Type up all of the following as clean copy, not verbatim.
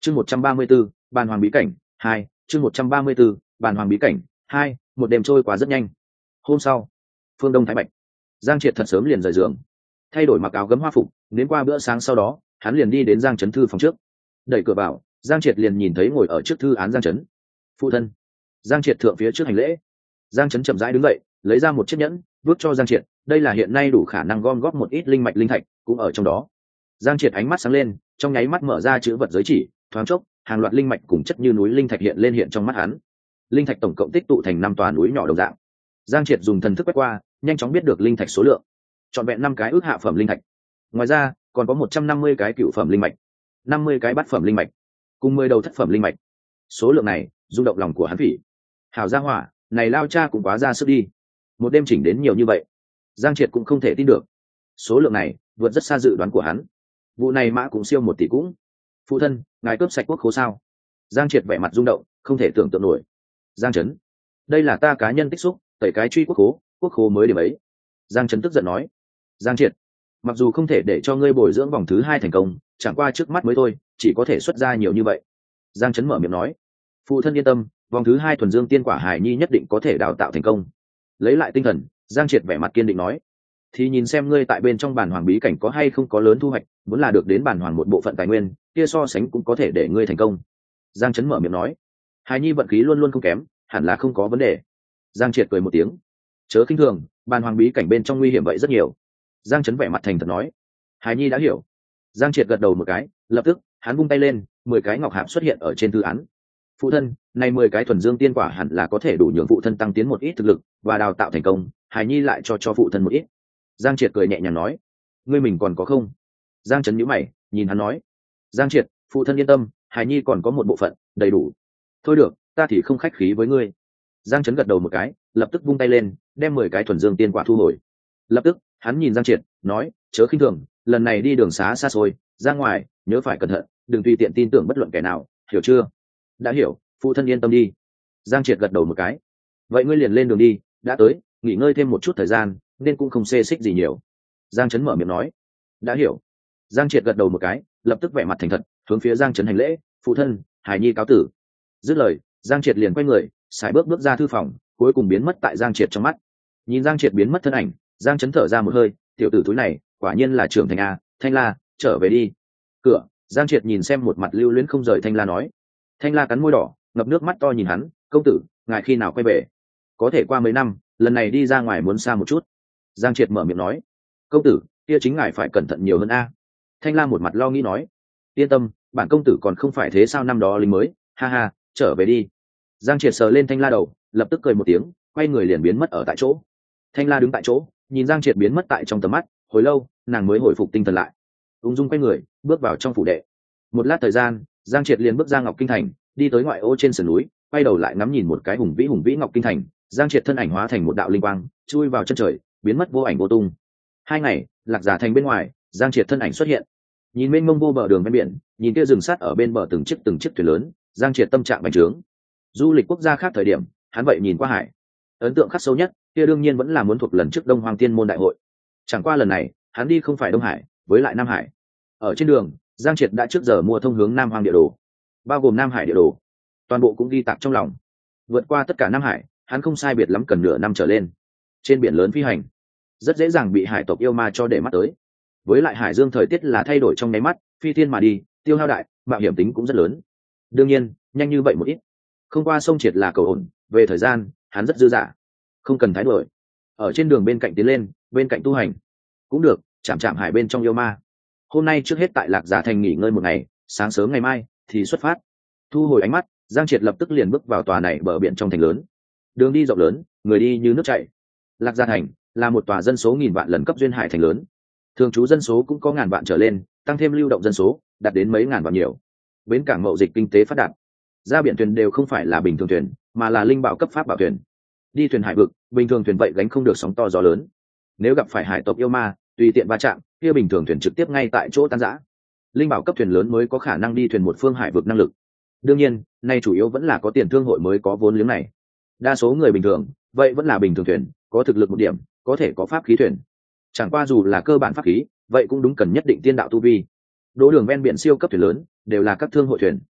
Chương 134, Bàn Hoàng bí cảnh 2, chương 134, Bàn Hoàng bí cảnh 2, một đêm trôi qua rất nhanh. Hôm sau, phương Đông Thái Bạch, Giang Triệt thật sớm liền rời giường, thay đổi mặc áo gấm hoa phục, đến qua bữa sáng sau đó, hắn liền đi đến Giang Chấn thư phòng trước. Đẩy cửa vào, Giang Triệt liền nhìn thấy ngồi ở trước thư án Giang Chấn. Phụ thân. Giang Triệt thượng phía trước hành lễ. Giang Chấn chậm rãi đứng dậy, lấy ra một chiếc nhẫn, vứt cho Giang Triệt, đây là hiện nay đủ khả năng gom góp một ít linh mạch linh thạch, cũng ở trong đó. Giang Triệt ánh mắt sáng lên, trong nháy mắt mở ra chữ vật giới chỉ, thoáng chốc, hàng loạt linh mạch cùng chất như núi linh thạch hiện trong mắt hắn. Linh thạch tổng cộng tích tụ thành 5 tòa núi nhỏ đồng dạng. Giang Triệt dùng thần thức quét qua, nhanh chóng biết được linh thạch số lượng. Trọn vẹn 5 cái ước hạ phẩm linh thạch. Ngoài ra, còn có 150 cái cửu phẩm linh mạch, 50 cái bát phẩm linh mạch, cùng 10 đầu thất phẩm linh mạch. Số lượng này, rung động lòng của hắn phỉ. Hảo gia hỏa, này lao cha cũng quá ra sức đi. Một đêm chỉnh đến nhiều như vậy. Giang Triệt cũng không thể tin được. Số lượng này, vượt rất xa dự đoán của hắn. Vụ này mã cũng siêu 1 tỷ cũng. Phụ thân, ngài cướp sạch quốc khố sao? Giang Triệt vẻ mặt rung động, không thể tưởng tượng nổi. Giang Chấn, đây là ta cá nhân tích xúc, tẩy cái truy quốc khố mới điểm ấy. Giang Chấn tức giận nói. Giang Triệt, mặc dù không thể để cho ngươi bồi dưỡng vòng thứ 2 thành công, chẳng qua trước mắt mới thôi, chỉ có thể xuất ra nhiều như vậy. Giang Chấn mở miệng nói. Phụ thân yên tâm, vòng thứ 2 thuần dương tiên quả hải nhi nhất định có thể đào tạo thành công. Lấy lại tinh thần, Giang Triệt vẻ mặt kiên định nói. Thì nhìn xem ngươi tại bên trong bản hoàng bí cảnh có hay không có lớn thu hoạch, muốn là được đến bản hoàng một bộ phận tài nguyên, kia so sánh cũng có thể để ngươi thành công. Giang Chấn mở miệng nói. Hải nhi vận khí luôn luôn không kém, hẳn là không có vấn đề. Giang Triệt cười một tiếng. Chớ khinh thường, bản hoàng bí cảnh bên trong nguy hiểm vậy rất nhiều. Giang Chấn vẻ mặt thành thật nói. Hải nhi đã hiểu. Giang Triệt gật đầu một cái, lập tức hắn vung tay lên, 10 cái ngọc hạp xuất hiện ở trên thư án. Phụ thân, này 10 cái thuần dương tiên quả hẳn là có thể đủ nhường phụ thân tăng tiến một ít thực lực và đào tạo thành công, Hải nhi lại cho phụ thân một ít. Giang Triệt cười nhẹ nhàng nói. Ngươi mình còn có không? Giang Chấn nhíu mày, nhìn hắn nói. Giang Triệt, phụ thân yên tâm, Hải nhi còn có một bộ phận, đầy đủ. Thôi được, ta thì không khách khí với ngươi. Giang Chấn gật đầu một cái, lập tức vung tay lên, đem 10 cái thuần dương tiên quả thu hồi. Lập tức hắn nhìn Giang Triệt, nói, chớ khinh thường, lần này đi đường xá xa xôi, ra ngoài nhớ phải cẩn thận, đừng tùy tiện tin tưởng bất luận kẻ nào, hiểu chưa? Đã hiểu, phụ thân yên tâm đi. Giang Triệt gật đầu một cái. Vậy ngươi liền lên đường đi, đã tới, nghỉ ngơi thêm một chút thời gian, nên cũng không xê xích gì nhiều. Giang Chấn mở miệng nói. Đã hiểu. Giang Triệt gật đầu một cái, lập tức vẻ mặt thành thật, hướng phía Giang Chấn hành lễ, phụ thân, Hải nhi cáo tử. Dứt lời, Giang Triệt liền quay người, sải bước ra thư phòng, cuối cùng biến mất tại Giang Triệt trong mắt. Nhìn Giang Triệt biến mất thân ảnh, Giang Chấn thở ra một hơi, tiểu tử túi này quả nhiên là trưởng thành a. Thanh La, trở về đi. Cửa, Giang Triệt nhìn xem một mặt lưu luyến không rời Thanh La nói. Thanh La cắn môi đỏ, ngập nước mắt to nhìn hắn, công tử, ngài khi nào quay về? Có thể qua mấy năm, lần này đi ra ngoài muốn xa một chút. Giang Triệt mở miệng nói. Công tử, kia chính ngài phải cẩn thận nhiều hơn a. Thanh La một mặt lo nghĩ nói. Yên tâm, bản công tử còn không phải thế sao, năm đó lính mới, ha ha, trở về đi. Giang Triệt sờ lên Thanh La đầu, lập tức cười một tiếng, quay người liền biến mất ở tại chỗ. Thanh La đứng tại chỗ, nhìn Giang Triệt biến mất tại trong tầm mắt, hồi lâu nàng mới hồi phục tinh thần lại, ung dung quay người bước vào trong phủ đệ. Một lát thời gian, Giang Triệt liền bước ra Ngọc Kinh Thành, đi tới ngoại ô trên sườn núi, quay đầu lại ngắm nhìn một cái hùng vĩ Ngọc Kinh Thành. Giang Triệt thân ảnh hóa thành một đạo linh quang, chui vào chân trời, biến mất vô ảnh vô tung. 2 ngày, Lạc Giả Thành bên ngoài, Giang Triệt thân ảnh xuất hiện, nhìn mênh mông vô bờ đường ven biển, nhìn kia rừng sắt ở bên bờ từng chiếc thuyền lớn, Giang Triệt tâm trạng bành trướng. Du lịch quốc gia khác thời điểm, hắn vậy nhìn qua hải, ấn tượng khắc sâu nhất kia đương nhiên vẫn là muốn thuộc lần trước Đông Hoang Tiên môn đại hội. Chẳng qua lần này hắn đi không phải Đông Hải, với lại Nam Hải. Ở trên đường, Giang Triệt đã trước giờ mua thông hướng Nam Hoang địa đồ, bao gồm Nam Hải địa đồ, toàn bộ cũng ghi tạc trong lòng. Vượt qua tất cả Nam Hải, hắn không sai biệt lắm cần nửa năm trở lên. Trên biển lớn phi hành, rất dễ dàng bị hải tộc yêu ma cho để mắt tới. Với lại hải dương thời tiết là thay đổi trong nháy mắt, phi thiên mà đi, tiêu hao đại, mạo hiểm tính cũng rất lớn. Đương nhiên, nhanh như vậy một ít. Không qua sông Triệt là cầu ổn, về thời gian, hắn rất dư dả, không cần thái đổi. Ở trên đường bên cạnh tiến lên, bên cạnh tu hành cũng được, chạm hải bên trong yêu ma. Hôm nay trước hết tại Lạc Giả Thành nghỉ ngơi một ngày, sáng sớm ngày mai thì xuất phát. Thu hồi ánh mắt, Giang Triệt lập tức liền bước vào tòa này bờ biển trong thành lớn. Đường đi rộng lớn, người đi như nước chảy. Lạc Giả Thành là một tòa dân số nghìn vạn lần cấp duyên hải thành lớn, thường trú dân số cũng có ngàn vạn trở lên, tăng thêm lưu động dân số đạt đến mấy ngàn vạn nhiều. Bến cảng mậu dịch kinh tế phát đạt, ra biển thuyền đều không phải là bình thường thuyền, mà là linh bảo cấp pháp bảo thuyền. Đi thuyền hải vực, bình thường thuyền vậy gánh không được sóng to gió lớn. Nếu gặp phải hải tộc yêu ma, tùy tiện va chạm, kia bình thường thuyền trực tiếp ngay tại chỗ tan rã. Linh bảo cấp thuyền lớn mới có khả năng đi thuyền một phương hải vực năng lực. Đương nhiên, nay chủ yếu vẫn là có tiền thương hội mới có vốn liếng này. Đa số người bình thường, vậy vẫn là bình thường thuyền, có thực lực một điểm, có thể có pháp khí thuyền. Chẳng qua dù là cơ bản pháp khí, vậy cũng đúng cần nhất định tiên đạo tu vi. Đỗ đường ven biển siêu cấp thuyền lớn, đều là các thương hội thuyền,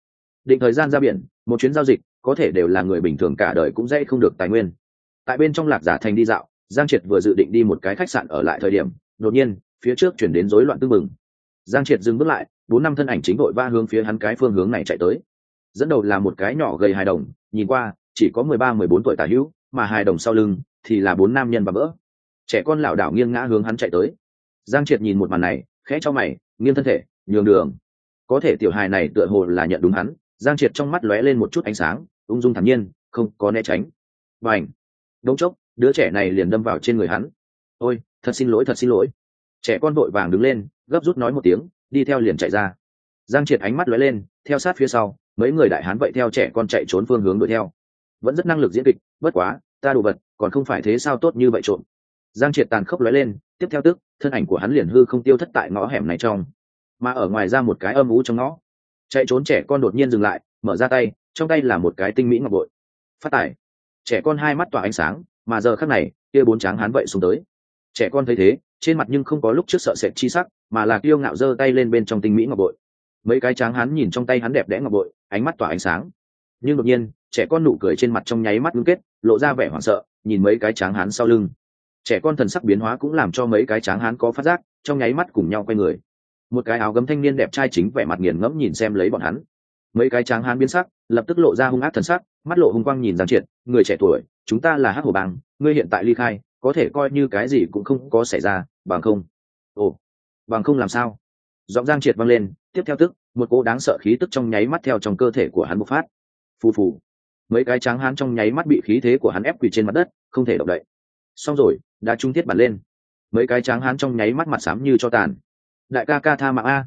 định thời gian ra biển, một chuyến giao dịch có thể đều là người bình thường cả đời cũng dễ không được tài nguyên. Tại bên trong Lạc Giả Thành đi dạo, Giang Triệt vừa dự định đi một cái khách sạn ở lại thời điểm, đột nhiên phía trước chuyển đến rối loạn tương mừng. Giang Triệt dừng bước lại, 4 năm thân ảnh chính đội va hướng phía hắn cái phương hướng này chạy tới. Dẫn đầu là một cái nhỏ gầy hài đồng, nhìn qua chỉ có 13-14 tuổi tả hữu, mà hài đồng sau lưng thì là 4 nam nhân và vỡ. Trẻ con lảo đảo nghiêng ngã hướng hắn chạy tới. Giang Triệt nhìn một màn này, khẽ cho mày, nghiêng thân thể, nhường đường. Có thể tiểu hài này tựa hồ là nhận đúng hắn. Giang Triệt trong mắt lóe lên một chút ánh sáng, ung dung thản nhiên, không có né tránh. Bành! Đống chốc, đứa trẻ này liền đâm vào trên người hắn. Ôi, thật xin lỗi, thật xin lỗi. Trẻ con vội vàng đứng lên, gấp rút nói một tiếng, đi theo liền chạy ra. Giang Triệt ánh mắt lóe lên, theo sát phía sau, mấy người đại hán vậy theo trẻ con chạy trốn phương hướng đuổi theo. Vẫn rất năng lực diễn kịch, bất quá, ta đồ vật, còn không phải thế sao tốt như vậy trộm. Giang Triệt tàn khốc lóe lên, tiếp theo tức, thân ảnh của hắn liền hư không tiêu thất tại ngõ hẻm này trong. Mà ở ngoài ra một cái âm u trong ngõ, chạy trốn trẻ con đột nhiên dừng lại, mở ra tay, trong tay là một cái tinh mỹ ngọc bội. Phát tải. Trẻ con hai mắt tỏa ánh sáng, mà giờ khắc này, kia 4 tráng hán vậy xuống tới. Trẻ con thấy thế, trên mặt nhưng không có lúc trước sợ sệt chi sắc, mà là kiêu ngạo giơ tay lên bên trong tinh mỹ ngọc bội. Mấy cái tráng hán nhìn trong tay hắn đẹp đẽ ngọc bội, ánh mắt tỏa ánh sáng. Nhưng đột nhiên, trẻ con nụ cười trên mặt trong nháy mắt ngưng kết, lộ ra vẻ hoảng sợ, nhìn mấy cái tráng hán sau lưng. Trẻ con thần sắc biến hóa cũng làm cho mấy cái tráng hán có phát giác, trong nháy mắt cùng nhau quay người. Một cái áo gấm thanh niên đẹp trai chính vẻ mặt nghiền ngẫm nhìn xem lấy bọn hắn. Mấy cái tráng hán biến sắc, lập tức lộ ra hung ác thần sắc, mắt lộ hung quang nhìn Giang Triệt, người trẻ tuổi, chúng ta là Hắc Hổ Bang, ngươi hiện tại ly khai, có thể coi như cái gì cũng không có xảy ra, bằng không. Ồ, bằng không làm sao? Giọng Giang Triệt vang lên, tiếp theo tức, một cỗ đáng sợ khí tức trong nháy mắt theo trong cơ thể của hắn bộc phát. Phù phù. Mấy cái tráng hán trong nháy mắt bị khí thế của hắn ép quỳ trên mặt đất, không thể động đậy. Xong rồi, đã trung thiết bản lên. Mấy cái tráng hán trong nháy mắt mặt xám như cho tàn. Đại ca ca tha mạng a,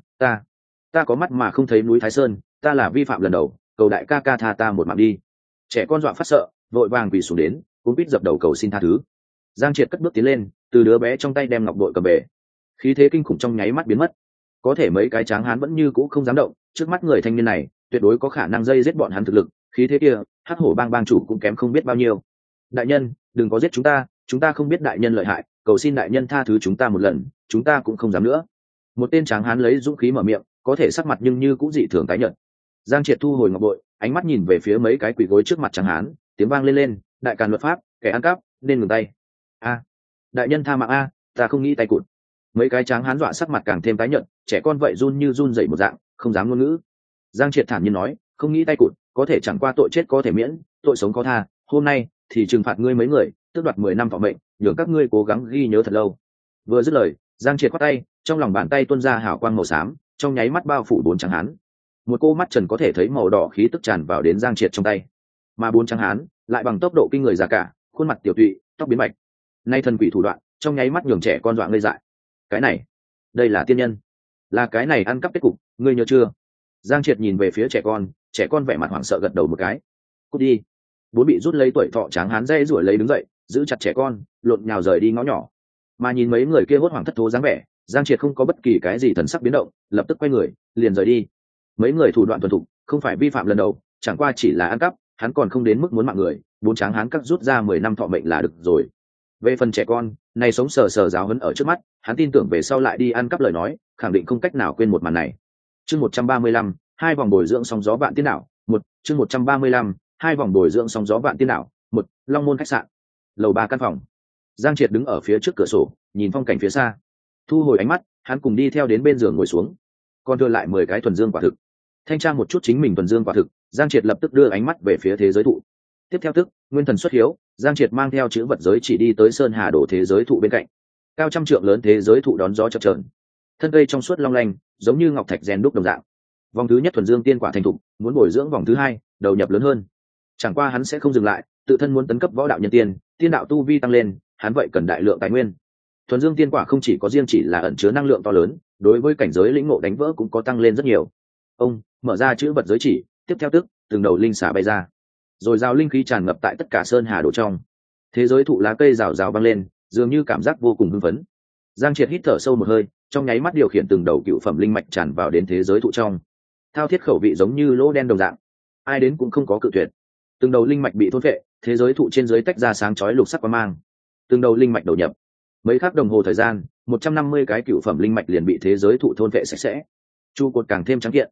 ta có mắt mà không thấy núi Thái Sơn, ta là vi phạm lần đầu, cầu đại ca ca tha ta một mạng đi. Trẻ con dọa phát sợ, vội vàng quỳ xuống đến, cuống quýt dập đầu cầu xin tha thứ. Giang Triệt cất bước tiến lên, từ đứa bé trong tay đem ngọc bội cầm về. Khí thế kinh khủng trong nháy mắt biến mất. Có thể mấy cái tráng hán vẫn như cũ không dám động, trước mắt người thanh niên này tuyệt đối có khả năng dây giết bọn hắn thực lực, khí thế kia, Hắc Hổ Bang bang chủ cũng kém không biết bao nhiêu. Đại nhân, đừng có giết chúng ta không biết đại nhân lợi hại, cầu xin đại nhân tha thứ chúng ta một lần, chúng ta cũng không dám nữa. Một tên tráng hán lấy dũng khí mở miệng, có thể sắc mặt nhưng như cũng dị thường tái nhợt. Giang Triệt thu hồi ngọc bội, ánh mắt nhìn về phía mấy cái quỳ gối trước mặt tráng hán, tiếng vang lên, đại càn luật pháp, kẻ ăn cắp nên ngừng tay. A, đại nhân tha mạng a, ta không nghĩ tay cụt. Mấy cái tráng hán dọa sắc mặt càng thêm tái nhợt, trẻ con vậy run như run rẩy một dạng, không dám ngôn ngữ. Giang Triệt thản nhiên nói, không nghĩ tay cụt, có thể chẳng qua tội chết có thể miễn, tội sống có tha, hôm nay thì trừng phạt ngươi mấy người, tước đoạt 10 năm thọ mệnh, nhường các ngươi cố gắng ghi nhớ thật lâu. Vừa dứt lời, Giang Triệt quát tay, trong lòng bàn tay tuôn ra hào quang màu xám, trong nháy mắt bao phủ 4 tráng hán. Một cô mắt trần có thể thấy màu đỏ khí tức tràn vào đến Giang Triệt trong tay. Mà 4 tráng hán lại bằng tốc độ kinh người già cả, khuôn mặt tiểu tụy, tóc biến bạch. Nay thần quỷ thủ đoạn, trong nháy mắt nhường trẻ con dọa ngây dại. Cái này, đây là tiên nhân, là cái này ăn cắp kết cục, ngươi nhớ chưa? Giang Triệt nhìn về phía trẻ con vẻ mặt hoảng sợ gật đầu một cái. Cút đi. 4 bị rút lấy tuổi thọ tráng hán dây rủi lấy đứng dậy, giữ chặt trẻ con, lộn nhào rời đi ngõ nhỏ. Mà nhìn mấy người kia hốt hoảng thất thố dáng vẻ, Giang Triệt không có bất kỳ cái gì thần sắc biến động, lập tức quay người, liền rời đi. Mấy người thủ đoạn thuần thục, không phải vi phạm lần đầu, chẳng qua chỉ là ăn cắp, hắn còn không đến mức muốn mạng người, 4 tráng hán cắt rút ra 10 năm thọ mệnh là được rồi. Về phần trẻ con, này sống sờ sờ giáo huấn ở trước mắt, hắn tin tưởng về sau lại đi ăn cắp lời nói, khẳng định không cách nào quên một màn này. Chương 135, 2 vòng bồi dưỡng sóng gió vạn tiên đảo, 1, chương 135, 2 vòng bồi dưỡng sóng gió vạn tiên đảo, 1, Long Môn khách sạn. Lầu 3 căn phòng. Giang Triệt đứng ở phía trước cửa sổ, nhìn phong cảnh phía xa. Thu hồi ánh mắt, hắn cùng đi theo đến bên giường ngồi xuống. Còn thừa lại 10 cái thuần dương quả thực. Thanh tra một chút chính mình thuần dương quả thực, Giang Triệt lập tức đưa ánh mắt về phía thế giới thụ. Tiếp theo tức, nguyên thần xuất hiếu, Giang Triệt mang theo chữ vật giới chỉ đi tới Sơn Hà Đổ thế giới thụ bên cạnh. Cao trăm trượng lớn thế giới thụ đón gió chập chờn. Thân cây trong suốt long lanh, giống như ngọc thạch rèn đúc đồng dạng. Vòng thứ nhất thuần dương tiên quả thành thục, muốn bồi dưỡng vòng thứ hai, đầu nhập lớn hơn. Chẳng qua hắn sẽ không dừng lại, tự thân muốn tấn cấp võ đạo nhân tiên, tiên đạo tu vi tăng lên, hắn vậy cần đại lượng tài nguyên. Thuần dương tiên quả không chỉ có riêng chỉ là ẩn chứa năng lượng to lớn, đối với cảnh giới lĩnh ngộ đánh vỡ cũng có tăng lên rất nhiều. Ông mở ra chữ vật giới chỉ, tiếp theo tức, từng đầu linh xà bay ra, rồi giao linh khí tràn ngập tại tất cả Sơn Hà Đổ trong. Thế giới thụ lá cây rào rào vang lên, dường như cảm giác vô cùng hưng phấn. Giang Triệt hít thở sâu một hơi, trong nháy mắt điều khiển từng đầu cựu phẩm linh mạch tràn vào đến thế giới thụ trong. Thao thiết khẩu vị giống như lỗ đen đồng dạng, ai đến cũng không có cự tuyệt. Từng đầu linh mạch bị thôn phệ, thế giới thụ trên dưới tách ra sáng chói lục sắc quang mang. Từng đầu linh mạch đầu nhập. Mấy khắc đồng hồ thời gian, 150 cái cựu phẩm linh mạch liền bị thế giới thụ thôn phệ sạch sẽ. Chu cột càng thêm trắng kiện.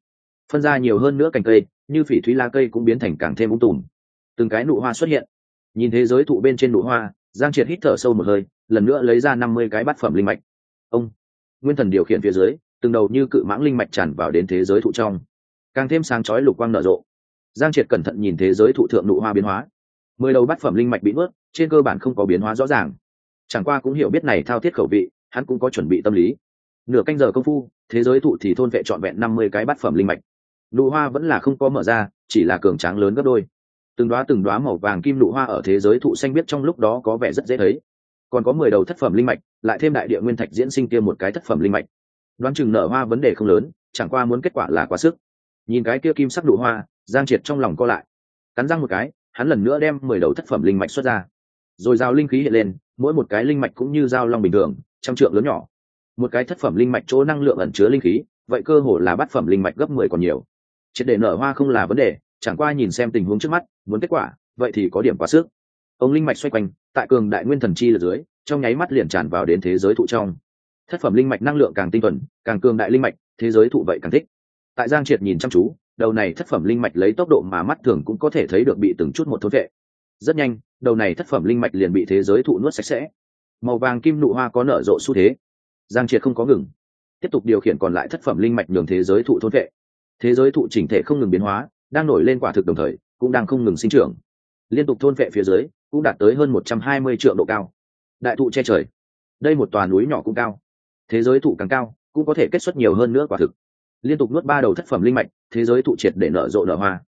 phân ra nhiều hơn nữa cành cây, như phỉ thúy lá cây cũng biến thành càng thêm tùm. Từng cái nụ hoa xuất hiện. Nhìn thế giới thụ bên trên nụ hoa, Giang Triệt hít thở sâu một hơi, lần nữa lấy ra 50 cái bát phẩm linh mạch. Ông, nguyên thần điều khiển phía dưới, từng đầu như cự mãng linh mạch tràn vào đến thế giới thụ trong, càng thêm sáng chói lục quang nở rộ. Giang Triệt cẩn thận nhìn thế giới thụ thượng nụ hoa biến hóa. 10 đầu bát phẩm linh mạch bị nuốt, trên cơ bản không có biến hóa rõ ràng. Chẳng qua cũng hiểu biết này thao thiết khẩu vị, hắn cũng có chuẩn bị tâm lý. Nửa canh giờ công phu, thế giới thụ thì thôn vệ trọn vẹn 50 cái bát phẩm linh mạch. Nụ hoa vẫn là không có mở ra, chỉ là cường tráng lớn gấp đôi. Từng đóa màu vàng kim nụ hoa ở thế giới thụ xanh biếc trong lúc đó có vẻ rất dễ thấy. Còn có 10 đầu thất phẩm linh mạch, lại thêm đại địa nguyên thạch diễn sinh kia một cái thất phẩm linh mạch. Đoán chừng nở hoa vấn đề không lớn, chẳng qua muốn kết quả là quá sức. Nhìn cái kia kim sắc nụ hoa, Giang Triệt trong lòng co lại. Cắn răng một cái, hắn lần nữa đem 10 đầu thất phẩm linh mạch xuất ra. Rồi giao linh khí hiện lên, mỗi một cái linh mạch cũng như dao long bình thường, trăm trượng lớn nhỏ. Một cái thất phẩm linh mạch chỗ năng lượng ẩn chứa linh khí, vậy cơ hồ là bát phẩm linh mạch gấp 10 còn nhiều. Triệt để nở hoa không là vấn đề, chẳng qua nhìn xem tình huống trước mắt, muốn kết quả, vậy thì có điểm quá sức. Ông linh mạch xoay quanh, tại cường đại nguyên thần chi ở dưới, trong nháy mắt liền tràn vào đến thế giới thụ trong. Thất phẩm linh mạch năng lượng càng tinh thuần, càng cường đại linh mạch, thế giới thụ vậy càng thích. Tại Giang Triệt nhìn chăm chú, đầu này thất phẩm linh mạch lấy tốc độ mà mắt thường cũng có thể thấy được bị từng chút một thôn vệ. Rất nhanh, đầu này thất phẩm linh mạch liền bị thế giới thụ nuốt sạch sẽ. Màu vàng kim nụ hoa có nở rộ xu thế. Giang Triệt không có ngừng, tiếp tục điều khiển còn lại thất phẩm linh mạch nhường thế giới thụ thôn vệ. Thế giới thụ chỉnh thể không ngừng biến hóa, đang nổi lên quả thực đồng thời, cũng đang không ngừng sinh trưởng. Liên tục thôn vệ phía dưới, cũng đạt tới hơn 120 trượng độ cao. Đại thụ che trời. Đây một tòa núi nhỏ cũng cao. Thế giới thụ càng cao, cũng có thể kết xuất nhiều hơn nữa quả thực. Liên tục nuốt 3 đầu thất phẩm linh mạch, thế giới thụ triệt để nở rộ nở hoa.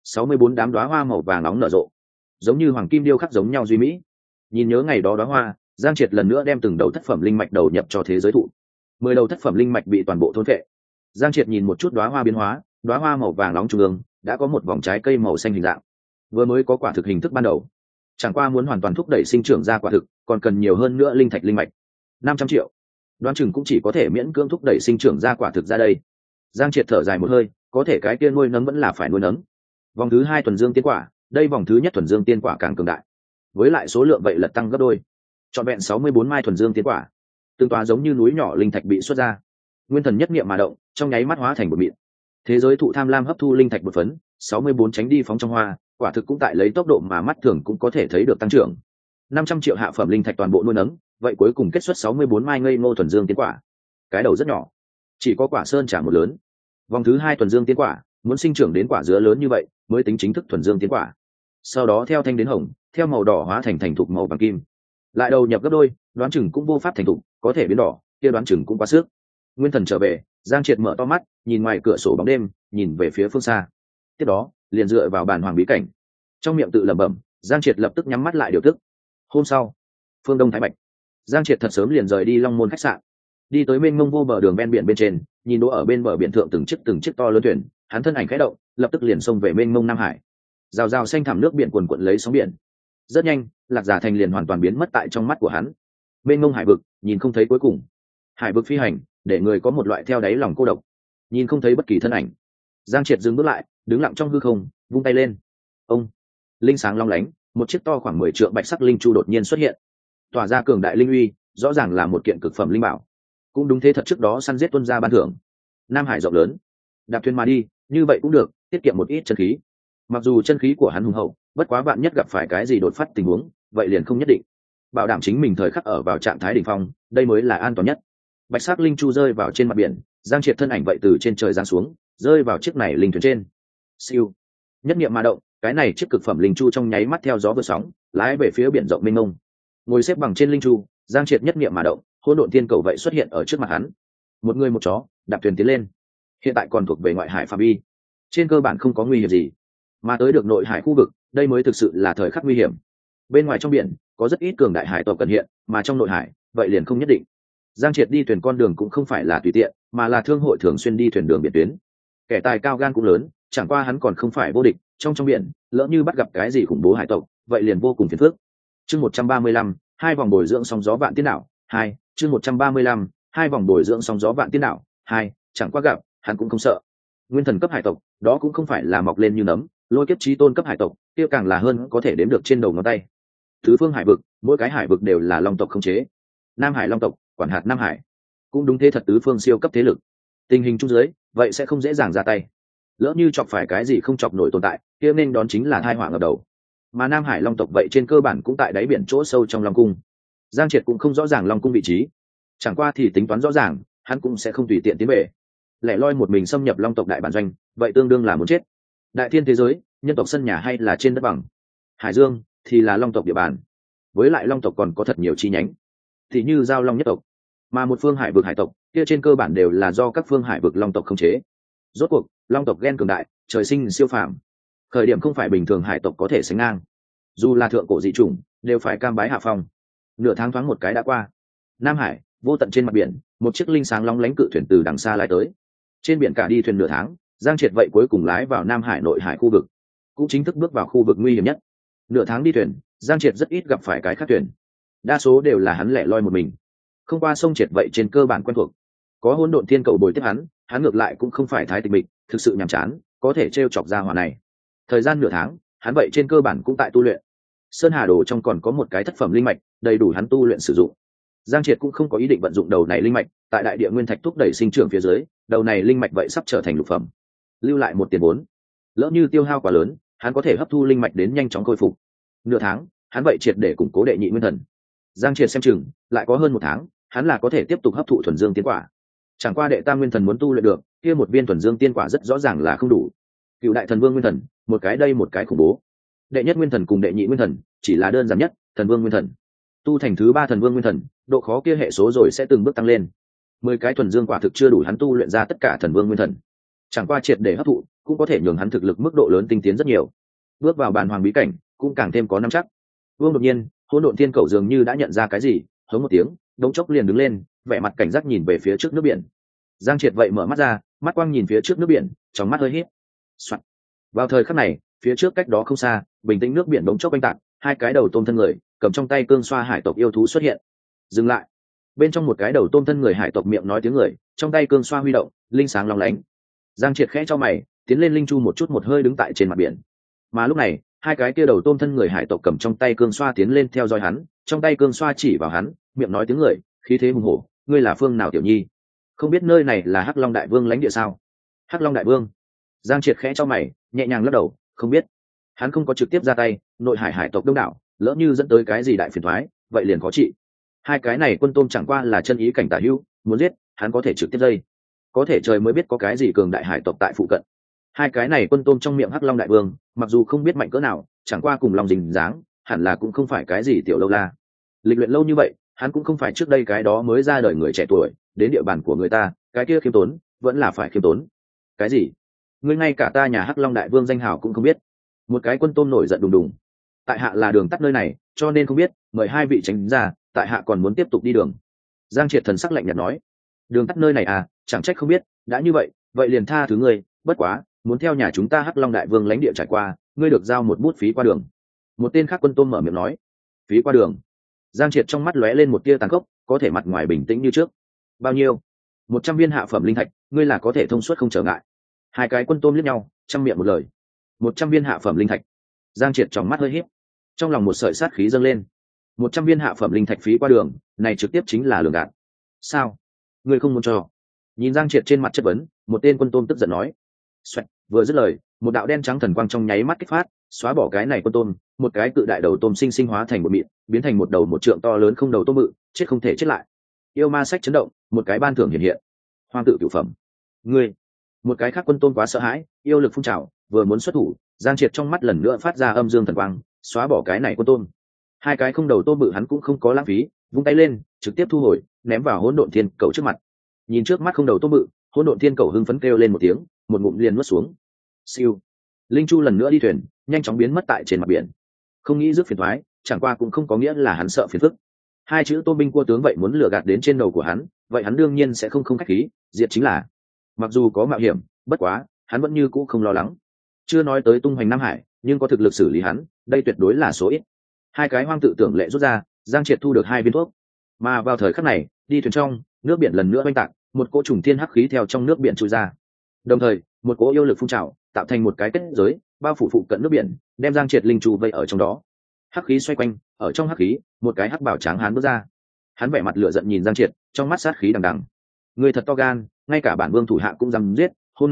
64 đám đóa hoa màu vàng nóng nở rộ, giống như hoàng kim điêu khắc giống nhau duy mỹ. Nhìn nhớ ngày đó đóa hoa, Giang Triệt lần nữa đem từng đầu thất phẩm linh mạch đầu nhập cho thế giới thụ. 10 đầu thất phẩm linh mạch bị toàn bộ thôn phệ. Giang Triệt nhìn một chút đóa hoa biến hóa, đóa hoa màu vàng nóng trung ương đã có một vòng trái cây màu xanh hình dạng, vừa mới có quả thực hình thức ban đầu. Chẳng qua muốn hoàn toàn thúc đẩy sinh trưởng ra quả thực, còn cần nhiều hơn nữa linh thạch linh mạch. 500 triệu, đoán chừng cũng chỉ có thể miễn cưỡng thúc đẩy sinh trưởng ra quả thực ra đây. Giang Triệt thở dài một hơi, có thể cái kia nuôi nấng vẫn là phải nuôi nấng. Vòng thứ 2 thuần dương tiên quả, đây vòng thứ nhất thuần dương tiên quả càng cường đại, với lại số lượng vậy lật tăng gấp đôi, trọn vẹn 64 mai thuần dương tiên quả. Từng tòa giống như núi nhỏ linh thạch bị xuất ra, nguyên thần nhất niệm mà động, trong nháy mắt hóa thành bột mịn. Thế giới thụ tham lam hấp thu linh thạch bột phấn, 64 tránh đi phóng trong hoa, quả thực cũng tại lấy tốc độ mà mắt thường cũng có thể thấy được tăng trưởng. 500 triệu hạ phẩm linh thạch toàn bộ nuôi nấng, vậy cuối cùng kết xuất 64 mai ngây ngô thuần dương tiên quả. Cái đầu rất nhỏ, chỉ có quả sơn trả một lớn. Vòng thứ 2 thuần dương tiên quả, muốn sinh trưởng đến quả dứa lớn như vậy, mới tính chính thức thuần dương tiên quả. Sau đó theo thanh đến hồng, theo màu đỏ hóa thành thục màu vàng kim. Lại đầu nhập gấp đôi, đoán chừng cũng vô pháp thành thục, có thể biến đỏ, kia đoán chừng cũng quá sức. Nguyên thần trở về, Giang Triệt mở to mắt, nhìn ngoài cửa sổ bóng đêm, nhìn về phía phương xa. Tiếp đó, liền dựa vào bàn hoàng bí cảnh. Trong miệng tự lẩm bẩm, Giang Triệt lập tức nhắm mắt lại điều tức. Hôm sau, phương Đông Thái Bạch, Giang Triệt thật sớm liền rời đi Long Môn khách sạn, đi tới mênh mông vô bờ đường ven biển bên trên, nhìn đỗ ở bên bờ biển thượng từng chiếc to lớn thuyền, hắn thân ảnh khẽ động, lập tức liền xông về mênh mông Nam Hải. Rào rào xanh thẳm nước biển cuồn cuộn lấy sóng biển. Rất nhanh, Lạc Giả Thành liền hoàn toàn biến mất tại trong mắt của hắn. Mênh mông hải vực, nhìn không thấy cuối cùng. Hải vực phi hành, để người có một loại theo đáy lòng cô độc, nhìn không thấy bất kỳ thân ảnh. Giang Triệt dừng bước lại, đứng lặng trong hư không, vung tay lên. Ông, linh sáng long lánh, một chiếc to khoảng 10 trượng bạch sắc linh chu đột nhiên xuất hiện, tỏa ra cường đại linh uy, rõ ràng là một kiện cực phẩm linh bảo. Cũng đúng thế thật, trước đó săn giết tuân gia ban thưởng. Nam Hải rộng lớn, đạp thuyền mà đi, như vậy cũng được, tiết kiệm một ít chân khí. Mặc dù chân khí của hắn hùng hậu, bất quá vạn nhất gặp phải cái gì đột phát tình huống, vậy liền không nhất định. Bảo đảm chính mình thời khắc ở vào trạng thái đỉnh phong, đây mới là an toàn nhất. Bạch sắc linh chu rơi vào trên mặt biển, Giang Triệt thân ảnh vậy từ trên trời giáng xuống, rơi vào chiếc này linh thuyền trên. Siêu, nhất niệm mà động, cái này chiếc cực phẩm linh chu trong nháy mắt theo gió vượt sóng, lái về phía biển rộng mênh mông. Ngồi xếp bằng trên linh chu, Giang Triệt nhất niệm mà động, hỗn độn thiên cầu vậy xuất hiện ở trước mặt hắn. Một người một chó, đạp thuyền tiến lên. Hiện tại còn thuộc về ngoại hải phạm vi, trên cơ bản không có nguy hiểm gì, mà tới được nội hải khu vực, đây mới thực sự là thời khắc nguy hiểm. Bên ngoài trong biển có rất ít cường đại hải tộc cần hiện, mà trong nội hải vậy liền không nhất định. Giang Triệt đi thuyền con đường cũng không phải là tùy tiện, mà là thương hội thường xuyên đi thuyền đường biển tuyến. Kẻ tài cao gan cũng lớn, chẳng qua hắn còn không phải vô địch, trong biển, lỡ như bắt gặp cái gì khủng bố hải tộc, vậy liền vô cùng phiền phức. Chương 135, hai vòng bồi dưỡng sóng gió vạn tiên đảo, 2, chương 135, hai vòng bồi dưỡng sóng gió vạn tiên đảo, 2, chẳng qua gặp, hắn cũng không sợ. Nguyên thần cấp hải tộc, đó cũng không phải là mọc lên như nấm, lôi kiếp chí tôn cấp hải tộc, tiêu càng là hơn có thể đếm được trên đầu ngón tay. Tứ phương hải vực, mỗi cái hải vực đều là long tộc khống chế. Nam Hải long tộc quản hạt Nam Hải, cũng đúng thế thật, tứ phương siêu cấp thế lực. Tình hình chung dưới, vậy sẽ không dễ dàng ra tay. lỡ như chọc phải cái gì không chọc nổi tồn tại kia nên đón chính là thai họa ngập đầu. Mà Nam Hải long tộc vậy trên cơ bản cũng tại đáy biển chỗ sâu trong long cung. Giang Triệt cũng không rõ ràng long cung vị trí, chẳng qua thì tính toán rõ ràng hắn cũng sẽ không tùy tiện tiến về. Lẻ loi một mình xâm nhập long tộc đại bản doanh, vậy tương đương là muốn chết. Đại thiên thế giới, nhân tộc sân nhà hay là trên đất bằng, hải dương thì là long tộc địa bàn. Với lại long tộc còn có thật nhiều chi nhánh, thì như giao long nhất tộc, mà một phương hải vực hải tộc kia trên cơ bản đều là do các phương hải vực long tộc khống chế. Rốt cuộc long tộc ghen cường đại, trời sinh siêu phàm, khởi điểm không phải bình thường hải tộc có thể sánh ngang. Dù là thượng cổ dị chủng đều phải cam bái hạ phong. Nửa tháng thoáng một cái đã qua. Nam Hải vô tận trên mặt biển, một chiếc linh sáng long lánh cự thuyền từ đằng xa lái tới. Trên biển cả đi thuyền nửa tháng, Giang Triệt vậy cuối cùng lái vào Nam Hải nội hải khu vực, cũng chính thức bước vào khu vực nguy hiểm nhất. Nửa tháng đi thuyền, Giang Triệt rất ít gặp phải cái khác thuyền, đa số đều là hắn lẻ loi một mình. Không qua sông Triệt vậy trên cơ bản quen thuộc, có hỗn độn thiên cầu bồi tiếp hắn ngược lại cũng không phải thái tịch mịch, thực sự nhàm chán, có thể trêu chọc ra hỏa này. Thời gian nửa tháng, hắn vậy trên cơ bản cũng tại tu luyện. Sơn Hà Đồ trong còn có một cái thất phẩm linh mạch, đầy đủ hắn tu luyện sử dụng. Giang Triệt cũng không có ý định vận dụng đầu này linh mạch, tại đại địa nguyên thạch thúc đẩy sinh trưởng phía dưới, đầu này linh mạch vậy sắp trở thành lục phẩm, lưu lại một tiền vốn. Lỡ như tiêu hao quá lớn, hắn có thể hấp thu linh mạch đến nhanh chóng khôi phục. Nửa tháng, hắn vậy triệt để củng cố đệ nhị nguyên thần. Giang Triệt xem chừng, lại có hơn một tháng, hắn là có thể tiếp tục hấp thụ thuần dương tiên quả. Chẳng qua đệ tam nguyên thần muốn tu luyện được, kia một viên thuần dương tiên quả rất rõ ràng là không đủ. Cựu đại thần vương nguyên thần, một cái đây một cái khủng bố. Đệ nhất nguyên thần cùng đệ nhị nguyên thần chỉ là đơn giản nhất, thần vương nguyên thần. Tu thành thứ ba thần vương nguyên thần, độ khó kia hệ số rồi sẽ từng bước tăng lên. 10 cái thuần dương quả thực chưa đủ hắn tu luyện ra tất cả thần vương nguyên thần. Chẳng qua triệt để hấp thụ, cũng có thể nhường hắn thực lực mức độ lớn tinh tiến rất nhiều. Bước vào bàn hoàng bí cảnh, cũng càng thêm có nắm chắc. Vương đột nhiên, hỗn độn thiên cầu dường như đã nhận ra cái gì, hống một tiếng, đống chốc liền đứng lên, vẻ mặt cảnh giác nhìn về phía trước nước biển. Giang Triệt vậy mở mắt ra, mắt quang nhìn phía trước nước biển, trong mắt hơi híp. Soạn. Vào thời khắc này, phía trước cách đó không xa, bình tĩnh nước biển đống chốc quanh tạc, hai cái đầu tôm thân người, cầm trong tay cương xoa hải tộc yêu thú xuất hiện. Dừng lại. Bên trong một cái đầu tôm thân người hải tộc miệng nói tiếng người, trong tay cương xoa huy động, linh sáng long lánh. Giang Triệt khẽ cho mày, tiến lên linh chu một chút một hơi đứng tại trên mặt biển. Mà lúc này, hai cái kia đầu tôm thân người hải tộc cầm trong tay cương xoa tiến lên theo dõi hắn, trong tay cương xoa chỉ vào hắn, miệng nói tiếng người, khí thế hùng hổ, ngươi là phương nào tiểu nhi? Không biết nơi này là Hắc Long Đại Vương lãnh địa sao? Hắc Long Đại Vương. Giang Triệt khẽ cho mày, nhẹ nhàng lắc đầu, không biết. Hắn không có trực tiếp ra tay, nội hải hải tộc đông đảo, lỡ như dẫn tới cái gì đại phiền toái, vậy liền khó trị. Hai cái này quân tôm chẳng qua là chân ý cảnh tả hữu, muốn giết, hắn có thể trực tiếp dây. Có thể trời mới biết có cái gì cường đại hải tộc tại phụ cận. Hai cái này quân tôm trong miệng Hắc Long Đại Vương, mặc dù không biết mạnh cỡ nào, chẳng qua cùng lòng dính dáng, hẳn là cũng không phải cái gì tiểu lâu la. Lịch luyện lâu như vậy, hắn cũng không phải trước đây cái đó mới ra đời người trẻ tuổi, đến địa bàn của người ta, cái kia khiêm tốn, vẫn là phải khiêm tốn. Cái gì? Ngươi ngay cả ta nhà Hắc Long Đại Vương danh hào cũng không biết? Một cái quân tôm nổi giận đùng đùng. Tại hạ là đường tắt nơi này, cho nên không biết, mời hai vị tránh ra, tại hạ còn muốn tiếp tục đi đường. Giang Triệt thần sắc lạnh nhạt nói. Đường tắt nơi này à, chẳng trách không biết, đã như vậy, vậy liền tha thứ ngươi, bất quá, muốn theo nhà chúng ta Hắc Long Đại Vương lãnh địa trải qua, ngươi được giao một bút phí qua đường. Một tên khác quân tôm mở miệng nói. Phí qua đường. Giang Triệt trong mắt lóe lên một tia tàn khốc, có thể mặt ngoài bình tĩnh như trước. Bao nhiêu? 100 viên hạ phẩm linh thạch, ngươi là có thể thông suốt không trở ngại. Hai cái quân tôm liếc nhau, trăm miệng một lời. 100 viên hạ phẩm linh thạch. Giang Triệt trong mắt hơi híp, trong lòng một sợi sát khí dâng lên. 100 viên hạ phẩm linh thạch phí qua đường, này trực tiếp chính là lường gạt. Sao? Ngươi không muốn cho? Nhìn Giang Triệt trên mặt chất vấn, một tên quân tôm tức giận nói. Xoẹt, vừa dứt lời, một đạo đen trắng thần quang trong nháy mắt kích phát, xóa bỏ cái này quân tôm, một cái cự đại đầu tôm sinh hóa thành một mịn, biến thành một đầu một trượng to lớn không đầu tôm bự, chết không thể chết lại. Yêu ma sách chấn động, một cái ban thưởng hiện hiện. Hoang tự cửu phẩm. Ngươi. Một cái khác quân tôm quá sợ hãi, yêu lực phun trào, vừa muốn xuất thủ, Giang Triệt trong mắt lần nữa phát ra âm dương thần quang, xóa bỏ cái này quân tôm. Hai cái không đầu tôm bự hắn cũng không có lãng phí, vung tay lên, trực tiếp thu hồi, ném vào hỗn độn thiên cầu trước mặt. Nhìn trước mắt không đầu tôm bự, hỗn độn thiên cầu hưng phấn kêu lên một tiếng, một ngụm liền nuốt xuống. Siêu. Linh chu lần nữa đi thuyền, nhanh chóng biến mất tại trên mặt biển. Không nghĩ rước phiền toái, chẳng qua cũng không có nghĩa là hắn sợ phiền phức. Hai chữ tôm binh cua tướng vậy muốn lừa gạt đến trên đầu của hắn, vậy hắn đương nhiên sẽ không khách khí, diệt chính là. Mặc dù có mạo hiểm, bất quá, hắn vẫn như cũ không lo lắng. Chưa nói tới tung hoành Nam Hải, nhưng có thực lực xử lý hắn, đây tuyệt đối là số ít. Hai cái hoang tự tưởng lệ rút ra, Giang Triệt thu được 2 viên thuốc. Mà vào thời khắc này, đi thuyền trong, nước biển lần nữa oanh tạc, một cỗ trùng thiên hắc khí theo trong nước biển trôi ra. Đồng thời, một cỗ yêu lực phun trào, tạo thành một cái kết giới, bao phủ phụ cận nước biển, đem Giang Triệt linh trụ vây ở trong đó. Hắc khí xoay quanh, ở trong hắc khí, một cái hắc bảo tráng hán bước ra. Hắn vẻ mặt lửa giận nhìn Giang Triệt, trong mắt sát khí đằng đằng. Người thật to gan, ngay cả bản vương thủ hạ cũng dám giết, hôm nay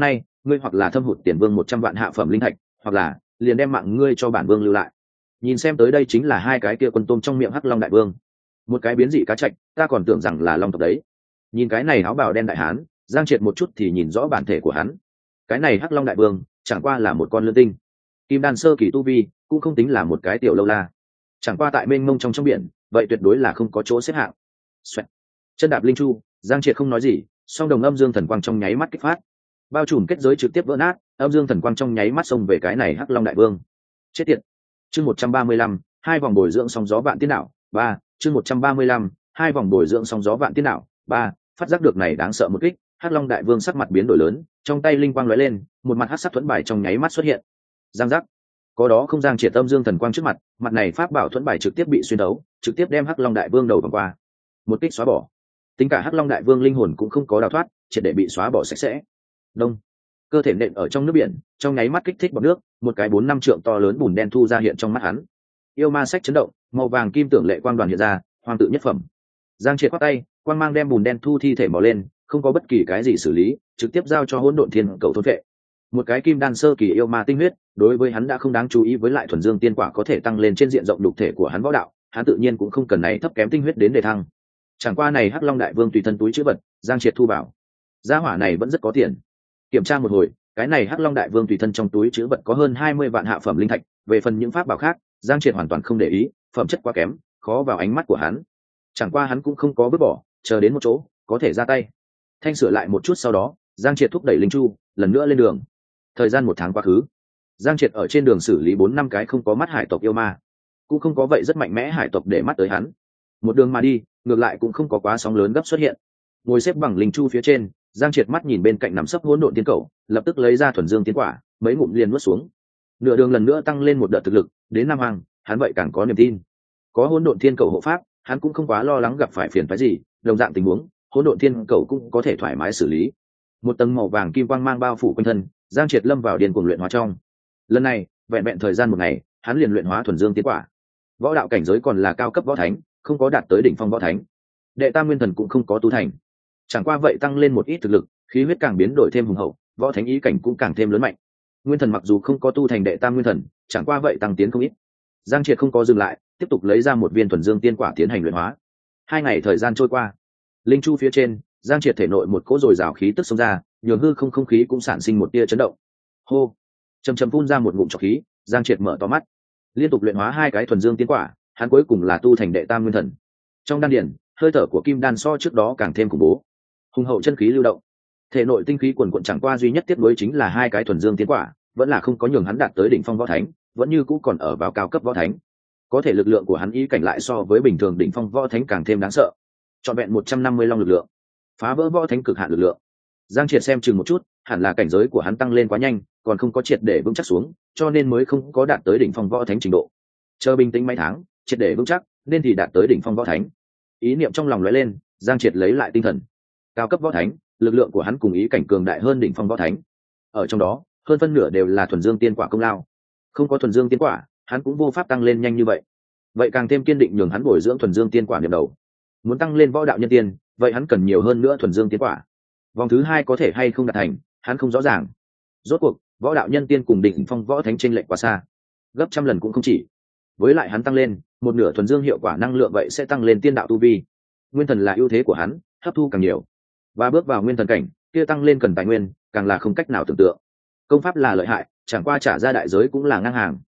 ngươi hoặc là thâm hụt tiền vương 100 vạn hạ phẩm linh thạch, hoặc là liền đem mạng ngươi cho bản vương lưu lại. Nhìn xem tới đây chính là hai cái kia quân tôm trong miệng hắc long đại vương, một cái biến dị cá trạch, ta còn tưởng rằng là long tộc đấy. Nhìn cái này áo bào đen đại hán, Giang Triệt một chút thì nhìn rõ bản thể của hắn. Cái này hắc long đại vương chẳng qua là một con lươn tinh, kim đan sơ kỳ tu vi, cũng không tính là một cái tiểu lâu la, chẳng qua tại mênh mông trong biển, vậy tuyệt đối là không có chỗ xếp hạng. Xoẹt. Chân đạp linh chu, Giang Triệt không nói gì, song đồng âm dương thần quang trong nháy mắt kích phát, bao trùm kết giới trực tiếp vỡ nát, âm dương thần quang trong nháy mắt xông về cái này hắc long đại vương. Chết tiệt. Chương 135, hai vòng bồi dưỡng sóng gió vạn tiên đảo, 3, chương 135, hai vòng bồi dưỡng sóng gió vạn tiên đảo, 3, phát giác được này đáng sợ một kích, hắc long đại vương sắc mặt biến đổi lớn, trong tay linh quang lóe lên, một mặt hắc sắc thuẫn bài trong nháy mắt xuất hiện. Giang giác. Có đó không Giang Triệt âm dương thần quang trước mặt, mặt này pháp bảo thuẫn bài trực tiếp bị xuyên đấu, trực tiếp đem hắc long đại vương đầu vòng qua. Một kích xóa bỏ. Tính cả hắc long đại vương linh hồn cũng không có đào thoát, triệt để bị xóa bỏ sạch sẽ. Đông. Cơ thể nện ở trong nước biển, trong nháy mắt kích thích bọt nước, một cái 4-5 trượng to lớn bùn đen thu ra hiện trong mắt hắn. Yêu ma sách chấn động, màu vàng kim tưởng lệ quang đoàn hiện ra, hoàng tự nhất phẩm. Giang Triệt quát tay, quang mang đem bùn đen thu thi thể mò lên, không có bất kỳ cái gì xử lý, trực tiếp giao cho hỗn độn thiên cầu thôn vệ. Một cái kim đan sơ kỳ yêu ma tinh huyết, đối với hắn đã không đáng chú ý, với lại thuần dương tiên quả có thể tăng lên trên diện rộng đục thể của hắn võ đạo, hắn tự nhiên cũng không cần này thấp kém tinh huyết đến để thăng. Chẳng qua này hắc long đại vương tùy thân túi chữ vật, Giang Triệt thu vào. Gia hỏa này vẫn rất có tiền. Kiểm tra một hồi, cái này hắc long đại vương tùy thân trong túi chữ vật có hơn 20 vạn hạ phẩm linh thạch, về phần những pháp bảo khác, Giang Triệt hoàn toàn không để ý, phẩm chất quá kém, khó vào ánh mắt của hắn. Chẳng qua hắn cũng không có vứt bỏ, chờ đến một chỗ có thể ra tay. Thanh sửa lại một chút sau đó, Giang Triệt thúc đẩy linh chu, lần nữa lên đường. Thời gian 1 tháng quá khứ, Giang Triệt ở trên đường xử lý 4-5 cái không có mắt hải tộc yêu ma, cũng không có vậy rất mạnh mẽ hải tộc để mắt tới hắn. Một đường mà đi, ngược lại cũng không có quá sóng lớn gấp xuất hiện. Ngồi xếp bằng linh chu phía trên, Giang Triệt mắt nhìn bên cạnh nằm sấp hỗn độn tiên cầu, lập tức lấy ra thuần dương tiên quả, mấy ngụm liền nuốt xuống. Nửa đường lần nữa tăng lên một đợt thực lực, đến Nam Hoàng, hắn vậy càng có niềm tin. Có hỗn độn thiên cầu hộ pháp, hắn cũng không quá lo lắng gặp phải phiền phức gì, đồng dạng tình huống, hỗn độn thiên cầu cũng có thể thoải mái xử lý. Một tầng màu vàng kim quang mang bao phủ quanh thân, Giang Triệt lâm vào điên cuồng luyện hóa trong. Lần này, vẹn vẹn thời gian 1 ngày, hắn liền luyện hóa thuần dương tiên quả. Võ đạo cảnh giới còn là cao cấp võ thánh, không có đạt tới đỉnh phong võ thánh. Đệ tam nguyên thần cũng không có tu thành. Chẳng qua vậy tăng lên một ít thực lực, khí huyết càng biến đổi thêm hùng hậu, võ thánh ý cảnh cũng càng thêm lớn mạnh. Nguyên thần mặc dù không có tu thành đệ tam nguyên thần, chẳng qua vậy tăng tiến không ít. Giang Triệt không có dừng lại, tiếp tục lấy ra một viên thuần dương tiên quả tiến hành luyện hóa. 2 ngày thời gian trôi qua, linh chu phía trên, Giang Triệt thể nội một cỗ dồi dào khí tức xông ra, nhường hư không khí cũng sản sinh một tia chấn động. Hô, chầm chầm phun ra một ngụm trọc khí, Giang Triệt mở to mắt, liên tục luyện hóa 2 cái thuần dương tiên quả, hắn cuối cùng là tu thành đệ tam nguyên thần. Trong đan điển, hơi thở của kim đan so trước đó càng thêm khủng bố, hùng hậu chân khí lưu động, thể nội tinh khí quần quận, chẳng qua duy nhất tiếc nuối chính là 2 cái thuần dương tiên quả vẫn là không có nhường hắn đạt tới đỉnh phong võ thánh, vẫn như cũ còn ở vào cao cấp võ thánh. Có thể lực lượng của hắn ý cảnh lại so với bình thường đỉnh phong võ thánh càng thêm đáng sợ, trọn vẹn 150 long lực lượng, phá vỡ võ thánh cực hạn lực lượng. Giang Triệt xem chừng một chút, hẳn là cảnh giới của hắn tăng lên quá nhanh, còn không có triệt để vững chắc xuống, cho nên mới không có đạt tới đỉnh phong võ thánh trình độ. Chờ bình tĩnh mấy tháng, triệt để vững chắc, nên thì đạt tới đỉnh phong võ thánh. Ý niệm trong lòng lóe lên, Giang Triệt lấy lại tinh thần. Cao cấp võ thánh, lực lượng của hắn cùng ý cảnh cường đại hơn đỉnh phong võ thánh. Ở trong đó, hơn phân nửa đều là thuần dương tiên quả công lao. Không có thuần dương tiên quả, hắn cũng vô pháp tăng lên nhanh như vậy. Vậy càng thêm kiên định nhường hắn bồi dưỡng thuần dương tiên quả điểm đầu. Muốn tăng lên võ đạo nhân tiên, vậy hắn cần nhiều hơn nữa thuần dương tiên quả. Vòng thứ 2 có thể hay không đạt thành, hắn không rõ ràng. Rốt cuộc, võ đạo nhân tiên cùng đỉnh phong võ thánh chênh lệch quá xa, gấp trăm lần cũng không chỉ. Với lại hắn tăng lên, một nửa thuần dương hiệu quả năng lượng vậy sẽ tăng lên tiên đạo tu vi. Nguyên thần là ưu thế của hắn, hấp thu càng nhiều. Và bước vào nguyên thần cảnh, kia tăng lên cần tài nguyên, càng là không cách nào tưởng tượng. Công pháp là lợi hại, chẳng qua trả ra đại giới cũng là ngang hàng.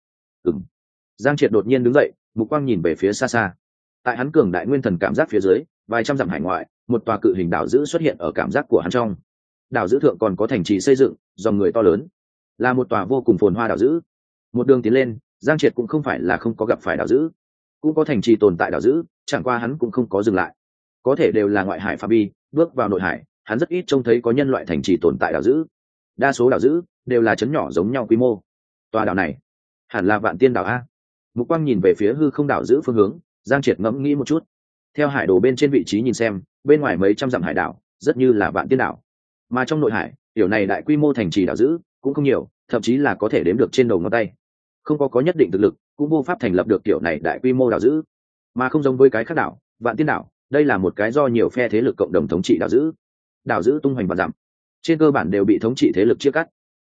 Giang Triệt đột nhiên đứng dậy, mục quang nhìn về phía xa xa. Tại hắn cường đại nguyên thần cảm giác phía dưới, vài trăm dặm hải ngoại, một tòa cự hình đảo dữ xuất hiện ở cảm giác của hắn trong. Đảo dữ thượng còn có thành trì xây dựng, dòng người to lớn, là một tòa vô cùng phồn hoa đảo dữ. Một đường tiến lên, Giang Triệt cũng không phải là không có gặp phải đảo dữ, cũng có thành trì tồn tại đảo dữ, chẳng qua hắn cũng không có dừng lại. Có thể đều là ngoại hải phạm vi, bước vào nội hải, hắn rất ít trông thấy có nhân loại thành trì tồn tại đảo dữ. Đa số đảo dữ đều là trấn nhỏ giống nhau quy mô. Tòa đảo này hẳn là Vạn Tiên đảo a. Mục quang nhìn về phía hư không đảo dữ phương hướng, Giang Triệt ngẫm nghĩ một chút. Theo hải đồ bên trên vị trí nhìn xem, bên ngoài mấy trăm dặm hải đảo, rất như là Vạn Tiên đảo. Mà trong nội hải, tiểu này đại quy mô thành trì đảo dữ cũng không nhiều, thậm chí là có thể đếm được trên đầu ngón tay. Không có nhất định thực lực, cũng vô pháp thành lập được tiểu này đại quy mô đảo dữ. Mà không giống với cái khác đảo, Vạn Tiên đảo, đây là một cái do nhiều phe thế lực cộng đồng thống trị đảo dữ. Đảo dữ tung hoành và dặm, trên cơ bản đều bị thống trị thế lực chia cắt.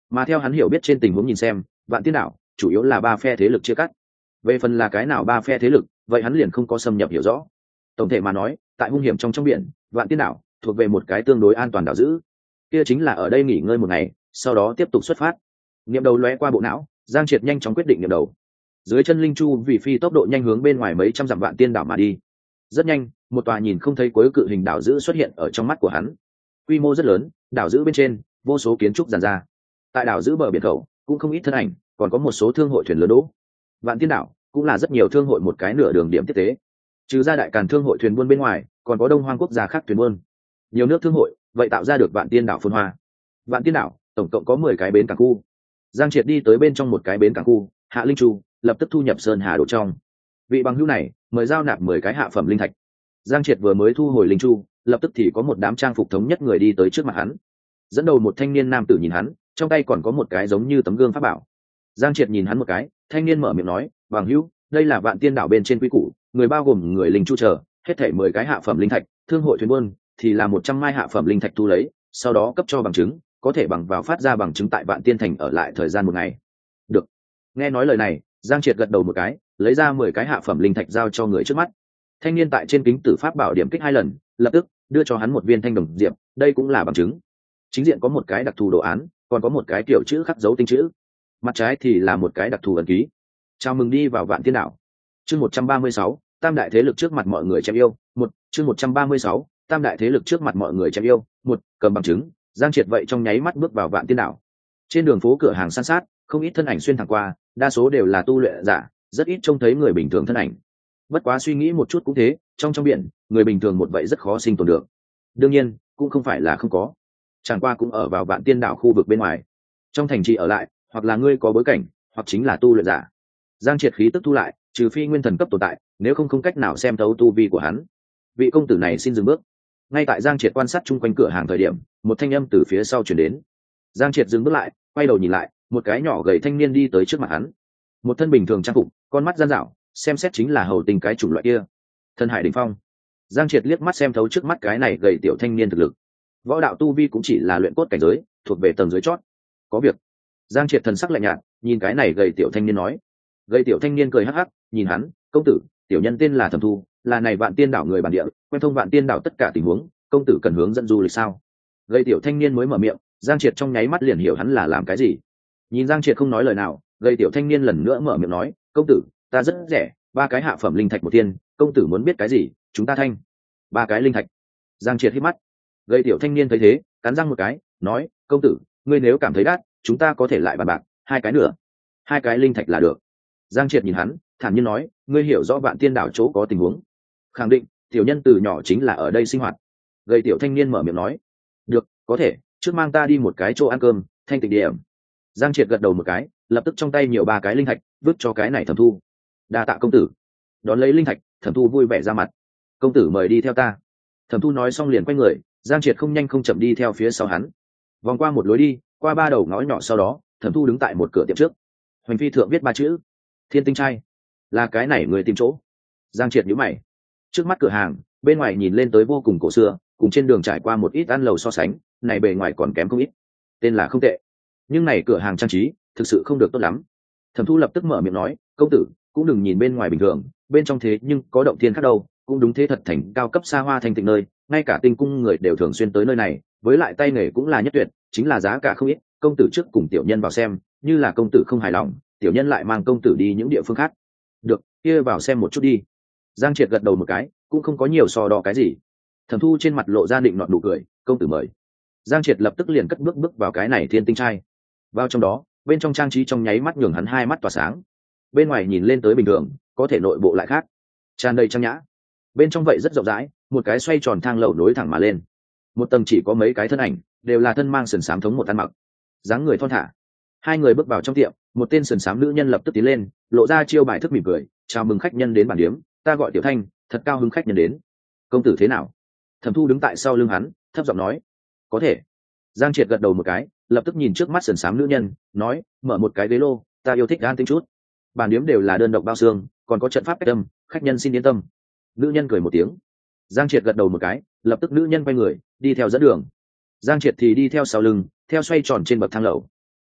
mà theo hắn hiểu biết trên tình huống nhìn xem, Vạn Tiên đảo chủ yếu là ba phe thế lực chia cắt. Về phần là cái nào ba phe thế lực, vậy hắn liền không có xâm nhập hiểu rõ. Tổng thể mà nói, tại hung hiểm trong biển, Vạn Tiên đảo thuộc về một cái tương đối an toàn đảo giữ. Kia chính là ở đây nghỉ ngơi một ngày, sau đó tiếp tục xuất phát. Niệm đầu lóe qua bộ não, Giang Triệt nhanh chóng quyết định niệm đầu. Dưới chân linh chu vì phi tốc độ nhanh hướng bên ngoài mấy trăm dặm Vạn Tiên đảo mà đi. Rất nhanh, một tòa nhìn không thấy cuối cự hình đảo giữ xuất hiện ở trong mắt của hắn. Quy mô rất lớn, đảo giữ bên trên vô số kiến trúc dàn ra. Tại đảo giữ bờ biển khẩu cũng không ít thân ảnh, còn có một số thương hội thuyền lớn đỗ. Vạn Tiên đảo cũng là rất nhiều thương hội một cái nửa đường điểm tiếp tế. Trừ ra đại càn thương hội thuyền buôn bên ngoài, còn có Đông Hoang quốc gia khác thuyền buôn. Nhiều nước thương hội, vậy tạo ra được Vạn Tiên đảo phồn hoa. Vạn Tiên đảo tổng cộng có 10 cái bến cảng khu. Giang Triệt đi tới bên trong một cái bến cảng khu, hạ linh chu, lập tức thu nhập sơn hà đổ trong. Vị bằng hữu này mời giao nạp 10 cái hạ phẩm linh thạch. Giang Triệt vừa mới thu hồi linh chu, lập tức thì có một đám trang phục thống nhất người đi tới trước mặt hắn. Dẫn đầu một thanh niên nam tử nhìn hắn, trong tay còn có một cái giống như tấm gương pháp bảo. Giang Triệt nhìn hắn một cái, thanh niên mở miệng nói, bằng hữu, đây là Vạn Tiên đảo bên trên quy củ, người bao gồm người linh chu chờ, hết thảy 10 cái hạ phẩm linh thạch, thương hội thuyền buôn thì là 100 mai hạ phẩm linh thạch thu lấy, sau đó cấp cho bằng chứng, có thể bằng vào phát ra bằng chứng tại Vạn Tiên thành ở lại thời gian một ngày. Được. Nghe nói lời này, Giang Triệt gật đầu một cái, lấy ra 10 cái hạ phẩm linh thạch giao cho người trước mắt. Thanh niên tại trên kính tử pháp bảo điểm kích 2 lần, lập tức đưa cho hắn một viên thanh đồng diệp, đây cũng là bằng chứng. Chính diện có một cái đặc thù đồ án, còn có một cái kiểu chữ khắc dấu tinh chữ. Mặt trái thì là một cái đặc thù ấn ký. Chào mừng đi vào Vạn Tiên đảo. Chương 136, tam đại thế lực trước mặt mọi người chém yêu. Chương 136, tam đại thế lực trước mặt mọi người chém yêu. Cầm bằng chứng, Giang Triệt vậy trong nháy mắt bước vào Vạn Tiên đảo. Trên đường phố cửa hàng san sát, không ít thân ảnh xuyên thẳng qua, đa số đều là tu luyện giả, rất ít trông thấy người bình thường thân ảnh. Bất quá suy nghĩ một chút cũng thế, trong biển, người bình thường một vậy rất khó sinh tồn được. Đương nhiên, cũng không phải là không có. Chẳng qua cũng ở vào Vạn Tiên đảo khu vực bên ngoài. Trong thành trì ở lại, hoặc là ngươi có bối cảnh, hoặc chính là tu luyện giả. Giang Triệt khí tức thu lại, trừ phi nguyên thần cấp tồn tại, nếu không cách nào xem thấu tu vi của hắn. Vị công tử này xin dừng bước. Ngay tại Giang Triệt quan sát chung quanh cửa hàng thời điểm, một thanh âm từ phía sau truyền đến. Giang Triệt dừng bước lại, quay đầu nhìn lại, một cái nhỏ gầy thanh niên đi tới trước mặt hắn. Một thân bình thường trang phục, con mắt gian dảo, xem xét chính là hầu tình cái chủng loại kia. Thân hải đỉnh phong. Giang Triệt liếc mắt xem thấu trước mắt cái này gầy tiểu thanh niên thực lực. Võ đạo tu vi cũng chỉ là luyện cốt cảnh giới, thuộc về tầng dưới chót. Có việc. Giang Triệt thần sắc lạnh nhạt, nhìn cái này gầy tiểu thanh niên nói. Gầy tiểu thanh niên cười hắc hắc, nhìn hắn, công tử, tiểu nhân tên là Thẩm Thu, là này Vạn Tiên đảo người bản địa, quen thông Vạn Tiên đảo tất cả tình huống, công tử cần hướng dẫn du lịch sao? Gầy tiểu thanh niên mới mở miệng, Giang Triệt trong nháy mắt liền hiểu hắn là làm cái gì. Nhìn Giang Triệt không nói lời nào, gầy tiểu thanh niên lần nữa mở miệng nói, công tử, ta rất rẻ, 3 cái hạ phẩm linh thạch một tiên, công tử muốn biết cái gì, chúng ta thanh. 3 cái linh thạch. Giang Triệt hít mắt. Gầy tiểu thanh niên thấy thế, cắn răng một cái, nói, công tử, ngươi nếu cảm thấy đắt, chúng ta có thể lại bàn bạc, 2 cái nữa. 2 cái linh thạch là được. Giang Triệt nhìn hắn, thản nhiên nói, ngươi hiểu rõ Vạn Tiên đảo chỗ có tình huống. Khẳng định, tiểu nhân từ nhỏ chính là ở đây sinh hoạt. Gầy tiểu thanh niên mở miệng nói, được, có thể, trước mang ta đi một cái chỗ ăn cơm, thanh tịnh điểm. Giang Triệt gật đầu một cái, lập tức trong tay nhiều 3 cái linh thạch, vứt cho cái này Thẩm Thu. Đa tạ công tử. Đón lấy linh thạch, Thẩm Thu vui vẻ ra mặt. Công tử mời đi theo ta. Thẩm Thu nói xong liền quay người, Giang Triệt không nhanh không chậm đi theo phía sau hắn. Vòng qua một lối đi, qua 3 đầu ngõ nhỏ, sau đó Thẩm Thu đứng tại một cửa tiệm trước. Hoành phi thượng viết 3 chữ: Thiên Tinh trai. Là cái này người tìm chỗ. Giang Triệt nhíu mày. Trước mắt cửa hàng, bên ngoài nhìn lên tới vô cùng cổ xưa, cùng trên đường trải qua một ít ăn lầu so sánh, này bề ngoài còn kém không ít. Tên là không tệ, nhưng này cửa hàng trang trí thực sự không được tốt lắm. Thẩm Thu lập tức mở miệng nói, công tử cũng đừng nhìn bên ngoài bình thường, bên trong thế nhưng có động thiên khác đâu, cũng đúng thế thật thành cao cấp xa hoa thành tịnh nơi, ngay cả tinh cung người đều thường xuyên tới nơi này, với lại tay nghề cũng là nhất tuyệt, chính là giá cả không ít, công tử trước cùng tiểu nhân vào xem, như là công tử không hài lòng, tiểu nhân lại mang công tử đi những địa phương khác. Được, kia vào xem một chút đi. Giang Triệt gật đầu một cái, cũng không có nhiều so đo cái gì. Thẩm Thu trên mặt lộ ra định nọt nụ cười, công tử mời. Giang Triệt lập tức liền cất bước vào cái này Thiên Tinh trai. Vào trong đó, bên trong trang trí trong nháy mắt nhường hắn 2 mắt tỏa sáng. Bên ngoài nhìn lên tới bình thường, có thể nội bộ lại khác, tràn đầy trang nhã. Bên trong vậy rất rộng rãi, một cái xoay tròn thang lầu nối thẳng mà lên. Một tầng chỉ có mấy cái thân ảnh, đều là thân mang sườn xám thống một ăn mặc, dáng người thon thả. 2 người bước vào trong tiệm, một tên sườn xám nữ nhân lập tức tiến lên, lộ ra chiêu bài thức mỉm cười, chào mừng khách nhân đến bản điếm, ta gọi Tiểu Thanh, thật cao hứng khách nhân đến. Công tử thế nào? Thẩm Thu đứng tại sau lưng hắn, thấp giọng nói. Có thể. Giang Triệt gật đầu một cái, lập tức nhìn trước mắt sườn xám nữ nhân, nói, mở một cái ghế lô, ta yêu thích an tĩnh chút. Bản điếm đều là đơn độc bao xương, còn có trận pháp cách âm, khách nhân xin yên tâm. Nữ nhân cười một tiếng. Giang Triệt gật đầu một cái, lập tức nữ nhân quay người, đi theo dẫn đường. Giang Triệt thì đi theo sau lưng, theo xoay tròn trên bậc thang lầu.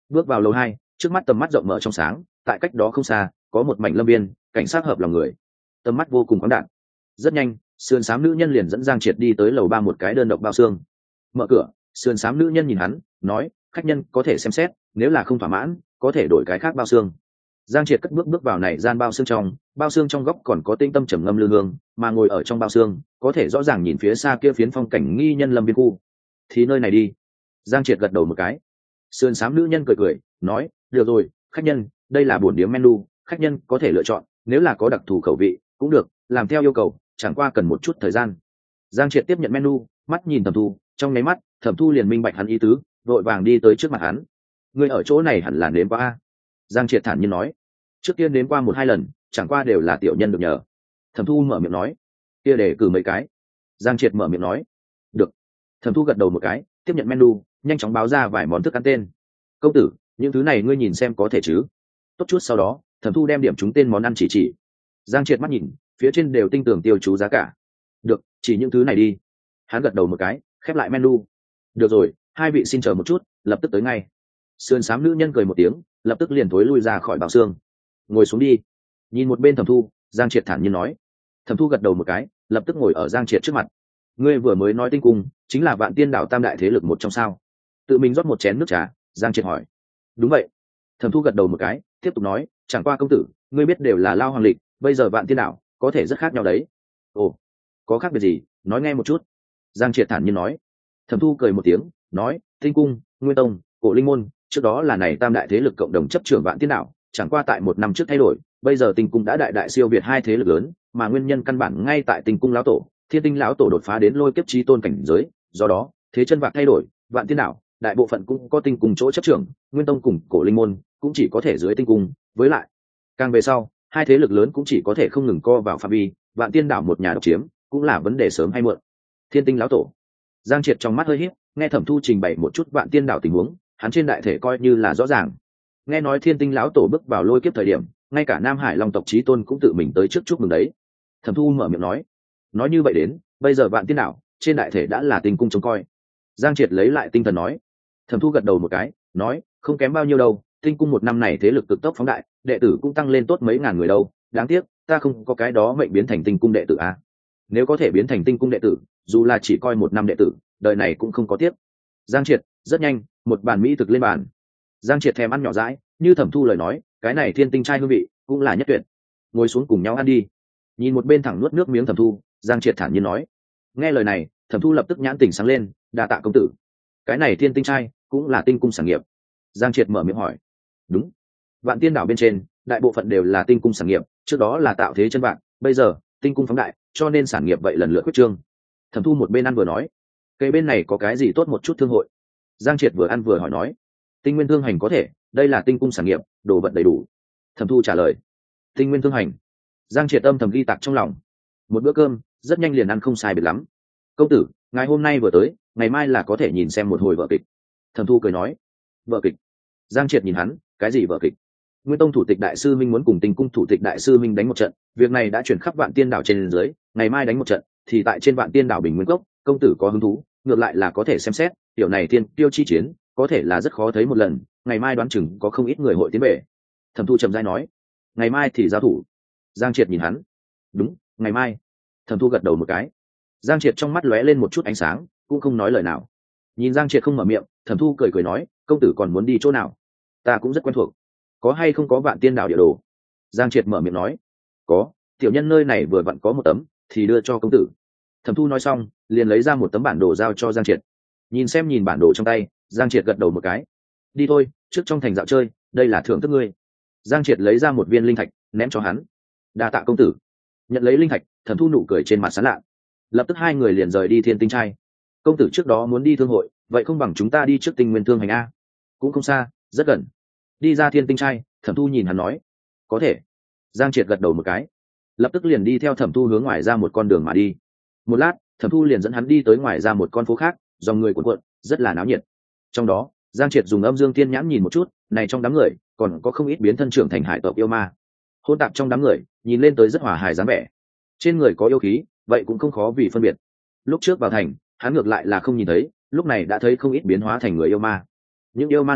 Bước vào lầu 2, trước mắt tầm mắt rộng mở trong sáng, tại cách đó không xa có một mảnh lâm viên, cảnh sát hợp lòng người, tầm mắt vô cùng khoáng đạt. Rất nhanh, sườn xám nữ nhân liền dẫn Giang Triệt đi tới lầu 3 một cái đơn độc bao xương. Mở cửa, sườn xám nữ nhân nhìn hắn, nói, khách nhân có thể xem xét, nếu là không thỏa mãn, có thể đổi cái khác bao xương. Giang Triệt cất bước vào này gian bao xương trong góc còn có tinh tâm trầm ngâm lư hương, mà ngồi ở trong bao xương, có thể rõ ràng nhìn phía xa kia phiến phong cảnh nghi nhân lâm viên khu. Thì nơi này đi. Giang Triệt gật đầu một cái. Sườn xám nữ nhân cười, nói, được rồi, khách nhân, đây là bổn điếm menu, khách nhân có thể lựa chọn, nếu là có đặc thù khẩu vị, cũng được, làm theo yêu cầu, chẳng qua cần một chút thời gian. Giang Triệt tiếp nhận menu, mắt nhìn Thẩm Thu, trong nháy mắt, Thẩm Thu liền minh bạch hắn ý tứ, vội vàng đi tới trước mặt hắn. Người ở chỗ này hẳn là nếm qua a. Giang Triệt thản nhiên nói, trước tiên nếm qua 1-2 lần, chẳng qua đều là tiểu nhân được nhờ. Thẩm Thu mở miệng nói, kia để cử mấy cái. Giang Triệt mở miệng nói, được. Thẩm Thu gật đầu một cái, tiếp nhận menu, nhanh chóng báo ra vài món thức ăn tên. Công tử, những thứ này ngươi nhìn xem có thể chứ? Tốt chút sau đó, Thẩm Thu đem điểm chúng tên món ăn chỉ. Giang Triệt mắt nhìn, phía trên đều tinh tường tiêu chú giá cả. Được, chỉ những thứ này đi. Hắn gật đầu một cái, khép lại menu. Được rồi, hai vị xin chờ một chút, lập tức tới ngay. Sườn xám nữ nhân cười một tiếng, lập tức liền thối lui ra khỏi bao xương. Ngồi xuống đi. Nhìn một bên Thẩm Thu, Giang Triệt thản nhiên nói. Thẩm Thu gật đầu một cái, lập tức ngồi ở Giang Triệt trước mặt. Ngươi vừa mới nói Tinh Cung chính là Vạn Tiên đảo tam đại thế lực một trong sao? Tự mình rót một chén nước trà, Giang Triệt hỏi. Đúng vậy. Thẩm Thu gật đầu một cái, tiếp tục nói, chẳng qua công tử, ngươi biết đều là lao hoàng lịch, bây giờ Vạn Tiên đảo có thể rất khác nhau đấy. Ồ, có khác biệt gì, nói nghe một chút. Giang Triệt thản nhiên nói. Thẩm Thu cười một tiếng, nói, Tinh Cung, Nguyên Tông, Cổ Linh Môn, trước đó là này tam đại thế lực cộng đồng chấp trưởng Vạn Tiên đảo, chẳng qua tại 1 năm trước thay đổi, bây giờ Tinh Cung đã đại siêu việt hai thế lực lớn, mà nguyên nhân căn bản ngay tại Tinh Cung lão tổ, Thiên Tinh lão tổ đột phá đến lôi kiếp chí tôn cảnh giới, do đó, thế chân vạc thay đổi, Vạn Tiên đảo, đại bộ phận cũng có Tinh Cung chỗ chấp trưởng, Nguyên Tông cùng Cổ Linh Môn cũng chỉ có thể dưới Tinh Cung, với lại, càng về sau, hai thế lực lớn cũng chỉ có thể không ngừng co vào phạm vi, Vạn Tiên đảo một nhà độc chiếm, cũng là vấn đề sớm hay muộn. Thiên Tinh lão tổ. Giang Triệt trong mắt hơi híp, nghe Thẩm Thu trình bày một chút Vạn Tiên đảo tình huống, hắn trên đại thể coi như là rõ ràng. Nghe nói Thiên Tinh lão tổ bước vào lôi kiếp thời điểm, ngay cả Nam Hải Long tộc chí tôn cũng tự mình tới trước chúc mừng đấy. Thẩm Thu mở miệng nói như vậy đến, bây giờ Vạn Tiên đảo trên đại thể đã là Tinh Cung trông coi. Giang Triệt lấy lại tinh thần nói. Thẩm Thu gật đầu một cái, nói, không kém bao nhiêu đâu, Tinh Cung 1 năm này thế lực cực tốc phóng đại, đệ tử cũng tăng lên tốt mấy ngàn người đâu, đáng tiếc, ta không có cái đó mệnh biến thành Tinh Cung đệ tử à. Nếu có thể biến thành Tinh Cung đệ tử, dù là chỉ coi 1 năm đệ tử, đời này cũng không có tiếp. Giang Triệt, rất nhanh, một bàn mỹ thực lên bàn. Giang Triệt thèm ăn nhỏ dãi, như Thẩm Thu lời nói, cái này thiên tinh trai hương vị cũng là nhất tuyệt. Ngồi xuống cùng nhau ăn đi. Nhìn một bên thẳng nuốt nước miếng Thẩm Thu, Giang Triệt thản nhiên nói. Nghe lời này, Thẩm Thu lập tức nhãn tỉnh sáng lên, đa tạ công tử. Cái này thiên tinh trai cũng là Tinh Cung sản nghiệp. Giang Triệt mở miệng hỏi. Đúng. Vạn Tiên đảo bên trên, đại bộ phận đều là Tinh Cung sản nghiệp, trước đó là tạo thế chân vạn, bây giờ Tinh Cung phóng đại, cho nên sản nghiệp vậy lần lượt quyết trương. Thẩm Thu một bên ăn vừa nói, cây bên này có cái gì tốt một chút thương hội. Giang Triệt vừa ăn vừa hỏi nói. Tinh Nguyên Thương Hành có thể, đây là Tinh Cung sản nghiệp, đồ vật đầy đủ. Thẩm Thu trả lời. Tinh Nguyên Thương Hành. Giang Triệt âm thầm ghi tạc trong lòng. Một bữa cơm rất nhanh liền ăn không sai biệt lắm. Công tử, ngày hôm nay vừa tới, ngày mai là có thể nhìn xem một hồi vở kịch. Thẩm Thu cười nói. Vở kịch. Giang Triệt nhìn hắn, cái gì vở kịch? Nguyên Tông thủ tịch đại sư minh muốn cùng Tinh Cung thủ tịch đại sư minh đánh một trận, việc này đã chuyển khắp Vạn Tiên đảo trên dưới, ngày mai đánh một trận, thì tại trên Vạn Tiên đảo Bình Nguyên Cốc, công tử có hứng thú, ngược lại là có thể xem xét, tiểu này tiên tiêu chi chiến, có thể là rất khó thấy một lần, ngày mai đoán chừng có không ít người hội tiến về. Thẩm Thu trầm rãi nói. Ngày mai thì giao thủ. Giang Triệt nhìn hắn. Đúng, ngày mai. Thẩm Thu gật đầu một cái. Giang Triệt trong mắt lóe lên một chút ánh sáng, cũng không nói lời nào. Nhìn Giang Triệt không mở miệng, Thẩm Thu cười nói, công tử còn muốn đi chỗ nào? Ta cũng rất quen thuộc. Có hay không có Vạn Tiên đảo địa đồ? Giang Triệt mở miệng nói. Có, tiểu nhân nơi này vừa vặn có một tấm, thì đưa cho công tử. Thẩm Thu nói xong, liền lấy ra một tấm bản đồ giao cho Giang Triệt. Nhìn bản đồ trong tay, Giang Triệt gật đầu một cái. Đi thôi, trước trong thành dạo chơi, đây là thưởng thức ngươi. Giang Triệt lấy ra một viên linh thạch, ném cho hắn. Đa tạ công tử. Nhận lấy linh thạch, Thẩm Thu nụ cười trên mặt sán lạ. Lập tức hai người liền rời đi Thiên Tinh trai. Công tử trước đó muốn đi thương hội, vậy không bằng chúng ta đi trước Tinh Nguyên Thương Hành a. Cũng không xa, rất gần. Đi ra Thiên Tinh trai, Thẩm Thu nhìn hắn nói. Có thể. Giang Triệt gật đầu một cái. Lập tức liền đi theo Thẩm Thu hướng ngoài ra một con đường mà đi. Một lát, Thẩm Thu liền dẫn hắn đi tới ngoài ra một con phố khác, dòng người cuộn cuộn, rất là náo nhiệt. Trong đó, Giang Triệt dùng âm dương tiên nhãn nhìn một chút, này trong đám người còn có không ít biến thân trưởng thành hải tộc yêu ma. Hỗn tạp trong đám người, nhìn lên tới rất hòa hài dáng vẻ. Trên người có yêu khí, vậy cũng không khó vì phân biệt. Lúc trước vào thành, hắn ngược lại là không nhìn thấy, lúc này đã thấy không ít biến hóa thành người yêu ma. Những yêu ma này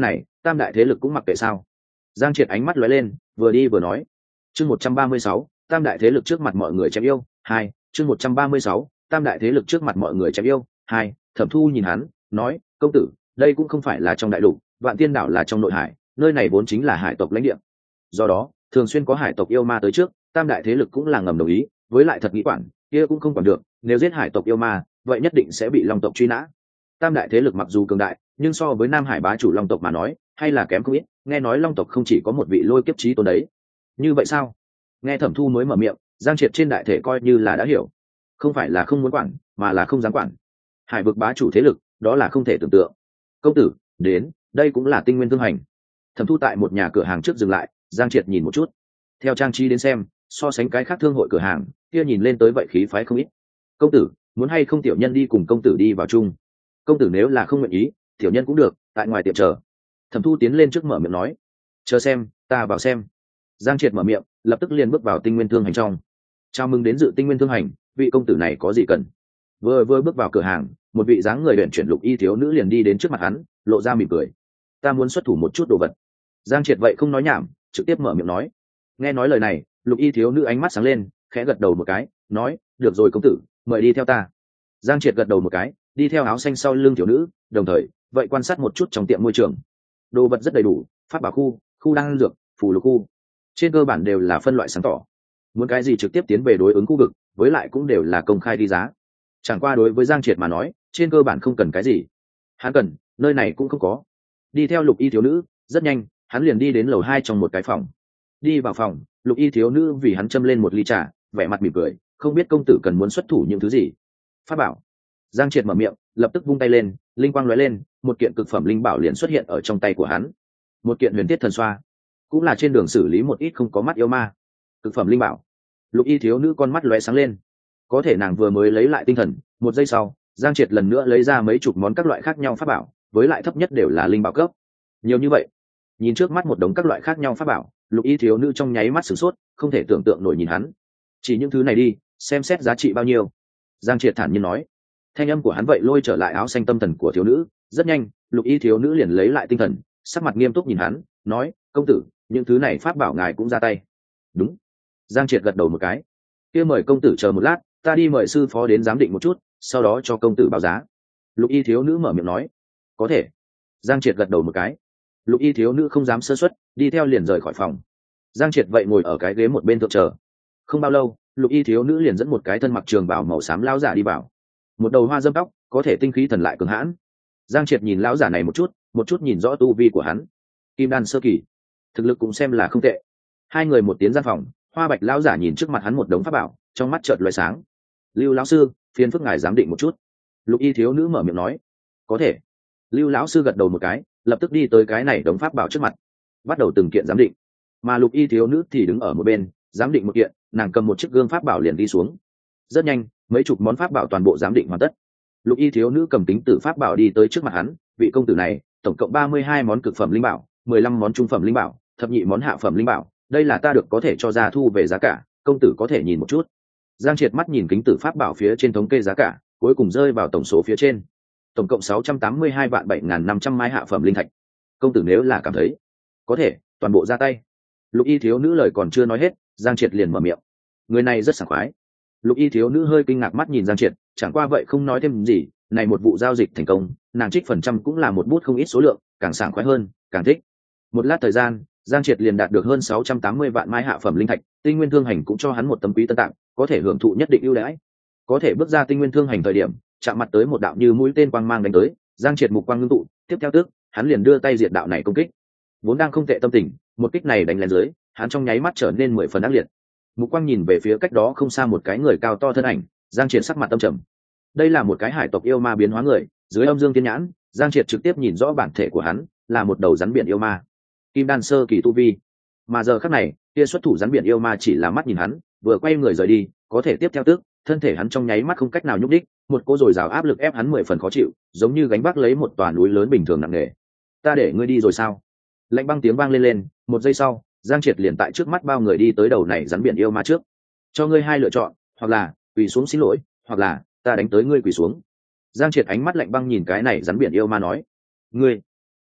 tam đại thế lực cũng mặc kệ sao? Giang Triệt ánh mắt lóe lên, vừa đi vừa nói. Chương 136, tam đại thế lực trước mặt mọi người chém yêu. Hai, chương 136, tam đại thế lực trước mặt mọi người chém yêu. Hai, Thẩm Thu nhìn hắn, nói, công tử, đây cũng không phải là trong đại lục, Vạn Tiên đảo là trong nội hải, nơi này vốn chính là hải tộc lãnh địa. Do đó, thường xuyên có hải tộc yêu ma tới trước, tam đại thế lực cũng là ngầm đồng ý, với lại thật nghĩ quản, kia cũng không quản được, nếu giết hải tộc yêu ma, vậy nhất định sẽ bị long tộc truy nã. Tam đại thế lực mặc dù cường đại, nhưng so với Nam Hải bá chủ long tộc mà nói, hay là kém không ít, nghe nói long tộc không chỉ có một vị lôi kiếp chí tôn đấy. Như vậy sao? Nghe Thẩm Thu mới mở miệng, Giang Triệt trên đại thể coi như là đã hiểu, không phải là không muốn quản, mà là không dám quản. Hải vực bá chủ thế lực, đó là không thể tưởng tượng. Công tử, đến, đây cũng là Tinh Nguyên Thương Hành. Thẩm Thu tại một nhà cửa hàng trước dừng lại, Giang Triệt nhìn một chút. Theo trang trí đến xem, so sánh cái khác thương hội cửa hàng, kia nhìn lên tới vậy khí phái không ít. Công tử, muốn hay không tiểu nhân đi cùng công tử đi vào chung? Công tử nếu là không nguyện ý, tiểu nhân cũng được, tại ngoài tiệm chờ. Thẩm Thu tiến lên trước mở miệng nói. Chờ xem, ta vào xem. Giang Triệt mở miệng, lập tức liền bước vào Tinh Nguyên Thương Hành trong. Chào mừng đến dự Tinh Nguyên Thương Hành, vị công tử này có gì cần? Vừa bước vào cửa hàng, một vị dáng người luyện chuyển lục y thiếu nữ liền đi đến trước mặt hắn, lộ ra mỉm cười. Ta muốn xuất thủ một chút đồ vật. Giang Triệt vậy không nói nhảm, trực tiếp mở miệng nói. Nghe nói lời này, lục y thiếu nữ ánh mắt sáng lên, khẽ gật đầu một cái, nói, được rồi công tử, mời đi theo ta. Giang Triệt gật đầu một cái, đi theo áo xanh sau lưng thiếu nữ, đồng thời vậy quan sát một chút trong tiệm môi trường. Đồ vật rất đầy đủ, pháp bảo khu, khu đan dược, phù lục khu, trên cơ bản đều là phân loại sáng tỏ. Muốn cái gì trực tiếp tiến về đối ứng khu vực, với lại cũng đều là công khai đi giá. Chẳng qua đối với Giang Triệt mà nói, trên cơ bản không cần cái gì. Hắn cần, nơi này cũng không có. Đi theo lục y thiếu nữ, rất nhanh, hắn liền đi đến lầu 2 trong một cái phòng. Đi vào phòng, lục y thiếu nữ vì hắn châm lên một ly trà, vẻ mặt mỉm cười, không biết công tử cần muốn xuất thủ những thứ gì. Pháp bảo. Giang Triệt mở miệng, lập tức vung tay lên, linh quang lóe lên, một kiện cực phẩm linh bảo liền xuất hiện ở trong tay của hắn. Một kiện huyền thiết thần xoa, cũng là trên đường xử lý một ít không có mắt yêu ma. Cực phẩm linh bảo. Lục y thiếu nữ con mắt lóe sáng lên. Có thể nàng vừa mới lấy lại tinh thần, một giây sau, Giang Triệt lần nữa lấy ra mấy chục món các loại khác nhau pháp bảo, với lại thấp nhất đều là linh bảo cấp. Nhiều như vậy. Nhìn trước mắt một đống các loại khác nhau pháp bảo, lục y thiếu nữ trong nháy mắt sửng sốt, không thể tưởng tượng nổi nhìn hắn. Chỉ những thứ này đi, xem xét giá trị bao nhiêu. Giang Triệt thản nhiên nói. Thanh âm của hắn vậy lôi trở lại áo xanh tâm thần của thiếu nữ, rất nhanh, lục y thiếu nữ liền lấy lại tinh thần, sắc mặt nghiêm túc nhìn hắn, nói, công tử, những thứ này pháp bảo ngài cũng ra tay. Đúng. Giang Triệt gật đầu một cái. Kia mời công tử chờ một lát, ta đi mời sư phó đến giám định một chút, sau đó cho công tử báo giá. Lục y thiếu nữ mở miệng nói. Có thể. Giang Triệt gật đầu một cái. Lục y thiếu nữ không dám sơ suất, đi theo liền rời khỏi phòng. Giang Triệt vậy ngồi ở cái ghế một bên thượng chờ. Không bao lâu, lục y thiếu nữ liền dẫn một cái thân mặc trường bào màu xám lão giả đi vào. Một đầu hoa dâm tóc, có thể tinh khí thần lại cường hãn. Giang Triệt nhìn lão giả này một chút nhìn rõ tu vi của hắn. Kim đan sơ kỳ, thực lực cũng xem là không tệ. Hai người một tiến gian phòng, hoa bạch lão giả nhìn trước mặt hắn một đống pháp bảo, trong mắt chợt lóe sáng. Lưu lão sư, phiền phức ngài giám định một chút. Lục y thiếu nữ mở miệng nói. Có thể. Lưu lão sư gật đầu một cái, lập tức đi tới cái này đống pháp bảo trước mặt, bắt đầu từng kiện giám định. Mà lục y thiếu nữ thì đứng ở một bên, giám định một kiện, nàng cầm một chiếc gương pháp bảo liền đi xuống. Rất nhanh, mấy chục món pháp bảo toàn bộ giám định hoàn tất. Lục y thiếu nữ cầm tính tử pháp bảo đi tới trước mặt hắn, vị công tử này, tổng cộng 32 món cực phẩm linh bảo, 15 món trung phẩm linh bảo, thập nhị món hạ phẩm linh bảo, đây là ta được có thể cho ra thu về giá cả, công tử có thể nhìn một chút. Giang Triệt mắt nhìn kính tử pháp bảo phía trên thống kê giá cả, cuối cùng rơi vào tổng số phía trên. Tổng cộng 682 vạn 7.500 mai hạ phẩm linh thạch. Công tử nếu là cảm thấy có thể, toàn bộ ra tay. Lục y thiếu nữ lời còn chưa nói hết, Giang Triệt liền mở miệng. Người này rất sảng khoái. Lục y thiếu nữ hơi kinh ngạc mắt nhìn Giang Triệt, chẳng qua vậy không nói thêm gì, này một vụ giao dịch thành công, nàng trích phần trăm cũng là một bút không ít số lượng, càng sảng khoái hơn, càng thích. Một lát thời gian, Giang Triệt liền đạt được hơn 680 vạn mai hạ phẩm linh thạch, Tinh Nguyên Thương Hành cũng cho hắn một tấm quý tân tạng, có thể hưởng thụ nhất định ưu đãi. Có thể bước ra Tinh Nguyên Thương Hành thời điểm, chạm mặt tới một đạo như mũi tên quang mang đánh tới, Giang Triệt mục quang ngưng tụ, tiếp theo tức, hắn liền đưa tay diệt đạo này công kích. Vốn đang không tệ tâm tình, một kích này đánh lên dưới, hắn trong nháy mắt trở nên 10 phần ác liệt. Mục quang nhìn về phía cách đó không xa một cái người cao to thân ảnh, Giang Triệt sắc mặt tâm trầm. Đây là một cái hải tộc yêu ma biến hóa người, dưới âm dương tiên nhãn, Giang Triệt trực tiếp nhìn rõ bản thể của hắn, là một đầu rắn biển yêu ma. Kim đan sơ kỳ tu vi. Mà giờ khắc này, kia xuất thủ rắn biển yêu ma chỉ là mắt nhìn hắn, vừa quay người rời đi, có thể tiếp theo tức, thân thể hắn trong nháy mắt không cách nào nhúc đích, một cỗ dồi dào áp lực ép hắn 10 phần khó chịu, giống như gánh vác lấy một tòa núi lớn bình thường nặng nề. Ta để ngươi đi rồi sao? Lạnh băng tiếng vang lên, một giây sau, Giang Triệt liền tại trước mắt bao người đi tới đầu này rắn biển yêu ma trước. Cho ngươi hai lựa chọn, hoặc là quỳ xuống xin lỗi, hoặc là ta đánh tới ngươi quỳ xuống. Giang Triệt ánh mắt lạnh băng nhìn cái này rắn biển yêu ma nói. Ngươi,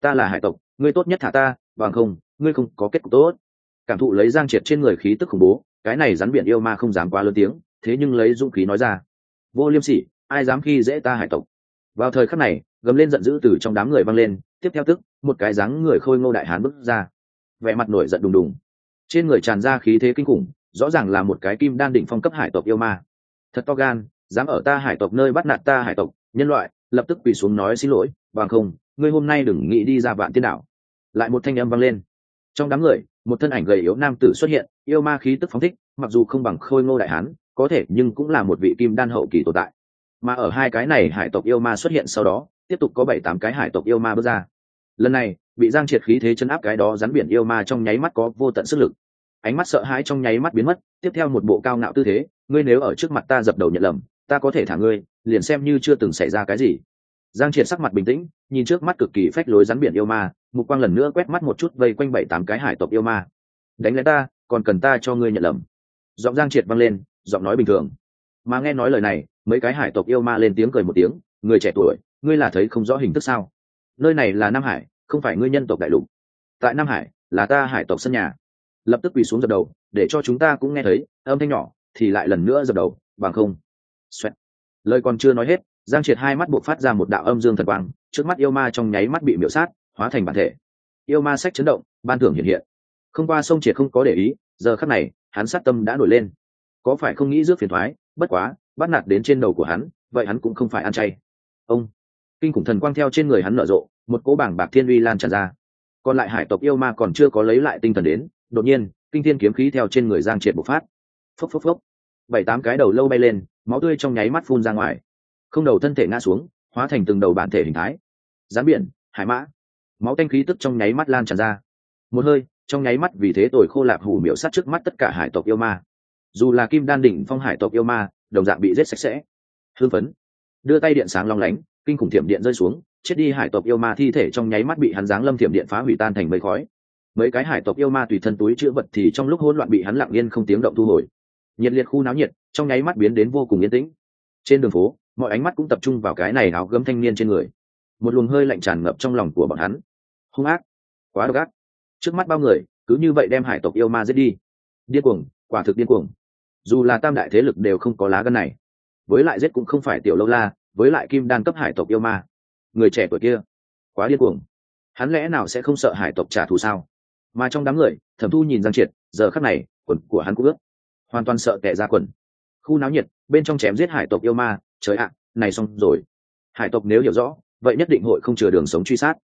ta là hải tộc, ngươi tốt nhất thả ta, bằng không ngươi không có kết cục tốt. Cảm thụ lấy Giang Triệt trên người khí tức khủng bố, cái này rắn biển yêu ma không dám quá lớn tiếng, thế nhưng lấy dũng khí nói ra: vô liêm sỉ, ai dám khi dễ ta hải tộc. Vào thời khắc này, gầm lên giận dữ từ trong đám người vang lên, tiếp theo tức một cái dáng người khôi ngô đại hán bước ra, vẻ mặt nổi giận đùng đùng, trên người tràn ra khí thế kinh khủng, rõ ràng là một cái kim đan đỉnh phong cấp hải tộc yêu ma. Thật to gan, dám ở ta hải tộc nơi bắt nạt ta hải tộc nhân loại, lập tức quỳ xuống nói xin lỗi, bằng không ngươi hôm nay đừng nghĩ đi ra Vạn Tiên đảo. Lại một thanh âm vang lên, trong đám người một thân ảnh gầy yếu nam tử xuất hiện, yêu ma khí tức phóng thích, mặc dù không bằng khôi ngô đại hán có thể, nhưng cũng là một vị kim đan hậu kỳ tồn tại. Mà ở hai cái này hải tộc yêu ma xuất hiện sau đó, tiếp tục có 7-8 cái hải tộc yêu ma bước ra. Lần này bị Giang Triệt khí thế chấn áp cái đó rắn biển yêu ma trong nháy mắt có vô tận sức lực, ánh mắt sợ hãi trong nháy mắt biến mất, tiếp theo một bộ cao ngạo tư thế: ngươi nếu ở trước mặt ta dập đầu nhận lầm, ta có thể thả ngươi, liền xem như chưa từng xảy ra cái gì. Giang Triệt sắc mặt bình tĩnh, nhìn trước mắt cực kỳ phách lối rắn biển yêu ma, mục quang lần nữa quét mắt một chút vây quanh 7-8 cái hải tộc yêu ma. Đánh lén ta, còn cần ta cho ngươi nhận lầm? Giọng Giang Triệt vang lên, giọng nói bình thường. Mà nghe nói lời này, mấy cái hải tộc yêu ma lên tiếng cười một tiếng: người trẻ tuổi, ngươi là thấy không rõ hình thức sao? Nơi này là Nam Hải, không phải ngươi nhân tộc đại lục. Tại Nam Hải là ta hải tộc sân nhà. Lập tức quỳ xuống dập đầu, để cho chúng ta cũng nghe thấy. Âm thanh nhỏ thì lại lần nữa dập đầu, bằng không. Xoẹt. Lời còn chưa nói hết, Giang Triệt hai mắt buộc phát ra một đạo âm dương thần quang, trước mắt yêu ma trong nháy mắt bị miểu sát, hóa thành bản thể. Yêu ma sách chấn động, ban thưởng hiện hiện. Không qua sông Triệt không có để ý, giờ khắc này hắn sát tâm đã nổi lên. Có phải không nghĩ rước phiền thoái, bất quá bắt nạt đến trên đầu của hắn, vậy hắn cũng không phải ăn chay. Ông kinh khủng thần quang theo trên người hắn nở rộ, một cỗ bảng bạc thiên uy lan tràn ra. Còn lại hải tộc yêu ma còn chưa có lấy lại tinh thần đến, đột nhiên kinh thiên kiếm khí theo trên người Giang Triệt bộc phát. Phốc phốc phốc, 7-8 cái đầu lâu bay lên, máu tươi trong nháy mắt phun ra ngoài. Không đầu thân thể ngã xuống, hóa thành từng đầu bản thể hình thái. Rắn biển, hải mã, máu tanh khí tức trong nháy mắt lan tràn ra. Một hơi, trong nháy mắt vì thế tồi khô lạp hủ miểu sát trước mắt tất cả hải tộc yêu ma. Dù là kim đan đỉnh phong hải tộc yêu ma, đồng dạng bị giết sạch sẽ. Hưng phấn, đưa tay điện sáng long lánh, kinh khủng thiểm điện rơi xuống, chết đi hải tộc yêu ma thi thể trong nháy mắt bị hắn giáng lâm thiểm điện phá hủy tan thành mây khói. Mấy cái hải tộc yêu ma tùy thân túi chứa vật thì trong lúc hỗn loạn bị hắn lặng yên không tiếng động thu hồi. Nhiệt liệt khu náo nhiệt trong nháy mắt biến đến vô cùng yên tĩnh. Trên đường phố, mọi ánh mắt cũng tập trung vào cái này áo gấm thanh niên trên người. Một luồng hơi lạnh tràn ngập trong lòng của bọn hắn. Hung ác, quá độc ác. Trước mắt bao người, cứ như vậy đem hải tộc yêu ma giết đi. Điên cuồng, quả thực điên cuồng. Dù là tam đại thế lực đều không có lá gan này. Với lại giết cũng không phải tiểu lâu la, với lại kim đan cấp hải tộc yêu ma. Người trẻ tuổi kia, quá điên cuồng. Hắn lẽ nào sẽ không sợ hải tộc trả thù sao? Mà trong đám người, Thẩm Thu nhìn Giang Triệt, giờ khắc này quần của hắn cũng ướt, hoàn toàn sợ tè ra quần. Khu náo nhiệt, bên trong chém giết hải tộc yêu ma, trời ạ, này xong rồi. Hải tộc nếu hiểu rõ, vậy nhất định hội không chừa đường sống truy sát.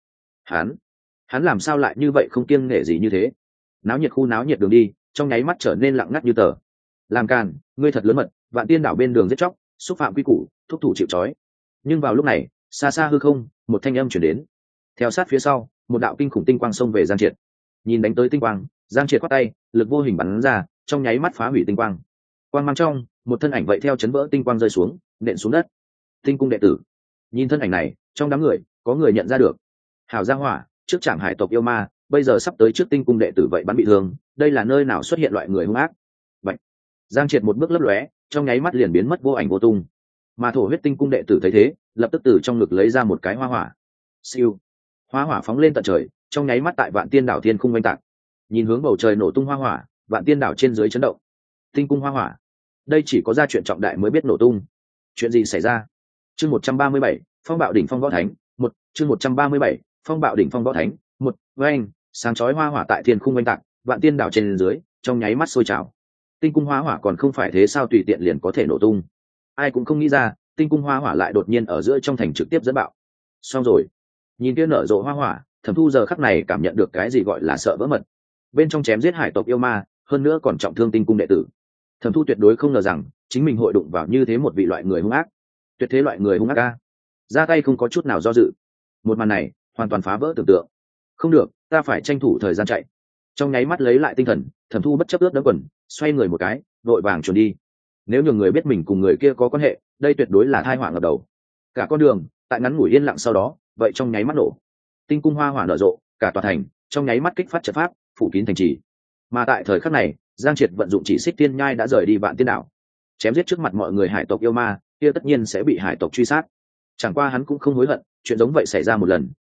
Hắn làm sao lại như vậy, không kiêng nể gì như thế? Náo nhiệt khu náo nhiệt đường đi, trong nháy mắt trở nên lặng ngắt như tờ. Làm càn, ngươi thật lớn mật, Vạn Tiên đảo bên đường giết chóc, xúc phạm quy củ, thúc thủ chịu trói. Nhưng vào lúc này, xa xa hư không, một thanh âm chuyển đến. Theo sát phía sau, một đạo kinh khủng tinh quang xông về Giang Triệt. Nhìn đánh tới tinh quang, Giang Triệt khoát tay, lực vô hình bắn ra, trong nháy mắt phá hủy tinh quang. Quang mang trong, một thân ảnh vậy theo chấn vỡ tinh quang rơi xuống, nện xuống đất. Tinh cung đệ tử. Nhìn thân ảnh này, trong đám người có người nhận ra được. Hảo gia hỏa, trước trạm hải tộc yêu ma, bây giờ sắp tới trước tinh cung đệ tử vậy bắn bị thương, đây là nơi nào xuất hiện loại người hung ác? Vậy, Giang Triệt một bước lấp lóe, trong nháy mắt liền biến mất vô ảnh vô tung. Mà thổ huyết tinh cung đệ tử thấy thế, lập tức từ trong ngực lấy ra một cái hoa hỏa. Siêu, hoa hỏa phóng lên tận trời, trong nháy mắt tại Vạn Tiên đảo thiên khung oanh tạc. Nhìn hướng bầu trời nổ tung hoa hỏa, Vạn Tiên đảo trên dưới chấn động. Tinh cung hoa hỏa, đây chỉ có ra chuyện trọng đại mới biết nổ tung. Chuyện gì xảy ra? Chương 137, phong bạo đỉnh phong võ thánh, một chương 137, phong bạo đỉnh phong võ thánh, một. Với anh, sáng chói hoa hỏa tại thiên khung oanh tạc, Vạn Tiên đảo trên dưới, trong nháy mắt sôi trào. Tinh cung hoa hỏa còn không phải thế sao tùy tiện liền có thể nổ tung? Ai cũng không nghĩ ra, tinh cung hoa hỏa lại đột nhiên ở giữa trong thành trực tiếp dẫn bạo. Xong rồi. Nhìn kia nở rộ hoa hỏa, Thẩm Thu giờ khắc này cảm nhận được cái gì gọi là sợ vỡ mật. Bên trong chém giết hải tộc yêu ma, hơn nữa còn trọng thương tinh cung đệ tử. Thẩm Thu tuyệt đối không ngờ rằng chính mình hội đụng vào như thế một vị loại người hung ác. Tuyệt thế loại người hung ác a. Ra tay không có chút nào do dự. Một màn này hoàn toàn phá vỡ tưởng tượng. Không được, ta phải tranh thủ thời gian chạy. Trong nháy mắt lấy lại tinh thần, Thẩm Thu bất chấp ướt đẫm quần, xoay người một cái, vội vàng chuồn đi. Nếu nhường người biết mình cùng người kia có quan hệ, đây tuyệt đối là tai họa ngập đầu. Cả con đường, tại ngắn ngủi yên lặng sau đó, vậy trong nháy mắt nổ. Tinh cung hoa hỏa nở rộ, cả tòa thành trong nháy mắt kích phát trận pháp, phủ kín thành trì. Mà tại thời khắc này, Giang Triệt vận dụng chỉ xích tiên nhai đã rời đi Vạn Tiên đảo, chém giết trước mặt mọi người hải tộc yêu ma, kia tất nhiên sẽ bị hải tộc truy sát. Chẳng qua hắn cũng không hối hận, chuyện giống vậy xảy ra một lần,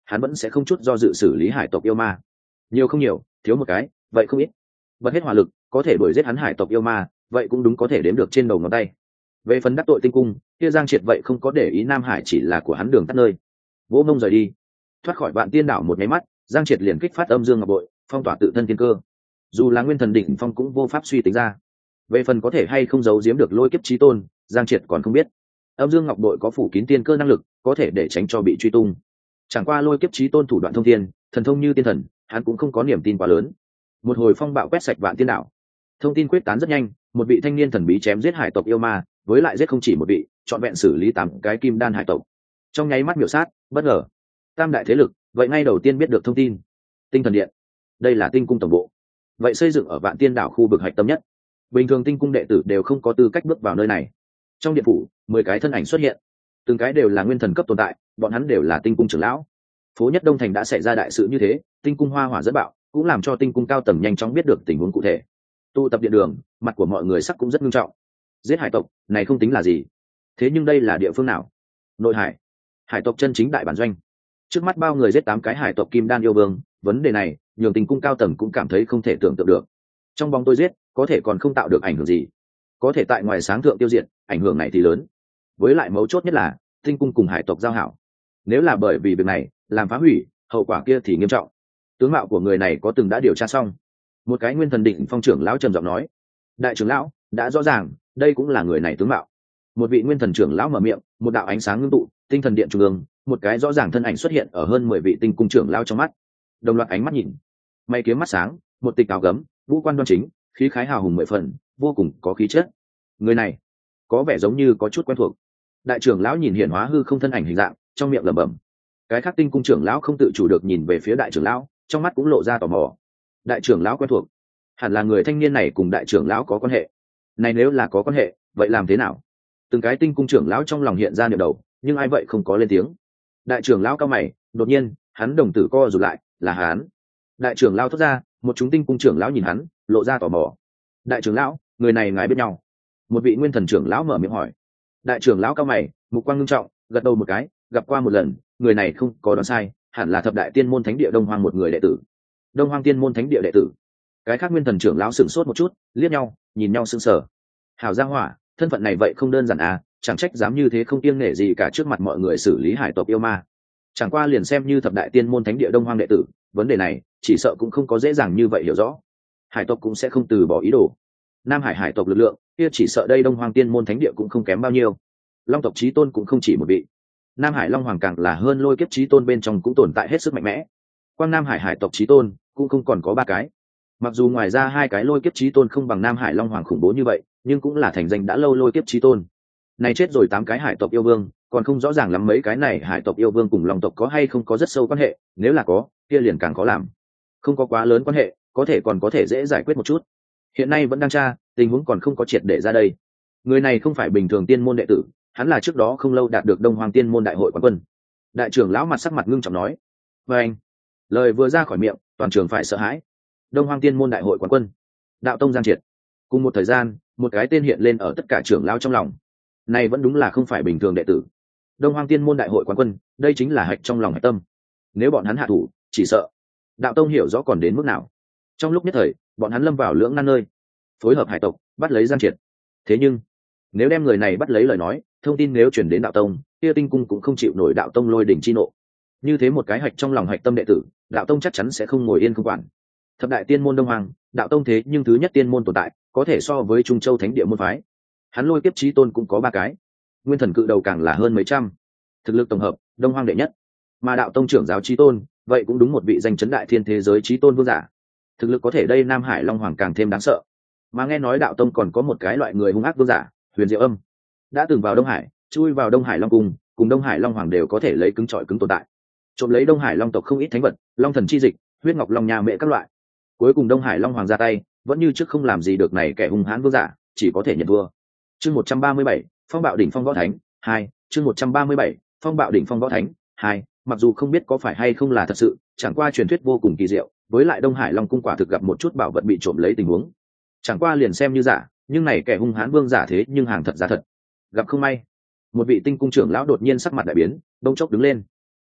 hắn vẫn sẽ không chút do dự xử lý hải tộc yêu ma. Nhiều không nhiều, thiếu một cái vậy không ít. Bật hết hỏa lực có thể đuổi giết hắn hải tộc yêu ma, vậy cũng đúng có thể đếm được trên đầu ngón tay. Về phần đắc tội tinh cung, kia Giang Triệt vậy không có để ý Nam Hải chỉ là của hắn đường tắt nơi. Vỗ mông rời đi, thoát khỏi Vạn Tiên đảo một nháy mắt, Giang Triệt liền kích phát âm dương ngọc bội, phong tỏa tự thân thiên cơ. Dù là nguyên thần đỉnh phong cũng vô pháp suy tính ra. Về phần có thể hay không giấu giếm được lôi kiếp chí tôn, Giang Triệt còn không biết. Âm dương ngọc bội có phủ kín tiên cơ năng lực, có thể để tránh cho bị truy tung. Chẳng qua lôi kiếp chí tôn thủ đoạn thông thiên, thần thông như tiên thần, hắn cũng không có niềm tin quá lớn. Một hồi phong bạo quét sạch Vạn Tiên đảo, thông tin quyết tán rất nhanh, một vị thanh niên thần bí chém giết hải tộc yêu ma, với lại giết không chỉ một vị, chọn vẹn xử lý 8 cái kim đan hải tộc. Trong nháy mắt miểu sát, bất ngờ. Tam đại thế lực, vậy ngay đầu tiên biết được thông tin. Tinh thần điện, đây là tinh cung tổng bộ, vậy xây dựng ở Vạn Tiên đảo khu vực hạch tâm nhất. Bình thường tinh cung đệ tử đều không có tư cách bước vào nơi này. Trong điện phủ, 10 cái thân ảnh xuất hiện, từng cái đều là nguyên thần cấp tồn tại, bọn hắn đều là tinh cung trưởng lão. Phố nhất Đông Thành đã xảy ra đại sự như thế, tinh cung hoa hỏa rất bạo, cũng làm cho tinh cung cao tầng nhanh chóng biết được tình huống cụ thể. Tụ tập điện đường, mặt của mọi người sắc cũng rất nghiêm trọng. Giết hải tộc này không tính là gì, thế nhưng đây là địa phương nào? Nội hải, hải tộc chân chính đại bản doanh. Trước mắt bao người giết 8 cái hải tộc kim đan yêu vương, vấn đề này nhường tinh cung cao tầng cũng cảm thấy không thể tưởng tượng được. Trong bóng tôi giết có thể còn không tạo được ảnh hưởng gì, có thể tại ngoài sáng thượng tiêu diệt, ảnh hưởng này thì lớn. Với lại mấu chốt nhất là tinh cung cùng hải tộc giao hảo, nếu là bởi vì việc này làm phá hủy, hậu quả kia thì nghiêm trọng. Tướng mạo của người này có từng đã điều tra xong. Một cái nguyên thần định phong trưởng lão trầm giọng nói. Đại trưởng lão, đã rõ ràng đây cũng là người này tướng mạo. Một vị nguyên thần trưởng lão mở miệng, một đạo ánh sáng ngưng tụ, tinh thần điện trung ương, một cái rõ ràng thân ảnh xuất hiện ở hơn 10 vị tinh cung trưởng lão trong mắt. Đồng loạt ánh mắt nhìn, mày kiếm mắt sáng, một tịch áo gấm, vũ quan đoan chính, khí khái hào hùng 10 phần, vô cùng có khí chất. Người này có vẻ giống như có chút quen thuộc. Đại trưởng lão nhìn hiển hóa hư không thân ảnh hình dạng, trong miệng lẩm bẩm. Cái khác tinh cung trưởng lão không tự chủ được nhìn về phía đại trưởng lão, trong mắt cũng lộ ra tò mò. Đại trưởng lão quen thuộc, hẳn là người thanh niên này cùng đại trưởng lão có quan hệ. Này nếu là có quan hệ, vậy làm thế nào? Từng cái tinh cung trưởng lão trong lòng hiện ra niệm đầu, nhưng ai vậy không có lên tiếng. Đại trưởng lão cao mày, đột nhiên hắn đồng tử co rụt lại, là hắn. Đại trưởng lão thốt ra, một chúng tinh cung trưởng lão nhìn hắn, lộ ra tò mò. Đại trưởng lão, người này ngài biết nhau? Một vị nguyên thần trưởng lão mở miệng hỏi. Đại trưởng lão cao mày, mục quang ngưng trọng, gật đầu một cái, gặp qua một lần, người này không có đoán sai, hẳn là thập đại tiên môn thánh địa Đông Hoang một người đệ tử. Đông Hoang tiên môn thánh địa đệ tử. Cái khác nguyên thần trưởng lão sửng sốt một chút, liếc nhau, nhìn nhau sững sờ. Hảo gia hỏa, thân phận này vậy không đơn giản à, chẳng trách dám như thế không kiêng nể gì cả trước mặt mọi người xử lý hải tộc yêu ma. Chẳng qua liền xem như thập đại tiên môn thánh địa Đông Hoang đệ tử, vấn đề này chỉ sợ cũng không có dễ dàng như vậy hiểu rõ. Hải tộc cũng sẽ không từ bỏ ý đồ. Nam Hải hải tộc lực lượng, kia chỉ sợ đây Đông Hoang tiên môn thánh địa cũng không kém bao nhiêu. Long tộc chí tôn cũng không chỉ một vị. Nam Hải Long Hoàng càng là hơn lôi kiếp chí tôn bên trong cũng tồn tại hết sức mạnh mẽ. Quang Nam Hải hải tộc chí tôn cũng không còn có 3 cái. Mặc dù ngoài ra 2 cái lôi kiếp chí tôn không bằng Nam Hải Long Hoàng khủng bố như vậy, nhưng cũng là thành danh đã lâu lôi kiếp chí tôn. Này chết rồi 8 cái hải tộc yêu vương, còn không rõ ràng lắm mấy cái này hải tộc yêu vương cùng Long tộc có hay không có rất sâu quan hệ, nếu là có, kia liền càng khó làm. Không có quá lớn quan hệ, có thể còn có thể dễ giải quyết một chút. Hiện nay vẫn đang tra, tình huống còn không có triệt để ra đây. Người này không phải bình thường tiên môn đệ tử, hắn là trước đó không lâu đạt được Đông Hoang tiên môn đại hội quán quân. Đại trưởng lão mặt sắc mặt ngưng trọng nói. Và anh, lời vừa ra khỏi miệng, toàn trường phải sợ hãi. Đông Hoang tiên môn đại hội quán quân, đạo tông Giang Triệt. Cùng một thời gian, một cái tên hiện lên ở tất cả trưởng lão trong lòng. Này vẫn đúng là không phải bình thường đệ tử. Đông Hoang tiên môn đại hội quán quân, đây chính là hạch trong lòng hạch tâm. Nếu bọn hắn hạ thủ, chỉ sợ đạo tông hiểu rõ còn đến mức nào. Trong lúc nhất thời, bọn hắn lâm vào lưỡng nan nơi, phối hợp hải tộc bắt lấy Giang Triệt. Thế nhưng nếu đem người này bắt lấy lời nói, thông tin nếu chuyển đến đạo tông, kia tinh cung cũng không chịu nổi đạo tông lôi đỉnh chi nộ. Như thế một cái hạch trong lòng hạch tâm đệ tử, đạo tông chắc chắn sẽ không ngồi yên không quản. Thập đại tiên môn Đông Hoàng, đạo tông thế nhưng thứ nhất tiên môn tồn tại, có thể so với Trung Châu Thánh địa môn phái. Hắn lôi kiếp chí tôn cũng có 3 cái, nguyên thần cự đầu càng là hơn mấy trăm. Thực lực tổng hợp, Đông Hoang đệ nhất. Mà đạo tông trưởng giáo chí tôn, vậy cũng đúng một vị danh chấn đại thiên thế giới chí tôn vương giả. Thực lực có thể đây Nam Hải Long Hoàng càng thêm đáng sợ. Mà nghe nói đạo tông còn có một cái loại người hung ác vương giả, Huyền Diệu Âm, đã từng vào Đông Hải, chui vào Đông Hải Long cung, cùng Đông Hải Long Hoàng đều có thể lấy cứng trọi cứng tồn tại. Trộm lấy Đông Hải Long tộc không ít thánh vật, Long thần chi dịch, huyết ngọc long nha mẹ các loại. Cuối cùng Đông Hải Long Hoàng ra tay, vẫn như trước không làm gì được này kẻ hung hãn vương giả, chỉ có thể nhận thua. Chương 137, Phong Bạo đỉnh phong võ thánh 2, chương 137, Phong Bạo đỉnh phong võ thánh 2, mặc dù không biết có phải hay không là thật sự, chẳng qua truyền thuyết vô cùng kỳ diệu, với lại Đông Hải Long cung quả thực gặp một chút bảo vật bị trộm lấy tình huống. Chẳng qua liền xem như giả, nhưng này kẻ hung hãn vương giả thế nhưng hàng thật giá thật. Gặp không may, một vị tinh cung trưởng lão đột nhiên sắc mặt đại biến, bỗng chốc đứng lên.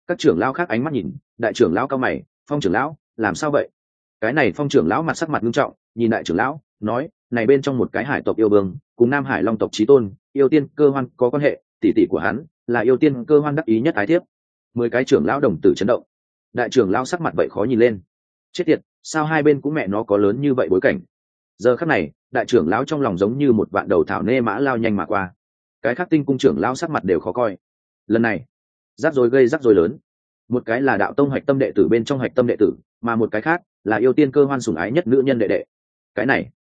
Các trưởng lão khác ánh mắt nhìn, đại trưởng lão cao mày, Phong trưởng lão làm sao vậy? Cái này Phong trưởng lão mặt sắc mặt nghiêm trọng, nhìn đại trưởng lão nói, này bên trong một cái hải tộc yêu vương cùng Nam Hải Long tộc chí tôn yêu tiên cơ hoan có quan hệ, tỷ tỷ của hắn là yêu tiên cơ hoan đắc ý nhất ái thiếp. 10 cái trưởng lão đồng tử chấn động. Đại trưởng lão sắc mặt vậy khó nhìn lên. Chết tiệt, sao hai bên cũng mẹ nó có lớn như vậy bối cảnh? Giờ khắc này, đại trưởng lão trong lòng giống như một vạn đầu thảo nê mã lao nhanh mà qua. Cái khác tinh cung trưởng lão sắc mặt đều khó coi. Lần này, rắc rối gây rắc rối lớn. Một cái là đạo tông hạch tâm đệ tử bên trong hạch tâm đệ tử, mà một cái khác là yêu tiên cơ hoan sủng ái nhất nữ nhân đệ đệ. Cái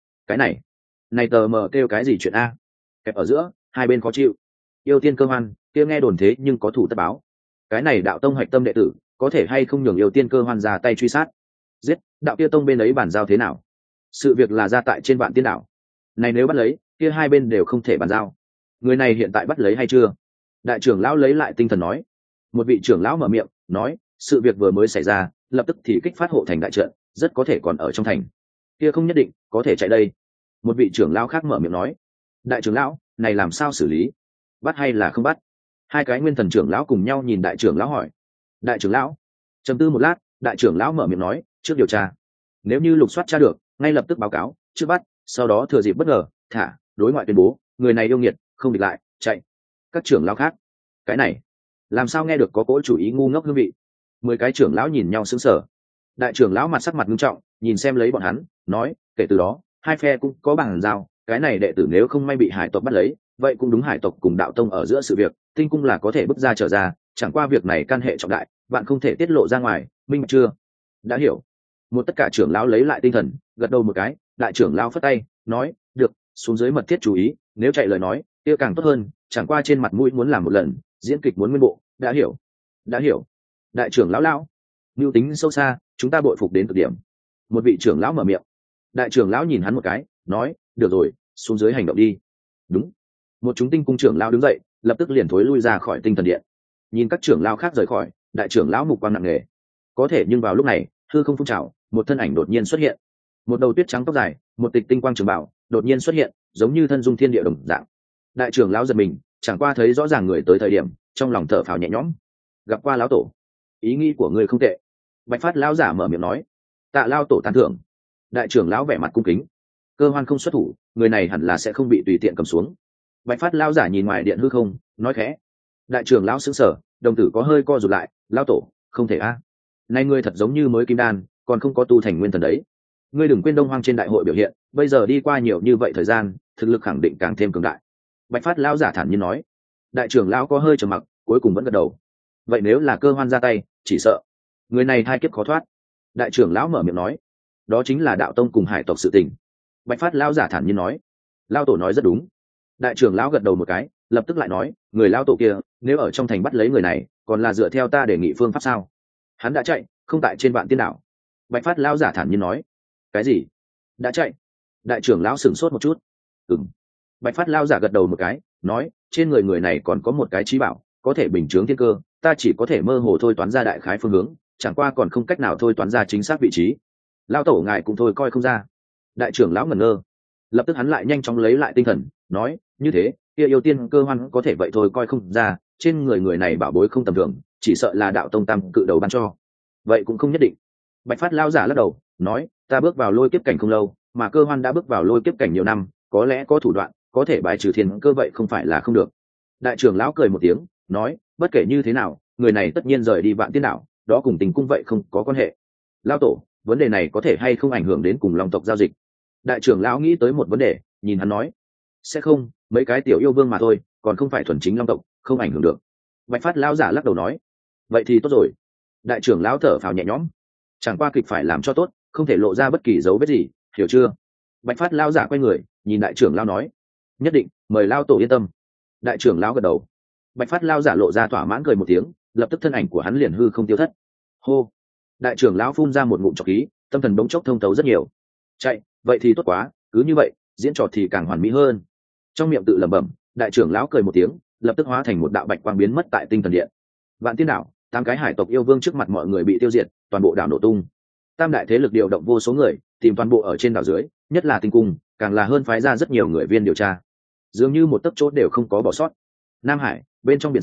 này tờ mờ kêu cái gì chuyện a? Kẹp ở giữa, hai bên khó chịu. Yêu tiên cơ hoan kia nghe đồn thế nhưng có thủ tất báo. Cái này đạo tông hạch tâm đệ tử có thể hay không nhường yêu tiên cơ hoan ra tay truy sát? Giết đạo kia tông bên ấy bàn giao thế nào? Sự việc là ra tại trên vạn tiên đảo này, nếu bắt lấy kia hai bên đều không thể bàn giao. Người này hiện tại bắt lấy hay chưa? Đại trưởng lão lấy lại tinh thần nói. Một vị trưởng lão mở miệng nói, sự việc vừa mới xảy ra lập tức thì kích phát hộ thành đại trận, rất có thể còn ở trong thành, kia không nhất định có thể chạy đây. Một vị trưởng lão khác mở miệng nói. Đại trưởng lão này làm sao xử lý, bắt hay là không bắt? Hai cái nguyên thần trưởng lão cùng nhau nhìn đại trưởng lão hỏi. Đại trưởng lão trầm tư một lát, đại trưởng lão mở miệng nói, trước điều tra, nếu như lục soát tra được ngay lập tức báo cáo, trước bắt, sau đó thừa dịp bất ngờ thả, đối ngoại tuyên bố người này yêu nghiệt, không địch lại chạy. Các trưởng lão khác, cái này làm sao nghe được có cỗ chủ ý ngu ngốc hương vị? 10 cái trưởng lão nhìn nhau sững sờ. Đại trưởng lão mặt sắc mặt nghiêm trọng, nhìn xem lấy bọn hắn nói, kể từ đó hai phe cũng có bằng giao, cái này đệ tử nếu không may bị hải tộc bắt lấy, vậy cũng đúng hải tộc cùng đạo tông ở giữa sự việc, tinh cung là có thể bước ra trở ra, chẳng qua việc này can hệ trọng đại, bạn không thể tiết lộ ra ngoài, minh bạch chưa? Đã hiểu. Một tất cả trưởng lão lấy lại tinh thần, gật đầu một cái. Đại trưởng lão phất tay nói, được, xuống dưới mật thiết chú ý, nếu chạy lời nói kia càng tốt hơn, chẳng qua trên mặt mũi muốn làm một lần, diễn kịch muốn nguyên bộ. Đã hiểu. Đã hiểu. Đại trưởng lão mưu tính sâu xa, chúng ta bội phục đến cực điểm. Một vị trưởng lão mở miệng. Đại trưởng lão nhìn hắn một cái nói, được rồi, xuống dưới hành động đi. Đúng. Một chúng tinh cung trưởng lão đứng dậy, lập tức liền thối lui ra khỏi tinh thần điện. Nhìn các trưởng lão khác rời khỏi, đại trưởng lão mục quang nặng nề. Có thể nhưng vào lúc này, hư không phun trào, một thân ảnh đột nhiên xuất hiện. Một đầu tuyết trắng tóc dài, một tịch tinh quang trường bảo đột nhiên xuất hiện, giống như thân dung thiên địa đồng dạng. Đại trưởng lão giật mình, chẳng qua thấy rõ ràng người tới thời điểm, trong lòng thở phào nhẹ nhõm. Gặp qua lão tổ, ý nghĩ của ngươi không tệ. Bạch Phát lão giả mở miệng nói. Tạ lão tổ tán thưởng. Đại trưởng lão vẻ mặt cung kính. Cơ hoan không xuất thủ, người này hẳn là sẽ không bị tùy tiện cầm xuống. Bạch Phát lão giả nhìn ngoài điện hư không, nói khẽ. Đại trưởng lão sững sờ, đồng tử có hơi co rụt lại. Lão tổ, không thể a. Nay ngươi thật giống như mới kim đan, còn không có tu thành nguyên thần đấy. Ngươi đừng quên Đông Hoang trên đại hội biểu hiện, bây giờ đi qua nhiều như vậy thời gian, thực lực khẳng định càng thêm cường đại. Bạch Phát lão giả thản nhiên nói. Đại trưởng lão có hơi trầm mặc, cuối cùng vẫn gật đầu. Vậy nếu là Cơ Hoan ra tay, chỉ sợ người này thai kiếp khó thoát. Đại trưởng lão mở miệng nói. Đó chính là đạo tông cùng hải tộc sự tình. Bạch Phát lão giả thản nhiên nói. Lão tổ nói rất đúng. Đại trưởng lão gật đầu một cái, lập tức lại nói, người lão tổ kia nếu ở trong thành bắt lấy người này, còn là dựa theo ta đề nghị phương pháp sao? Hắn đã chạy, không tại trên vạn tiên đảo. Bạch Phát lão giả thản nhiên nói. Cái gì? Đã chạy? Đại trưởng lão sửng sốt một chút. Ừm. Bạch Phát lão giả gật đầu một cái, nói, trên người người này còn có một cái trí bảo, có thể bình chướng thiên cơ, ta chỉ có thể mơ hồ thôi toán ra đại khái phương hướng, chẳng qua còn không cách nào thôi toán ra chính xác vị trí. Lão tổ ngài cũng thôi coi không ra. Đại trưởng lão ngẩn ngơ, lập tức hắn lại nhanh chóng lấy lại tinh thần, nói, như thế kia yêu tiên cơ hoan có thể vậy thôi coi không ra, trên người người này bảo bối không tầm thường, chỉ sợ là đạo tông tam cự đầu ban cho. Vậy cũng không nhất định. Bạch Phát lão giả lắc đầu, nói, ta bước vào lôi kiếp cảnh không lâu, mà cơ hoan đã bước vào lôi kiếp cảnh nhiều năm, có lẽ có thủ đoạn có thể bài trừ thiên cơ, vậy không phải là không được. Đại trưởng lão cười một tiếng, nói, bất kể như thế nào, người này tất nhiên rời đi vạn tiên đảo, đó cùng tình cung vậy không có quan hệ. Lão tổ, vấn đề này có thể hay không ảnh hưởng đến cùng long tộc giao dịch? Đại trưởng lão nghĩ tới một vấn đề, nhìn hắn nói, sẽ không, mấy cái tiểu yêu vương mà thôi, còn không phải thuần chính long tộc, không ảnh hưởng được. Bạch Phát lão giả lắc đầu nói, vậy thì tốt rồi. Đại trưởng lão thở phào nhẹ nhõm, chẳng qua kịch phải làm cho tốt, không thể lộ ra bất kỳ dấu vết gì, hiểu chưa? Bạch Phát lão giả quay người nhìn đại trưởng lão nói, nhất định, mời lão tổ yên tâm. Đại trưởng lão gật đầu. Bạch Phát lão giả lộ ra thỏa mãn cười một tiếng, lập tức thân ảnh của hắn liền hư không tiêu thất. Hô. Đại trưởng lão phun ra một ngụm trọc khí, tâm thần bỗng chốc thông thấu rất nhiều. Chạy, vậy thì tốt quá, cứ như vậy diễn trò thì càng hoàn mỹ hơn. Trong miệng tự lẩm bẩm, đại trưởng lão cười một tiếng, lập tức hóa thành một đạo bạch quang biến mất tại tinh thần điện. Vạn Tiên đảo, 8 cái hải tộc yêu vương trước mặt mọi người bị tiêu diệt, toàn bộ đảo nổ tung. Tam đại thế lực điều động vô số người tìm toàn bộ ở trên đảo dưới, nhất là tinh cung, càng là hơn phái ra rất nhiều người viên điều tra, dường như một tấc chốt đều không có bỏ sót. Nam Hải bên trong biển sâu,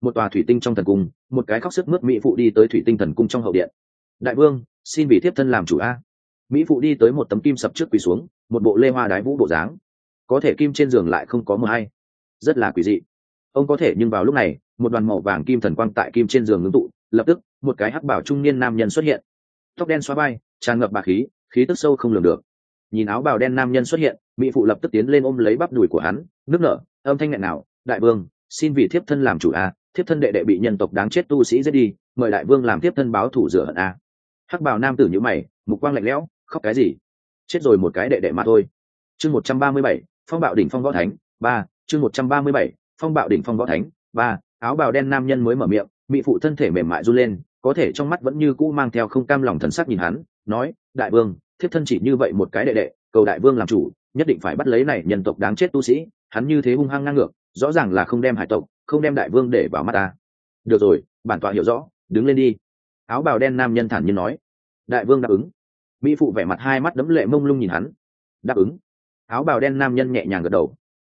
một tòa thủy tinh trong thần cung, một cái khóc sức mướt mỹ phụ đi tới thủy tinh thần cung trong hậu điện. Đại vương, xin vì thiếp thân làm chủ a. Mỹ phụ đi tới một tấm kim sập trước quỳ xuống, một bộ lê hoa đái vũ bộ dáng, có thể kim trên giường lại không có mờ hay, rất là quỷ dị. Ông có thể, nhưng vào lúc này một đoàn màu vàng kim thần quang tại kim trên giường ngưng tụ, lập tức một cái hắc bảo trung niên nam nhân xuất hiện, tóc đen xóa vai, tràn ngập bá khí, khí tức sâu không lường được. Nhìn áo bào đen nam nhân xuất hiện, mỹ phụ lập tức tiến lên ôm lấy bắp đùi của hắn, nước nở, âm thanh nghẹn nào: đại vương, xin vì thiếp thân làm chủ a, thiếp thân đệ đệ bị nhân tộc đáng chết tu sĩ giết đi, mời đại vương làm thiếp thân báo thù rửa hận a. Hắc bào nam tử nhíu mày, mục quang lạnh lẽo: khóc cái gì? Chết rồi một cái đệ đệ mà thôi. Chương 137, phong bạo đỉnh phong võ thánh 3. Chương 137, phong bạo đỉnh phong võ thánh 3. Áo bào đen nam nhân mới mở miệng, mỹ phụ thân thể mềm mại run lên, có thể trong mắt vẫn như cũ mang theo không cam lòng thần sắc nhìn hắn, nói: đại vương, thiếp thân chỉ như vậy một cái đệ đệ, cầu đại vương làm chủ, nhất định phải bắt lấy này nhân tộc đáng chết tu sĩ, hắn như thế hung hăng ngang ngược, rõ ràng là không đem hải tộc, không đem đại vương để vào mắt ta. Được rồi, bản tọa hiểu rõ, đứng lên đi. Áo bào đen nam nhân thản nhiên nói. Đại vương đáp ứng. Mỹ phụ vẻ mặt hai mắt đẫm lệ mông lung nhìn hắn. Đáp ứng. Áo bào đen nam nhân nhẹ nhàng gật đầu.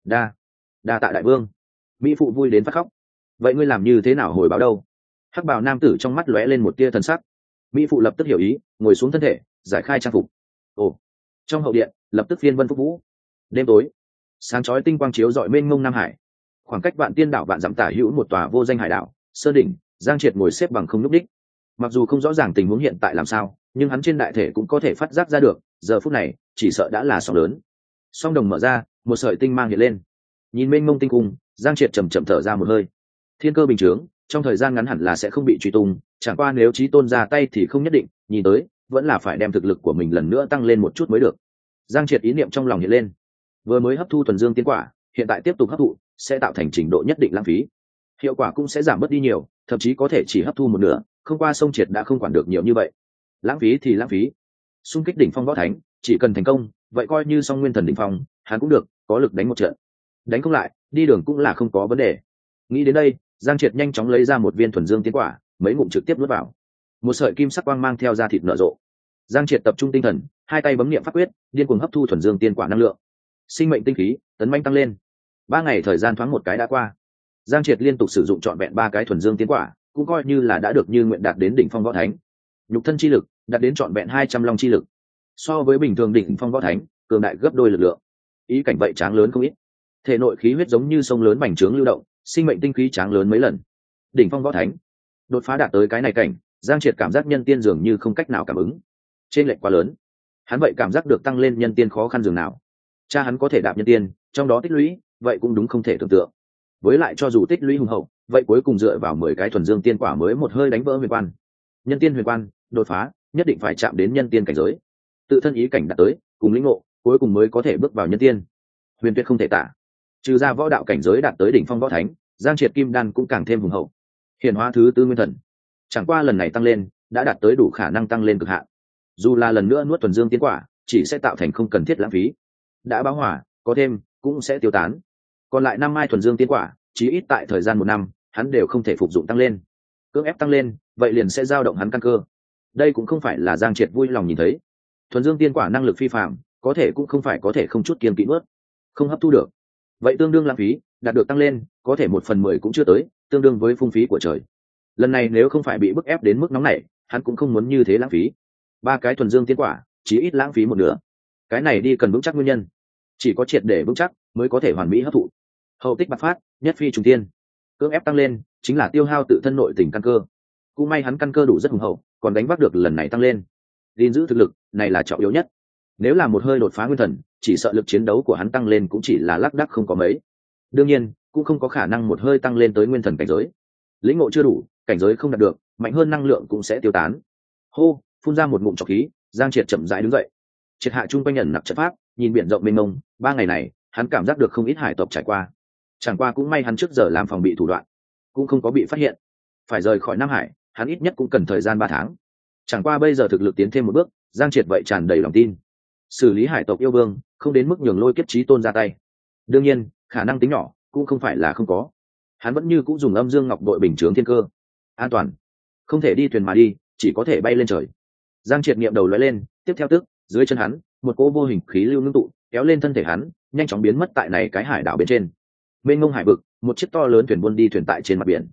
Đa tạ đại vương. Mỹ phụ vui đến phát khóc. Vậy ngươi làm như thế nào hồi báo đâu? Hắc bào nam tử trong mắt lóe lên một tia thần sắc. Mỹ phụ lập tức hiểu ý, ngồi xuống thân thể, giải khai trang phục. Ồ. Trong hậu điện lập tức phiên vân phúc vũ. Đêm tối, sáng chói tinh quang chiếu rọi mênh mông nam hải. Khoảng cách vạn tiên đảo vạn dặm tả hữu một tòa vô danh hải đảo, sơn đỉnh, Giang Triệt ngồi xếp bằng không nhúc đích. Mặc dù không rõ ràng tình huống hiện tại làm sao, nhưng hắn trên đại thể cũng có thể phát giác ra được, giờ phút này chỉ sợ đã là sóng lớn. Song đồng mở ra, một sợi tinh mang hiện lên. Nhìn mênh mông tinh cung, Giang Triệt chậm chậm thở ra một hơi. Thiên cơ bình chướng, trong thời gian ngắn hẳn là sẽ không bị truy tung, chẳng qua nếu chí tôn ra tay thì không nhất định, nhìn tới vẫn là phải đem thực lực của mình lần nữa tăng lên một chút mới được. Giang Triệt ý niệm trong lòng hiện lên. Vừa mới hấp thu thuần dương tiên quả, hiện tại tiếp tục hấp thụ sẽ tạo thành trình độ nhất định lãng phí, hiệu quả cũng sẽ giảm bớt đi nhiều, thậm chí có thể chỉ hấp thu một nửa, không qua sông Triệt đã không quản được nhiều như vậy. Lãng phí thì lãng phí. Xung kích đỉnh phong võ thánh, chỉ cần thành công, vậy coi như song nguyên thần đỉnh phong, hắn cũng được, có lực đánh một trận. Đánh không lại, đi đường cũng là không có vấn đề. Nghĩ đến đây, Giang Triệt nhanh chóng lấy ra một viên thuần dương tiên quả, mấy ngụm trực tiếp nuốt vào. Một sợi kim sắc quang mang theo da thịt nở rộ. Giang Triệt tập trung tinh thần, hai tay bấm niệm pháp quyết, điên cuồng hấp thu thuần dương tiên quả năng lượng. Sinh mệnh tinh khí tấn manh tăng lên. 3 ngày thời gian thoáng một cái đã qua. Giang Triệt liên tục sử dụng trọn vẹn 3 cái thuần dương tiên quả, cũng coi như là đã được như nguyện đạt đến đỉnh phong võ thánh. Nhục thân chi lực đạt đến trọn vẹn 200 long chi lực. So với bình thường đỉnh phong võ thánh, cường đại gấp đôi lực lượng. Ý cảnh vậy tráng lớn không ít. Thể nội khí huyết giống như sông lớn bành trướng lưu động, sinh mệnh tinh khí tráng lớn mấy lần. Đỉnh phong võ thánh, đột phá đạt tới cái này cảnh, Giang Triệt cảm giác nhân tiên dường như không cách nào cảm ứng. Trên lệch quá lớn. Hắn vậy cảm giác được tăng lên nhân tiên khó khăn dường nào. Cha hắn có thể đạp nhân tiên, trong đó tích lũy, vậy cũng đúng không thể tưởng tượng. Với lại cho dù tích lũy hùng hậu, vậy cuối cùng dựa vào 10 cái thuần dương tiên quả mới một hơi đánh vỡ huyền quan. Nhân tiên huyền quan, đột phá, nhất định phải chạm đến nhân tiên cảnh giới. Tự thân ý cảnh đạt tới, cùng lĩnh ngộ, cuối cùng mới có thể bước vào nhân tiên. Huyền tuyệt không thể tả. Trừ ra võ đạo cảnh giới đạt tới đỉnh phong võ thánh, Giang Triệt kim đan cũng càng thêm hùng hậu. Hiển hóa thứ tư nguyên thần. Chẳng qua lần này tăng lên, đã đạt tới đủ khả năng tăng lên cực hạn. Dù là lần nữa nuốt thuần dương tiên quả, chỉ sẽ tạo thành không cần thiết lãng phí. Đã báo hỏa, có thêm cũng sẽ tiêu tán. Còn lại 5 mai thuần dương tiên quả, chí ít tại thời gian 1 năm, hắn đều không thể phục dụng tăng lên. Cưỡng ép tăng lên, vậy liền sẽ dao động hắn căn cơ. Đây cũng không phải là Giang Triệt vui lòng nhìn thấy. Thuần dương tiên quả năng lực phi phàm, có thể cũng không phải có thể không chút kiêng kỵ nuốt, không hấp thu được. Vậy tương đương lãng phí, đạt được tăng lên, có thể 1/10 cũng chưa tới, tương đương với phung phí của trời. Lần này nếu không phải bị bức ép đến mức nóng này, hắn cũng không muốn như thế lãng phí. 3 cái thuần dương tiên quả, chí ít lãng phí một nửa. Cái này đi cần vững chắc nguyên nhân, chỉ có triệt để vững chắc mới có thể hoàn mỹ hấp thụ. Hậu tích bạc phát, nhất phi trùng tiên. Cưỡng ép tăng lên chính là tiêu hao tự thân nội tình căn cơ. Cũng may hắn căn cơ đủ rất hùng hậu, còn đánh vác được lần này tăng lên. Gìn giữ thực lực này là trọng yếu nhất. Nếu là một hơi đột phá nguyên thần, chỉ sợ lực chiến đấu của hắn tăng lên cũng chỉ là lác đác không có mấy. Đương nhiên cũng không có khả năng một hơi tăng lên tới nguyên thần cảnh giới. Lĩnh ngộ chưa đủ, cảnh giới không đạt được, mạnh hơn năng lượng cũng sẽ tiêu tán. Hô, phun ra một ngụm trọc khí, Giang Triệt chậm rãi đứng dậy. Triệt hạ trung quanh ẩn nặc trận pháp, nhìn biển rộng mênh mông. 3 ngày này hắn cảm giác được không ít hải tộc trải qua. Chẳng qua cũng may hắn trước giờ làm phòng bị thủ đoạn, cũng không có bị phát hiện. Phải rời khỏi Nam Hải, hắn ít nhất cũng cần thời gian 3 tháng. Chẳng qua bây giờ thực lực tiến thêm một bước, Giang Triệt vậy tràn đầy lòng tin. Xử lý hải tộc yêu vương, không đến mức nhường Lôi Kiếp Chí Tôn ra tay. Đương nhiên, khả năng tính nhỏ cũng không phải là không có. Hắn vẫn như cũng dùng âm dương ngọc đội bình chướng thiên cơ. An toàn, không thể đi thuyền mà đi, chỉ có thể bay lên trời. Giang Triệt niệm đầu lóe lên, tiếp theo tức, dưới chân hắn, một cỗ vô hình khí lưu ngưng tụ, kéo lên thân thể hắn, nhanh chóng biến mất tại này cái hải đảo bên trên. Mênh mông hải vực, một chiếc to lớn thuyền buôn đi thuyền tại trên mặt biển.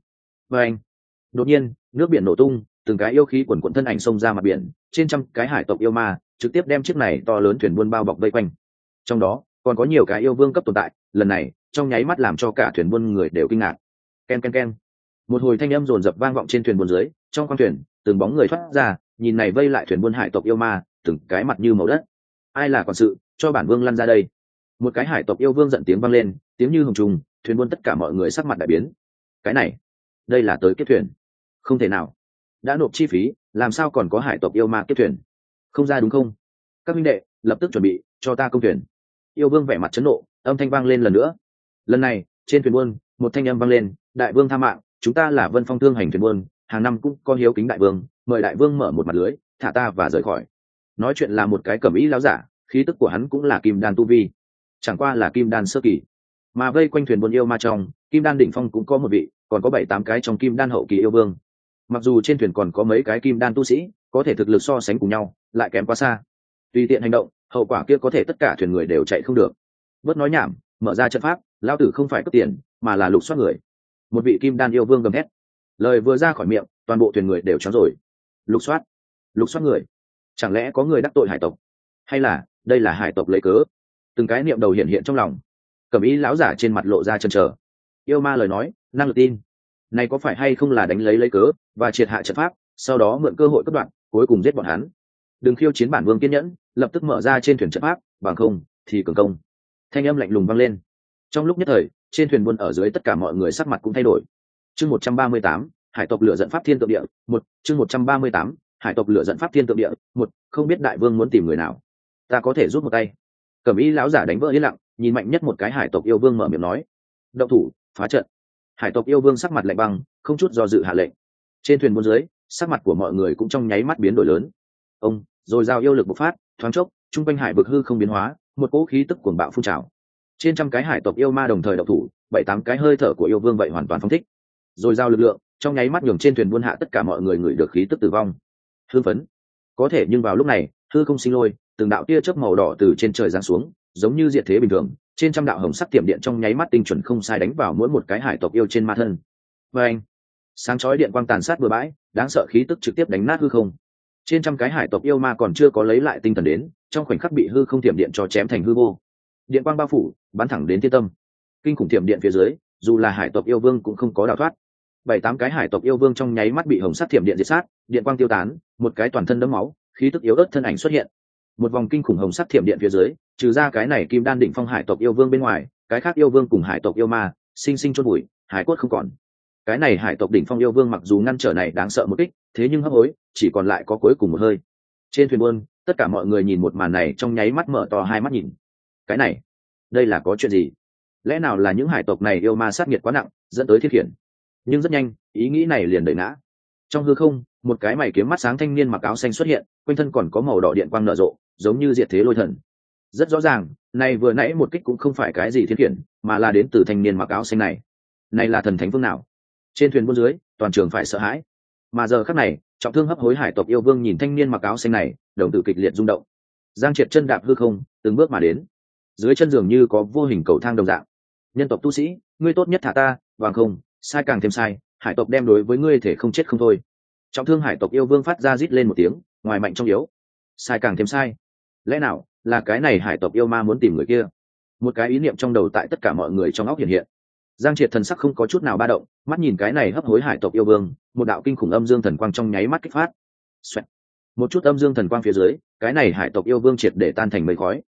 và anh đột nhiên nước biển nổ tung, từng cái yêu khí quần quận thân ảnh xông ra mặt biển, trên trăm cái hải tộc yêu ma trực tiếp đem chiếc này to lớn thuyền buôn bao bọc vây quanh. Trong đó còn có nhiều cái yêu vương cấp tồn tại, lần này trong nháy mắt làm cho cả thuyền buôn người đều kinh ngạc. Ken ken ken, một hồi thanh âm rồn rập vang vọng trên thuyền buôn dưới, trong khoang thuyền từng bóng người thoát ra, nhìn này vây lại thuyền buôn hải tộc yêu ma, từng cái mặt như màu đất. Ai là quản sự, cho bản vương lăn ra đây. Một cái hải tộc yêu vương giận tiếng vang lên, tiếng như hồng trùng, thuyền buôn tất cả mọi người sắc mặt đại biến. Cái này, đây là tới kết thuyền. Không thể nào, đã nộp chi phí, làm sao còn có hải tộc yêu ma kết thuyền? Không ra đúng không? Các huynh đệ lập tức chuẩn bị cho ta công thuyền. Yêu vương vẻ mặt chấn nộ, âm thanh vang lên lần nữa. Lần này trên thuyền buôn một thanh âm vang lên, đại vương tha mạng, chúng ta là Vân Phong thương hành thuyền buôn, hàng năm cũng có hiếu kính đại vương, mời đại vương mở một mặt lưới, thả ta và rời khỏi. Nói chuyện là một cái cẩm ý láo giả, khí tức của hắn cũng là kim đan tu vi, chẳng qua là kim đan sơ kỳ. Mà vây quanh thuyền buôn yêu ma trong kim đan đỉnh phong cũng có một vị, còn có 7-8 cái trong kim đan hậu kỳ yêu vương. Mặc dù trên thuyền còn có mấy cái kim đan tu sĩ có thể thực lực so sánh cùng nhau, lại kém quá xa, tùy tiện hành động hậu quả kia có thể tất cả thuyền người đều chạy không được. Bớt nói nhảm, mở ra trận pháp, lao tử không phải cướp tiền mà là lục soát người. Một vị kim đan yêu vương gầm hét, lời vừa ra khỏi miệng toàn bộ thuyền người đều choáng rồi. Lục soát người, chẳng lẽ có người đắc tội hải tộc, hay là đây là hải tộc lấy cớ? Từng cái niệm đầu hiện hiện trong lòng. Cẩm ý lão giả trên mặt lộ ra chần chờ. Yêu ma lời nói năng lực tin, này có phải hay không là đánh lấy cớ và triệt hạ trận pháp, sau đó mượn cơ hội cắt đoạn, cuối cùng giết bọn hắn? Đừng khiêu chiến bản vương kiên nhẫn, lập tức mở ra trên thuyền trận pháp, bằng không thì cường công. Thanh âm lạnh lùng vang lên. Trong lúc nhất thời trên thuyền buôn ở dưới tất cả mọi người sắc mặt cũng thay đổi. Chương 138, hải tộc lửa giận pháp thiên tượng địa một. Chương 138, hải tộc lửa giận pháp thiên tượng địa một. Không biết đại vương muốn tìm người nào, ta có thể giúp một tay. Cẩm y lão giả đánh vỡ yên lặng, nhìn mạnh nhất một cái hải tộc yêu vương mở miệng nói, động thủ phá trận. Hải tộc yêu vương sắc mặt lạnh băng, không chút do dự hạ lệnh. Trên thuyền buôn dưới sắc mặt của mọi người cũng trong nháy mắt biến đổi lớn. Ông rồi giao yêu lực bộc phát, thoáng chốc trung quanh hải vực hư không biến hóa, một cỗ khí tức cuồng bạo phun trào. Trên trăm cái hải tộc yêu ma đồng thời động thủ, 7-8 cái hơi thở của yêu vương vậy hoàn toàn phóng thích, rồi giao lực lượng trong nháy mắt nhường trên thuyền buôn hạ tất cả mọi người ngửi được khí tức tử vong. Hưng phấn có thể, nhưng vào lúc này hư không sinh lôi, từng đạo tia chớp màu đỏ từ trên trời giáng xuống, giống như diệt thế bình thường, trên trăm đạo hồng sắc tiệm điện trong nháy mắt tinh chuẩn không sai đánh vào mỗi một cái hải tộc yêu trên ma thân. Và anh sáng chói điện quang tàn sát bừa bãi, đáng sợ khí tức trực tiếp đánh nát hư không. Trên trăm cái hải tộc yêu ma còn chưa có lấy lại tinh thần đến, trong khoảnh khắc bị hư không tiệm điện cho chém thành hư vô. Điện quang bao phủ, bắn thẳng đến thiên tâm. Kinh khủng tiệm điện phía dưới, dù là hải tộc yêu vương cũng không có đào thoát. 7-8 cái hải tộc yêu vương trong nháy mắt bị hồng sắc tiệm điện diệt sát, điện quang tiêu tán, một cái toàn thân đẫm máu, khí tức yếu ớt thân ảnh xuất hiện. Một vòng kinh khủng hồng sắc tiệm điện phía dưới, trừ ra cái này kim đan đỉnh phong hải tộc yêu vương bên ngoài, cái khác yêu vương cùng hải tộc yêu ma sinh sinh chôn bụi, hải cốt không còn. Cái này hải tộc đỉnh phong yêu vương mặc dù ngăn trở này đáng sợ một kích, thế nhưng hấp hối chỉ còn lại có cuối cùng một hơi. Trên thuyền buôn tất cả mọi người nhìn một màn này trong nháy mắt mở to hai mắt nhìn. Cái này, đây là có chuyện gì? Lẽ nào là những hải tộc này yêu ma sát nghiệt quá nặng dẫn tới thiết khiển? Nhưng rất nhanh ý nghĩ này liền đẩy ngã. Trong hư không một cái mày kiếm mắt sáng thanh niên mặc áo xanh xuất hiện, quanh thân còn có màu đỏ điện quang nở rộ, giống như diệt thế lôi thần. Rất rõ ràng này vừa nãy một kích cũng không phải cái gì thiết khiển, mà là đến từ thanh niên mặc áo xanh này. Này là thần thánh phương nào? Trên thuyền buôn dưới toàn trường phải sợ hãi. Mà giờ khắc này trọng thương hấp hối hải tộc yêu vương nhìn thanh niên mặc áo xanh này, đồng tử kịch liệt rung động. Giang Triệt chân đạp hư không từng bước mà đến, dưới chân dường như có vô hình cầu thang đồng dạng. Nhân tộc tu sĩ, ngươi tốt nhất thả ta, bằng không sai càng thêm sai, hải tộc đem đối với ngươi thể không chết không thôi. Trọng thương hải tộc yêu vương phát ra rít lên một tiếng, ngoài mạnh trong yếu. Sai càng thêm sai, lẽ nào là cái này hải tộc yêu ma muốn tìm người kia? Một cái ý niệm trong đầu tại tất cả mọi người trong óc hiện hiện. Giang Triệt thần sắc không có chút nào ba động, mắt nhìn cái này hấp hối hải tộc yêu vương, một đạo kinh khủng âm dương thần quang trong nháy mắt kích phát. Xoẹt. Một chút âm dương thần quang phía dưới, cái này hải tộc yêu vương triệt để tan thành mây khói.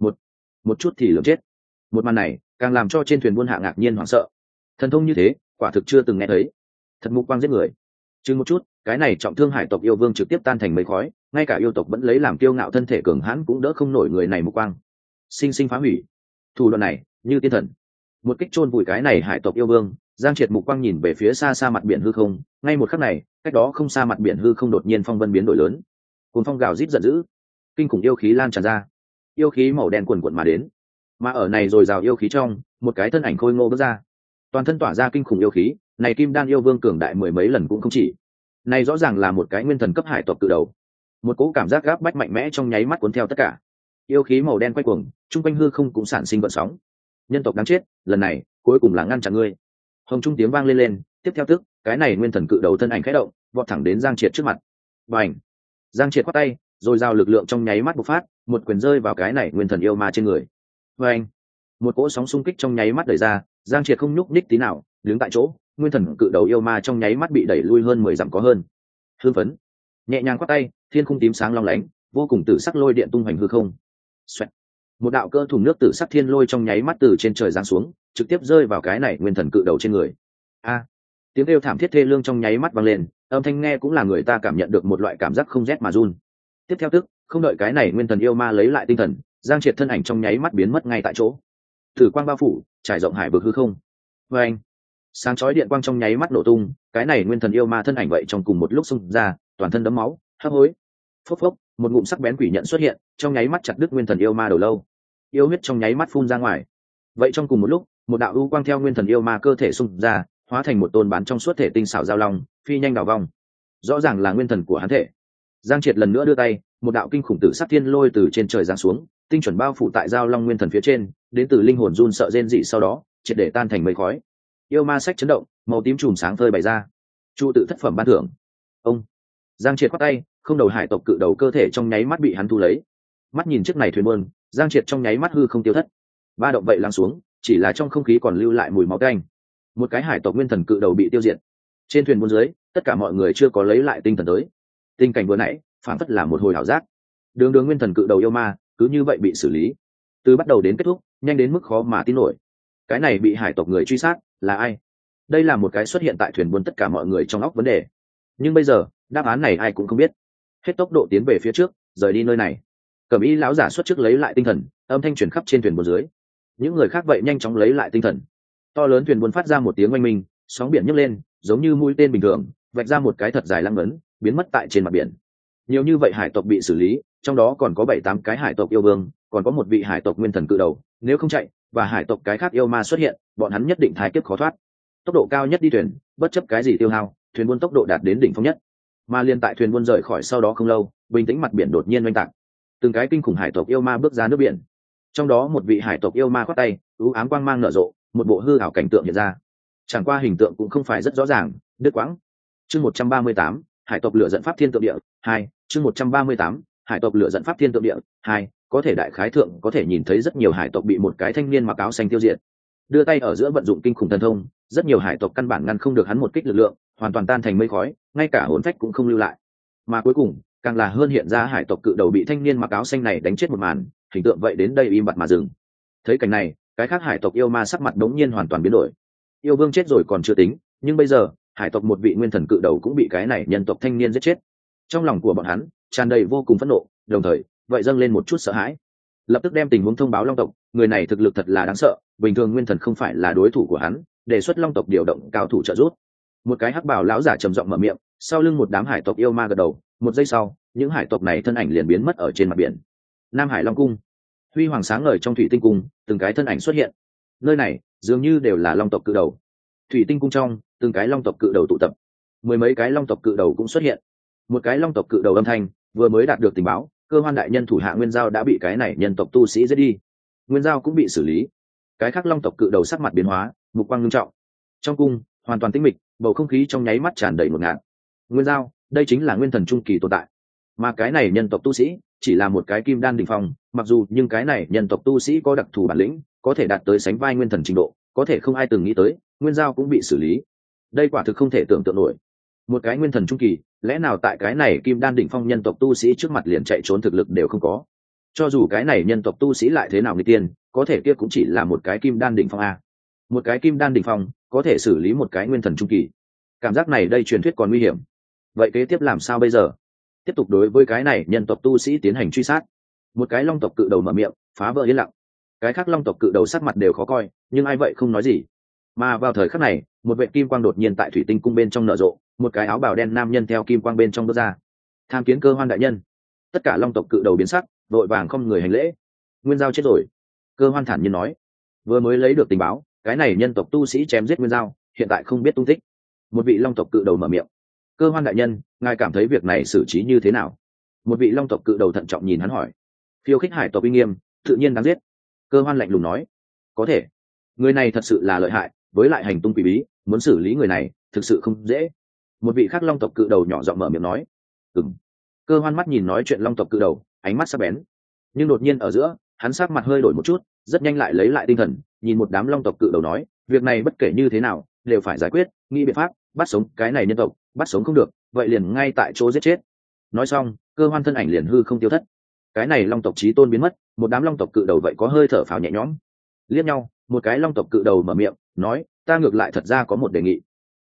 Một chút thì lượm chết. Một màn này càng làm cho trên thuyền buôn hạ ngạc nhiên hoảng sợ. Thần thông như thế quả thực chưa từng nghe thấy, thật mục quang giết người. Chừng một chút cái này trọng thương hải tộc yêu vương trực tiếp tan thành mây khói, ngay cả yêu tộc vẫn lấy làm kiêu ngạo thân thể cường hãn cũng đỡ không nổi người này mục quang, sinh sinh phá hủy. Thủ đoạn này như tiên thần, một kích chôn vùi cái này hải tộc yêu vương. Giang Triệt mục quang nhìn về phía xa xa mặt biển hư không, ngay một khắc này cách đó không xa mặt biển hư không đột nhiên phong vân biến đổi lớn, cuồng phong gào rít giận dữ, kinh khủng yêu khí lan tràn ra, yêu khí màu đen cuồn cuộn mà đến. Mà ở này rồi rào yêu khí trong, một cái thân ảnh khôi ngô bước ra, toàn thân tỏa ra kinh khủng yêu khí. Này kim đan yêu vương cường đại mười mấy lần cũng không chỉ. Này rõ ràng là một cái nguyên thần cấp hải tộc cự đầu. Một cỗ cảm giác gáp bách mạnh mẽ trong nháy mắt cuốn theo tất cả. Yêu khí màu đen quay cuồng, trung quanh hư không cũng sản sinh gợn sóng. Nhân tộc đáng chết, lần này cuối cùng là ngăn chặn ngươi. Hồng trung tiếng vang lên, tiếp theo tức cái này nguyên thần cự đầu thân ảnh khẽ động, vọt thẳng đến Giang Triệt trước mặt. Bành! Giang Triệt quát tay, rồi giao lực lượng trong nháy mắt bộc phát, một quyền rơi vào cái này nguyên thần yêu ma trên người. Bành! Một cỗ sóng xung kích trong nháy mắt đẩy ra, Giang Triệt không nhúc nhích tí nào, đứng tại chỗ, nguyên thần cự đầu yêu ma trong nháy mắt bị đẩy lui hơn 10 dặm có hơn. Hưng phấn, nhẹ nhàng quát tay, thiên khung tím sáng long lánh, vô cùng tử sắc lôi điện tung hoành hư không. Xoẹt. Một đạo cơ thùng nước tử sắc thiên lôi trong nháy mắt từ trên trời giáng xuống, trực tiếp rơi vào cái này nguyên thần cự đầu trên người. A! Tiếng kêu thảm thiết thê lương trong nháy mắt vang lên, âm thanh nghe cũng là người ta cảm nhận được một loại cảm giác không rét mà run. Tiếp theo tức, không đợi cái này nguyên thần yêu ma lấy lại tinh thần, Giang Triệt thân ảnh trong nháy mắt biến mất ngay tại chỗ. Thử quang bao phủ, trải rộng hải vực hư không. Và anh, sáng chói điện quang trong nháy mắt nổ tung, cái này nguyên thần yêu ma thân ảnh vậy trong cùng một lúc xung ra, toàn thân đẫm máu, hấp hối. Phốc phốc, một ngụm sắc bén quỷ nhận xuất hiện, trong nháy mắt chặt đứt nguyên thần yêu ma đầu lâu. Yêu huyết trong nháy mắt phun ra ngoài. Vậy trong cùng một lúc, một đạo u quang theo nguyên thần yêu ma cơ thể xung ra, hóa thành một tôn bán trong suốt thể tinh xảo giao long, phi nhanh đảo vòng. Rõ ràng là nguyên thần của hắn thể. Giang Triệt lần nữa đưa tay, một đạo kinh khủng tử sắc thiên lôi từ trên trời giáng xuống, tinh chuẩn bao phủ tại giao long nguyên thần phía trên, đến từ linh hồn run sợ rên dị sau đó, triệt để tan thành mây khói. Yêu ma sách chấn động, màu tím chùm sáng phơi bày ra. Chu tự thất phẩm ban thưởng. Ông. Giang Triệt quát tay, không đầu hải tộc cự đầu cơ thể trong nháy mắt bị hắn thu lấy. Mắt nhìn chiếc này thuyền buôn, Giang Triệt trong nháy mắt hư không tiêu thất. Ba động vậy lắng xuống, chỉ là trong không khí còn lưu lại mùi máu tanh. Một cái hải tộc nguyên thần cự đầu bị tiêu diệt. Trên thuyền buôn dưới, tất cả mọi người chưa có lấy lại tinh thần tới. Tình cảnh vừa nãy, phản phất là một hồi ảo giác. Đường đường nguyên thần cự đầu yêu ma, cứ như vậy bị xử lý. Từ bắt đầu đến kết thúc, nhanh đến mức khó mà tin nổi. Cái này bị hải tộc người truy sát, là ai? Đây là một cái xuất hiện tại thuyền buôn tất cả mọi người trong óc vấn đề. Nhưng bây giờ, đáp án này ai cũng không biết. Hết tốc độ tiến về phía trước, rời đi nơi này. Cẩm Y lão giả xuất trước lấy lại tinh thần, âm thanh truyền khắp trên thuyền buôn dưới. Những người khác vậy nhanh chóng lấy lại tinh thần. To lớn thuyền buôn phát ra một tiếng oanh minh, sóng biển nhấc lên, giống như mũi tên bình thường, vạch ra một cái thật dài lăng ấn, biến mất tại trên mặt biển. Nhiều như vậy hải tộc bị xử lý, trong đó còn có 7-8 cái hải tộc yêu vương, còn có một vị hải tộc nguyên thần cự đầu, nếu không chạy, và hải tộc cái khác yêu ma xuất hiện, bọn hắn nhất định thái kiếp khó thoát. Tốc độ cao nhất đi thuyền, bất chấp cái gì tiêu hao, thuyền buôn tốc độ đạt đến đỉnh phong nhất. Mà liên tại thuyền buôn rời khỏi sau đó không lâu, bình tĩnh mặt biển đột nhiên oanh tạc. Từng cái kinh khủng hải tộc yêu ma bước ra nước biển. Trong đó một vị hải tộc yêu ma khoát tay, u ám quang mang nở rộ, một bộ hư ảo cảnh tượng hiện ra. Chẳng qua hình tượng cũng không phải rất rõ ràng, đứt quãng. Chương 138, hải tộc lửa dẫn pháp thiên tượng địa 2, chương 138, hải tộc lửa dẫn pháp thiên tượng địa 2, có thể đại khái thượng có thể nhìn thấy rất nhiều hải tộc bị một cái thanh niên mặc áo xanh tiêu diệt. Đưa tay ở giữa vận dụng kinh khủng thần thông, rất nhiều hải tộc căn bản ngăn không được hắn một kích lực lượng, hoàn toàn tan thành mây khói, ngay cả hồn phách cũng không lưu lại. Mà cuối cùng, càng là hơn hiện ra hải tộc cự đầu bị thanh niên mặc áo xanh này đánh chết một màn, hình tượng vậy đến đây im bặt mà dừng. Thấy cảnh này, cái khác hải tộc yêu ma sắc mặt đống nhiên hoàn toàn biến đổi. Yêu vương chết rồi còn chưa tính, nhưng bây giờ, hải tộc một vị nguyên thần cự đầu cũng bị cái này nhân tộc thanh niên giết chết. Trong lòng của bọn hắn tràn đầy vô cùng phẫn nộ, đồng thời vậy dâng lên một chút sợ hãi. Lập tức đem tình huống thông báo long tộc, người này thực lực thật là đáng sợ, bình thường nguyên thần không phải là đối thủ của hắn, đề xuất long tộc điều động cao thủ trợ giúp. Một cái hắc bào lão giả trầm giọng mở miệng, sau lưng một đám hải tộc yêu ma gật đầu. Một giây sau, những hải tộc này thân ảnh liền biến mất ở trên mặt biển. Nam Hải Long Cung, huy hoàng sáng ngời trong thủy tinh cung, từng cái thân ảnh xuất hiện. Nơi này dường như đều là long tộc cự đầu. Thủy tinh cung trong, từng cái long tộc cự đầu tụ tập. 10 mấy cái long tộc cự đầu cũng xuất hiện. Một cái long tộc cự đầu âm thanh vừa mới đạt được tình báo, Cơ Hoan đại nhân thủ hạ Nguyên Giao đã bị cái này nhân tộc tu sĩ giết đi. Nguyên Giao cũng bị xử lý. Cái khác long tộc cự đầu sắc mặt biến hóa, mục quang nghiêm trọng. Trong cung hoàn toàn tĩnh mịch, bầu không khí trong nháy mắt tràn đầy ngột ngạt. Nguyên Giao, đây chính là nguyên thần trung kỳ tồn tại, mà cái này nhân tộc tu sĩ chỉ là một cái kim đan đỉnh phong, mặc dù nhưng cái này nhân tộc tu sĩ có đặc thù bản lĩnh, có thể đạt tới sánh vai nguyên thần trình độ, có thể không ai từng nghĩ tới Nguyên Giao cũng bị xử lý. Đây quả thực không thể tưởng tượng nổi. Một cái nguyên thần trung kỳ, lẽ nào tại cái này kim đan đỉnh phong nhân tộc tu sĩ trước mặt liền chạy trốn thực lực đều không có? Cho dù cái này nhân tộc tu sĩ lại thế nào người tiên, có thể kia cũng chỉ là một cái kim đan đỉnh phong a. Một cái kim đan đỉnh phong có thể xử lý một cái nguyên thần trung kỳ. Cảm giác này đây truyền thuyết còn nguy hiểm. Vậy kế tiếp làm sao bây giờ? Tiếp tục đối với cái này nhân tộc tu sĩ tiến hành truy sát. Một cái long tộc cự đầu mở miệng, phá vỡ yên lặng. Cái khác long tộc cự đầu sắc mặt đều khó coi, nhưng ai vậy không nói gì. Mà vào thời khắc này, một vệ kim quang đột nhiên tại thủy tinh cung bên trong nở rộ, một cái áo bào đen nam nhân theo kim quang bên trong bước ra. Tham kiến Cơ Hoan đại nhân. Tất cả long tộc cự đầu biến sắc, vội vàng không người hành lễ. Nguyên Giao chết rồi. Cơ Hoan thản nhiên nói, vừa mới lấy được tình báo, cái này nhân tộc tu sĩ chém giết Nguyên Giao, hiện tại không biết tung tích. Một vị long tộc cự đầu mở miệng. Cơ Hoan đại nhân, ngài cảm thấy việc này xử trí như thế nào? Một vị long tộc cự đầu thận trọng nhìn hắn hỏi. Khiêu khích hải tộc uy nghiêm, tự nhiên đáng giết. Cơ Hoan lạnh lùng nói, có thể. Người này thật sự là lợi hại, với lại hành tung quỷ bí, muốn xử lý người này thực thực sự không dễ. Một vị khác long tộc cự đầu nhỏ giọng mở miệng nói. Cơ Hoan mắt nhìn nói chuyện long tộc cự đầu, ánh mắt sắc bén, nhưng đột nhiên ở giữa hắn sắc mặt hơi đổi một chút, rất nhanh lại lấy lại tinh thần, nhìn một đám long tộc cự đầu nói, việc này bất kể như thế nào đều phải giải quyết, nghĩ biện pháp bắt sống cái này nhân tộc, bắt sống không được vậy liền ngay tại chỗ giết chết. Nói xong Cơ Hoan thân ảnh liền hư không tiêu thất. Cái này long tộc chí tôn biến mất, một đám long tộc cự đầu vậy có hơi thở phào nhẹ nhõm. Liếc nhau, một cái long tộc cự đầu mở miệng nói, ta ngược lại thật ra có một đề nghị.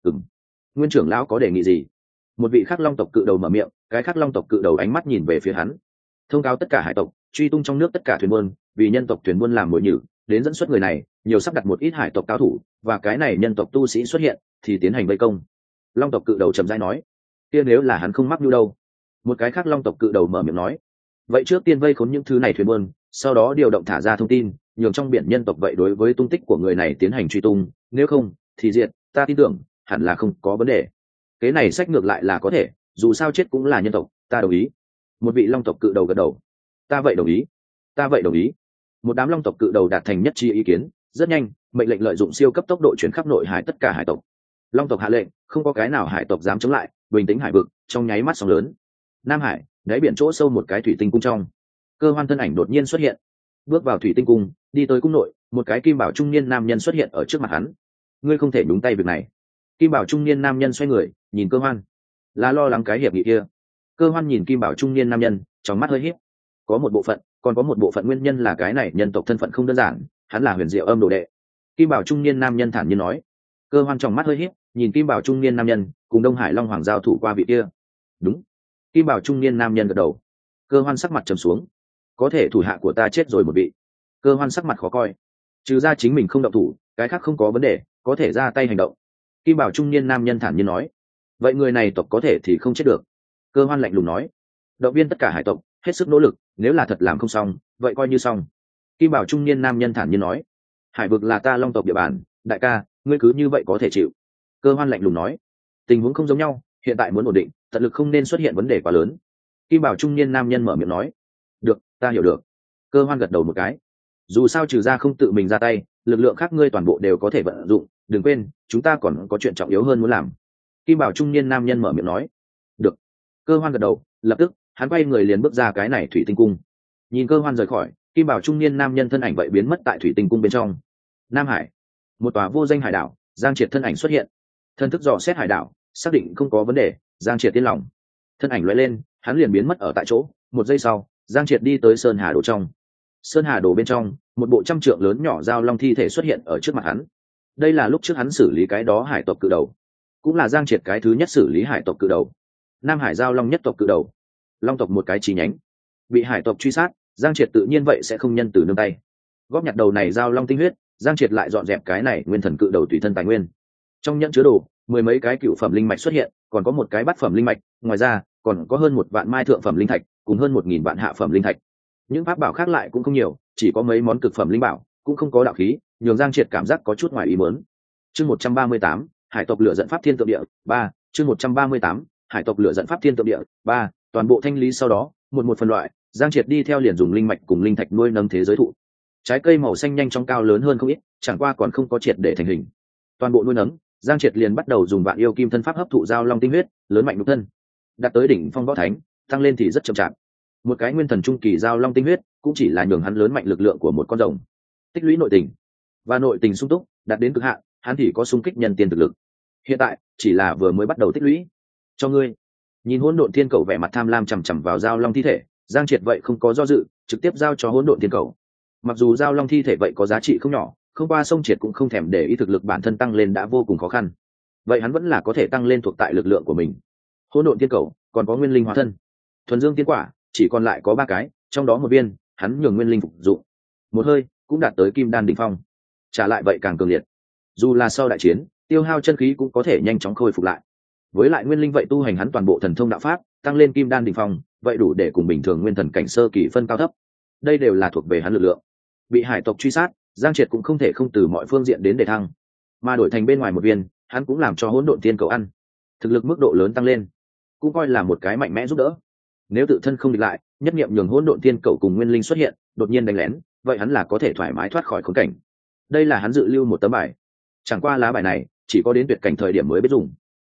Nguyên trưởng lão có đề nghị gì? Một vị khác long tộc cự đầu mở miệng, cái khác long tộc cự đầu ánh mắt nhìn về phía hắn. Thông cáo tất cả hải tộc truy tung trong nước tất cả thuyền buôn, vì nhân tộc thuyền buôn làm mồi nhử, đến dẫn xuất người này, nhiều sắp đặt một ít hải tộc cao thủ, và cái này nhân tộc tu sĩ xuất hiện thì tiến hành vây công. Long tộc cự đầu trầm rãi nói, kia nếu là hắn không mắc mưu đâu? Một cái khác long tộc cự đầu mở miệng nói, vậy trước tiên vây khốn những thứ này thuyền buôn, sau đó điều động thả ra thông tin, nhường trong biển nhân tộc vậy đối với tung tích của người này tiến hành truy tung, nếu không thì diệt. Ta tin tưởng hẳn là không có vấn đề. Cái này sách ngược lại là có thể, dù sao chết cũng là nhân tộc, ta đồng ý. Một vị long tộc cự đầu gật đầu, ta vậy đồng ý, ta vậy đồng ý. Một đám long tộc cự đầu đạt thành nhất trí ý kiến, rất nhanh mệnh lệnh lợi dụng siêu cấp tốc độ chuyển khắp nội hải tất cả hải tộc. Long tộc hạ lệnh, không có cái nào hải tộc dám chống lại, bình tĩnh hải vực trong nháy mắt sóng lớn. Nam Hải đáy biển chỗ sâu một cái thủy tinh cung trong, Cơ Hoan thân ảnh đột nhiên xuất hiện, bước vào thủy tinh cung, đi tới cung nội, một cái kim bảo trung niên nam nhân xuất hiện ở trước mặt hắn. Ngươi không thể nhúng tay việc này. Kim bảo trung niên nam nhân xoay người nhìn Cơ Hoan, là lo lắng cái hiệp nghị kia. Cơ Hoan nhìn kim bảo trung niên nam nhân, trong mắt hơi híp. Có một bộ phận, còn có một bộ phận nguyên nhân là cái này nhân tộc thân phận không đơn giản, hắn là Huyền Diệu Âm đồ đệ. Kim bảo trung niên nam nhân thản nhiên nói. Cơ Hoan trong mắt hơi híp, nhìn kim bảo trung niên nam nhân cùng Đông Hải Long Hoàng giao thủ qua vị kia. Đúng. Kim bảo trung niên nam nhân gật đầu. Cơ Hoan sắc mặt trầm xuống. Có thể thủ hạ của ta chết rồi một vị. Cơ Hoan sắc mặt khó coi. Trừ ra chính mình không động thủ, cái khác không có vấn đề, có thể ra tay hành động. Kim bảo trung niên nam nhân thản nhiên nói. Vậy người này tộc có thể thì không chết được. Cơ Hoan lạnh lùng nói. Động viên tất cả hải tộc hết sức nỗ lực, nếu là thật làm không xong vậy coi như xong. Kim bảo trung niên nam nhân thản nhiên nói. Hải vực là ta long tộc địa bàn, đại ca ngươi cứ như vậy có thể chịu. Cơ Hoan lạnh lùng nói. Tình huống không giống nhau, hiện tại muốn ổn định, tận lực không nên xuất hiện vấn đề quá lớn. Kim bảo trung niên nam nhân mở miệng nói. Được, ta hiểu được. Cơ Hoan gật đầu một cái. Dù sao trừ ra không tự mình ra tay, lực lượng khác ngươi toàn bộ đều có thể vận dụng, đừng quên chúng ta còn có chuyện trọng yếu hơn muốn làm. Kim bảo trung niên nam nhân mở miệng nói. Được. Cơ Hoan gật đầu, lập tức hắn quay người liền bước ra cái này thủy tinh cung. Nhìn Cơ Hoan rời khỏi, kim bảo trung niên nam nhân thân ảnh vậy biến mất tại thủy tinh cung bên trong. Nam Hải, một tòa vô danh hải đảo, Giang Triệt thân ảnh xuất hiện. Thân thức dò xét hải đảo, xác định không có vấn đề, Giang Triệt yên lòng. Thân ảnh lóe lên, hắn liền biến mất ở tại chỗ. Một giây sau, Giang Triệt đi tới sơn hà đồ trong. Sơn hà đồ bên trong, một bộ trăm trượng lớn nhỏ giao long thi thể xuất hiện ở trước mặt hắn. Đây là lúc trước hắn xử lý cái đó hải tộc cự đầu, cũng là Giang Triệt cái thứ nhất xử lý hải tộc cự đầu. Nam Hải giao long nhất tộc cự đầu, long tộc một cái chi nhánh, bị hải tộc truy sát, Giang Triệt tự nhiên vậy sẽ không nhân từ nương tay. Góp nhặt đầu này giao long tinh huyết, Giang Triệt lại dọn dẹp cái này nguyên thần cự đầu tùy thân tài nguyên. Trong nhẫn chứa đồ, mười mấy cái cựu phẩm linh mạch xuất hiện, còn có một cái bát phẩm linh mạch, ngoài ra còn có hơn 1 vạn mai thượng phẩm linh thạch, cùng hơn 1000 vạn hạ phẩm linh thạch. Những pháp bảo khác lại cũng không nhiều, chỉ có mấy món cực phẩm linh bảo, cũng không có đạo khí, nhường Giang Triệt cảm giác có chút ngoài ý muốn. Chương 138, hải tộc lửa giận pháp thiên tượng địa 3, chương 138, hải tộc lửa giận pháp thiên tượng địa 3, toàn bộ thanh lý sau đó, một phần loại, Giang Triệt đi theo liền dùng linh mạch cùng linh thạch nuôi nấng thế giới thụ. Trái cây màu xanh nhanh chóng cao lớn hơn không ít, chẳng qua còn không có triệt để thành hình. Toàn bộ nuôi nấng, Giang Triệt liền bắt đầu dùng vạn yêu kim thân pháp hấp thụ giao long tinh huyết, lớn mạnh nhục thân, đạt tới đỉnh phong võ thánh, tăng lên thì rất chậm chạp. Một cái nguyên thần trung kỳ giao long tinh huyết, cũng chỉ là nhường hắn lớn mạnh lực lượng của một con rồng. Tích lũy nội tình, và nội tình sung túc, đạt đến cực hạn, hắn thì có xung kích nhân tiên thực lực. Hiện tại, chỉ là vừa mới bắt đầu tích lũy. Cho ngươi. Nhìn Hỗn Độn Thiên Cầu vẻ mặt tham lam chằm chằm vào giao long thi thể, Giang Triệt vậy không có do dự, trực tiếp giao cho Hỗn Độn Thiên Cầu. Mặc dù giao long thi thể vậy có giá trị không nhỏ, không qua sông Triệt cũng không thèm để ý thực lực bản thân tăng lên đã vô cùng khó khăn. Vậy hắn vẫn là có thể tăng lên thuộc tại lực lượng của mình. Hỗn Độn Thiên Cầu còn có nguyên linh hóa thân, thuần dương tiên quả, chỉ còn lại có 3 cái, trong đó một viên, hắn nhường nguyên linh phục dụng. Một hơi cũng đạt tới kim đan đỉnh phong. Trả lại vậy càng cường liệt. Dù là sau đại chiến, tiêu hao chân khí cũng có thể nhanh chóng khôi phục lại. Với lại nguyên linh vậy tu hành hắn toàn bộ thần thông đạo pháp, tăng lên kim đan đỉnh phong, vậy đủ để cùng bình thường nguyên thần cảnh sơ kỳ phân cao thấp. Đây đều là thuộc về hắn lực lượng. Bị hải tộc truy sát, Giang Triệt cũng không thể không từ mọi phương diện đến để thăng, mà đổi thành bên ngoài một viên, hắn cũng làm cho Hỗn Độn Tiên Cầu ăn. Thực lực mức độ lớn tăng lên, cũng coi là một cái mạnh mẽ giúp đỡ. Nếu tự thân không địch lại, nhất niệm nhường Hỗn Độn Tiên Cầu cùng nguyên linh xuất hiện, đột nhiên đánh lén, vậy hắn là có thể thoải mái thoát khỏi khốn cảnh. Đây là hắn dự lưu một tấm bài. Chẳng qua lá bài này chỉ có đến tuyệt cảnh thời điểm mới biết dùng.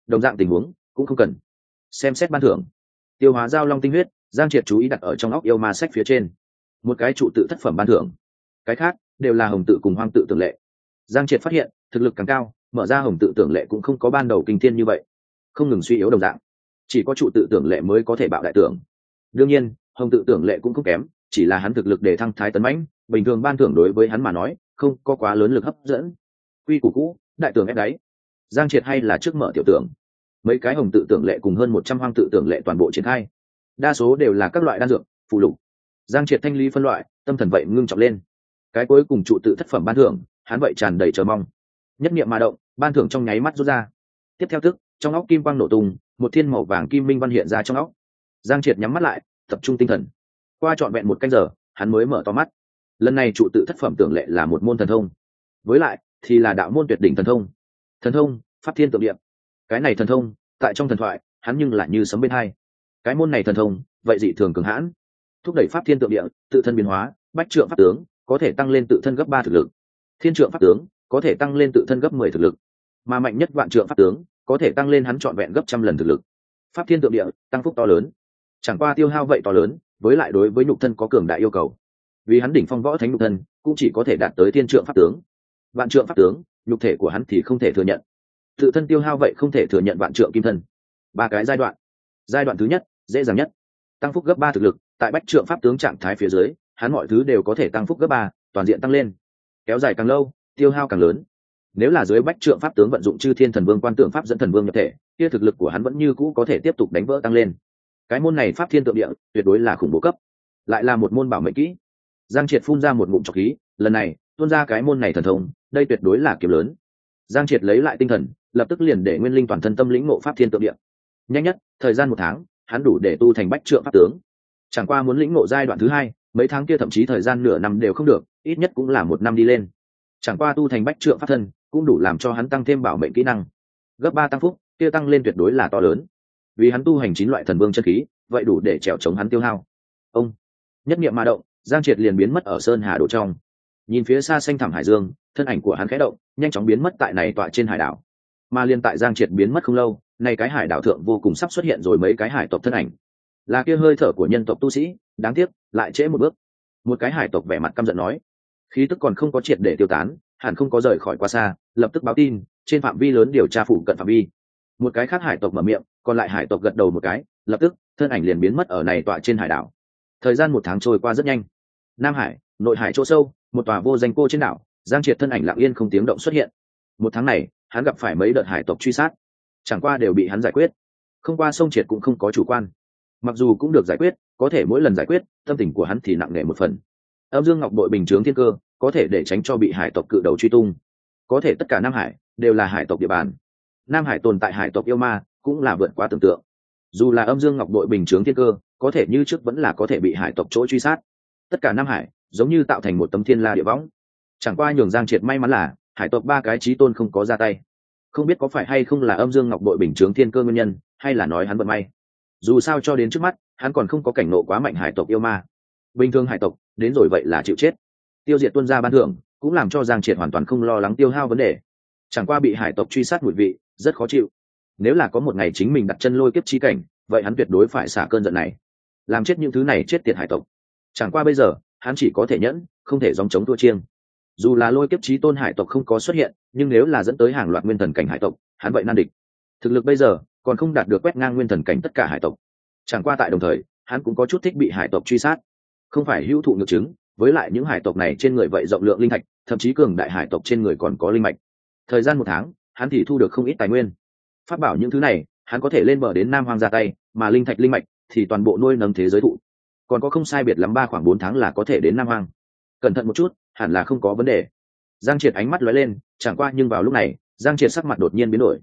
đồng dạng tình huống cũng không cần. Xem xét ban thưởng. Tiêu hóa giao long tinh huyết, Giang Triệt chú ý đặt ở trong óc yêu ma sách phía trên. Một cái trụ tự thất phẩm ban thưởng, cái khác đều là hồng tự cùng hoang tự tưởng lệ. Giang Triệt phát hiện thực lực càng cao, mở ra hồng tự tưởng lệ cũng không có ban đầu kinh thiên như vậy, không ngừng suy yếu đồng dạng, chỉ có trụ tự tưởng lệ mới có thể bạo đại tưởng. Đương nhiên hồng tự tưởng lệ cũng không kém, chỉ là hắn thực lực để thăng thái tấn mãnh, bình thường ban thưởng đối với hắn mà nói không có quá lớn lực hấp dẫn. Quy củ cũ, đại tưởng ép đáy. Giang Triệt hay là trước mở tiểu tưởng, mấy cái hồng tự tưởng lệ cùng hơn 100 hoang tự tưởng lệ toàn bộ triển khai, đa số đều là các loại đan dược phụ lục. Giang Triệt thanh lý phân loại, tâm thần vậy ngưng trọng lên. Cái cuối cùng trụ tự thất phẩm ban thưởng, hắn vậy tràn đầy chờ mong. Nhất niệm mà động, ban thưởng trong nháy mắt rút ra. Tiếp theo tức trong óc kim quang nổ tung, một thiên màu vàng kim minh văn hiện ra trong óc. Giang Triệt nhắm mắt lại, tập trung tinh thần. Qua trọn vẹn 1 canh giờ, hắn mới mở to mắt. Lần này trụ tự thất phẩm tưởng lệ là một môn thần thông, với lại thì là đạo môn tuyệt đỉnh thần thông. Thần thông pháp thiên tượng địa. Cái này thần thông tại trong thần thoại hắn nhưng lại như sấm bên hai. Cái môn này thần thông vậy dị thường cường hãn, thúc đẩy pháp thiên tượng địa, tự thân biến hóa. Bách trượng pháp tướng có thể tăng lên tự thân gấp 3 thực lực, thiên trượng pháp tướng có thể tăng lên tự thân gấp 10 thực lực, mà mạnh nhất vạn trượng pháp tướng có thể tăng lên hắn trọn vẹn gấp 100 lần thực lực. Pháp thiên tượng địa tăng phúc to lớn, chẳng qua tiêu hao vậy to lớn, với lại đối với nhục thân có cường đại yêu cầu, vì hắn đỉnh phong võ thánh nhục thân cũng chỉ có thể đạt tới thiên trượng pháp tướng. Vạn trượng pháp tướng nhục thể của hắn thì không thể thừa nhận, tự thân tiêu hao vậy không thể thừa nhận vạn trượng kim thân. 3 cái giai đoạn. Giai đoạn thứ nhất dễ dàng nhất, tăng phúc gấp 3 thực lực, tại bách trượng pháp tướng trạng thái phía dưới hắn mọi thứ đều có thể tăng phúc gấp 3, toàn diện tăng lên. Kéo dài càng lâu tiêu hao càng lớn. Nếu là dưới bách trượng pháp tướng vận dụng chư thiên thần vương quan tượng pháp dẫn thần vương nhập thể, kia thực lực của hắn vẫn như cũ có thể tiếp tục đánh vỡ tăng lên. Cái môn này pháp thiên tượng địa tuyệt đối là khủng bố cấp, lại là một môn bảo mệnh kỹ. Giang Triệt phun ra một ngụm trọc khí, lần này tuôn ra cái môn này thần thông, đây tuyệt đối là kiếm lớn. Giang Triệt lấy lại tinh thần, lập tức liền để nguyên linh toàn thân tâm lĩnh ngộ pháp thiên tượng địa. Nhanh nhất thời gian 1 tháng, hắn đủ để tu thành bách trượng pháp tướng. Chẳng qua muốn lĩnh ngộ giai đoạn thứ 2, mấy tháng kia thậm chí thời gian nửa năm đều không được, ít nhất cũng là 1 năm đi lên. Chẳng qua tu thành bách trượng pháp thân cũng đủ làm cho hắn tăng thêm bảo mệnh kỹ năng, gấp 3 tăng phúc, kia tăng lên tuyệt đối là to lớn. Vì hắn tu hành 9 loại thần vương chân khí, vậy đủ để trèo chống hắn tiêu hao. Ông nhất niệm mà động, Giang Triệt liền biến mất ở sơn hà độ trong. Nhìn phía xa xanh thẳm hải dương, thân ảnh của hắn khẽ động, nhanh chóng biến mất tại này tọa trên hải đảo. Mà liên tại Giang Triệt biến mất không lâu, này cái hải đảo thượng vô cùng sắp xuất hiện rồi mấy cái hải tộc thân ảnh. Là kia hơi thở của nhân tộc tu sĩ, đáng tiếc lại trễ một bước. Một cái hải tộc vẻ mặt căm giận nói, khí tức còn không có triệt để tiêu tán, hẳn không có rời khỏi quá xa, lập tức báo tin trên phạm vi lớn điều tra phụ cận phạm vi. Một cái khác hải tộc mở miệng, còn lại hải tộc gật đầu một cái, lập tức thân ảnh liền biến mất ở này tọa trên hải đảo. Thời gian 1 tháng trôi qua rất nhanh. Nam Hải, nội hải chỗ sâu, một tòa vô danh cô trên đảo, Giang Triệt thân ảnh lặng yên không tiếng động xuất hiện. 1 tháng này hắn gặp phải mấy đợt hải tộc truy sát, chẳng qua đều bị hắn giải quyết. Không qua sông Triệt cũng không có chủ quan, mặc dù cũng được giải quyết, có thể mỗi lần giải quyết tâm tình của hắn thì nặng nề một phần. Âm Dương Ngọc Bội bình chướng thiên cơ, có thể để tránh cho bị hải tộc cự đầu truy tung. Có thể tất cả Nam Hải đều là hải tộc địa bàn, Nam Hải tồn tại hải tộc yêu ma cũng là vượt quá tưởng tượng. Dù là Âm Dương Ngọc Bội bình chướng thiên cơ, có thể như trước vẫn là có thể bị hải tộc chỗ truy sát. Tất cả Nam Hải giống như tạo thành một tấm thiên la địa võng. Chẳng qua nhường Giang Triệt may mắn là hải tộc 3 cái chí tôn không có ra tay. Không biết có phải hay không là Âm Dương Ngọc Bội bình chướng thiên cơ nguyên nhân, hay là nói hắn vận may. Dù sao cho đến trước mắt hắn còn không có cảnh nộ quá mạnh hải tộc yêu ma. Bình thường hải tộc đến rồi vậy là chịu chết. Tiêu diệt tuân ra ban thưởng cũng làm cho Giang Triệt hoàn toàn không lo lắng tiêu hao vấn đề. Chẳng qua bị hải tộc truy sát mùi vị rất khó chịu. Nếu là có một ngày chính mình đặt chân lôi kiếp chi cảnh, vậy hắn tuyệt đối phải xả cơn giận này, làm chết những thứ này chết tiệt hải tộc. Chẳng qua bây giờ hắn chỉ có thể nhẫn, không thể dòng chống thua chiêng. Dù là lôi kiếp chí tôn hải tộc không có xuất hiện, nhưng nếu là dẫn tới hàng loạt nguyên thần cảnh hải tộc, hắn vậy nan địch. Thực lực bây giờ còn không đạt được quét ngang nguyên thần cảnh tất cả hải tộc. Chẳng qua tại đồng thời hắn cũng có chút thích bị hải tộc truy sát, không phải hữu thụ ngược chứng. Với lại những hải tộc này trên người vậy rộng lượng linh thạch, thậm chí cường đại hải tộc trên người còn có linh mạch. Thời gian 1 tháng hắn thì thu được không ít tài nguyên, pháp bảo những thứ này hắn có thể lên bờ đến Nam Hoang ra tay, mà linh thạch linh mạch thì toàn bộ nuôi nấng thế giới thụ. Còn có không sai biệt lắm khoảng 4 tháng là có thể đến Nam Hoang. Cẩn thận một chút, hẳn là không có vấn đề. Giang Triệt ánh mắt lóe lên, chẳng qua nhưng vào lúc này Giang Triệt sắc mặt đột nhiên biến đổi.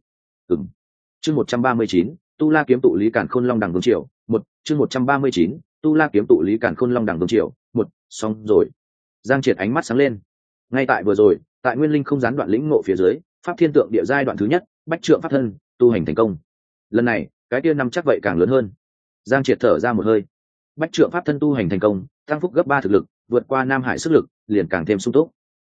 Chương 139, Tu La kiếm tụ Lý Càn Khôn Long Đằng Vương Triều, 1, chương 139, Tu La kiếm tụ Lý Càn Khôn Long Đằng Vương Triều, 1, xong rồi. Giang Triệt ánh mắt sáng lên. Ngay tại vừa rồi, tại nguyên linh không gián đoạn lĩnh ngộ phía dưới, pháp thiên tượng địa giai đoạn thứ nhất, bách trượng pháp thân, tu hành thành công. Lần này, cái kia năm chắc vậy càng lớn hơn. Giang Triệt thở ra một hơi. Bách trượng pháp thân tu hành thành công, tăng phúc gấp 3 thực lực, vượt qua Nam Hải sức lực, liền càng thêm sung túc.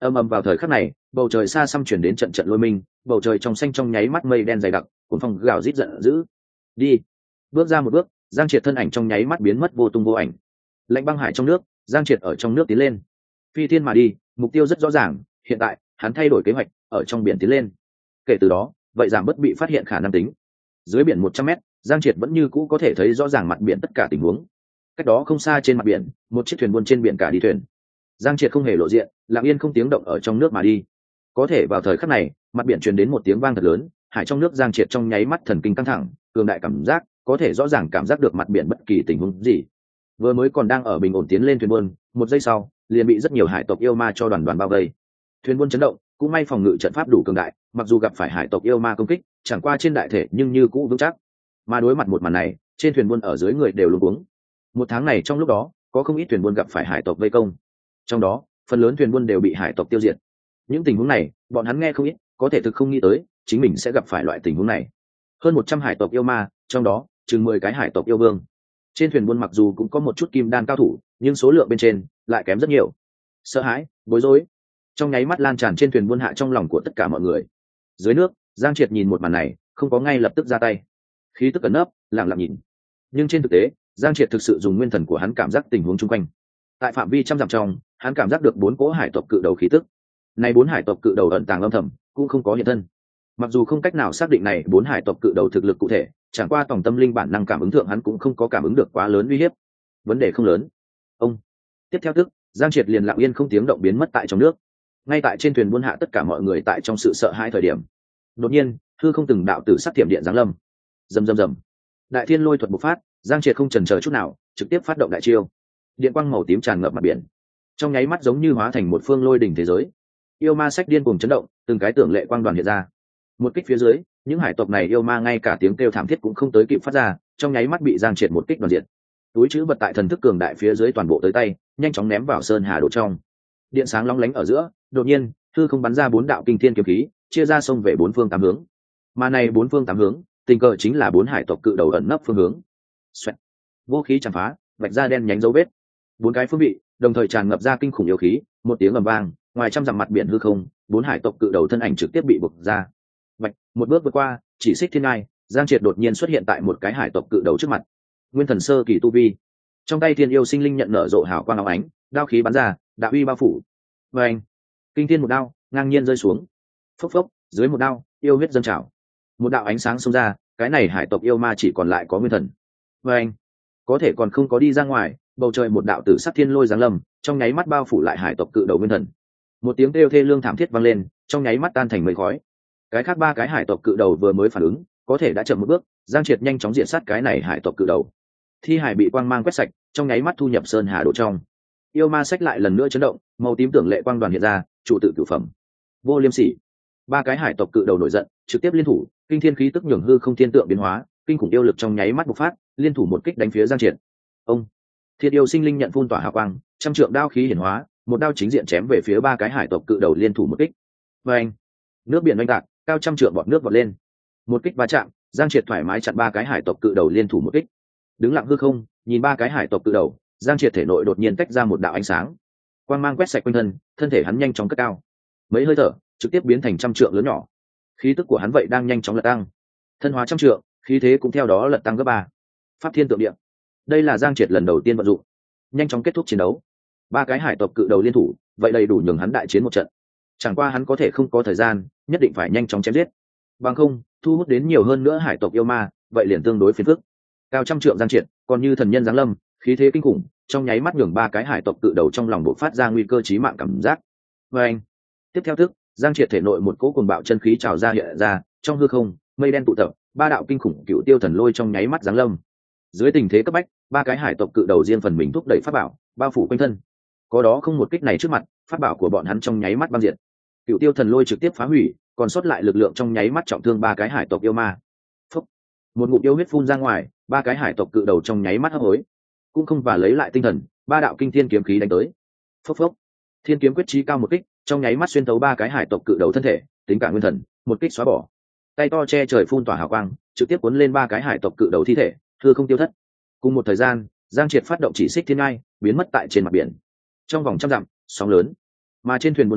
Ầm ầm vào thời khắc này, bầu trời xa xăm chuyển đến trận trận lôi minh, bầu trời trong xanh trong nháy mắt mây đen dày đặc, cuốn phong gào rít giận dữ. Đi. Bước ra một bước, Giang Triệt thân ảnh trong nháy mắt biến mất vô tung vô ảnh. Lạnh băng hải trong nước, Giang Triệt ở trong nước tiến lên. Phi thiên mà đi, mục tiêu rất rõ ràng, hiện tại, hắn thay đổi kế hoạch, ở trong biển tiến lên. Kể từ đó, vậy giảm bớt bị phát hiện khả năng tính. Dưới biển 100 mét, Giang Triệt vẫn như cũ có thể thấy rõ ràng mặt biển tất cả tình huống. Cách đó không xa trên mặt biển, một chiếc thuyền buôn trên biển cả đi thuyền. Giang Triệt không hề lộ diện, lặng yên không tiếng động ở trong nước mà đi. Có thể vào thời khắc này, mặt biển truyền đến một tiếng vang thật lớn, hải trong nước Giang Triệt trong nháy mắt thần kinh căng thẳng, cường đại cảm giác, có thể rõ ràng cảm giác được mặt biển bất kỳ tình huống gì. Vừa mới còn đang ở bình ổn tiến lên thuyền buôn, một giây sau, liền bị rất nhiều hải tộc yêu ma cho đoàn đoàn bao vây. Thuyền buôn chấn động, cũng may phòng ngự trận pháp đủ cường đại, mặc dù gặp phải hải tộc yêu ma công kích, chẳng qua trên đại thể nhưng như cũ vững chắc. Mà đối mặt một màn này, trên thuyền buôn ở dưới người đều luống cuống. Một tháng này trong lúc đó, có không ít thuyền buôn gặp phải hải tộc vây công. Trong đó, phần lớn thuyền buôn đều bị hải tộc tiêu diệt. Những tình huống này, bọn hắn nghe không ít, có thể thực không nghĩ tới, chính mình sẽ gặp phải loại tình huống này. Hơn 100 hải tộc yêu ma, trong đó, chừng 10 cái hải tộc yêu vương. Trên thuyền buôn mặc dù cũng có một chút kim đan cao thủ, nhưng số lượng bên trên lại kém rất nhiều. Sợ hãi, bối rối, trong nháy mắt lan tràn trên thuyền buôn hạ trong lòng của tất cả mọi người. Dưới nước, Giang Triệt nhìn một màn này, không có ngay lập tức ra tay, khí tức ẩn nấp, lặng lặng nhìn. Nhưng trên thực tế, Giang Triệt thực sự dùng nguyên thần của hắn cảm giác tình huống chung quanh. Tại phạm vi trăm dặm trong, hắn cảm giác được 4 cỗ hải tộc cự đầu khí tức. Này 4 hải tộc cự đầu ẩn tàng âm thầm, cũng không có hiện thân. Mặc dù không cách nào xác định này 4 hải tộc cự đầu thực lực cụ thể, chẳng qua tổng tâm linh bản năng cảm ứng thượng hắn cũng không có cảm ứng được quá lớn uy hiếp. Vấn đề không lớn. Ông. Tiếp theo tức, Giang Triệt liền lặng yên không tiếng động biến mất tại trong nước. Ngay tại trên thuyền buôn hạ tất cả mọi người tại trong sự sợ hãi thời điểm, đột nhiên, hư không từng đạo tử sắc thiểm điện giáng lâm. Rầm rầm rầm. Đại thiên lôi thuật bộc phát, Giang Triệt không chần chờ chút nào, trực tiếp phát động đại chiêu. Điện quang màu tím tràn ngập mặt biển, trong nháy mắt giống như hóa thành một phương lôi đỉnh thế giới. Yêu ma sách điên cuồng chấn động, từng cái tưởng lệ quang đoàn hiện ra. Một kích phía dưới, những hải tộc này yêu ma ngay cả tiếng kêu thảm thiết cũng không tới kịp phát ra, trong nháy mắt bị Giang Triệt một kích đoàn diệt. Túi trữ vật tại thần thức cường đại phía dưới toàn bộ tới tay, nhanh chóng ném vào sơn hà đồ trong. Điện sáng long lánh ở giữa, đột nhiên, hư không bắn ra 4 đạo kinh thiên kiếm khí, chia ra sông về 4 phương 8 hướng. Mà này 4 phương 8 hướng, tình cờ chính là 4 hải tộc cự đầu ẩn nấp phương hướng. Xoẹt. Vô khí chạm phá, vạch ra đen nhánh dấu vết. 4 cái phương vị, đồng thời tràn ngập ra kinh khủng yêu khí, một tiếng ầm vang, ngoài trăm dặm mặt biển hư không, 4 hải tộc cự đầu thân ảnh trực tiếp bị bộc ra. Vạch, một bước vượt qua, chỉ xích thiên ngai, Giang Triệt đột nhiên xuất hiện tại một cái hải tộc cự đầu trước mặt. Nguyên thần sơ kỳ tu vi, trong tay thiên yêu sinh linh nhận nở rộ hào quang óng ánh, đao khí bắn ra, đạo uy bao phủ. Và anh, kinh thiên một đao ngang nhiên rơi xuống. Phốc phốc, dưới một đao, yêu huyết dâng trào. Một đạo ánh sáng xông ra, cái này hải tộc yêu ma chỉ còn lại có nguyên thần. Và anh, có thể còn không có đi ra ngoài, bầu trời một đạo tử sắc thiên lôi giáng lâm, trong nháy mắt bao phủ lại hải tộc cự đầu nguyên thần. Một tiếng kêu thê lương thảm thiết vang lên, trong nháy mắt tan thành mây khói. Cái khác 3 cái hải tộc cự đầu vừa mới phản ứng, có thể đã chậm một bước, Giang Triệt nhanh chóng diện sát cái này hải tộc cự đầu. Thi hải bị quang mang quét sạch, trong nháy mắt thu nhập sơn hà đồ trong. Yêu ma sách lại lần nữa chấn động, màu tím tưởng lệ quang đoàn hiện ra, trụ tự cửu phẩm. Vô liêm sỉ. 3 cái hải tộc cự đầu nổi giận, trực tiếp liên thủ, kinh thiên khí tức nhường hư không thiên tượng biến hóa, kinh khủng yêu lực trong nháy mắt bộc phát, liên thủ một kích đánh phía Giang Triệt. Ông. Thiên yêu sinh linh nhận phun tỏa hào quang, trăm trượng đao khí hiển hóa, một đao chính diện chém về phía 3 cái hải tộc cự đầu liên thủ một kích. Và anh. Nước biển oanh tạc, cao trăm trượng bọt nước vọt lên. Một kích va chạm, Giang Triệt thoải mái chặn 3 cái hải tộc cự đầu liên thủ một kích. Đứng lặng hư không, nhìn 3 cái hải tộc cự đầu, Giang Triệt thể nội đột nhiên tách ra một đạo ánh sáng, quang mang quét sạch quanh thân, thân thể hắn nhanh chóng cất cao, mấy hơi thở, trực tiếp biến thành trăm trượng lớn nhỏ. Khí tức của hắn vậy đang nhanh chóng lật tăng, thân hóa trăm trượng, khí thế cũng theo đó lật tăng gấp 3. Pháp thiên tượng địa, đây là Giang Triệt lần đầu tiên vận dụng, nhanh chóng kết thúc chiến đấu. 3 cái hải tộc cự đầu liên thủ, vậy đầy đủ nhường hắn đại chiến một trận. Chẳng qua hắn có thể không có thời gian, nhất định phải nhanh chóng chém giết, bằng không thu hút đến nhiều hơn nữa hải tộc yêu ma, vậy liền tương đối phiền phức. Cao trăm trượng Giang Triệt, còn như thần nhân giáng lâm, khí thế kinh khủng, trong nháy mắt nhường 3 cái hải tộc cự đầu trong lòng bộc phát ra nguy cơ chí mạng cảm giác. Và anh, tiếp theo tức, Giang Triệt thể nội một cỗ cuồng bạo chân khí trào ra hiện ra, trong hư không, mây đen tụ tập, 3 đạo kinh khủng cựu tiêu thần lôi trong nháy mắt giáng lâm. Dưới tình thế cấp bách, 3 cái hải tộc cự đầu riêng phần mình thúc đẩy pháp bảo, bao phủ quanh thân. Có đó không một kích này trước mặt, pháp bảo của bọn hắn trong nháy mắt băng diệt. Cựu tiêu thần lôi trực tiếp phá hủy, còn sót lại lực lượng trong nháy mắt trọng thương 3 cái hải tộc yêu ma. Phốc. Một ngụm yêu huyết phun ra ngoài, 3 cái hải tộc cự đầu trong nháy mắt hấp hối, cũng không và lấy lại tinh thần, 3 đạo kinh thiên kiếm khí đánh tới. Phốc phốc. Thiên kiếm quyết trí cao một kích, trong nháy mắt xuyên thấu 3 cái hải tộc cự đầu thân thể, tính cả nguyên thần, một kích xóa bỏ. Tay to che trời phun tỏa hào quang, trực tiếp cuốn lên 3 cái hải tộc cự đầu thi thể, hư không tiêu thất. Cùng một thời gian, Giang Triệt phát động chỉ xích thiên ngai, biến mất tại trên mặt biển. Trong vòng trăm dặm, sóng lớn. Mà trên thuyền buôn dưới,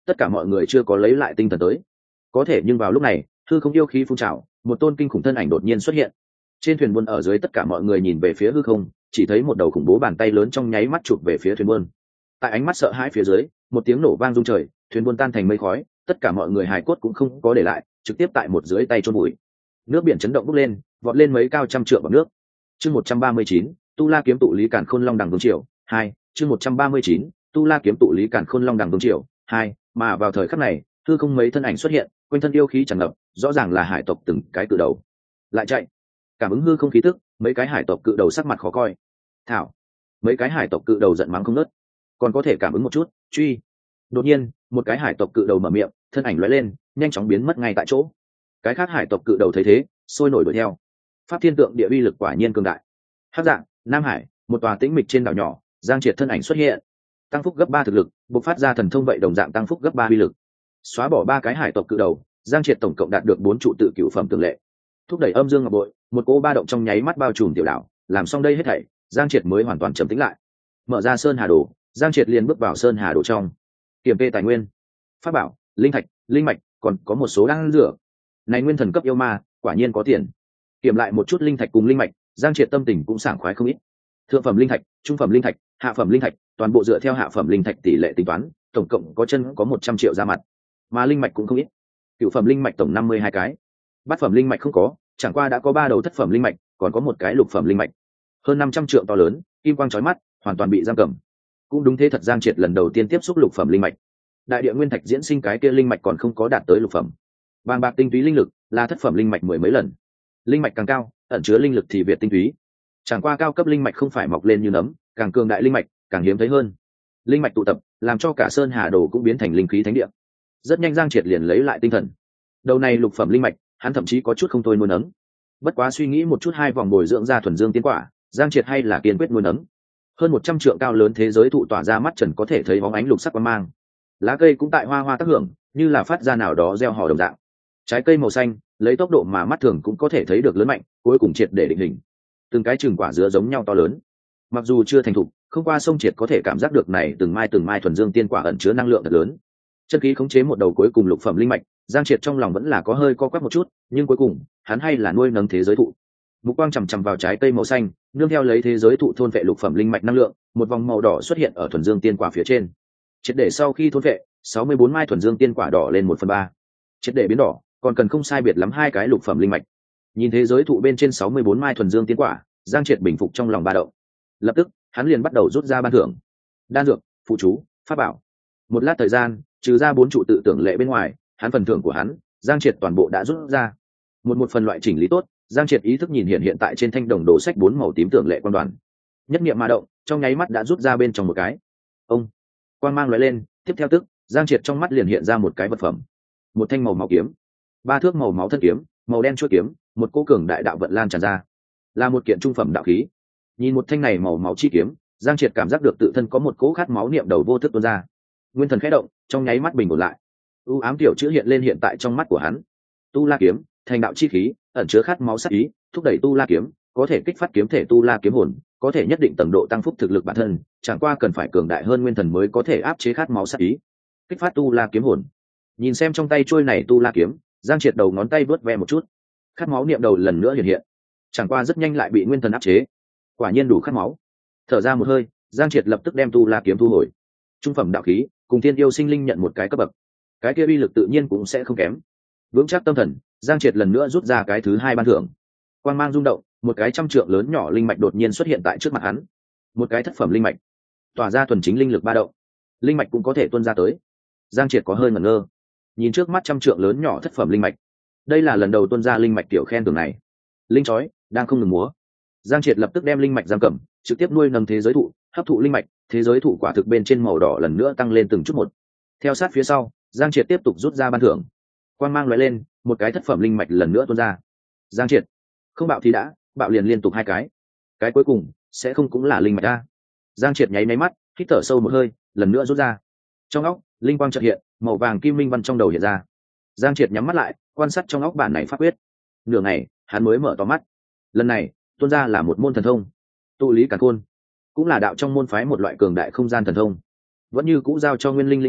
tất cả mọi người chưa có lấy lại tinh thần tới. Có thể nhưng vào lúc này hư không yêu khí phun trào, một tôn kinh khủng thân ảnh đột nhiên xuất hiện. Trên thuyền buôn ở dưới tất cả mọi người nhìn về phía hư không, chỉ thấy một đầu khủng bố bàn tay lớn trong nháy mắt chụp về phía thuyền buôn. Tại ánh mắt sợ hãi phía dưới, một tiếng nổ vang rung trời, thuyền buôn tan thành mây khói, tất cả mọi người hài cốt cũng không có để lại, trực tiếp tại một dưới tay chôn bụi. Nước biển chấn động bốc lên, vọt lên mấy cao trăm trượng vào nước. Chương 139, Tu La kiếm tụ Lý Càn Khôn Long Đằng Vương Triều 2, chương 139, Tu La kiếm tụ Lý Càn Khôn Long Đằng Vương Triều 2, mà vào thời khắc này, hư không mấy thân ảnh xuất hiện, quanh thân yêu khí tràn ngập, rõ ràng là hải tộc từng cái cự đầu. Lại chạy. Cảm ứng hư không khí tức, mấy cái hải tộc cự đầu sắc mặt khó coi. Thảo, mấy cái hải tộc cự đầu giận mắng không ngớt. Còn có thể cảm ứng một chút, truy. Đột nhiên, một cái hải tộc cự đầu mở miệng, thân ảnh lóe lên, nhanh chóng biến mất ngay tại chỗ. Cái khác hải tộc cự đầu thấy thế, sôi nổi đuổi theo. Pháp thiên tượng địa uy lực quả nhiên cường đại. Hắc Dạng, Nam Hải, một tòa tĩnh mịch trên đảo nhỏ, Giang Triệt thân ảnh xuất hiện, tăng phúc gấp 3 thực lực, bộc phát ra thần thông vậy đồng dạng tăng phúc gấp 3 uy lực. Xóa bỏ 3 cái hải tộc cự đầu, Giang Triệt tổng cộng đạt được 4 trụ tự cửu phẩm tường lệ. Thúc đẩy âm dương ngọc bội, một cỗ ba động trong nháy mắt bao trùm tiểu đảo, làm xong đây hết thảy, Giang Triệt mới hoàn toàn trầm tĩnh lại. Mở ra Sơn Hà Đồ, Giang Triệt liền bước vào Sơn Hà Đồ trong. Kiểm kê tài nguyên, pháp bảo, linh thạch, linh mạch, còn có một số đan dược. Này nguyên thần cấp yêu ma, quả nhiên có tiền. Kiểm lại một chút linh thạch cùng linh mạch, Giang Triệt tâm tình cũng sảng khoái không ít. Thượng phẩm linh thạch, trung phẩm linh thạch, hạ phẩm linh thạch, toàn bộ dựa theo hạ phẩm linh thạch tỷ lệ tính toán, tổng cộng có chân có 100 triệu ra mặt. Mà linh mạch cũng không ít. Cửu phẩm linh mạch tổng 52 cái. Bát phẩm linh mạch không có, chẳng qua đã có 3 đầu thất phẩm linh mạch, còn có một cái lục phẩm linh mạch. Hơn 500 triệu to lớn, kim quang chói mắt, hoàn toàn bị giam cầm. Cũng đúng thế thật, Giang Triệt lần đầu tiên tiếp xúc lục phẩm linh mạch. Đại địa nguyên thạch diễn sinh cái kia linh mạch còn không có đạt tới lục phẩm. Vàng bạc tinh túy linh lực là thất phẩm linh mạch 10 mấy lần. Linh mạch càng cao, ẩn chứa linh lực thì việt tinh túy. Chẳng qua cao cấp linh mạch không phải mọc lên như nấm, càng cường đại linh mạch càng hiếm thấy hơn. Linh mạch tụ tập, làm cho cả Sơn Hà Đồ cũng biến thành linh khí thánh địa. Rất nhanh Giang Triệt liền lấy lại tinh thần. Đầu này lục phẩm linh mạch, hắn thậm chí có chút không thôi nuôi nấng. Bất quá suy nghĩ một chút, 2 vòng bồi dưỡng ra thuần dương tiên quả, Giang Triệt hay là kiên quyết nuôi nấng. Hơn 100 trượng cao lớn thế giới thụ tỏa ra mắt trần có thể thấy bóng ánh lục sắc quang mang. Lá cây cũng tại hoa hoa tác hưởng, như là phát ra nào đó gieo hò đồng dạng. Trái cây màu xanh, lấy tốc độ mà mắt thường cũng có thể thấy được lớn mạnh, cuối cùng triệt để định hình. Từng cái chừng quả dứa giống nhau to lớn. Mặc dù chưa thành thục, không qua sông Triệt có thể cảm giác được này từng mai thuần dương tiên quả ẩn chứa năng lượng thật lớn. Chân khí khống chế một đầu cuối cùng lục phẩm linh mạch, Giang Triệt trong lòng vẫn là có hơi co quắp một chút, nhưng cuối cùng, hắn hay là nuôi nấng thế giới thụ. Mục quang chằm chằm vào trái cây màu xanh, nương theo lấy thế giới thụ thôn vệ lục phẩm linh mạch năng lượng, một vòng màu đỏ xuất hiện ở thuần dương tiên quả phía trên. Triệt để sau khi thôn vệ, 64 mai thuần dương tiên quả đỏ lên 1/3. Triệt để biến đỏ, còn cần không sai biệt lắm 2 cái lục phẩm linh mạch. Nhìn thế giới thụ bên trên 64 mai thuần dương tiên quả, Giang Triệt bình phục trong lòng ba động. Lập tức, hắn liền bắt đầu rút ra ban thưởng. Đan dược, phụ chú, pháp bảo. Một lát thời gian, trừ ra 4 trụ tự tưởng lệ bên ngoài, hắn phần thưởng của hắn, Giang Triệt toàn bộ đã rút ra. Một phần loại chỉnh lý tốt, Giang Triệt ý thức nhìn hiện tại trên thanh đồng đồ sách 4 màu tím tưởng lệ quan đoàn. Nhất niệm mà động, trong nháy mắt đã rút ra bên trong một cái. Ông, quang mang lóe lên, tiếp theo tức, Giang Triệt trong mắt liền hiện ra một cái vật phẩm. Một thanh màu máu kiếm, 3 thước màu máu thân kiếm, màu đen chuôi kiếm, một cô cường đại đạo vận lan tràn ra, là một kiện trung phẩm đạo khí. Nhìn một thanh này màu máu chi kiếm, Giang Triệt cảm giác được tự thân có một cỗ khát máu niệm đầu vô thức tuôn ra. Nguyên thần khẽ động, trong nháy mắt bình ổn lại. U ám tiểu chữ hiện lên hiện tại trong mắt của hắn. Tu La kiếm, thành đạo chi khí, ẩn chứa khát máu sát ý, thúc đẩy Tu La kiếm, có thể kích phát kiếm thể Tu La kiếm hồn, có thể nhất định tầng độ tăng phúc thực lực bản thân, chẳng qua cần phải cường đại hơn nguyên thần mới có thể áp chế khát máu sát ý. Kích phát Tu La kiếm hồn. Nhìn xem trong tay trôi này Tu La kiếm, Giang Triệt đầu ngón tay vớt ve một chút, khát máu niệm đầu lần nữa hiện hiện, chẳng qua rất nhanh lại bị nguyên thần áp chế. Quả nhiên đủ khát máu. Thở ra một hơi, Giang Triệt lập tức đem Tu La kiếm thu hồi. Trung phẩm đạo khí, cùng Thiên Yêu Sinh Linh nhận một cái cấp bậc, cái kia uy lực tự nhiên cũng sẽ không kém. Vững chắc tâm thần, Giang Triệt lần nữa rút ra cái thứ 2 ban thưởng. Quang mang rung động, một cái 100 trượng lớn nhỏ linh mạch đột nhiên xuất hiện tại trước mặt hắn. Một cái thất phẩm linh mạch, tỏa ra thuần chính linh lực ba động. Linh mạch cũng có thể tuôn ra tới. Giang Triệt có hơi ngẩn ngơ, nhìn trước mắt 100 trượng lớn nhỏ thất phẩm linh mạch. Đây là lần đầu tuôn ra linh mạch tiểu khen thưởng này. Linh chói đang không ngừng múa. Giang Triệt lập tức đem linh mạch giam cầm, trực tiếp nuôi nâng thế giới thụ, hấp thụ linh mạch, thế giới thụ quả thực bên trên màu đỏ lần nữa tăng lên từng chút một. Theo sát phía sau, Giang Triệt tiếp tục rút ra ban thưởng. Quang mang lóe lên, một cái thất phẩm linh mạch lần nữa tuôn ra. Giang Triệt, không bạo thì đã, bạo liền liên tục 2 cái. Cái cuối cùng sẽ không cũng là linh mạch a. Giang Triệt nháy mắt, hít thở sâu một hơi, lần nữa rút ra. Trong óc, linh quang chợt hiện, màu vàng kim minh văn trong đầu hiện ra. Giang Triệt nhắm mắt lại, quan sát trong óc bản này pháp quyết. Nửa ngày, hắn mới mở to mắt. Lần này, tuôn ra là một môn thần thông, tụ lý càn khôn, cũng là đạo trong môn phái một loại cường đại không gian thần thông. Vẫn như cũ giao cho Nguyên Linh lĩnh ngộ,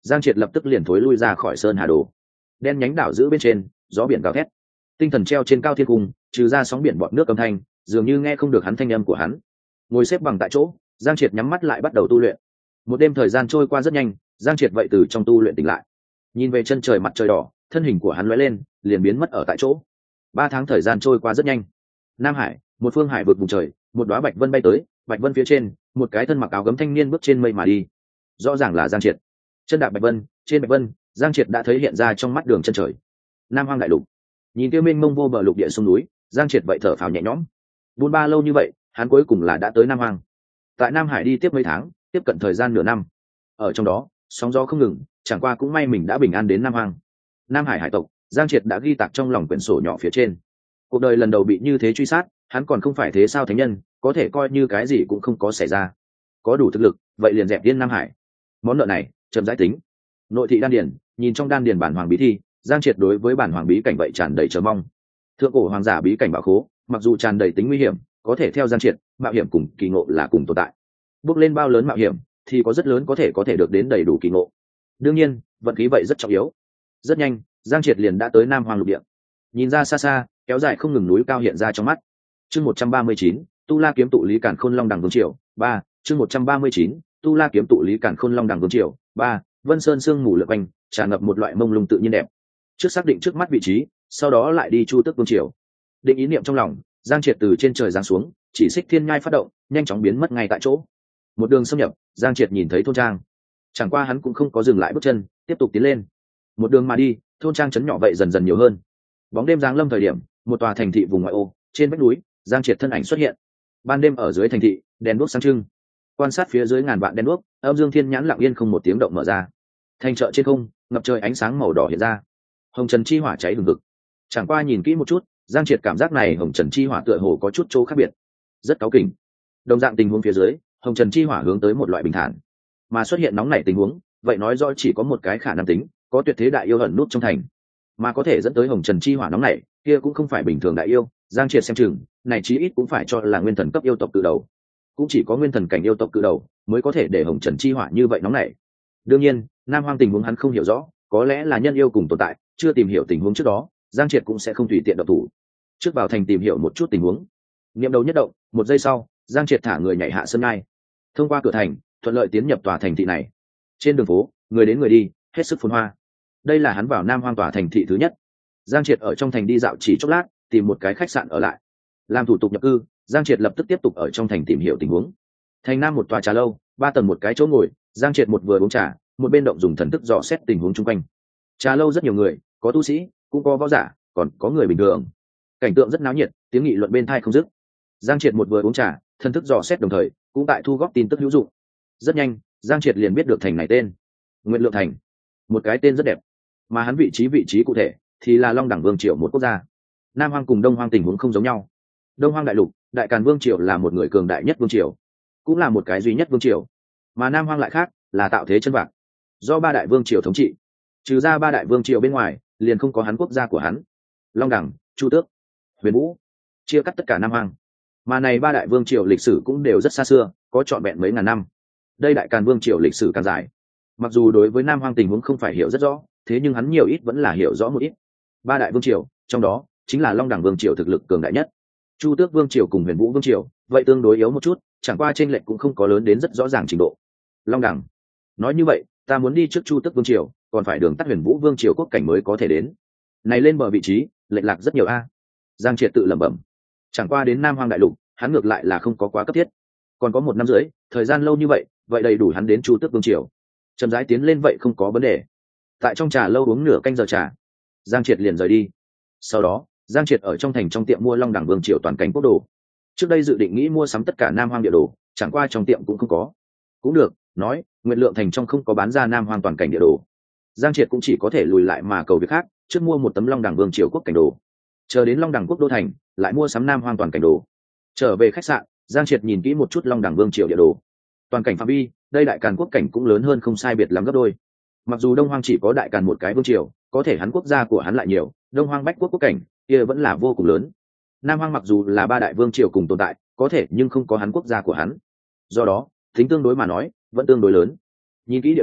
Giang Triệt lập tức liền thối lui ra khỏi sơn hà đồ. Đen nhánh đảo giữ bên trên, gió biển gào thét, tinh thần treo trên cao thiên cung, trừ ra sóng biển bọt nước âm thanh, dường như nghe không được hắn thanh âm của hắn. Ngồi xếp bằng tại chỗ, Giang Triệt nhắm mắt lại bắt đầu tu luyện. Một đêm thời gian trôi qua rất nhanh, Giang Triệt vậy từ trong tu luyện tỉnh lại, nhìn về chân trời mặt trời đỏ, thân hình của hắn lóe lên, liền biến mất ở tại chỗ. 3 tháng thời gian trôi qua rất nhanh. Nam Hải, một phương hải vực vùng trời, một đóa bạch vân bay tới, bạch vân phía trên, một cái thân mặc áo gấm thanh niên bước trên mây mà đi. Rõ ràng là Giang Triệt. Chân đạp bạch vân, trên bạch vân, Giang Triệt đã thấy hiện ra trong mắt đường chân trời. Nam Hoang đại lục. Nhìn kia mênh mông vô bờ lục địa sông núi, Giang Triệt vậy thở phào nhẹ nhõm. Buôn ba lâu như vậy, hắn cuối cùng là đã tới Nam Hoang. Tại Nam Hải đi tiếp mấy tháng, tiếp cận thời gian nửa năm. Ở trong đó, sóng gió không ngừng, chẳng qua cũng may mình đã bình an đến Nam Hoang. Nam Hải hải tộc, Giang Triệt đã ghi tạc trong lòng quyển sổ nhỏ phía trên. Cuộc đời lần đầu bị như thế truy sát, hắn còn không phải thế sao thánh nhân, có thể coi như cái gì cũng không có xảy ra. Có đủ thực lực, vậy liền dẹp điên Nam Hải. Món nợ này, chậm rãi tính. Nội thị đan điền, nhìn trong đan điền bản hoàng bí thi, Giang Triệt đối với bản hoàng bí cảnh vậy tràn đầy chờ mong. Thượng cổ hoàng giả bí cảnh bảo khố, mặc dù tràn đầy tính nguy hiểm, có thể theo Giang Triệt, mạo hiểm cùng kỳ ngộ là cùng tồn tại. Bước lên bao lớn mạo hiểm, thì có rất lớn có thể được đến đầy đủ kỳ ngộ. Đương nhiên, vận khí vậy rất trọng yếu. Rất nhanh, Giang Triệt liền đã tới Nam Hoang lục địa. Nhìn ra xa xa, kéo dài không ngừng núi cao hiện ra trong mắt. Chương 139, Tu La kiếm tụ Lý Càn Khôn Long Đằng Vương Triều 3, chương 139, Tu La kiếm tụ Lý Càn Khôn Long Đằng Vương Triều 3, Vân Sơn sương mù lượn quanh, tràn ngập một loại mông lung tự nhiên đẹp. Trước xác định trước mắt vị trí, sau đó lại đi Chu Tước Vương Triều. Định ý niệm trong lòng, Giang Triệt từ trên trời giáng xuống, chỉ xích thiên nhai phát động, nhanh chóng biến mất ngay tại chỗ. Một đường xâm nhập, Giang Triệt nhìn thấy thôn trang. Chẳng qua hắn cũng không có dừng lại bước chân, tiếp tục tiến lên. Một đường mà đi, thôn trang trấn nhỏ vậy dần dần nhiều hơn. Bóng đêm giáng lâm thời điểm, một tòa thành thị vùng ngoại ô, trên vách núi, Giang Triệt thân ảnh xuất hiện. Ban đêm ở dưới thành thị, đèn đuốc sáng trưng. Quan sát phía dưới ngàn vạn đèn đuốc, âm dương thiên nhãn lặng yên không một tiếng động mở ra. Thành chợ trên không, ngập trời ánh sáng màu đỏ hiện ra. Hồng trần chi hỏa cháy hừng hực. Chẳng qua nhìn kỹ một chút, Giang Triệt cảm giác này hồng trần chi hỏa tựa hồ có chút chỗ khác biệt, rất cáu kỉnh. Đồng dạng tình huống phía dưới, hồng trần chi hỏa hướng tới một loại bình thản, mà xuất hiện nóng nảy tình huống, vậy nói rõ chỉ có một cái khả năng tính, có tuyệt thế đại yêu ẩn nút trong thành, mà có thể dẫn tới hồng trần chi hỏa nóng nảy, kia cũng không phải bình thường đại yêu. Giang Triệt xem chừng, này chí ít cũng phải cho là nguyên thần cấp yêu tộc cự đầu, cũng chỉ có nguyên thần cảnh yêu tộc cự đầu mới có thể để hồng trần chi hỏa như vậy nóng nảy. Đương nhiên, Nam Hoang tình huống hắn không hiểu rõ, có lẽ là nhân yêu cùng tồn tại, chưa tìm hiểu tình huống trước đó, Giang Triệt cũng sẽ không tùy tiện động thủ. Trước vào thành tìm hiểu một chút tình huống. Niệm đầu nhất động, một giây sau, Giang Triệt thả người nhảy hạ sơn ngai, thông qua cửa thành, thuận lợi tiến nhập tòa thành thị này. Trên đường phố, người đến người đi, hết sức phồn hoa. Đây là hắn vào Nam Hoang tòa thành thị thứ nhất. Giang Triệt ở trong thành đi dạo chỉ chốc lát, tìm một cái khách sạn ở lại, làm thủ tục nhập cư. Giang Triệt lập tức tiếp tục ở trong thành tìm hiểu tình huống. Thành Nam một tòa trà lâu, 3 tầng một cái chỗ ngồi. Giang Triệt một vừa uống trà, một bên động dùng thần thức dò xét tình huống chung quanh. Trà lâu rất nhiều người, có tu sĩ, cũng có võ giả, còn có người bình thường. Cảnh tượng rất náo nhiệt, tiếng nghị luận bên tai không dứt. Giang Triệt một vừa uống trà, thần thức dò xét đồng thời cũng tại thu góp tin tức hữu dụng. Rất nhanh, Giang Triệt liền biết được thành này tên Nguyện Lượng Thành, một cái tên rất đẹp, mà hắn vị trí cụ thể thì là Long Đẳng Vương Triều một quốc gia. Nam Hoang cùng Đông Hoang tình huống không giống nhau. Đông Hoang đại lục, Đại Càn Vương Triều là một người cường đại nhất vương triều, cũng là một cái duy nhất vương triều, mà Nam Hoang lại khác, là tạo thế chân vạc, do 3 đại vương triều thống trị. Trừ ra 3 đại vương triều bên ngoài, liền không có hắn quốc gia của hắn. Long Đẳng, Chu Tước, Huyền Vũ, chia cắt tất cả Nam Hoang. Mà này 3 đại vương triều lịch sử cũng đều rất xa xưa, có trọn vẹn mấy ngàn năm. Đây Đại Càn Vương triều lịch sử càng dài. Mặc dù đối với Nam Hoang tình huống không phải hiểu rất rõ, thế nhưng hắn nhiều ít vẫn là hiểu rõ một ít. 3 đại vương triều, trong đó chính là Long Đẳng Vương triều thực lực cường đại nhất. Chu Tước Vương triều cùng Huyền Vũ Vương triều, vậy tương đối yếu một chút, chẳng qua chênh lệch cũng không có lớn đến rất rõ ràng trình độ. Long Đẳng, nói như vậy, ta muốn đi trước Chu Tước Vương triều, còn phải đường tắt Huyền Vũ Vương triều quốc cảnh mới có thể đến. Này lên bờ vị trí, lệch lạc rất nhiều a. Giang Triệt tự lẩm bẩm. Chẳng qua đến Nam Hoang đại lục, hắn ngược lại là không có quá cấp thiết. Còn có 1 năm rưỡi, thời gian lâu như vậy, vậy đầy đủ hắn đến Chu Tước Vương triều. Chậm rãi tiến lên vậy không có vấn đề. Tại trong trà lâu uống nửa canh giờ trà, Giang Triệt liền rời đi. Sau đó, Giang Triệt ở trong thành trong tiệm mua Long Đẳng Vương triều toàn cảnh quốc đồ. Trước đây dự định nghĩ mua sắm tất cả Nam Hoang địa đồ, chẳng qua trong tiệm cũng không có. Cũng được, nói, Nguyện Lượng thành trong không có bán ra Nam Hoang toàn cảnh địa đồ. Giang Triệt cũng chỉ có thể lùi lại mà cầu việc khác, trước mua một tấm Long Đẳng Vương triều quốc cảnh đồ. Chờ đến Long Đẳng quốc đô thành, lại mua sắm Nam Hoang toàn cảnh đồ. Trở về khách sạn, Giang Triệt nhìn kỹ một chút Long Đẳng Vương triều địa đồ. Toàn cảnh phạm vi, đây Đại Càn quốc cảnh cũng lớn hơn không sai biệt lắm gấp đôi. Mặc dù Đông Hoang chỉ có Đại Càn một cái vương triều, có thể hắn quốc gia của hắn lại nhiều, Đông Hoang bách quốc quốc cảnh kia vẫn là vô cùng lớn. Nam Hoang mặc dù là 3 đại vương triều cùng tồn tại, có thể nhưng không có hắn quốc gia của hắn. Do đó, tính tương đối mà nói, vẫn tương đối lớn. Nhìn kỹ địa đồ,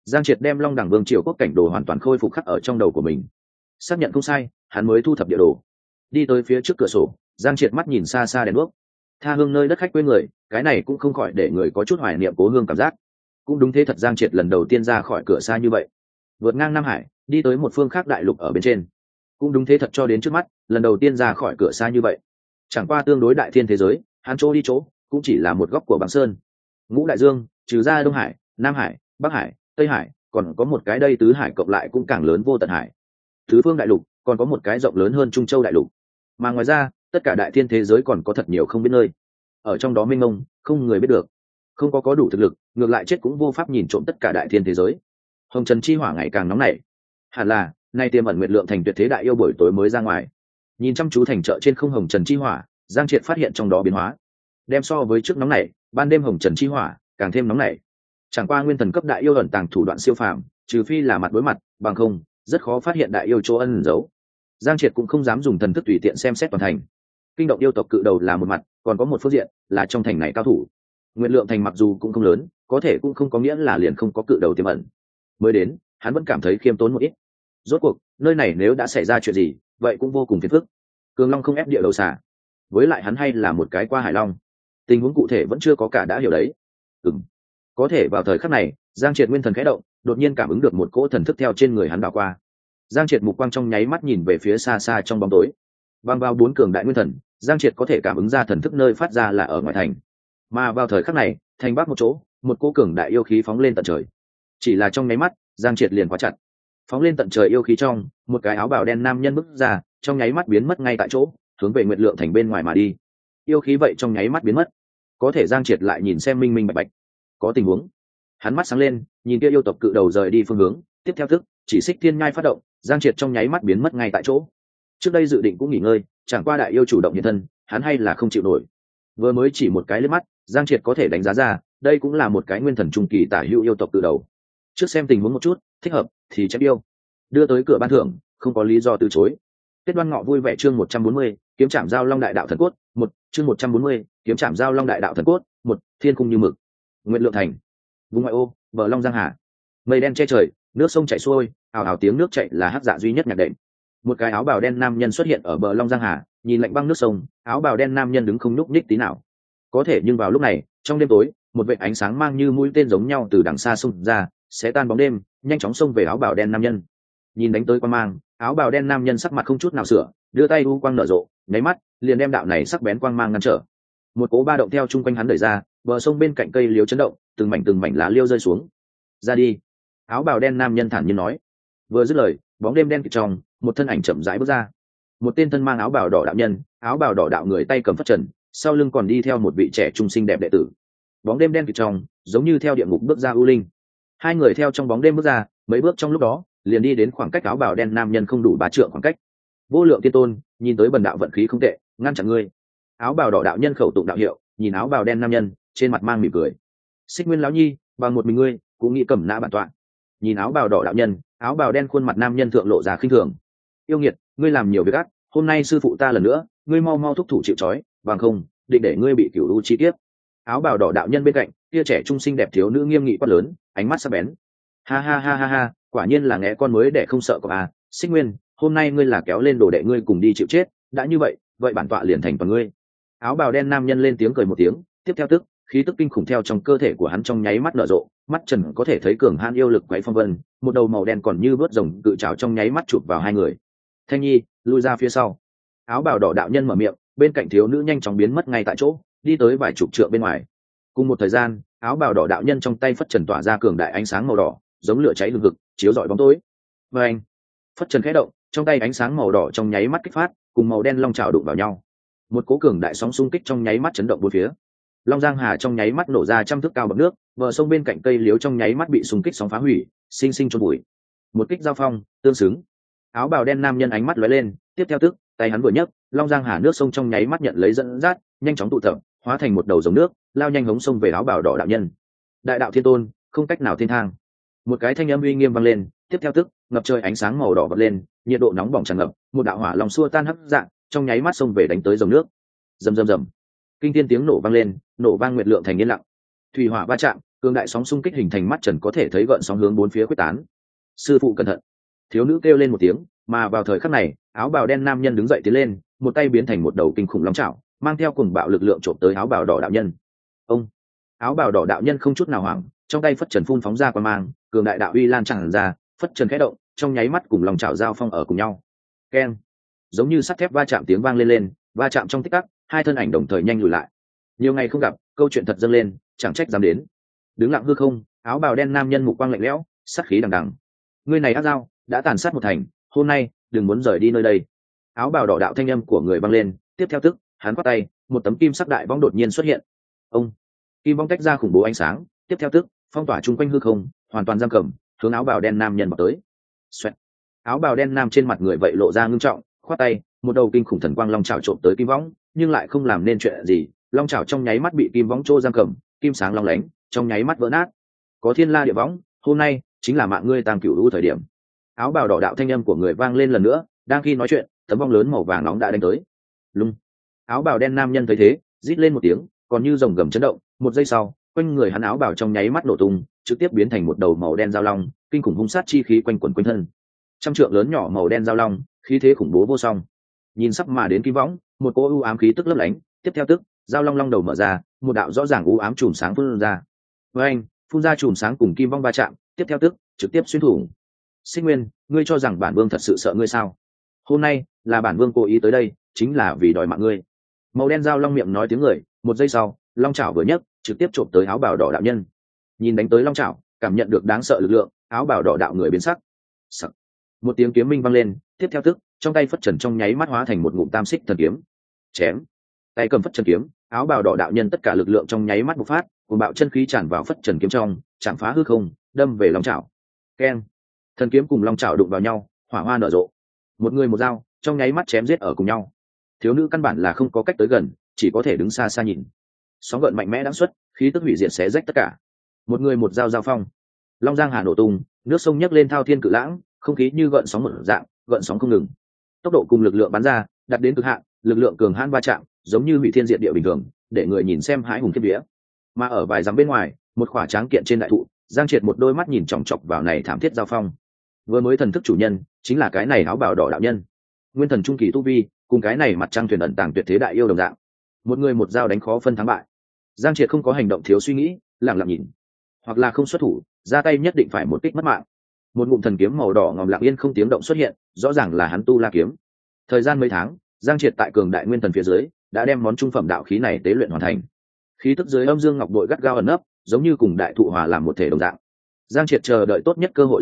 Giang Triệt đem Long Đẳng Vương triều quốc cảnh đồ hoàn toàn khôi phục khắc ở trong đầu của mình. Xác nhận không sai, hắn mới thu thập địa đồ. Đi tới phía trước cửa sổ, Giang Triệt mắt nhìn xa xa đèn đuốc. Tha hương nơi đất khách quê người, cái này cũng không khỏi để người có chút hoài niệm cố hương cảm giác. Cũng đúng thế thật, Giang Triệt lần đầu tiên ra khỏi cửa xa như vậy, vượt ngang Nam Hải, đi tới một phương khác đại lục ở bên trên. Cũng đúng thế thật, cho đến trước mắt, lần đầu tiên ra khỏi cửa xa như vậy. Chẳng qua tương đối đại thiên thế giới, hắn chỗ đi chỗ cũng chỉ là một góc của băng sơn. Ngũ đại dương, trừ ra Đông Hải, Nam Hải, Bắc Hải, Tây Hải, còn có một cái đây tứ hải cộng lại cũng càng lớn vô tận hải. Tứ phương đại lục còn có một cái rộng lớn hơn Trung Châu đại lục. Mà ngoài ra, tất cả đại thiên thế giới còn có thật nhiều không biết nơi. Ở trong đó mênh mông, không người biết được. Không có đủ thực lực, ngược lại chết cũng vô pháp nhìn trộm tất cả đại thiên thế giới. Hồng Trần chi hỏa ngày càng nóng nảy. Hẳn là, nay tiềm ẩn nguyệt lượng thành tuyệt thế đại yêu buổi tối mới ra ngoài. Nhìn chăm chú thành chợ trên không Hồng Trần chi hỏa, Giang Triệt phát hiện trong đó biến hóa. Đem so với trước nóng nảy, ban đêm Hồng Trần chi hỏa càng thêm nóng nảy. Chẳng qua nguyên thần cấp đại yêu ẩn tàng thủ đoạn siêu phàm, trừ phi là mặt đối mặt, bằng không rất khó phát hiện đại yêu chỗ ẩn giấu. Giang Triệt cũng không dám dùng thần thức tùy tiện xem xét toàn thành. Kinh động yêu tộc cự đầu là một mặt, còn có một phương diện là trong thành này cao thủ. Nguyện lượng thành mặc dù cũng không lớn, có thể cũng không có nghĩa là liền không có cự đầu tiềm ẩn. Mới đến, hắn vẫn cảm thấy khiêm tốn một ít. Rốt cuộc, nơi này nếu đã xảy ra chuyện gì, vậy cũng vô cùng phiền phức. Cường Long không ép địa đầu xả, với lại hắn hay là một cái qua hải long, tình huống cụ thể vẫn chưa có cả đã hiểu đấy. Có thể vào thời khắc này, Giang Triệt nguyên thần khẽ động, đột nhiên cảm ứng được một cỗ thần thức theo trên người hắn đảo qua. Giang Triệt mục quang trong nháy mắt nhìn về phía xa xa trong bóng tối. Bằng vào 4 cường đại nguyên thần, Giang Triệt có thể cảm ứng ra thần thức nơi phát ra là ở ngoài thành. Mà vào thời khắc này, thành bắc một chỗ, một cỗ cường đại yêu khí phóng lên tận trời. Chỉ là trong nháy mắt, Giang Triệt liền quá chặt. Phóng lên tận trời yêu khí trong, một cái áo bào đen nam nhân bước ra, trong nháy mắt biến mất ngay tại chỗ, hướng về Nguyệt Lượng thành bên ngoài mà đi. Yêu khí vậy trong nháy mắt biến mất. Có thể Giang Triệt lại nhìn xem minh minh bạch bạch. Có tình huống. Hắn mắt sáng lên, nhìn kia yêu tộc cự đầu rời đi phương hướng, tiếp theo thức, chỉ xích thiên nhai phát động, Giang Triệt trong nháy mắt biến mất ngay tại chỗ. Trước đây dự định cũng nghỉ ngơi, chẳng qua đại yêu chủ động hiện thân, hắn hay là không chịu nổi. Vừa mới chỉ một cái liếc mắt, Giang Triệt có thể đánh giá ra, đây cũng là một cái nguyên thần trung kỳ tả hữu yêu tộc cự đầu. Trước xem tình huống một chút, thích hợp thì chém yêu. Đưa tới cửa ban thưởng, không có lý do từ chối. Tết Đoan Ngọ vui vẻ chương 140, kiếm trảm giao long đại đạo thần cốt, 1, chương 140, kiếm trảm giao long đại đạo thần cốt, 1, thiên cung như mực. Nguyện Lượng thành. Vùng ngoại ô, bờ Long Giang Hà. Mây đen che trời, nước sông chảy xuôi, ào ào tiếng nước chảy là hắc dạ duy nhất nhạc đệm. Một cái áo bào đen nam nhân xuất hiện ở bờ Long Giang Hà, nhìn lạnh băng nước sông, áo bào đen nam nhân đứng không nhúc nhích tí nào. Có thể nhưng vào lúc này, trong đêm tối, một vệt ánh sáng mang như mũi tên giống nhau từ đằng xa xông ra, sẽ tan bóng đêm, nhanh chóng xông về áo bào đen nam nhân. Nhìn đánh tới quang mang, áo bào đen nam nhân sắc mặt không chút nào sửa, đưa tay u quang nở rộ, nháy mắt liền đem đạo này sắc bén quang mang ngăn trở. Một cỗ ba động theo chung quanh hắn đẩy ra, bờ sông bên cạnh cây liễu chấn động, từng mảnh lá liêu rơi xuống. Ra đi. Áo bào đen nam nhân thản nhiên nói. Vừa dứt lời, bóng đêm đen kịt trong, một thân ảnh chậm rãi bước ra. Một tên thân mang áo bào đỏ đạo nhân, áo bào đỏ đạo người tay cầm phất trần, sau lưng còn đi theo một vị trẻ trung xinh đẹp đệ tử. Bóng đêm đen kịt trong, giống như theo địa ngục bước ra u linh. Hai người theo trong bóng đêm bước ra, mấy bước trong lúc đó, liền đi đến khoảng cách áo bào đen nam nhân không đủ 3 trượng khoảng cách. Vô Lượng Tiên Tôn, nhìn tới bần đạo vận khí không tệ, ngăn chặn ngươi. Áo bào đỏ đạo nhân khẩu tụng đạo hiệu, nhìn áo bào đen nam nhân, trên mặt mang mỉm cười. Xích Nguyên lão nhi, bằng một mình ngươi, cũng nghĩ cầm nã bản tọa. Nhìn áo bào đỏ đạo nhân, áo bào đen khuôn mặt nam nhân thượng lộ ra khinh thường. Yêu nghiệt, ngươi làm nhiều việc ác, hôm nay sư phụ ta lần nữa, ngươi mau mau thúc thủ chịu trói, bằng không, định để ngươi bị cửu u chi kiếp. Áo bào đỏ đạo nhân bên cạnh, kia trẻ trung xinh đẹp thiếu nữ nghiêm nghị quát lớn, ánh mắt sắc bén. Ha ha ha ha ha, quả nhiên là nghe con mới để không sợ có à, Xích Nguyên, hôm nay ngươi là kéo lên đồ đệ ngươi cùng đi chịu chết, đã như vậy, vậy bản tọa liền thành toàn ngươi. Áo bào đen nam nhân lên tiếng cười một tiếng, tiếp theo tức, khí tức kinh khủng theo trong cơ thể của hắn trong nháy mắt nở rộ, mắt trần có thể thấy cường hãn yêu lực quấy phong vân, một đầu màu đen còn như vớt rồng cự trảo trong nháy mắt chụp vào hai người. Thanh Nhi, lui ra phía sau. Áo bào đỏ đạo nhân mở miệng, bên cạnh thiếu nữ nhanh chóng biến mất ngay tại chỗ, đi tới vài chục trượng bên ngoài. Cùng một thời gian, áo bào đỏ đạo nhân trong tay phất trần tỏa ra cường đại ánh sáng màu đỏ, giống lửa cháy hừng hực, chiếu rọi bóng tối. Và anh, phất trần khẽ động, trong tay ánh sáng màu đỏ trong nháy mắt kích phát, cùng màu đen long chảo đụng vào nhau. Một cỗ cường đại sóng xung kích trong nháy mắt chấn động bốn phía. Long Giang Hà trong nháy mắt nổ ra trăm thước cao bậc nước, bờ sông bên cạnh cây liễu trong nháy mắt bị xung kích sóng phá hủy, sinh sinh chôn bụi. Một kích giao phong, tương xứng. Áo bào đen nam nhân ánh mắt lóe lên, tiếp theo tức, tay hắn vừa nhấc, Long Giang Hà nước sông trong nháy mắt nhận lấy dẫn dắt, nhanh chóng tụ tập, hóa thành một đầu dòng nước, lao nhanh hống sông về áo bào đỏ đạo nhân. Đại đạo thiên tôn, không cách nào thiên thang. Một cái thanh âm uy nghiêm vang lên, tiếp theo tức, ngập trời ánh sáng màu đỏ bật lên, nhiệt độ nóng bỏng tràn ngập, một đạo hỏa long xua tan hấp dạng, trong nháy mắt xông về đánh tới dòng nước. Rầm rầm rầm. Kinh thiên tiếng nổ vang lên, nổ vang nguyệt lượng thành yên lặng. Thủy hỏa va chạm, cường đại sóng xung kích hình thành mắt trần có thể thấy gợn sóng hướng bốn phía quyết tán. Sư phụ cẩn thận! Thiếu nữ kêu lên một tiếng, mà vào thời khắc này, áo bào đen nam nhân đứng dậy tiến lên, một tay biến thành một đầu kinh khủng long chảo, mang theo cùng bạo lực lượng trộm tới áo bào đỏ đạo nhân. Ông! Áo bào đỏ đạo nhân không chút nào hoảng, trong tay phất trần phun phóng ra qua mang, cường đại đạo uy lan tràn ra, phất trần khẽ động, trong nháy mắt cùng long chảo giao phong ở cùng nhau. Keng! Giống như sắt thép va chạm tiếng vang lên, va chạm trong tích tắc, hai thân ảnh đồng thời nhanh lùi lại. Nhiều ngày không gặp, câu chuyện thật dâng lên, chẳng trách dám đến. Đứng lặng hư không, áo bào đen nam nhân mục quang lạnh lẽo, sát khí đằng đằng. Ngươi này ác dao, đã tàn sát một thành, hôm nay đừng muốn rời đi nơi đây. Áo bào đỏ đạo thanh âm của người vang lên, tiếp theo tức, hắn quát tay, một tấm kim sắc đại vong đột nhiên xuất hiện. Ông! Kim vong tách ra khủng bố ánh sáng, tiếp theo tức, phong tỏa chung quanh hư không, hoàn toàn giam cầm, hướng áo bào đen nam nhân vào tới. Xoẹt. Áo bào đen nam trên mặt người vậy lộ ra ngưng trọng, khoát tay, một đầu kinh khủng thần quang long chảo trộm tới kim võng, nhưng lại không làm nên chuyện gì, long chảo trong nháy mắt bị kim võng trô giam cầm, kim sáng long lánh, trong nháy mắt vỡ nát. Có thiên la địa võng, hôm nay chính là mạng ngươi tam cửu lũ thời điểm. Áo bào đỏ đạo thanh âm của người vang lên lần nữa, đang khi nói chuyện, tấm vong lớn màu vàng nóng đã đánh tới. Lung. Áo bào đen nam nhân thấy thế, rít lên một tiếng, còn như rồng gầm chấn động, một giây sau, quanh người hắn áo bào trong nháy mắt nổ tung, trực tiếp biến thành một đầu màu đen giao long, kinh khủng hung sát chi khí quanh quẩn quanh thân. Trăm trượng lớn nhỏ màu đen giao long, khí thế khủng bố vô song. Nhìn sắp mà đến kim võng, một cỗ u ám khí tức lấp lánh, tiếp theo tức, giao long long đầu mở ra, một đạo rõ ràng u ám chùm sáng phun ra. Với anh, phun ra chùm sáng cùng kim vong va chạm, tiếp theo tức, trực tiếp xuyên thủng. Xích Nguyên, ngươi cho rằng bản vương thật sự sợ ngươi sao? Hôm nay là bản vương cố ý tới đây, chính là vì đòi mạng ngươi. Màu đen giao long miệng nói tiếng người, một giây sau, long chảo vừa nhấc, trực tiếp trộm tới áo bào đỏ đạo nhân. Nhìn đánh tới long chảo, cảm nhận được đáng sợ lực lượng, áo bào đỏ đạo người biến sắc. Sắc. Một tiếng kiếm minh vang lên, tiếp theo tức, trong tay phất trần trong nháy mắt hóa thành một ngụm tam xích thần kiếm. Chém. Tay cầm phất trần kiếm, áo bào đỏ đạo nhân tất cả lực lượng trong nháy mắt bộc phát, cuồng bạo chân khí tràn vào phất trần kiếm trong, chạm phá hư không, đâm về long chảo. Keng. Thần kiếm cùng long chảo đụng vào nhau, hỏa hoa nở rộ. Một người một dao, trong nháy mắt chém giết ở cùng nhau. Thiếu nữ căn bản là không có cách tới gần, chỉ có thể đứng xa xa nhìn. Sóng gợn mạnh mẽ đáng xuất, khí tức hủy diệt xé rách tất cả. Một người một dao giao phong, long giang hà nổ tung, nước sông nhấc lên thao thiên cự lãng, không khí như gợn sóng một dạng, gợn sóng không ngừng. Tốc độ cùng lực lượng bắn ra đạt đến cực hạn, lực lượng cường hãn va chạm, giống như hủy thiên diệt địa bình thường, để người nhìn xem hãi hùng khiếp vía. Mà ở vài dặm bên ngoài, một khỏa tráng kiện trên đại thụ, Giang Triệt một đôi mắt nhìn chòng chọc vào này thảm thiết giao phong. Vừa mới thần thức chủ nhân chính là cái này áo bào đỏ đạo nhân, nguyên thần trung kỳ tu vi, cùng cái này mặt trăng thuyền ẩn tàng tuyệt thế đại yêu đồng dạng, một người một dao đánh khó phân thắng bại. Giang Triệt không có hành động thiếu suy nghĩ, lặng lặng nhìn, hoặc là không xuất thủ, ra tay nhất định phải một kích mất mạng. Một ngụm thần kiếm màu đỏ ngòm lặng yên không tiếng động xuất hiện, rõ ràng là hắn tu la kiếm. Thời gian mấy tháng, Giang Triệt tại cường đại nguyên thần phía dưới đã đem món trung phẩm đạo khí này tế luyện hoàn thành. Khí tức dưới âm dương ngọc bội gắt gao ẩn nấp, giống như cùng đại thụ hòa làm một thể đồng dạng. Giang Triệt chờ đợi tốt nhất cơ hội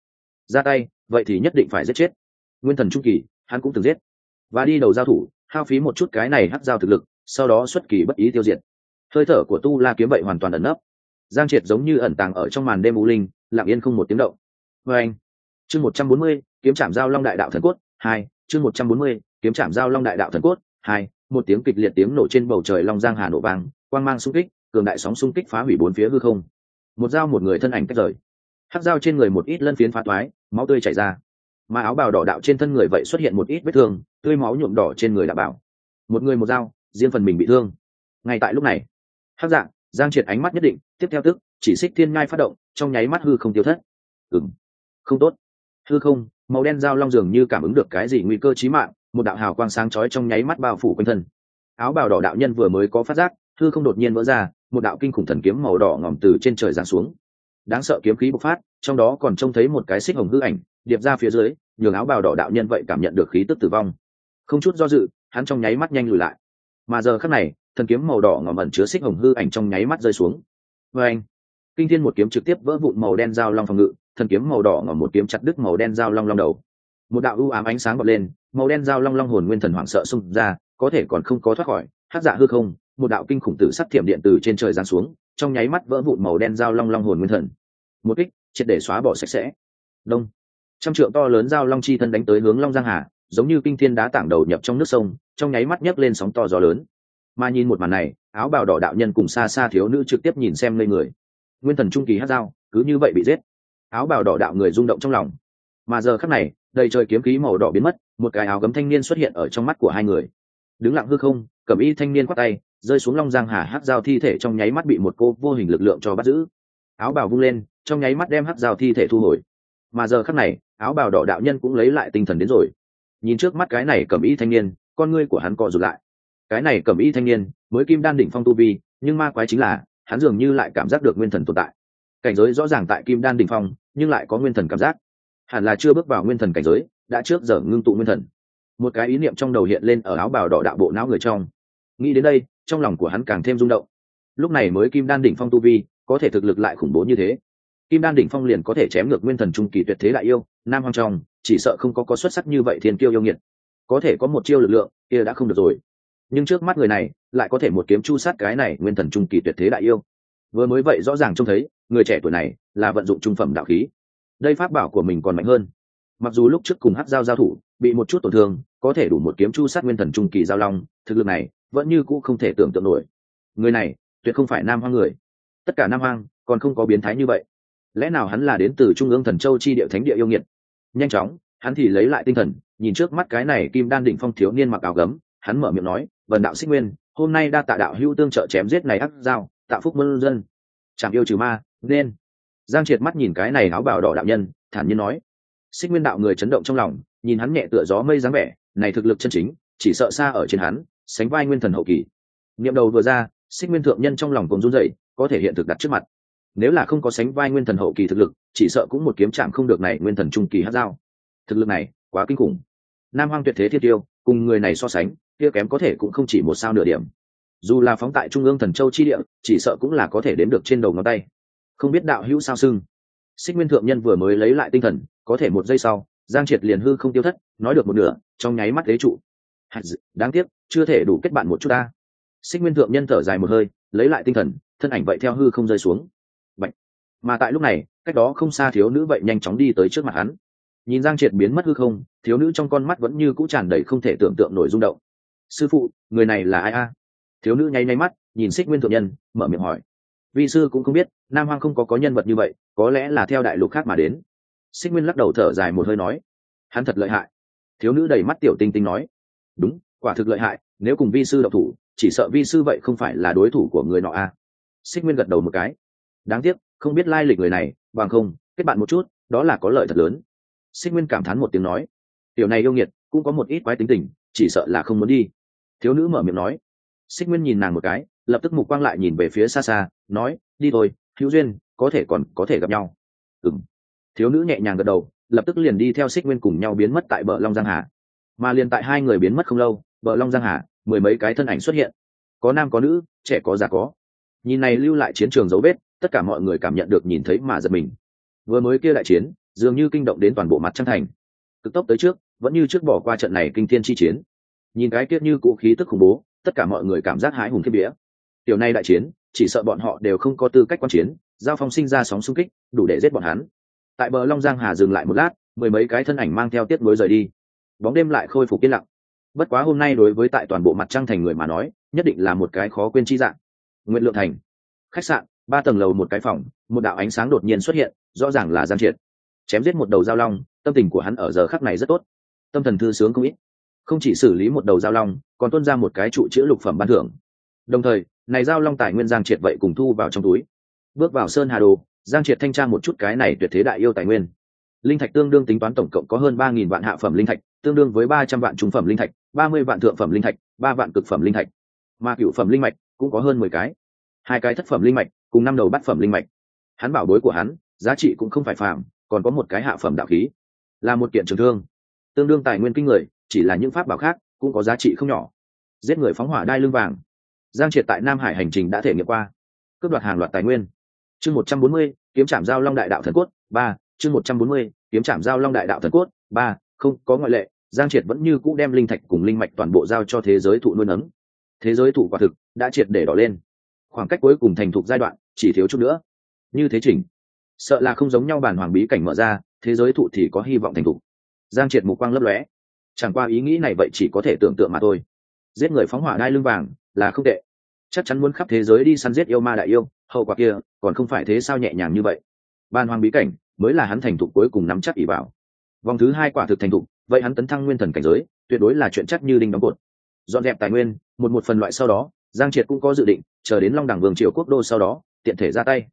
ra tay, vậy thì nhất định phải giết chết. Nguyên thần trung kỳ, hắn cũng từng giết, và đi đầu giao thủ, hao phí một chút cái này hắc giao thực lực, sau đó xuất kỳ bất ý tiêu diệt. Hơi thở của tu la kiếm vậy hoàn toàn ẩn nấp. Giang Triệt giống như ẩn tàng ở trong màn đêm u linh, lặng yên không một tiếng động. Và anh, chương 140, kiếm chạm giao long đại đạo thần cốt 2, chương 140, kiếm chạm giao long đại đạo thần cốt 2, một tiếng kịch liệt tiếng nổ trên bầu trời long giang hà nổ vang, quang mang xung kích, cường đại sóng xung kích phá hủy bốn phía hư không. Một dao một người thân ảnh tách rời, hắc dao trên người một ít lân phiến phá toái, máu tươi chảy ra, mà áo bào đỏ đạo trên thân người vậy xuất hiện một ít vết thương, tươi máu nhuộm đỏ trên người đạo bảo. Một người một dao, riêng phần mình bị thương. Ngay tại lúc này, hắc dạng, Giang Triệt ánh mắt nhất định, tiếp theo tức, chỉ xích thiên ngai phát động, trong nháy mắt hư không tiêu thất. Không tốt. Hư không, màu đen dao long dường như cảm ứng được cái gì nguy cơ chí mạng, một đạo hào quang sáng chói trong nháy mắt bao phủ quanh thân. Áo bào đỏ đạo nhân vừa mới có phát giác, hư không đột nhiên vỡ ra, một đạo kinh khủng thần kiếm màu đỏ ngòm từ trên trời giáng xuống. Đáng sợ kiếm khí bộc phát, trong đó còn trông thấy một cái xích hồng hư ảnh điệp ra phía dưới, nhường áo bào đỏ đạo nhân vậy cảm nhận được khí tức tử vong. Không chút do dự, hắn trong nháy mắt nhanh lùi lại. Mà giờ khắc này, thần kiếm màu đỏ ngòm ẩn chứa xích hồng hư ảnh trong nháy mắt rơi xuống. Và anh, kinh thiên một kiếm trực tiếp vỡ vụn màu đen dao long phòng ngự, thần kiếm màu đỏ ngòm một kiếm chặt đứt màu đen dao long long đầu. Một đạo u ám ánh sáng bật lên, màu đen dao long long hồn nguyên thần hoảng sợ xung ra, có thể còn không có thoát khỏi, hắc dạ hư không, một đạo kinh khủng tử sắc thiểm điện từ trên trời giáng xuống, trong nháy mắt vỡ vụn màu đen dao long long hồn nguyên thần. Một kích, triệt để xóa bỏ sạch sẽ. Đông, trăm trượng to lớn dao long chi thân đánh tới hướng long giang hà, giống như kinh thiên đá tảng đầu nhập trong nước sông, trong nháy mắt nhấc lên sóng to gió lớn. Mà nhìn một màn này, áo bào đỏ đạo nhân cùng xa xa thiếu nữ trực tiếp nhìn xem ngây người. Nguyên thần trung kỳ hắc dao, cứ như vậy bị giết. Áo bào đỏ đạo người rung động trong lòng. Mà giờ khắc này, đầy trời kiếm khí màu đỏ biến mất, một cái áo gấm thanh niên xuất hiện ở trong mắt của hai người. Đứng lặng hư không, cẩm y thanh niên quát tay, rơi xuống long giang hà hắc dao thi thể trong nháy mắt bị một cô vô hình lực lượng cho bắt giữ. áo bào vung lên, trong nháy mắt đem hắc dao thi thể thu hồi. Mà giờ khắc này, áo bào đỏ đạo nhân cũng lấy lại tinh thần đến rồi. Nhìn trước mắt cái này cẩm y thanh niên, con ngươi của hắn co rụt lại. Cái này cẩm y thanh niên mới kim đan đỉnh phong tu vi, nhưng ma quái chính là hắn dường như lại cảm giác được nguyên thần tồn tại. Cảnh giới rõ ràng tại kim đan đỉnh phong, nhưng lại có nguyên thần cảm giác. Hẳn là chưa bước vào nguyên thần cảnh giới, đã trước giờ ngưng tụ nguyên thần. Một cái ý niệm trong đầu hiện lên ở áo bào đỏ đạo bộ não người trong. Nghĩ đến đây, trong lòng của hắn càng thêm rung động. Lúc này mới kim đan đỉnh phong tu vi, có thể thực lực lại khủng bố như thế. Kim đan đỉnh phong liền có thể chém ngược nguyên thần trung kỳ tuyệt thế đại yêu, nam hoang trong, chỉ sợ không có xuất sắc như vậy thiên kiêu yêu nghiệt. Có thể có một chiêu lực lượng, kia đã không được rồi. Nhưng trước mắt người này, lại có thể một kiếm chu sát cái này nguyên thần trung kỳ tuyệt thế đại yêu. Vừa mới vậy rõ ràng trông thấy, người trẻ tuổi này là vận dụng trung phẩm đạo khí. Đây pháp bảo của mình còn mạnh hơn. Mặc dù lúc trước cùng hắc giao giao thủ, bị một chút tổn thương, có thể đủ một kiếm chu sát nguyên thần trung kỳ giao long, thực lực này vẫn như cũ không thể tưởng tượng nổi. Người này tuyệt không phải nam hoang người. Tất cả nam hoang còn không có biến thái như vậy. Lẽ nào hắn là đến từ trung ương thần châu chi địa thánh địa yêu nghiệt? Nhanh chóng, hắn thì lấy lại tinh thần, nhìn trước mắt cái này kim đan đỉnh phong thiếu niên mặc áo gấm, hắn mở miệng nói, vần đạo Xích Nguyên, hôm nay đa tạ đạo hữu tương trợ chém giết này ác giao, tạo phúc muôn dân, chạm yêu trừ ma, nên. Giang Triệt mắt nhìn cái này áo bào đỏ đạo nhân, thản nhiên nói. Xích Nguyên đạo người chấn động trong lòng, nhìn hắn nhẹ tựa gió mây dáng vẻ, này thực lực chân chính, chỉ sợ xa ở trên hắn, sánh vai nguyên thần hậu kỳ. Niệm đầu vừa ra, Xích Nguyên thượng nhân trong lòng cùng run rẩy, có thể hiện thực đặt trước mặt. Nếu là không có sánh vai nguyên thần hậu kỳ thực lực, chỉ sợ cũng một kiếm chạm không được này nguyên thần trung kỳ hắc giao. Thực lực này quá kinh khủng. Nam hoang tuyệt thế thiên tiêu, cùng người này so sánh, kia kém có thể cũng không chỉ một sao nửa điểm. Dù là phóng tại trung ương thần châu chi địa, chỉ sợ cũng là có thể đếm được trên đầu ngón tay. Không biết đạo hữu sao xưng. Xích Nguyên thượng nhân vừa mới lấy lại tinh thần, có thể một giây sau, Giang Triệt liền hư không tiêu thất, nói được một nửa, trong nháy mắt ghế trụ. Đáng tiếc, chưa thể đủ kết bạn một chút ta. Xích Nguyên thượng nhân thở dài một hơi, lấy lại tinh thần, thân ảnh vậy theo hư không rơi xuống. Bạch. Mà tại lúc này, cách đó không xa thiếu nữ vậy nhanh chóng đi tới trước mặt hắn. Nhìn Giang Triệt biến mất hư không, thiếu nữ trong con mắt vẫn như cũ tràn đầy không thể tưởng tượng nổi rung động. Sư phụ, người này là ai a? Thiếu nữ nháy nháy mắt, nhìn Xích Nguyên thượng nhân, mở miệng hỏi. Vi sư cũng không biết, Nam Hoang không có nhân vật như vậy, có lẽ là theo đại lục khác mà đến. Xích Nguyên lắc đầu thở dài một hơi nói. Hắn thật lợi hại. Thiếu nữ đầy mắt tiểu tinh tinh nói. Đúng, quả thực lợi hại, nếu cùng vi sư độc thủ, chỉ sợ vi sư vậy không phải là đối thủ của người nọ a. Xích Nguyên gật đầu một cái. Đáng tiếc, không biết lai lịch người này, bằng không, kết bạn một chút, đó là có lợi thật lớn. Xích Nguyên cảm thán một tiếng nói. Tiểu này yêu nghiệt, cũng có một ít quái tính tình, chỉ sợ là không muốn đi. Thiếu nữ mở miệng nói. Xích Nguyên nhìn nàng một cái, lập tức mục quang lại nhìn về phía xa xa, nói, đi thôi, hữu duyên, có thể còn có thể gặp nhau. Ừm. Thiếu nữ nhẹ nhàng gật đầu, lập tức liền đi theo Xích Nguyên cùng nhau biến mất tại bờ Long Giang Hà. Mà liền tại hai người biến mất không lâu, bờ Long Giang Hà, mười mấy cái thân ảnh xuất hiện. Có nam có nữ, trẻ có già có. Nhìn này lưu lại chiến trường dấu vết, tất cả mọi người cảm nhận được nhìn thấy mà giật mình. Vừa mới kia đại chiến, dường như kinh động đến toàn bộ mặt trăng thành. Cực tốc tới trước, vẫn như trước bỏ qua trận này kinh thiên chi chiến. Nhìn cái kiết như cũ khí tức khủng bố, tất cả mọi người cảm giác hãi hùng khiếp vía. Tiểu này đại chiến, chỉ sợ bọn họ đều không có tư cách quan chiến, giao phong sinh ra sóng xung kích, đủ để giết bọn hắn. Tại bờ Long Giang Hà dừng lại một lát, mười mấy cái thân ảnh mang theo tiết nối rời đi. Bóng đêm lại khôi phục yên lặng. Bất quá hôm nay đối với tại toàn bộ mặt trăng thành người mà nói, nhất định là một cái khó quên chi dạng. Nguyện Lượng thành, khách sạn, 3 tầng lầu một cái phòng, một đạo ánh sáng đột nhiên xuất hiện, rõ ràng là Giang Triệt. Chém giết một đầu giao long, tâm tình của hắn ở giờ khắc này rất tốt, tâm thần thư sướng không ít. Không chỉ xử lý một đầu giao long, còn tuôn ra một cái trụ chữ lục phẩm ban thưởng. Đồng thời, này giao long tài nguyên Giang Triệt vậy cùng thu vào trong túi. Bước vào Sơn Hà Đồ, Giang Triệt thanh tra một chút cái này tuyệt thế đại yêu tài nguyên. Linh thạch tương đương tính toán tổng cộng có hơn 3.000 vạn hạ phẩm linh thạch, tương đương với 300 vạn trung phẩm linh thạch, 30 vạn thượng phẩm linh thạch, 3 vạn cực phẩm linh thạch. Mà cửu phẩm linh mạch cũng có hơn 10 cái. 2 cái thất phẩm linh mạch, cùng 5 đầu bát phẩm linh mạch. Hắn bảo bối của hắn, giá trị cũng không phải phàm, còn có một cái hạ phẩm đạo khí, là một kiện trường thương. Tương đương tài nguyên kinh người, chỉ là những pháp bảo khác cũng có giá trị không nhỏ. Giết người phóng hỏa đai lưng vàng. Giang Triệt tại Nam Hải hành trình đã thể nghiệm qua. Cướp đoạt hàng loạt tài nguyên. Chương 140, kiếm trảm giao long đại đạo thần cốt 3, chương 140, kiếm trảm giao long đại đạo thần cốt 3, không có ngoại lệ, Giang Triệt vẫn như cũ đem linh thạch cùng linh mạch toàn bộ giao cho thế giới thụ nuôi nấng. Thế giới thụ quả thực đã triệt để đỏ lên. Khoảng cách cuối cùng thành thục giai đoạn chỉ thiếu chút nữa. Như thế chỉnh, sợ là không giống nhau bản hoàng bí cảnh mở ra, thế giới thụ thì có hy vọng thành thục. Giang Triệt mục quang lấp lóe. Chẳng qua ý nghĩ này vậy chỉ có thể tưởng tượng mà thôi. Giết người phóng hỏa đai lưng vàng là không tệ, chắc chắn muốn khắp thế giới đi săn giết yêu ma đại yêu, hậu quả kia còn không phải thế sao nhẹ nhàng như vậy. Ban hoàng bí cảnh mới là hắn thành thục cuối cùng nắm chắc ỷ vào. Vòng thứ 2 quả thực thành thục, vậy hắn tấn thăng nguyên thần cảnh giới tuyệt đối là chuyện chắc như đinh đóng cột. Dọn dẹp tài nguyên một phần loại sau đó, Giang Triệt cũng có dự định chờ đến Long Đẳng Vương triều quốc đô sau đó tiện thể ra tay.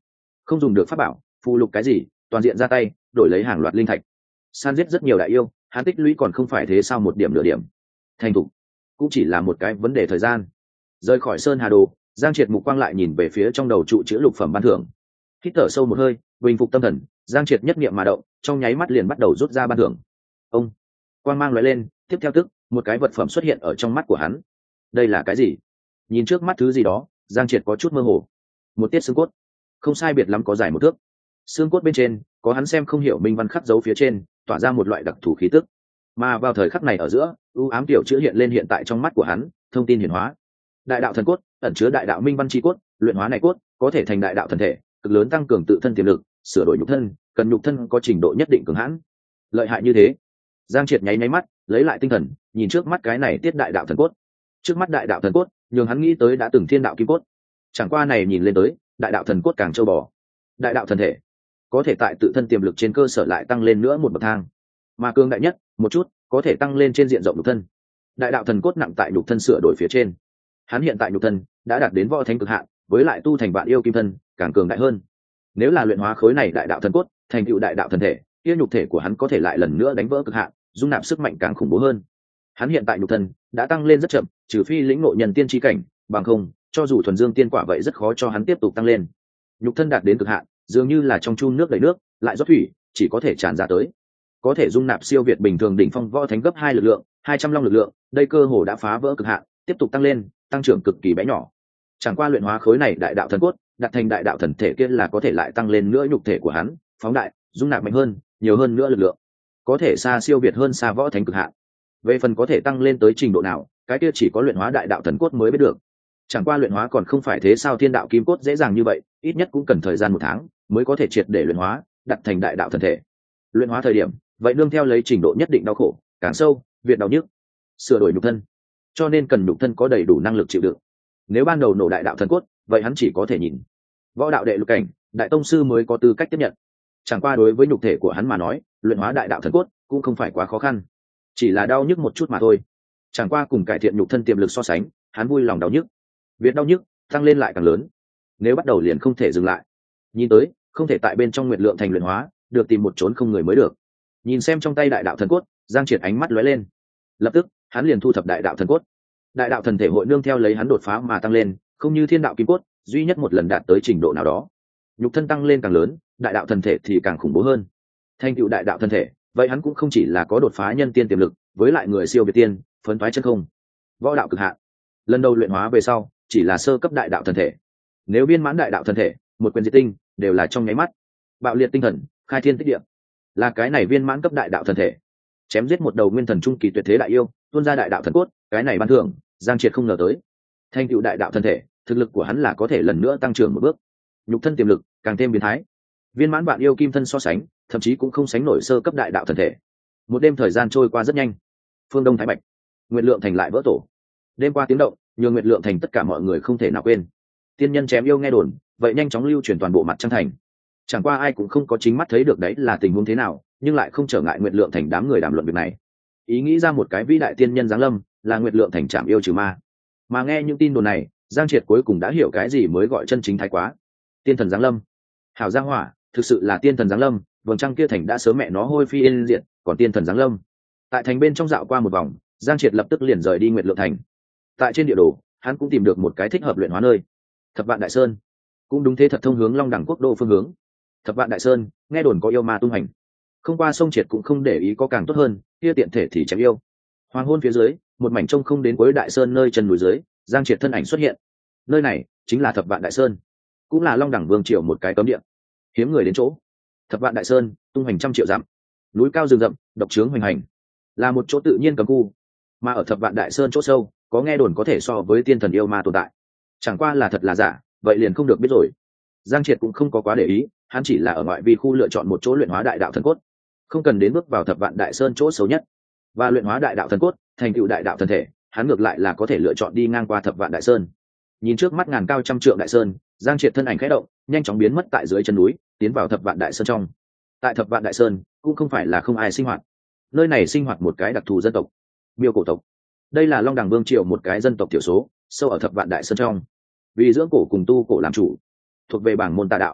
không dùng được pháp bảo phù lục cái gì, toàn diện ra tay đổi lấy hàng loạt linh thạch, san giết rất nhiều đại yêu. Hắn tích lũy còn không phải thế sao, một điểm nửa điểm thành thục cũng chỉ là một cái vấn đề thời gian. Rời khỏi sơn hà đồ, Giang Triệt mục quang lại nhìn về phía trong đầu trụ chữ lục phẩm ban thưởng. Hít thở sâu một hơi, bình phục tâm thần, Giang Triệt nhất niệm mà động, trong nháy mắt liền bắt đầu rút ra ban thưởng. Ông quang mang lóe lên, tiếp theo tức một cái vật phẩm xuất hiện ở trong mắt của hắn. Đây là cái gì? Nhìn trước mắt thứ gì đó, Giang Triệt có chút mơ hồ. Một tiết xương cốt, không sai biệt lắm có dài một thước. Xương cốt bên trên có hắn xem không hiểu minh văn khắc dấu phía trên, tỏa ra một loại đặc thù khí tức. Mà vào thời khắc này ở giữa, ưu ám tiểu chữ hiện lên hiện tại trong mắt của hắn, thông tin hiển hóa. Đại đạo thần cốt ẩn chứa đại đạo minh văn chi cốt, luyện hóa này cốt có thể thành đại đạo thần thể, cực lớn tăng cường tự thân tiềm lực, sửa đổi nhục thân, cần nhục thân có trình độ nhất định cường hãn. Lợi hại như thế. Giang Triệt nháy mắt lấy lại tinh thần, nhìn trước mắt cái này tiết đại đạo thần cốt. Trước mắt đại đạo thần cốt nhường hắn nghĩ tới đã từng thiên đạo kim cốt, chẳng qua này nhìn lên tới đại đạo thần cốt càng châu bò. Đại đạo thần thể có thể tại tự thân tiềm lực trên cơ sở lại tăng lên nữa một bậc thang, mà cường đại nhất một chút có thể tăng lên trên diện rộng nhục thân. Đại đạo thần cốt nặng tại nhục thân sửa đổi phía trên, hắn hiện tại nhục thân đã đạt đến võ thánh cực hạn, với lại tu thành vạn yêu kim thân càng cường đại hơn. Nếu là luyện hóa khối này đại đạo thần cốt thành tựu đại đạo thần thể, kia nhục thể của hắn có thể lại lần nữa đánh vỡ cực hạn, dung nạp sức mạnh càng khủng bố hơn. Hắn hiện tại nhục thân đã tăng lên rất chậm, trừ phi lĩnh ngộ nhân tiên chi cảnh, bằng không cho dù thuần dương tiên quả vậy rất khó cho hắn tiếp tục tăng lên. Nhục thân đạt đến cực hạn, dường như là trong chun nước đầy nước lại rót thủy, chỉ có thể tràn ra tới, có thể dung nạp siêu việt bình thường đỉnh phong võ thánh gấp 2 lực lượng, 200 long lực lượng, đây cơ hồ đã phá vỡ cực hạn, tiếp tục tăng lên, tăng trưởng cực kỳ bé nhỏ. Chẳng qua luyện hóa khối này đại đạo thần cốt, đặt thành đại đạo thần thể kia là có thể lại tăng lên nữa nhục thể của hắn, phóng đại, dung nạp mạnh hơn, nhiều hơn nữa lực lượng, có thể xa siêu việt hơn xa võ thánh cực hạn. Về phần có thể tăng lên tới trình độ nào, cái kia chỉ có luyện hóa đại đạo thần cốt mới biết được. Chẳng qua luyện hóa còn không phải thế sao thiên đạo kim cốt dễ dàng như vậy, ít nhất cũng cần thời gian 1 tháng mới có thể triệt để luyện hóa, đặt thành đại đạo thần thể. Luyện hóa thời điểm, vậy nương theo lấy trình độ nhất định đau khổ, càng sâu, việt đau nhức, sửa đổi nhục thân, cho nên cần nhục thân có đầy đủ năng lực chịu đựng. Nếu ban đầu nổ đại đạo thần cốt, vậy hắn chỉ có thể nhìn. Võ đạo đệ lục cảnh, đại tông sư mới có tư cách tiếp nhận. Chẳng qua đối với nhục thể của hắn mà nói, luyện hóa đại đạo thần cốt cũng không phải quá khó khăn, chỉ là đau nhức một chút mà thôi. Chẳng qua cùng cải thiện nhục thân tiềm lực so sánh, hắn vui lòng đau nhức. Việc đau nhức tăng lên lại càng lớn, nếu bắt đầu liền không thể dừng lại. Nhìn tới, không thể tại bên trong Nguyệt Lượng thành luyện hóa, được tìm một chốn không người mới được. Nhìn xem trong tay đại đạo thần cốt, Giang Triệt ánh mắt lóe lên. Lập tức, hắn liền thu thập đại đạo thần cốt. Đại đạo thần thể hội nương theo lấy hắn đột phá mà tăng lên, không như thiên đạo kim cốt, duy nhất một lần đạt tới trình độ nào đó. Nhục thân tăng lên càng lớn, đại đạo thần thể thì càng khủng bố hơn. Thành tựu đại đạo thần thể, vậy hắn cũng không chỉ là có đột phá nhân tiên tiềm lực, với lại người siêu việt tiên, phấn toái chân không. Võ đạo cực hạn. Lần đầu luyện hóa về sau, chỉ là sơ cấp đại đạo thần thể. Nếu viên mãn đại đạo thần thể, một quyền diệt tinh, đều là trong nháy mắt. Bạo liệt tinh thần, khai thiên tích địa. Là cái này viên mãn cấp đại đạo thần thể. Chém giết một đầu nguyên thần trung kỳ tuyệt thế đại yêu, tuôn ra đại đạo thần cốt, cái này ban thưởng, Giang Triệt không ngờ tới. Thành tựu đại đạo thần thể, thực lực của hắn là có thể lần nữa tăng trưởng một bước. Nhục thân tiềm lực càng thêm biến thái. Viên mãn bạn yêu kim thân so sánh, thậm chí cũng không sánh nổi sơ cấp đại đạo thần thể. Một đêm thời gian trôi qua rất nhanh. Phương Đông Thái Bạch, Nguyệt Lượng thành lại vỡ tổ. Đêm qua tiếng động, nhường Nguyệt Lượng thành tất cả mọi người không thể nào quên. Tiên nhân chém yêu nghe đồn, vậy nhanh chóng lưu truyền toàn bộ mặt trăng thành. Chẳng qua ai cũng không có chính mắt thấy được đấy là tình huống thế nào, nhưng lại không trở ngại Nguyệt Lượng thành đám người đàm luận việc này. Ý nghĩ ra một cái vĩ đại tiên nhân giáng lâm, là Nguyệt Lượng thành trảm yêu trừ ma. Mà nghe những tin đồn này, Giang Triệt cuối cùng đã hiểu cái gì mới gọi chân chính thái quá. Tiên thần giáng lâm. Hảo Giang Hỏa, thực sự là tiên thần giáng lâm, vầng trăng kia thành đã sớm mẹ nó hôi phi yên diệt, còn tiên thần giáng lâm. Tại thành bên trong dạo qua một vòng, Giang Triệt lập tức liền rời đi Nguyệt Lượng thành. Tại trên địa đồ, hắn cũng tìm được một cái thích hợp luyện hóa nơi. Thập Vạn Đại Sơn. Cũng đúng thế, thật thông hướng Long Đẳng quốc đô phương hướng. Thập Vạn Đại Sơn, nghe đồn có yêu ma tung hành. Không qua sông Triệt cũng không để ý, có càng tốt hơn, kia tiện thể thì chém yêu. Hoàng hôn phía dưới, một mảnh trông không đến cuối Đại Sơn nơi chân núi dưới, Giang Triệt thân ảnh xuất hiện. Nơi này chính là Thập Vạn Đại Sơn, cũng là Long Đẳng vương triều một cái cấm địa. Hiếm người đến chỗ. Thập Vạn Đại Sơn tung hoành trăm triệu dặm, núi cao rừng rậm, độc trướng hoành hành, là một chỗ tự nhiên cấm khu. Mà ở Thập Vạn Đại Sơn chỗ sâu, có nghe đồn có thể so với tiên thần yêu ma tồn tại. Chẳng qua là thật là giả, vậy liền không được biết rồi. Giang Triệt cũng không có quá để ý, hắn chỉ là ở ngoại vi khu lựa chọn một chỗ luyện hóa đại đạo thần cốt, không cần đến bước vào Thập Vạn Đại Sơn chỗ xấu nhất và luyện hóa đại đạo thần cốt thành tựu đại đạo thần thể. Hắn ngược lại là có thể lựa chọn đi ngang qua Thập Vạn Đại Sơn. Nhìn trước mắt ngàn cao trăm trượng đại sơn, Giang Triệt thân ảnh khẽ động, nhanh chóng biến mất tại dưới chân núi, tiến vào Thập Vạn Đại Sơn trong. Tại Thập Vạn Đại Sơn cũng không phải là không ai sinh hoạt, nơi này sinh hoạt một cái đặc thù dân tộc, Miêu cổ tộc. Đây là Long Đẳng vương triều một cái dân tộc thiểu số, sâu ở Thập Vạn Đại Sơn trong. Vì dưỡng cổ cùng tu cổ làm chủ, thuộc về bảng môn tà đạo.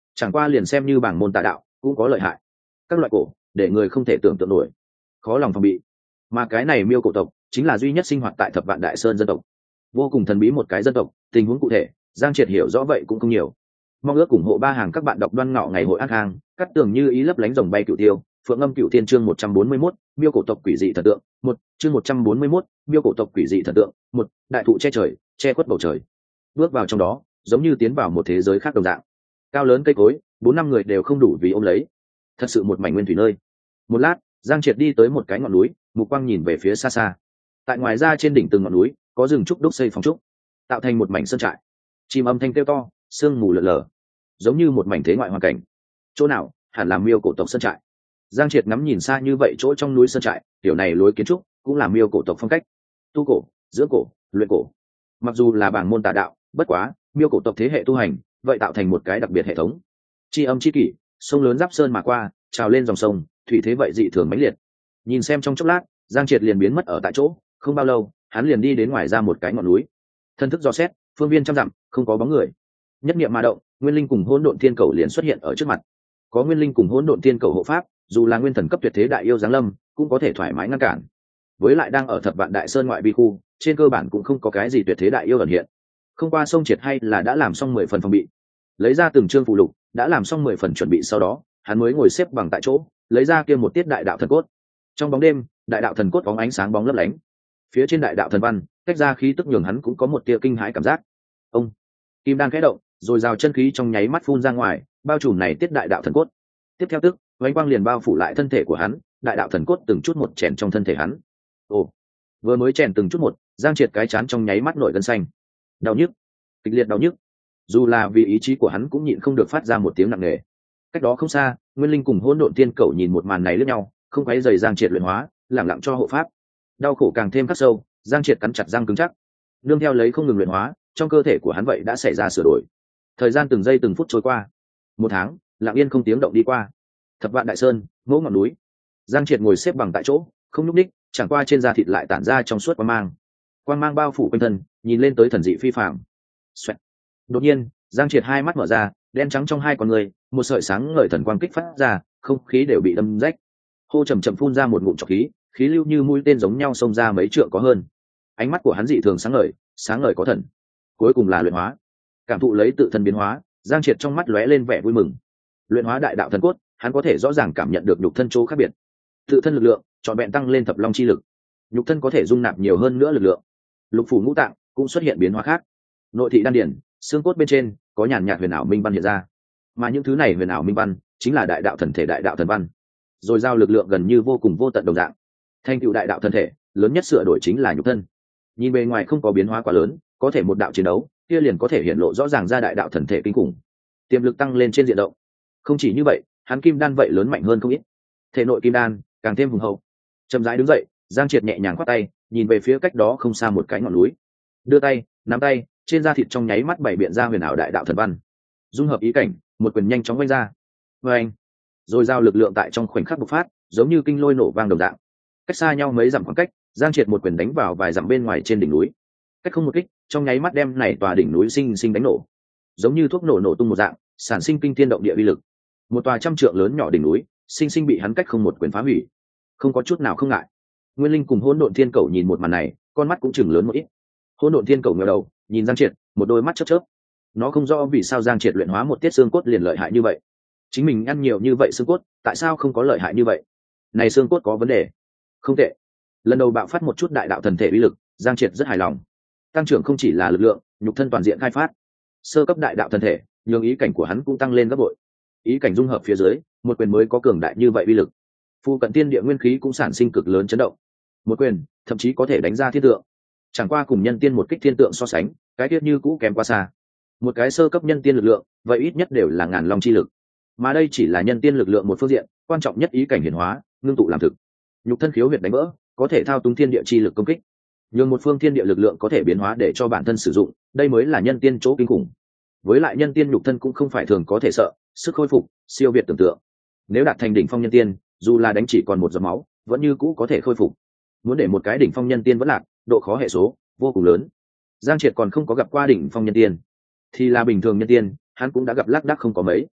chẳng qua liền xem như bảng môn tà đạo cũng có lợi hại, các loại cổ để người không thể tưởng tượng nổi, khó lòng phòng bị. Mà cái này miêu cổ tộc chính là duy nhất sinh hoạt tại Thập Vạn Đại Sơn dân tộc, vô cùng thần bí một cái dân tộc. Tình huống cụ thể Giang Triệt hiểu rõ vậy cũng không nhiều. Mong ước ủng hộ ba hàng các bạn đọc Đoan Ngọ ngày hội An Khang, cắt tường như ý lấp lánh rồng bay cửu tiêu, phượng âm cửu thiên. Chương 141, miêu cổ tộc quỷ dị thần tượng một. Chương 141, miêu cổ tộc quỷ dị thần tượng một. Đại thụ che trời, che khuất bầu trời. Bước vào trong đó giống như tiến vào một thế giới khác đồng dạng. Cao lớn cây cối, 4-5 người đều không đủ vì ôm lấy, thật sự một mảnh nguyên thủy nơi. Một lát Giang Triệt đi tới một cái ngọn núi, mục quang nhìn về phía xa xa. Tại ngoài ra trên đỉnh từng ngọn núi có rừng trúc đúc xây phòng trúc, tạo thành một mảnh sơn trại. Chim âm thanh kêu to, sương mù lờ lờ, giống như một mảnh thế ngoại hoàn cảnh. Chỗ nào hẳn là miêu cổ tộc sơn trại. Giang Triệt ngắm nhìn xa như vậy chỗ trong núi sơn trại, kiểu này lối kiến trúc cũng là miêu cổ tộc phong cách, tu cổ, dưỡng cổ, luyện cổ. Mặc dù là bảng môn tà đạo, bất quá miêu cổ tộc thế hệ tu hành vậy tạo thành một cái đặc biệt hệ thống. Chi âm chi kỷ, sông lớn giáp sơn mà qua, trào lên dòng sông, thủy thế vậy dị thường mãnh liệt. Nhìn xem trong chốc lát Giang Triệt liền biến mất ở tại chỗ, không bao lâu hắn liền đi đến ngoài ra một cái ngọn núi. Thân thức dò xét phương viên trăm dặm không có bóng người, nhất niệm mà động, nguyên linh cùng hỗn độn thiên cầu liền xuất hiện ở trước mặt. Có nguyên linh cùng hỗn độn thiên cầu hộ pháp, dù là nguyên thần cấp tuyệt thế đại yêu giáng lâm cũng có thể thoải mái ngăn cản. Với lại đang ở Thập Vạn Đại Sơn ngoại vi khu, trên cơ bản cũng không có cái gì tuyệt thế đại yêu ẩn hiện. Không qua sông Triệt hay là đã làm xong 10 phần phòng bị, lấy ra từng chương phụ lục, đã làm xong 10 phần chuẩn bị, sau đó hắn mới ngồi xếp bằng tại chỗ, lấy ra kia một tiết đại đạo thần cốt. Trong bóng đêm đại đạo thần cốt bóng ánh sáng bóng lấp lánh, phía trên đại đạo thần văn tách ra khí tức nhường hắn cũng có một tia kinh hãi cảm giác. Ông kim đan khẽ động, rồi rào chân khí trong nháy mắt phun ra ngoài, bao trùm này tiết đại đạo thần cốt. Tiếp theo tức vánh quang liền bao phủ lại thân thể của hắn, đại đạo thần cốt từng chút một chèn trong thân thể hắn. Ồ, vừa mới chèn từng chút một, Giang Triệt cái chán trong nháy mắt nổi gân xanh, đau nhức, kịch liệt đau nhức. Dù là vì ý chí của hắn cũng nhịn không được phát ra một tiếng nặng nề. Cách đó không xa, nguyên linh cùng hỗn độn tiên cầu nhìn một màn này lướt nhau, không quấy rầy Giang Triệt luyện hóa, lẳng lặng cho hộ pháp. Đau khổ càng thêm khắc sâu, Giang Triệt cắn chặt răng cứng chắc, nương theo lấy không ngừng luyện hóa, trong cơ thể của hắn vậy đã xảy ra sửa đổi. Thời gian từng giây từng phút trôi qua, 1 tháng lặng yên không tiếng động đi qua. Thập Vạn Đại Sơn, ngỗ ngọn núi. Giang Triệt ngồi xếp bằng tại chỗ, không nhúc nhích, chẳng qua trên da thịt lại tản ra trong suốt quang mang bao phủ quanh thân, nhìn lên tới thần dị phi phàm. Xoẹt. Đột nhiên Giang Triệt hai mắt mở ra, đen trắng trong hai con người, một sợi sáng ngời thần quang kích phát ra, không khí đều bị đâm rách. Hô chậm chậm phun ra một ngụm trọc khí, khí lưu như mũi tên giống nhau xông ra mấy trượng có hơn. Ánh mắt của hắn dị thường sáng ngời có thần. Cuối cùng là luyện hóa. Cảm thụ lấy tự thân biến hóa, Giang Triệt trong mắt lóe lên vẻ vui mừng. Luyện hóa đại đạo thần cốt, hắn có thể rõ ràng cảm nhận được nhục thân chỗ khác biệt. Tự thân lực lượng trọn vẹn tăng lên thập long chi lực, nhục thân có thể dung nạp nhiều hơn nữa lực lượng. Lục phủ ngũ tạng cũng xuất hiện biến hóa khác. Nội thị đan điển, xương cốt bên trên có nhàn nhạt huyền ảo minh văn hiện ra, mà những thứ này huyền ảo minh văn chính là đại đạo thần thể, đại đạo thần văn. Rồi giao lực lượng gần như vô cùng vô tận đồng dạng. Thành tựu đại đạo thần thể lớn nhất sửa đổi chính là nhục thân. Nhìn bề ngoài không có biến hóa quá lớn, có thể một đạo chiến đấu kia liền có thể hiện lộ rõ ràng ra đại đạo thần thể kinh khủng, tiềm lực tăng lên trên diện rộng. Không chỉ như vậy, hắn kim đan vậy lớn mạnh hơn không ít, thể nội kim đan càng thêm hùng hậu. Chậm rãi đứng dậy, Giang Triệt nhẹ nhàng khoát tay, nhìn về phía cách đó không xa một cái ngọn núi, đưa tay nắm tay, trên da thịt trong nháy mắt bảy biện ra huyền ảo đại đạo thần văn, dung hợp ý cảnh, một quyền nhanh chóng vung ra. Và anh, rồi giao lực lượng tại trong khoảnh khắc bộc phát, giống như kinh lôi nổ vang đồng dạng. Cách xa nhau mấy dặm khoảng cách, Giang Triệt một quyền đánh vào vài dặm bên ngoài trên đỉnh núi. Cách không một kích, trong nháy mắt đem này tòa đỉnh núi sinh sinh đánh nổ, giống như thuốc nổ nổ tung một dạng, sản sinh kinh thiên động địa uy lực. Một tòa trăm trượng lớn nhỏ đỉnh núi, sinh sinh bị hắn cách không một quyền phá hủy, không có chút nào không ngại. Nguyên linh cùng hỗn độn thiên cầu nhìn một màn này, con mắt cũng chừng lớn một ít. Hỗn độn thiên cầu ngẩng đầu, nhìn Giang Triệt, một đôi mắt chớp chớp. Nó không rõ vì sao Giang Triệt luyện hóa một tiết xương cốt liền lợi hại như vậy. Chính mình ăn nhiều như vậy xương cốt, tại sao không có lợi hại như vậy? Này xương cốt có vấn đề. Không tệ. Lần đầu bạo phát một chút đại đạo thần thể uy lực, Giang Triệt rất hài lòng. Tăng trưởng không chỉ là lực lượng, nhục thân toàn diện khai phát. Sơ cấp đại đạo thần thể, nhường ý cảnh của hắn cũng tăng lên gấp bội. Ý cảnh dung hợp phía dưới, một quyền mới có cường đại như vậy uy lực. Phu cận tiên địa nguyên khí cũng sản sinh cực lớn chấn động. Một quyền, thậm chí có thể đánh ra thiên tượng. Chẳng qua cùng nhân tiên một kích thiên tượng so sánh, cái tiết như cũ kém quá xa. Một cái sơ cấp nhân tiên lực lượng, vậy ít nhất đều là ngàn long chi lực. Mà đây chỉ là nhân tiên lực lượng một phương diện, quan trọng nhất ý cảnh hiển hóa, ngưng tụ làm thực. Nhục thân khiếu huyệt đánh vỡ, có thể thao túng thiên địa chi lực công kích. Nhưng một phương thiên địa lực lượng có thể biến hóa để cho bản thân sử dụng, đây mới là nhân tiên chỗ kinh khủng. Với lại nhân tiên nhục thân cũng không phải thường có thể sợ, sức khôi phục siêu việt tưởng tượng. Nếu đạt thành đỉnh phong nhân tiên, dù là đánh chỉ còn một giọt máu, vẫn như cũ có thể khôi phục. Muốn để một cái đỉnh phong nhân tiên vẫn lạc, độ khó hệ số vô cùng lớn. Giang Triệt còn không có gặp qua đỉnh phong nhân tiên, thì là bình thường nhân tiên, hắn cũng đã gặp lác đác không có mấy.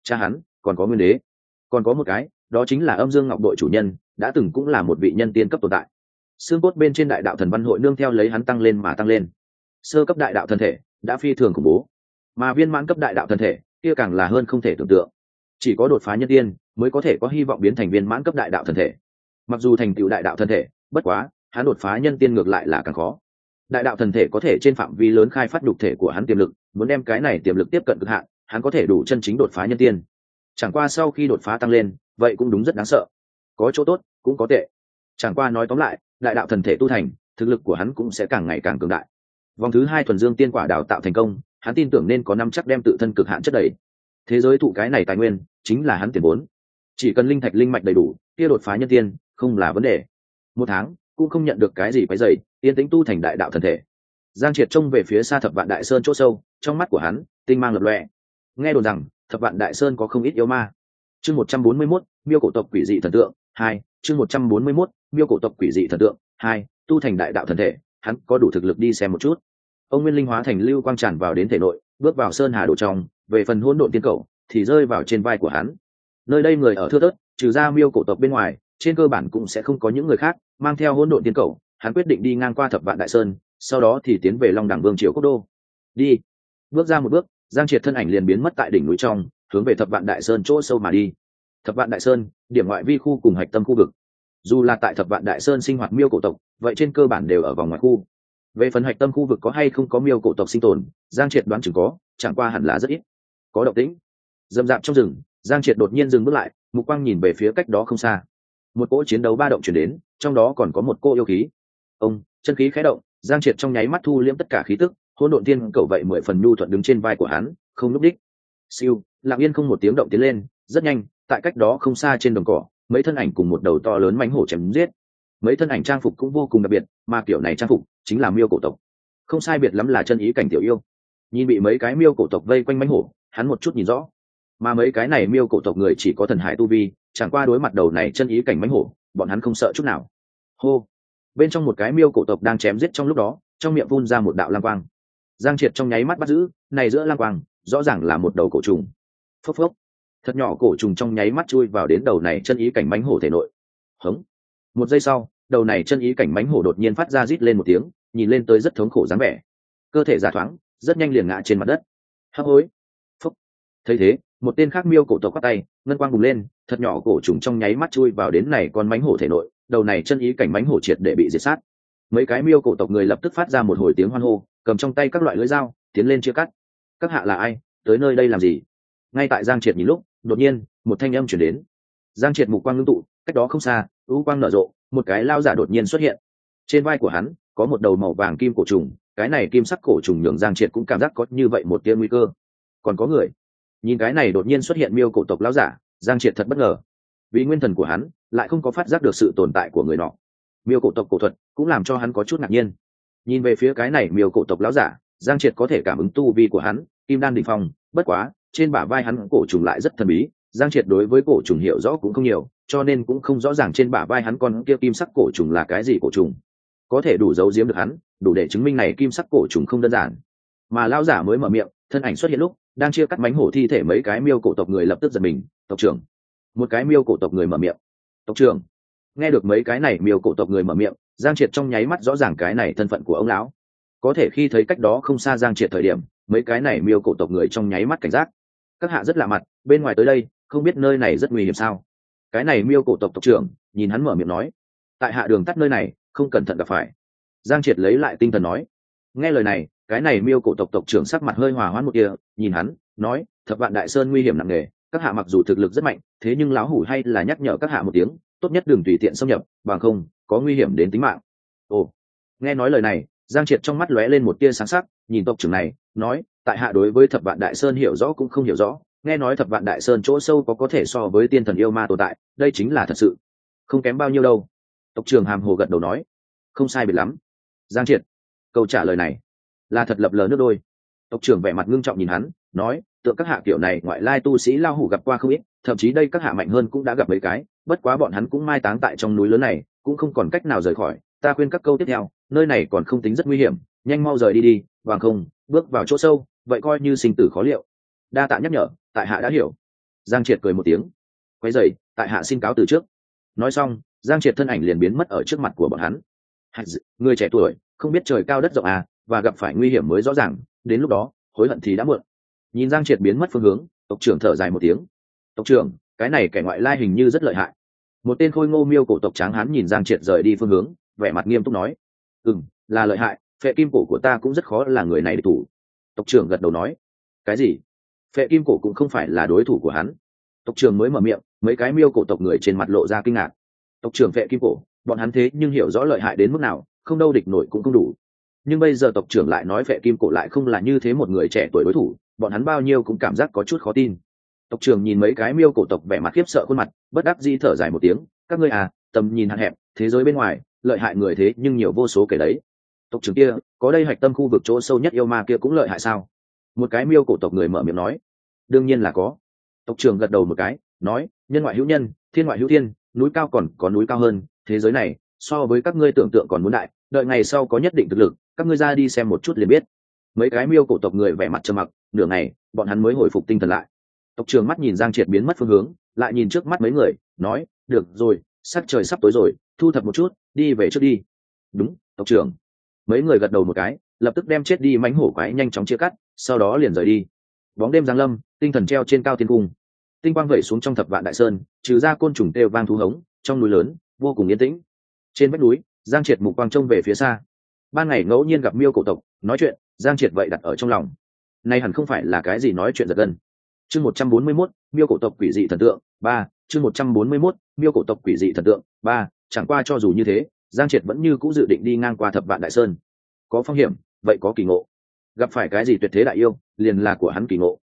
cha hắn còn có nguyên đế, còn có một cái đó chính là âm dương ngọc đội chủ nhân, đã từng cũng là một vị nhân tiên cấp tồn tại. Xương cốt bên trên đại đạo thần văn hội nương theo lấy hắn tăng lên mà tăng lên. Sơ cấp đại đạo thân thể đã phi thường khủng bố, mà viên mãn cấp đại đạo thân thể kia càng là hơn không thể tưởng tượng. Chỉ có đột phá nhân tiên mới có thể có hy vọng biến thành viên mãn cấp đại đạo thân thể. Mặc dù thành tựu đại đạo thân thể, bất quá hắn đột phá nhân tiên ngược lại là càng khó. Đại đạo thần thể có thể trên phạm vi lớn khai phát nhục thể của hắn tiềm lực, muốn đem cái này tiềm lực tiếp cận cực hạn, hắn có thể đủ chân chính đột phá nhân tiên. Chẳng qua sau khi đột phá tăng lên, vậy cũng đúng rất đáng sợ. Có chỗ tốt, cũng có tệ. Chẳng qua nói tóm lại, đại đạo thần thể tu thành, thực lực của hắn cũng sẽ càng ngày càng cường đại. Vòng thứ 2 thuần dương tiên quả đào tạo thành công, hắn tin tưởng nên có năm chắc đem tự thân cực hạn chất đầy. Thế giới thụ cái này tài nguyên, chính là hắn tiền vốn. Chỉ cần linh thạch linh mạch đầy đủ, kia đột phá nhân tiên, không là vấn đề. 1 tháng cũng không nhận được cái gì quấy rầy, yên tĩnh tu thành đại đạo thần thể. Giang Triệt trông về phía xa Thập Vạn Đại Sơn chỗ sâu, trong mắt của hắn tinh mang lập lòe. Nghe đồn rằng Thập Vạn Đại Sơn có không ít yêu ma. Chương 141, Miêu cổ tộc quỷ dị thần tượng 2, chương 141, Miêu cổ tộc quỷ dị thần tượng 2, tu thành đại đạo thần thể, hắn có đủ thực lực đi xem một chút. Ông Nguyên Linh hóa thành lưu quang tràn vào đến thể nội, bước vào sơn hà đồ trong, về phần hỗn độn tiên cầu thì rơi vào trên vai của hắn. Nơi đây người ở thưa thớt, trừ ra Miêu cổ tộc bên ngoài, trên cơ bản cũng sẽ không có những người khác mang theo hỗn độn tiên cầu. Hắn quyết định đi ngang qua Thập Vạn Đại Sơn, sau đó thì tiến về Long Đẳng Vương triều quốc đô. Đi. Bước ra một bước, Giang Triệt thân ảnh liền biến mất tại đỉnh núi trong, hướng về Thập Vạn Đại Sơn chỗ sâu mà đi. Thập Vạn Đại Sơn, điểm ngoại vi khu cùng hạch tâm khu vực. Dù là tại Thập Vạn Đại Sơn sinh hoạt Miêu cổ tộc, vậy trên cơ bản đều ở vòng ngoài khu. Về phần hạch tâm khu vực có hay không có Miêu cổ tộc sinh tồn, Giang Triệt đoán chừng có, chẳng qua hẳn là rất ít. Có động tĩnh. Dầm dạp trong rừng, Giang Triệt đột nhiên dừng bước lại, mục quang nhìn về phía cách đó không xa. Một cỗ chiến đấu ba động truyền đến, trong đó còn có một cô yêu khí. Ông, chân khí khẽ động, Giang Triệt trong nháy mắt thu liễm tất cả khí tức, hỗn độn tiên cầu vậy 10 phần nhu thuận đứng trên vai của hắn, không lúc đích. Siêu, lặng yên không một tiếng động tiến lên, rất nhanh, tại cách đó không xa trên đồng cỏ, mấy thân ảnh cùng một đầu to lớn mãnh hổ chém giết. Mấy thân ảnh trang phục cũng vô cùng đặc biệt, mà kiểu này trang phục chính là Miêu cổ tộc. Không sai biệt lắm là chân ý cảnh tiểu yêu. Nhìn bị mấy cái Miêu cổ tộc vây quanh mãnh hổ, hắn một chút nhìn rõ. Mà mấy cái này Miêu cổ tộc người chỉ có thần hải tu vi, chẳng qua đối mặt đầu này chân ý cảnh mãnh hổ, bọn hắn không sợ chút nào. Hô. Bên trong một cái Miêu cổ tộc đang chém giết trong lúc đó, trong miệng phun ra một đạo lam quang. Giang Triệt trong nháy mắt bắt giữ, này giữa lam quang, rõ ràng là một đầu cổ trùng. Phốc phốc. Thật nhỏ cổ trùng trong nháy mắt chui vào đến đầu này chân ý cảnh mãnh hổ thể nội. Hống. Một giây sau, đầu này chân ý cảnh mãnh hổ đột nhiên phát ra rít lên một tiếng, nhìn lên tới rất thống khổ dáng vẻ. Cơ thể giả thoáng, rất nhanh liền ngã trên mặt đất. Hấp hối. Phốc. Thấy thế, một tên khác Miêu cổ tộc quát tay, ngân quang bùng lên, thật nhỏ cổ trùng trong nháy mắt chui vào đến này con mãnh hổ thể nội, đầu này chân ý cảnh mãnh hổ triệt để bị diệt sát. Mấy cái Miêu cổ tộc người lập tức phát ra một hồi tiếng hoan hô, cầm trong tay các loại lưỡi dao, tiến lên chia cắt. Các hạ là ai, tới nơi đây làm gì? Ngay tại Giang Triệt nhìn lúc, đột nhiên, một thanh âm truyền đến. Giang Triệt mục quang ngưng tụ, cách đó không xa, u quang nở rộ, một cái lao giả đột nhiên xuất hiện. Trên vai của hắn có một đầu màu vàng kim cổ trùng, cái này kim sắc cổ trùng nhường Giang Triệt cũng cảm giác có như vậy một tia nguy cơ. Còn có người. Nhìn cái này đột nhiên xuất hiện Miêu cổ tộc lão giả, Giang Triệt thật bất ngờ. Vì nguyên thần của hắn lại không có phát giác được sự tồn tại của người nọ. Miêu cổ tộc cổ thuật cũng làm cho hắn có chút ngạc nhiên. Nhìn về phía cái này Miêu cổ tộc lão giả, Giang Triệt có thể cảm ứng tu vi của hắn, kim đan đỉnh phong, bất quá, trên bả vai hắn cổ trùng lại rất thần bí, Giang Triệt đối với cổ trùng hiểu rõ cũng không nhiều, cho nên cũng không rõ ràng trên bả vai hắn con kia kim sắc cổ trùng là cái gì cổ trùng. Có thể đủ giấu giếm được hắn, đủ để chứng minh này kim sắc cổ trùng không đơn giản. Mà lão giả mới mở miệng, thân ảnh xuất hiện lúc, đang chia cắt mánh hổ thi thể mấy cái Miêu cổ tộc người lập tức giật mình, tộc trưởng. Một cái Miêu cổ tộc người mở miệng. Tộc trưởng. Nghe được mấy cái này Miêu cổ tộc người mở miệng, Giang Triệt trong nháy mắt rõ ràng cái này thân phận của ông lão. Có thể khi thấy cách đó không xa Giang Triệt thời điểm, mấy cái này Miêu cổ tộc người trong nháy mắt cảnh giác. Các hạ rất lạ mặt, bên ngoài tới đây, không biết nơi này rất nguy hiểm sao? Cái này Miêu cổ tộc tộc trưởng nhìn hắn mở miệng nói. Tại hạ đường tắt nơi này, không cẩn thận gặp phải. Giang Triệt lấy lại tinh thần nói. Nghe lời này, cái này Miêu cổ tộc tộc trưởng sắc mặt hơi hòa hoãn một kia, nhìn hắn, nói, Thập Vạn Đại Sơn nguy hiểm nặng nề, các hạ mặc dù thực lực rất mạnh, thế nhưng lão hủ hay là nhắc nhở các hạ một tiếng, tốt nhất đừng tùy tiện xâm nhập, bằng không có nguy hiểm đến tính mạng. Ồ. Nghe nói lời này, Giang Triệt trong mắt lóe lên một tia sáng sắc, nhìn tộc trưởng này, nói, tại hạ đối với Thập Vạn Đại Sơn hiểu rõ cũng không hiểu rõ, nghe nói Thập Vạn Đại Sơn chỗ sâu có thể so với tiên thần yêu ma tồn tại, đây chính là thật sự, không kém bao nhiêu đâu. Tộc trưởng hàm hồ gật đầu nói, không sai biệt lắm. Giang Triệt, câu trả lời này là thật lập lờ nước đôi. Tộc trưởng vẻ mặt ngưng trọng nhìn hắn, nói, tượng các hạ kiểu này ngoại lai tu sĩ lao hủ gặp qua không ít, thậm chí đây các hạ mạnh hơn cũng đã gặp mấy cái, bất quá bọn hắn cũng mai táng tại trong núi lớn này, cũng không còn cách nào rời khỏi. Ta khuyên các câu tiếp theo, nơi này còn không tính rất nguy hiểm, nhanh mau rời đi đi, bằng không bước vào chỗ sâu, vậy coi như sinh tử khó liệu. Đa tạ nhắc nhở, tại hạ đã hiểu. Giang Triệt cười một tiếng, quay dậy, tại hạ xin cáo từ trước. Nói xong, Giang Triệt thân ảnh liền biến mất ở trước mặt của bọn hắn. Người trẻ tuổi không biết trời cao đất rộng à, và gặp phải nguy hiểm mới rõ ràng, đến lúc đó hối hận thì đã muộn. Nhìn Giang Triệt biến mất phương hướng, tộc trưởng thở dài một tiếng. Tộc trưởng, cái này kẻ ngoại lai hình như rất lợi hại. Một tên khôi ngô miêu cổ tộc tráng hán nhìn Giang Triệt rời đi phương hướng, vẻ mặt nghiêm túc nói. Là lợi hại, phệ kim cổ của ta cũng rất khó là người này địch thủ. Tộc trưởng gật đầu nói. Cái gì? Phệ kim cổ cũng không phải là đối thủ của hắn. Tộc trưởng mới mở miệng, mấy cái miêu cổ tộc người trên mặt lộ ra kinh ngạc. Tộc trưởng phệ kim cổ, bọn hắn thế nhưng hiểu rõ lợi hại đến mức nào, không đâu địch nổi cũng không đủ. Nhưng bây giờ tộc trưởng lại nói phệ kim cổ lại không là như thế một người trẻ tuổi đối thủ, bọn hắn bao nhiêu cũng cảm giác có chút khó tin. Tộc trưởng nhìn mấy cái miêu cổ tộc vẻ mặt khiếp sợ khuôn mặt, bất đắc dĩ thở dài một tiếng. Các ngươi à, tầm nhìn hạn hẹp, thế giới bên ngoài lợi hại người thế nhưng nhiều vô số kể đấy. Tộc trưởng kia, có đây hạch tâm khu vực chỗ sâu nhất yêu ma kia cũng lợi hại sao? Một cái miêu cổ tộc người mở miệng nói. Đương nhiên là có. Tộc trưởng gật đầu một cái, nói, nhân ngoại hữu nhân, thiên ngoại hữu thiên, núi cao còn có núi cao hơn, thế giới này so với các ngươi tưởng tượng còn muốn đại, đợi ngày sau có nhất định thực lực, các ngươi ra đi xem một chút liền biết. Mấy cái miêu cổ tộc người vẻ mặt trầm mặc, nửa ngày bọn hắn mới hồi phục tinh thần lại. Tộc trưởng mắt nhìn Giang Triệt biến mất phương hướng, lại nhìn trước mắt mấy người, nói, được rồi, sắc trời sắp tối rồi, thu thập một chút, đi về trước đi. Đúng, tộc trưởng. Mấy người gật đầu một cái, lập tức đem chết đi mãnh hổ quái nhanh chóng chia cắt, sau đó liền rời đi. Bóng đêm giáng lâm, tinh thần treo trên cao thiên cung, tinh quang vẩy xuống trong thập vạn đại sơn, trừ ra côn trùng kêu vang thú hống, trong núi lớn vô cùng yên tĩnh. Trên vách núi, Giang Triệt mục quang trông về phía xa. Ban ngày ngẫu nhiên gặp miêu cổ tộc nói chuyện, Giang Triệt vậy đặt ở trong lòng. Nay hẳn không phải là cái gì nói chuyện giật gân. Chương 141, miêu cổ tộc quỷ dị thần tượng 3, chương 141, miêu cổ tộc quỷ dị thần tượng 3, chẳng qua cho dù như thế, Giang Triệt vẫn như cũ dự định đi ngang qua thập vạn đại sơn. Có phong hiểm, vậy có kỳ ngộ. Gặp phải cái gì tuyệt thế đại yêu, liền là của hắn kỳ ngộ.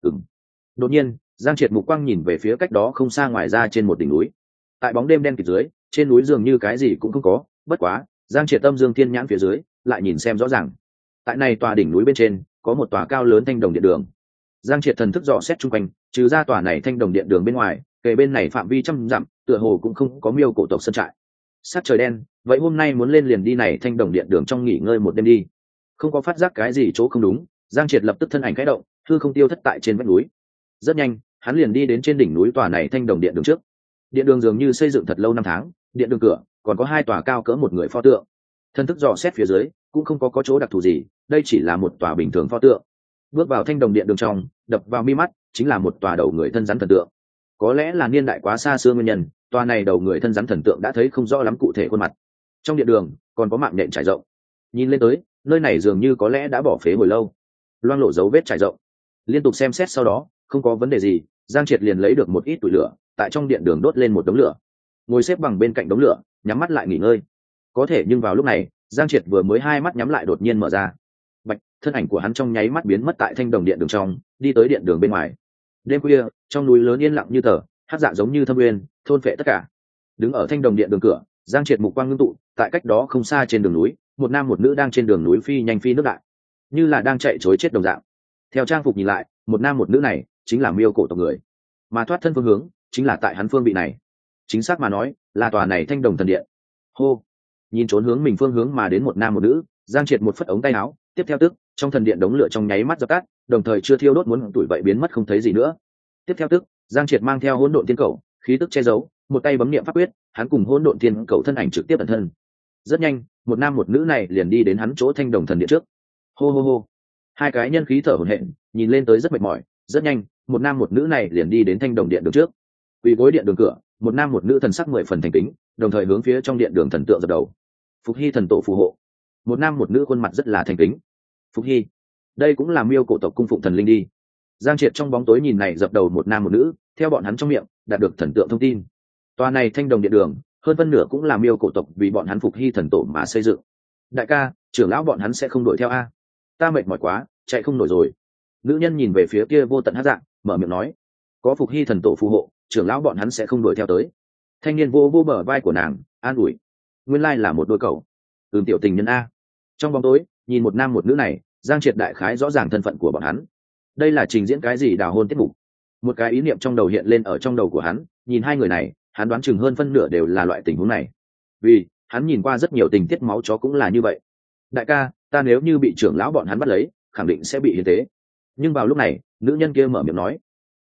Đột nhiên, Giang Triệt mục quang nhìn về phía cách đó không xa ngoài ra trên một đỉnh núi. Tại bóng đêm đen kịt dưới, trên núi dường như cái gì cũng không có, bất quá, Giang Triệt âm dương thiên nhãn phía dưới, lại nhìn xem rõ ràng. Tại này tòa đỉnh núi bên trên, có một tòa cao lớn thanh đồng điện đường. Giang Triệt thần thức dò xét chung quanh, trừ ra tòa này thanh đồng điện đường bên ngoài, kề bên này phạm vi trăm dặm, tựa hồ cũng không có miêu cổ tộc sân trại. Sát trời đen, vậy hôm nay muốn lên liền đi này thanh đồng điện đường trong nghỉ ngơi một đêm đi. Không có phát giác cái gì chỗ không đúng, Giang Triệt lập tức thân ảnh khẽ động, hư không tiêu thất tại trên vách núi. Rất nhanh, hắn liền đi đến trên đỉnh núi tòa này thanh đồng điện đường trước. Điện đường dường như xây dựng thật lâu năm tháng, điện đường cửa còn có hai tòa cao cỡ một người pho tượng. Thân thức dò xét phía dưới, cũng không có chỗ đặc thù gì, đây chỉ là một tòa bình thường pho tượng. Bước vào thanh đồng điện đường trong, đập vào mi mắt chính là một tòa đầu người thân rắn thần tượng. Có lẽ là niên đại quá xa xưa nguyên nhân, tòa này đầu người thân rắn thần tượng đã thấy không rõ lắm cụ thể khuôn mặt. Trong điện đường còn có mạng nhện trải rộng, nhìn lên tới nơi này dường như có lẽ đã bỏ phế hồi lâu, loang lộ dấu vết trải rộng. Liên tục xem xét sau đó không có vấn đề gì, Giang Triệt liền lấy được một ít củi lửa, tại trong điện đường đốt lên một đống lửa, ngồi xếp bằng bên cạnh đống lửa, nhắm mắt lại nghỉ ngơi. Có thể nhưng vào lúc này, Giang Triệt vừa mới hai mắt nhắm lại đột nhiên mở ra. Bạch, thân ảnh của hắn trong nháy mắt biến mất tại thanh đồng điện đường trong, đi tới điện đường bên ngoài. Đêm khuya, trong núi lớn yên lặng như tờ, hắc dạ giống như thâm uyên, thôn phệ tất cả. Đứng ở thanh đồng điện đường cửa, Giang Triệt mục quang ngưng tụ, tại cách đó không xa trên đường núi, một nam một nữ đang trên đường núi phi nhanh phi nước đại, như là đang chạy trối chết đồng dạng. Theo trang phục nhìn lại, một nam một nữ này chính là miêu cổ tộc người, mà thoát thân phương hướng chính là tại hắn phương vị này. Chính xác mà nói, là tòa này thanh đồng thần điện. Hô, nhìn trốn hướng mình phương hướng mà đến một nam một nữ, Giang Triệt một phất ống tay áo, tiếp theo tức trong thần điện đống lửa trong nháy mắt dập tắt, đồng thời chưa thiêu đốt muốn tuổi vậy biến mất không thấy gì nữa. Tiếp theo tức Giang Triệt mang theo hỗn độn tiên cầu, khí tức che giấu, một tay bấm niệm pháp quyết, hắn cùng hỗn độn tiên cầu thân ảnh trực tiếp ẩn thân. Rất nhanh, một nam một nữ này liền đi đến hắn chỗ thanh đồng thần điện trước. Hô hô hô, hai cái nhân khí thở hổn hển, nhìn lên tới rất mệt mỏi. Rất nhanh, một nam một nữ này liền đi đến thanh đồng điện đường trước. Quỳ gối điện đường cửa, một nam một nữ thần sắc 10 phần thành kính, đồng thời hướng phía trong điện đường thần tượng dập đầu. Phục Hy thần tổ phù hộ. Một nam một nữ khuôn mặt rất là thành kính. Phục Hy, đây cũng là miêu cổ tộc cung phụng thần linh đi. Giang Triệt trong bóng tối nhìn này dập đầu một nam một nữ, theo bọn hắn trong miệng đạt được thần tượng thông tin. Tòa này thanh đồng điện đường, hơn phân nửa cũng là miêu cổ tộc vì bọn hắn Phục Hy thần tổ mà xây dựng. Đại ca, trưởng lão bọn hắn sẽ không đuổi theo a? Ta mệt mỏi quá, chạy không nổi rồi. Nữ nhân nhìn về phía kia vô tận hắc dạng, mở miệng nói, có Phục Hy thần tổ phù hộ, trưởng lão bọn hắn sẽ không đuổi theo tới. Thanh niên vô vô bờ vai của nàng, an ủi, nguyên lai là một đôi cậu. Tiểu tình nhân a. Trong bóng tối, nhìn một nam một nữ này, Giang Triệt đại khái rõ ràng thân phận của bọn hắn. Đây là trình diễn cái gì đào hôn tiết mục? Một cái ý niệm trong đầu hiện lên ở trong đầu của hắn, nhìn hai người này, hắn đoán chừng hơn phân nửa đều là loại tình huống này. Vì hắn nhìn qua rất nhiều tình tiết máu chó cũng là như vậy. Đại ca, ta nếu như bị trưởng lão bọn hắn bắt lấy, khẳng định sẽ bị hiến tế. Nhưng vào lúc này, nữ nhân kia mở miệng nói,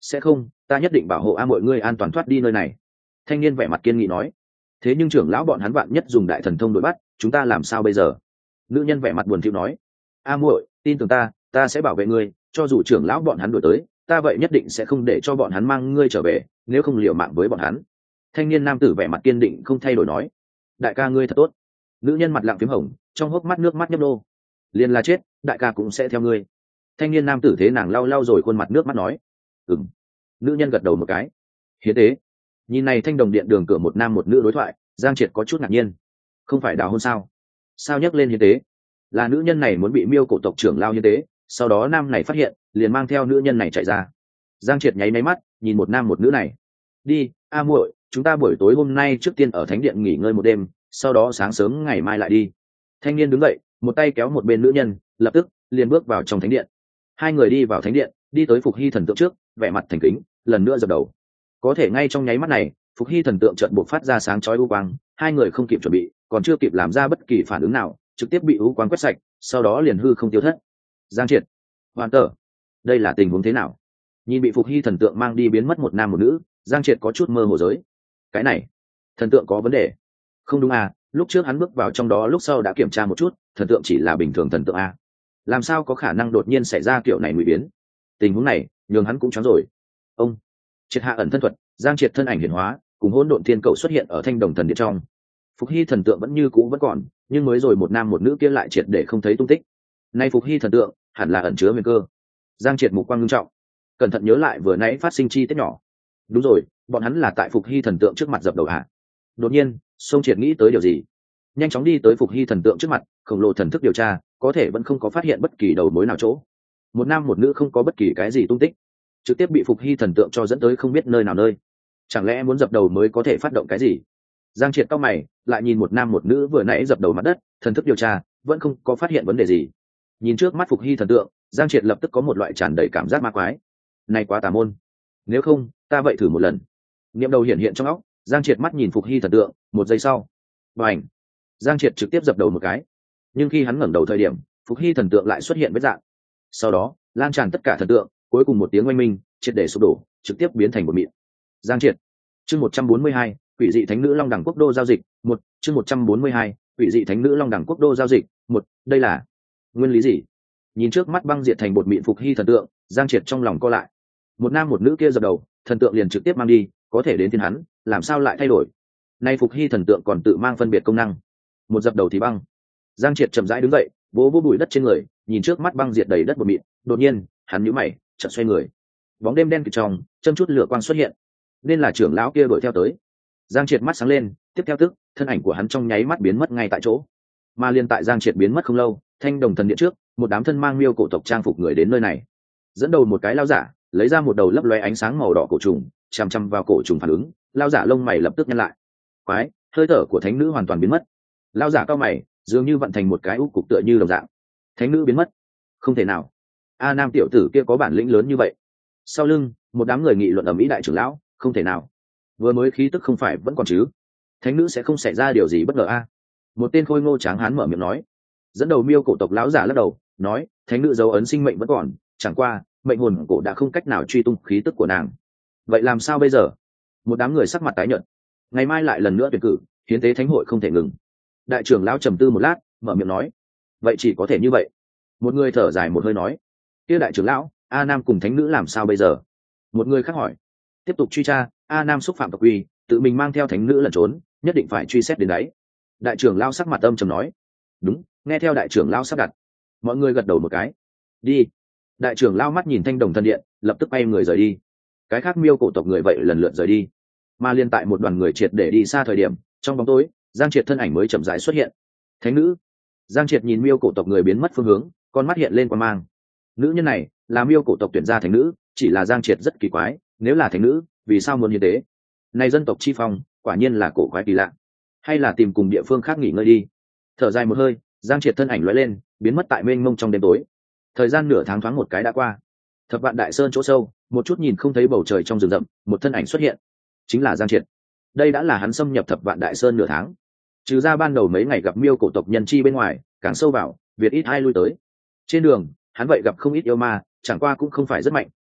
sẽ không, ta nhất định bảo hộ a mọi ngươi an toàn thoát đi nơi này. Thanh niên vẻ mặt kiên nghị nói. Thế nhưng trưởng lão bọn hắn vạn nhất dùng đại thần thông đuổi bắt, chúng ta làm sao bây giờ? Nữ nhân vẻ mặt buồn thiu nói. A muội, tin tưởng ta sẽ bảo vệ ngươi, cho dù trưởng lão bọn hắn đuổi tới, ta vậy nhất định sẽ không để cho bọn hắn mang ngươi trở về, nếu không liều mạng với bọn hắn. Thanh niên nam tử vẻ mặt kiên định không thay đổi nói. Đại ca ngươi thật tốt. Nữ nhân mặt lặng phím hồng, trong hốc mắt nước mắt nhấp nô. Liền là chết, đại ca cũng sẽ theo ngươi. Thanh niên nam tử thế nàng lau lau rồi khuôn mặt nước mắt nói. Ừm. Nữ nhân gật đầu một cái. Hiến tế. Nhìn này thanh đồng điện đường cửa một nam một nữ đối thoại, Giang Triệt có chút ngạc nhiên. Không phải đào hôn sao? Sao nhắc lên hiến tế? Là nữ nhân này muốn bị Miêu cổ tộc trưởng lao hiến tế, sau đó nam này phát hiện, liền mang theo nữ nhân này chạy ra. Giang Triệt nháy máy mắt, nhìn một nam một nữ này. Đi, a muội, chúng ta buổi tối hôm nay trước tiên ở thánh điện nghỉ ngơi một đêm, sau đó sáng sớm ngày mai lại đi. Thanh niên đứng dậy, một tay kéo một bên nữ nhân, lập tức liền bước vào trong thánh điện. Hai người đi vào thánh điện, đi tới Phục Hy thần tượng trước, vẻ mặt thành kính, lần nữa dập đầu. Có thể ngay trong nháy mắt này, Phục Hy thần tượng chợt bộc phát ra sáng chói u quang, hai người không kịp chuẩn bị, còn chưa kịp làm ra bất kỳ phản ứng nào, trực tiếp bị u quang quét sạch, sau đó liền hư không tiêu thất. Giang Triệt, Hoàn Tở, đây là tình huống thế nào? Nhìn bị Phục Hy thần tượng mang đi biến mất một nam một nữ, Giang Triệt có chút mơ hồ giới. Cái này, thần tượng có vấn đề. Không đúng à, lúc trước hắn bước vào trong đó lúc sau đã kiểm tra một chút, thần tượng chỉ là bình thường thần tượng à. Làm sao có khả năng đột nhiên xảy ra kiểu này ngụy biến? Tình huống này, nhường hắn cũng choáng rồi. Ông Triệt hạ ẩn thân thuật, Giang Triệt thân ảnh hiển hóa, cùng hỗn độn thiên cầu xuất hiện ở thanh đồng thần điện trong. Phục Hy thần tượng vẫn như cũ vẫn còn, nhưng mới rồi một nam một nữ kia lại triệt để không thấy tung tích. Nay Phục Hy thần tượng hẳn là ẩn chứa huyền cơ. Giang Triệt mục quang nghiêm trọng, cẩn thận nhớ lại vừa nãy phát sinh chi tiết nhỏ. Đúng rồi, bọn hắn là tại Phục Hy thần tượng trước mặt dập đầu hạ. Đột nhiên, Song Triệt nghĩ tới điều gì, nhanh chóng đi tới Phục Hy thần tượng trước mặt, khổng lồ thần thức điều tra, có thể vẫn không có phát hiện bất kỳ đầu mối nào chỗ. Một nam một nữ không có bất kỳ cái gì tung tích, trực tiếp bị Phục Hy thần tượng cho dẫn tới không biết nơi nào nơi. Chẳng lẽ muốn dập đầu mới có thể phát động cái gì? Giang Triệt cau mày, lại nhìn một nam một nữ vừa nãy dập đầu mặt đất, thần thức điều tra, vẫn không có phát hiện vấn đề gì. Nhìn trước mắt Phục Hy thần tượng, Giang Triệt lập tức có một loại tràn đầy cảm giác ma quái. Này quá tà môn. Nếu không, ta vậy thử một lần. Niệm đầu hiện hiện trong óc, Giang Triệt mắt nhìn Phục Hy thần tượng, một giây sau, bành, Giang Triệt trực tiếp dập đầu một cái. Nhưng khi hắn ngẩng đầu thời điểm, Phục Hy thần tượng lại xuất hiện vết dạng. Sau đó, lan tràn tất cả thần tượng, cuối cùng một tiếng oanh minh, triệt để sụp đổ, trực tiếp biến thành một mịn. Giang Triệt, chương 142, quỷ dị thánh nữ Long Đẳng quốc đô giao dịch, một chương 142, quỷ dị thánh nữ Long Đẳng quốc đô giao dịch, một, đây là nguyên lý gì? Nhìn trước mắt băng diệt thành bột mịn Phục Hy thần tượng, Giang Triệt trong lòng co lại. Một nam một nữ kia dập đầu, thần tượng liền trực tiếp mang đi, có thể đến thiên hắn, làm sao lại thay đổi? Nay Phục Hy thần tượng còn tự mang phân biệt công năng. Một dập đầu thì băng. Giang Triệt chậm rãi đứng dậy, vỗ vỗ bụi đất trên người, nhìn trước mắt băng diệt đầy đất bột mịn, đột nhiên, hắn nhíu mày, chợt xoay người. Bóng đêm đen kịt trong, châm chút lửa quang xuất hiện. Nên là trưởng lão kia đuổi theo tới. Giang Triệt mắt sáng lên, tiếp theo tức, thân ảnh của hắn trong nháy mắt biến mất ngay tại chỗ. Mà liên tại Giang Triệt biến mất không lâu, thanh đồng thần điện trước, một đám thân mang Miêu cổ tộc trang phục người đến nơi này. Dẫn đầu một cái lão giả, lấy ra một đầu lấp lóe ánh sáng màu đỏ cổ trùng, chằm chằm vào cổ trùng phản ứng, lão giả lông mày lập tức nhăn lại. Quái, hơi thở của thánh nữ hoàn toàn biến mất. Lão giả cao mày, dường như vận thành một cái úp cục tựa như đồng dạng. Thánh nữ biến mất? Không thể nào. A Nam tiểu tử kia có bản lĩnh lớn như vậy. Sau lưng, một đám người nghị luận ầm ĩ đại trưởng lão, không thể nào. Vừa mới khí tức không phải vẫn còn chứ? Thánh nữ sẽ không xảy ra điều gì bất ngờ a? Một tên khôi ngô tráng hán mở miệng nói. Dẫn đầu Miêu cổ tộc lão giả lắc đầu, nói, thánh nữ dấu ấn sinh mệnh vẫn còn, chẳng qua, mệnh hồn cổ đã không cách nào truy tung khí tức của nàng. Vậy làm sao bây giờ? Một đám người sắc mặt tái nhợt. Ngày mai lại lần nữa tuyển cử, hiến tế thánh hội không thể ngừng. Đại trưởng lão trầm tư một lát, mở miệng nói, vậy chỉ có thể như vậy. Một người thở dài một hơi nói, kia đại trưởng lão, A Nam cùng thánh nữ làm sao bây giờ? Một người khác hỏi, tiếp tục truy tra, A Nam xúc phạm tộc quy, tự mình mang theo thánh nữ lẩn trốn, nhất định phải truy xét đến đấy. Đại trưởng lão sắc mặt âm trầm nói, đúng, nghe theo đại trưởng lão sắp đặt. Mọi người gật đầu một cái. Đi. Đại trưởng lão mắt nhìn thanh đồng thần điện, lập tức bay người rời đi. Cái khác Miêu cổ tộc người vậy lần lượt rời đi. Mà liên tại một đoàn người triệt để đi xa thời điểm, trong bóng tối, Giang Triệt thân ảnh mới chậm rãi xuất hiện. Thánh nữ. Giang Triệt nhìn Miêu cổ tộc người biến mất phương hướng, con mắt hiện lên quan mang. Nữ nhân này là Miêu cổ tộc tuyển ra thánh nữ, chỉ là Giang Triệt rất kỳ quái, nếu là thánh nữ, vì sao muốn như thế? Này dân tộc chi phong, quả nhiên là cổ quái kỳ lạ. Hay là tìm cùng địa phương khác nghỉ ngơi đi. Thở dài một hơi, Giang Triệt thân ảnh lóe lên, biến mất tại mênh mông trong đêm tối. Thời gian nửa tháng thoáng một cái đã qua. Thập Vạn Đại Sơn chỗ sâu, một chút nhìn không thấy bầu trời trong rừng rậm, một thân ảnh xuất hiện, chính là Giang Triệt. Đây đã là hắn xâm nhập Thập Vạn Đại Sơn nửa tháng. Trừ ra ban đầu mấy ngày gặp Miêu cổ tộc nhân chi bên ngoài, càng sâu vào, việc ít ai lui tới. Trên đường, hắn vậy gặp không ít yêu ma, chẳng qua cũng không phải rất mạnh,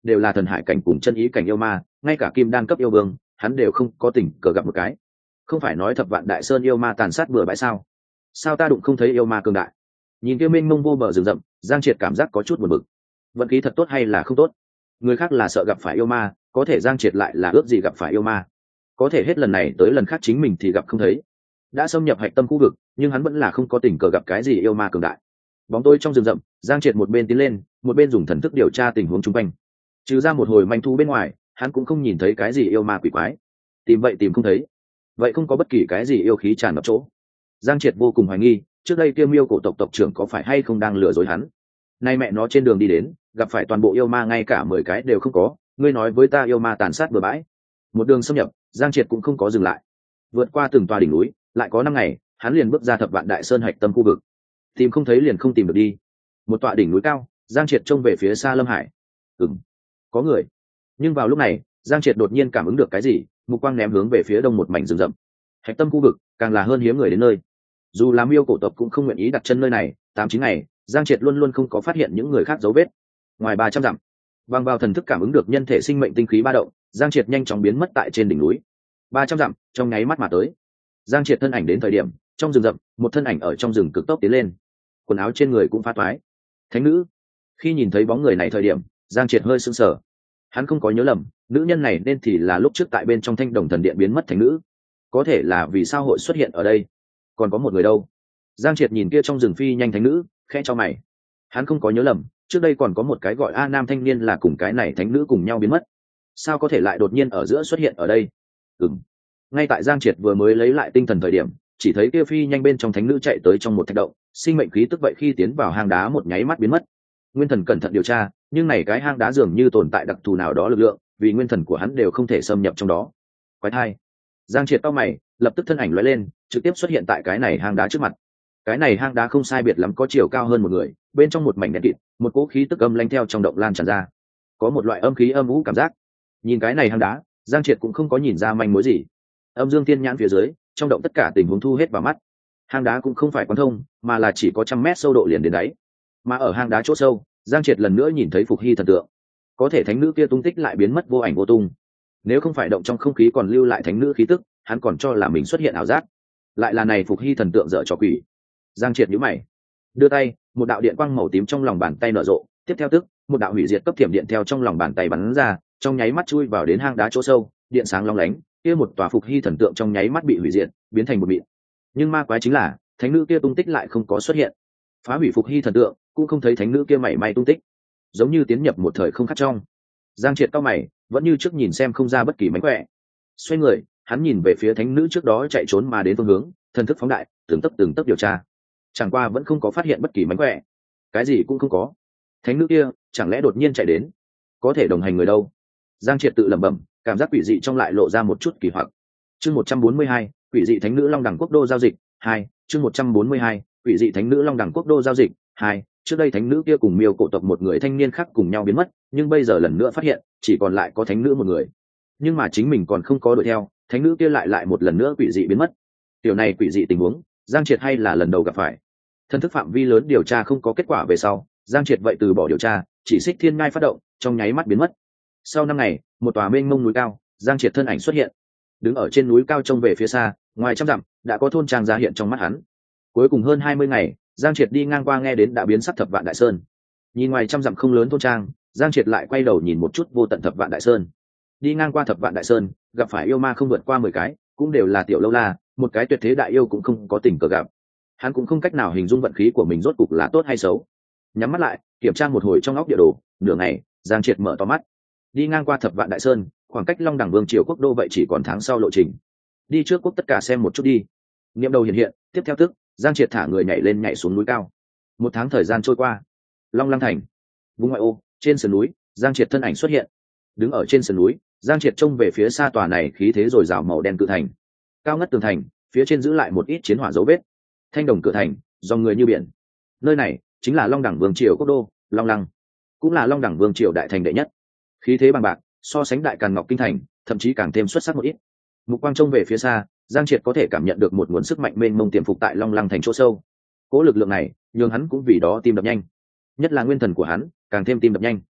đều là thần hải cảnh cùng chân ý cảnh yêu ma, ngay cả kim đan cấp yêu vương hắn đều không có tình cờ gặp một cái. Không phải nói thập vạn đại sơn yêu ma tàn sát bừa bãi sao? Sao ta đụng không thấy yêu ma cường đại? Nhìn kia mênh mông vô bờ rừng rậm, Giang Triệt cảm giác có chút buồn bực. Vận khí thật tốt hay là không tốt? Người khác là sợ gặp phải yêu ma, có thể Giang Triệt lại là ước gì gặp phải yêu ma. Có thể hết lần này tới lần khác chính mình thì gặp không thấy. Đã xâm nhập hạch tâm khu vực, nhưng hắn vẫn là không có tình cờ gặp cái gì yêu ma cường đại. Bóng tối trong rừng rậm, Giang Triệt một bên tiến lên, một bên dùng thần thức điều tra tình huống xung quanh. Trừ ra một hồi manh thu bên ngoài, hắn cũng không nhìn thấy cái gì yêu ma quỷ quái. Tìm vậy tìm không thấy, vậy không có bất kỳ cái gì yêu khí tràn ngập chỗ. Giang Triệt vô cùng hoài nghi, trước đây Tiêu Miêu cổ tộc trưởng có phải hay không đang lừa dối hắn. Nay mẹ nó trên đường đi đến, gặp phải toàn bộ yêu ma ngay cả 10 cái đều không có, ngươi nói với ta yêu ma tàn sát bừa bãi. Một đường xâm nhập, Giang Triệt cũng không có dừng lại. Vượt qua từng tòa đỉnh núi, lại có 5 ngày, hắn liền bước ra thập vạn đại sơn hạch tâm khu vực. Tìm không thấy liền không tìm được đi. Một tọa đỉnh núi cao, Giang Triệt trông về phía xa Lâm Hải. Có người. Nhưng vào lúc này, Giang Triệt đột nhiên cảm ứng được cái gì, mục quang ném hướng về phía đông một mảnh rừng rậm. Hạch tâm khu vực càng là hơn hiếm người đến nơi. Dù là Miêu cổ tộc cũng không nguyện ý đặt chân nơi này, 8-9 ngày, Giang Triệt luôn luôn không có phát hiện những người khác dấu vết. Ngoài 300 dặm, bằng vào thần thức cảm ứng được nhân thể sinh mệnh tinh khí ba động, Giang Triệt nhanh chóng biến mất tại trên đỉnh núi. 300 dặm, trong nháy mắt mà tới. Giang Triệt thân ảnh đến thời điểm, trong rừng rậm, một thân ảnh ở trong rừng cực tốc tiến lên. Quần áo trên người cũng phá toái. Thánh nữ. Khi nhìn thấy bóng người này thời điểm, Giang Triệt hơi sững sờ. Hắn không có nhớ lầm, nữ nhân này nên thì là lúc trước tại bên trong Thanh Đồng thần điện biến mất thánh nữ. Có thể là vì sao hội xuất hiện ở đây? Còn có một người đâu? Giang Triệt nhìn kia trong rừng phi nhanh thánh nữ, khẽ cho mày. Hắn không có nhớ lầm, trước đây còn có một cái gọi A Nam thanh niên là cùng cái này thánh nữ cùng nhau biến mất. Sao có thể lại đột nhiên ở giữa xuất hiện ở đây? Ngay tại Giang Triệt vừa mới lấy lại tinh thần thời điểm, chỉ thấy kia phi nhanh bên trong thánh nữ chạy tới trong một thạch động, sinh mệnh khí tức vậy khi tiến vào hang đá một nháy mắt biến mất. Nguyên Thần cẩn thận điều tra, nhưng này cái hang đá dường như tồn tại đặc thù nào đó lực lượng, vì nguyên thần của hắn đều không thể xâm nhập trong đó. Quái thai. Giang Triệt cau mày, lập tức thân ảnh lóe lên, trực tiếp xuất hiện tại cái này hang đá trước mặt. Cái này hang đá không sai biệt lắm có chiều cao hơn một người, bên trong một mảnh đen kịt, một cỗ khí tức âm lanh theo trong động lan tràn ra. Có một loại âm khí âm u cảm giác. Nhìn cái này hang đá, Giang Triệt cũng không có nhìn ra manh mối gì. Âm dương thiên nhãn phía dưới, trong động tất cả tình huống thu hết vào mắt. Hang đá cũng không phải quán thông, mà là chỉ có 100 mét sâu độ liền đến đáy. Mà ở hang đá chỗ sâu, Giang Triệt lần nữa nhìn thấy Phục Hy thần tượng. Có thể thánh nữ kia tung tích lại biến mất vô ảnh vô tung. Nếu không phải động trong không khí còn lưu lại thánh nữ khí tức, hắn còn cho là mình xuất hiện ảo giác. Lại là này Phục Hy thần tượng dở trò quỷ. Giang Triệt nhíu mày, đưa tay, một đạo điện quang màu tím trong lòng bàn tay nở rộ, tiếp theo tức, một đạo hủy diệt cấp thiểm điện theo trong lòng bàn tay bắn ra, trong nháy mắt chui vào đến hang đá chỗ sâu, điện sáng long lánh, kia một tòa Phục Hy thần tượng trong nháy mắt bị hủy diệt, biến thành một mịn. Nhưng ma quái chính là, thánh nữ kia tung tích lại không có xuất hiện. Phá hủy Phục Hy thần tượng, cũng không thấy thánh nữ kia mảy may tung tích, giống như tiến nhập một thời không khắc trong. Giang Triệt cau mày, vẫn như trước nhìn xem không ra bất kỳ mánh khỏe. Xoay người, hắn nhìn về phía thánh nữ trước đó chạy trốn mà đến phương hướng, thần thức phóng đại, từng tấc điều tra. Chẳng qua vẫn không có phát hiện bất kỳ mánh khỏe, cái gì cũng không có. Thánh nữ kia chẳng lẽ đột nhiên chạy đến? Có thể đồng hành người đâu? Giang Triệt tự lẩm bẩm, cảm giác quỷ dị trong lại lộ ra một chút kỳ hoặc. Chương 142, quỷ dị thánh nữ Long Đẳng Quốc đô giao dịch 2, chương 142, quỷ dị thánh nữ Long Đẳng Quốc đô giao dịch 2. Trước đây thánh nữ kia cùng Miêu cổ tộc một người thanh niên khác cùng nhau biến mất, nhưng bây giờ lần nữa phát hiện, chỉ còn lại có thánh nữ một người. Nhưng mà chính mình còn không có đuổi theo, thánh nữ kia lại một lần nữa quỷ dị biến mất. Điều này quỷ dị tình huống, Giang Triệt hay là lần đầu gặp phải. Thân thức phạm vi lớn điều tra không có kết quả về sau, Giang Triệt vậy từ bỏ điều tra, chỉ xích thiên ngai phát động, trong nháy mắt biến mất. Sau 5 ngày, một tòa mênh mông núi cao, Giang Triệt thân ảnh xuất hiện. Đứng ở trên núi cao trông về phía xa, ngoài trăm dặm, đã có thôn trang ra hiện trong mắt hắn. Cuối cùng hơn 20 ngày, Giang Triệt đi ngang qua nghe đến đã biến sắc thập vạn đại sơn. Nhìn ngoài trăm dặm không lớn thôn trang, Giang Triệt lại quay đầu nhìn một chút vô tận thập vạn đại sơn. Đi ngang qua thập vạn đại sơn, gặp phải yêu ma không vượt qua 10 cái, cũng đều là tiểu lâu la, một cái tuyệt thế đại yêu cũng không có tình cờ gặp. Hắn cũng không cách nào hình dung vận khí của mình rốt cục là tốt hay xấu. Nhắm mắt lại, kiểm tra một hồi trong óc địa đồ, nửa ngày, Giang Triệt mở to mắt. Đi ngang qua thập vạn đại sơn, khoảng cách Long Đẳng Vương triều quốc đô vậy chỉ còn tháng sau lộ trình. Đi trước quốc tất cả xem một chút đi. Niệm đầu hiện, tiếp theo tức, Giang Triệt thả người nhảy lên nhảy xuống núi cao. 1 tháng thời gian trôi qua, Long Lăng thành, vùng ngoại ô, trên sườn núi, Giang Triệt thân ảnh xuất hiện. Đứng ở trên sườn núi, Giang Triệt trông về phía xa tòa này khí thế rồi rào màu đen cự thành. Cao ngất tường thành, phía trên giữ lại một ít chiến hỏa dấu vết. Thanh đồng cửa thành, dòng người như biển. Nơi này chính là Long Đẳng Vương triều quốc đô, Long Lăng, cũng là Long Đẳng Vương triều đại thành đệ nhất. Khí thế bằng bạc, so sánh đại Càn Ngọc kinh thành, thậm chí càng thêm xuất sắc một ít. Mục quang trông về phía xa, Giang Triệt có thể cảm nhận được một nguồn sức mạnh mênh mông tiềm phục tại Long Lăng thành chỗ sâu. Cố lực lượng này, nhường hắn cũng vì đó tim đập nhanh. Nhất là nguyên thần của hắn, càng thêm tim đập nhanh.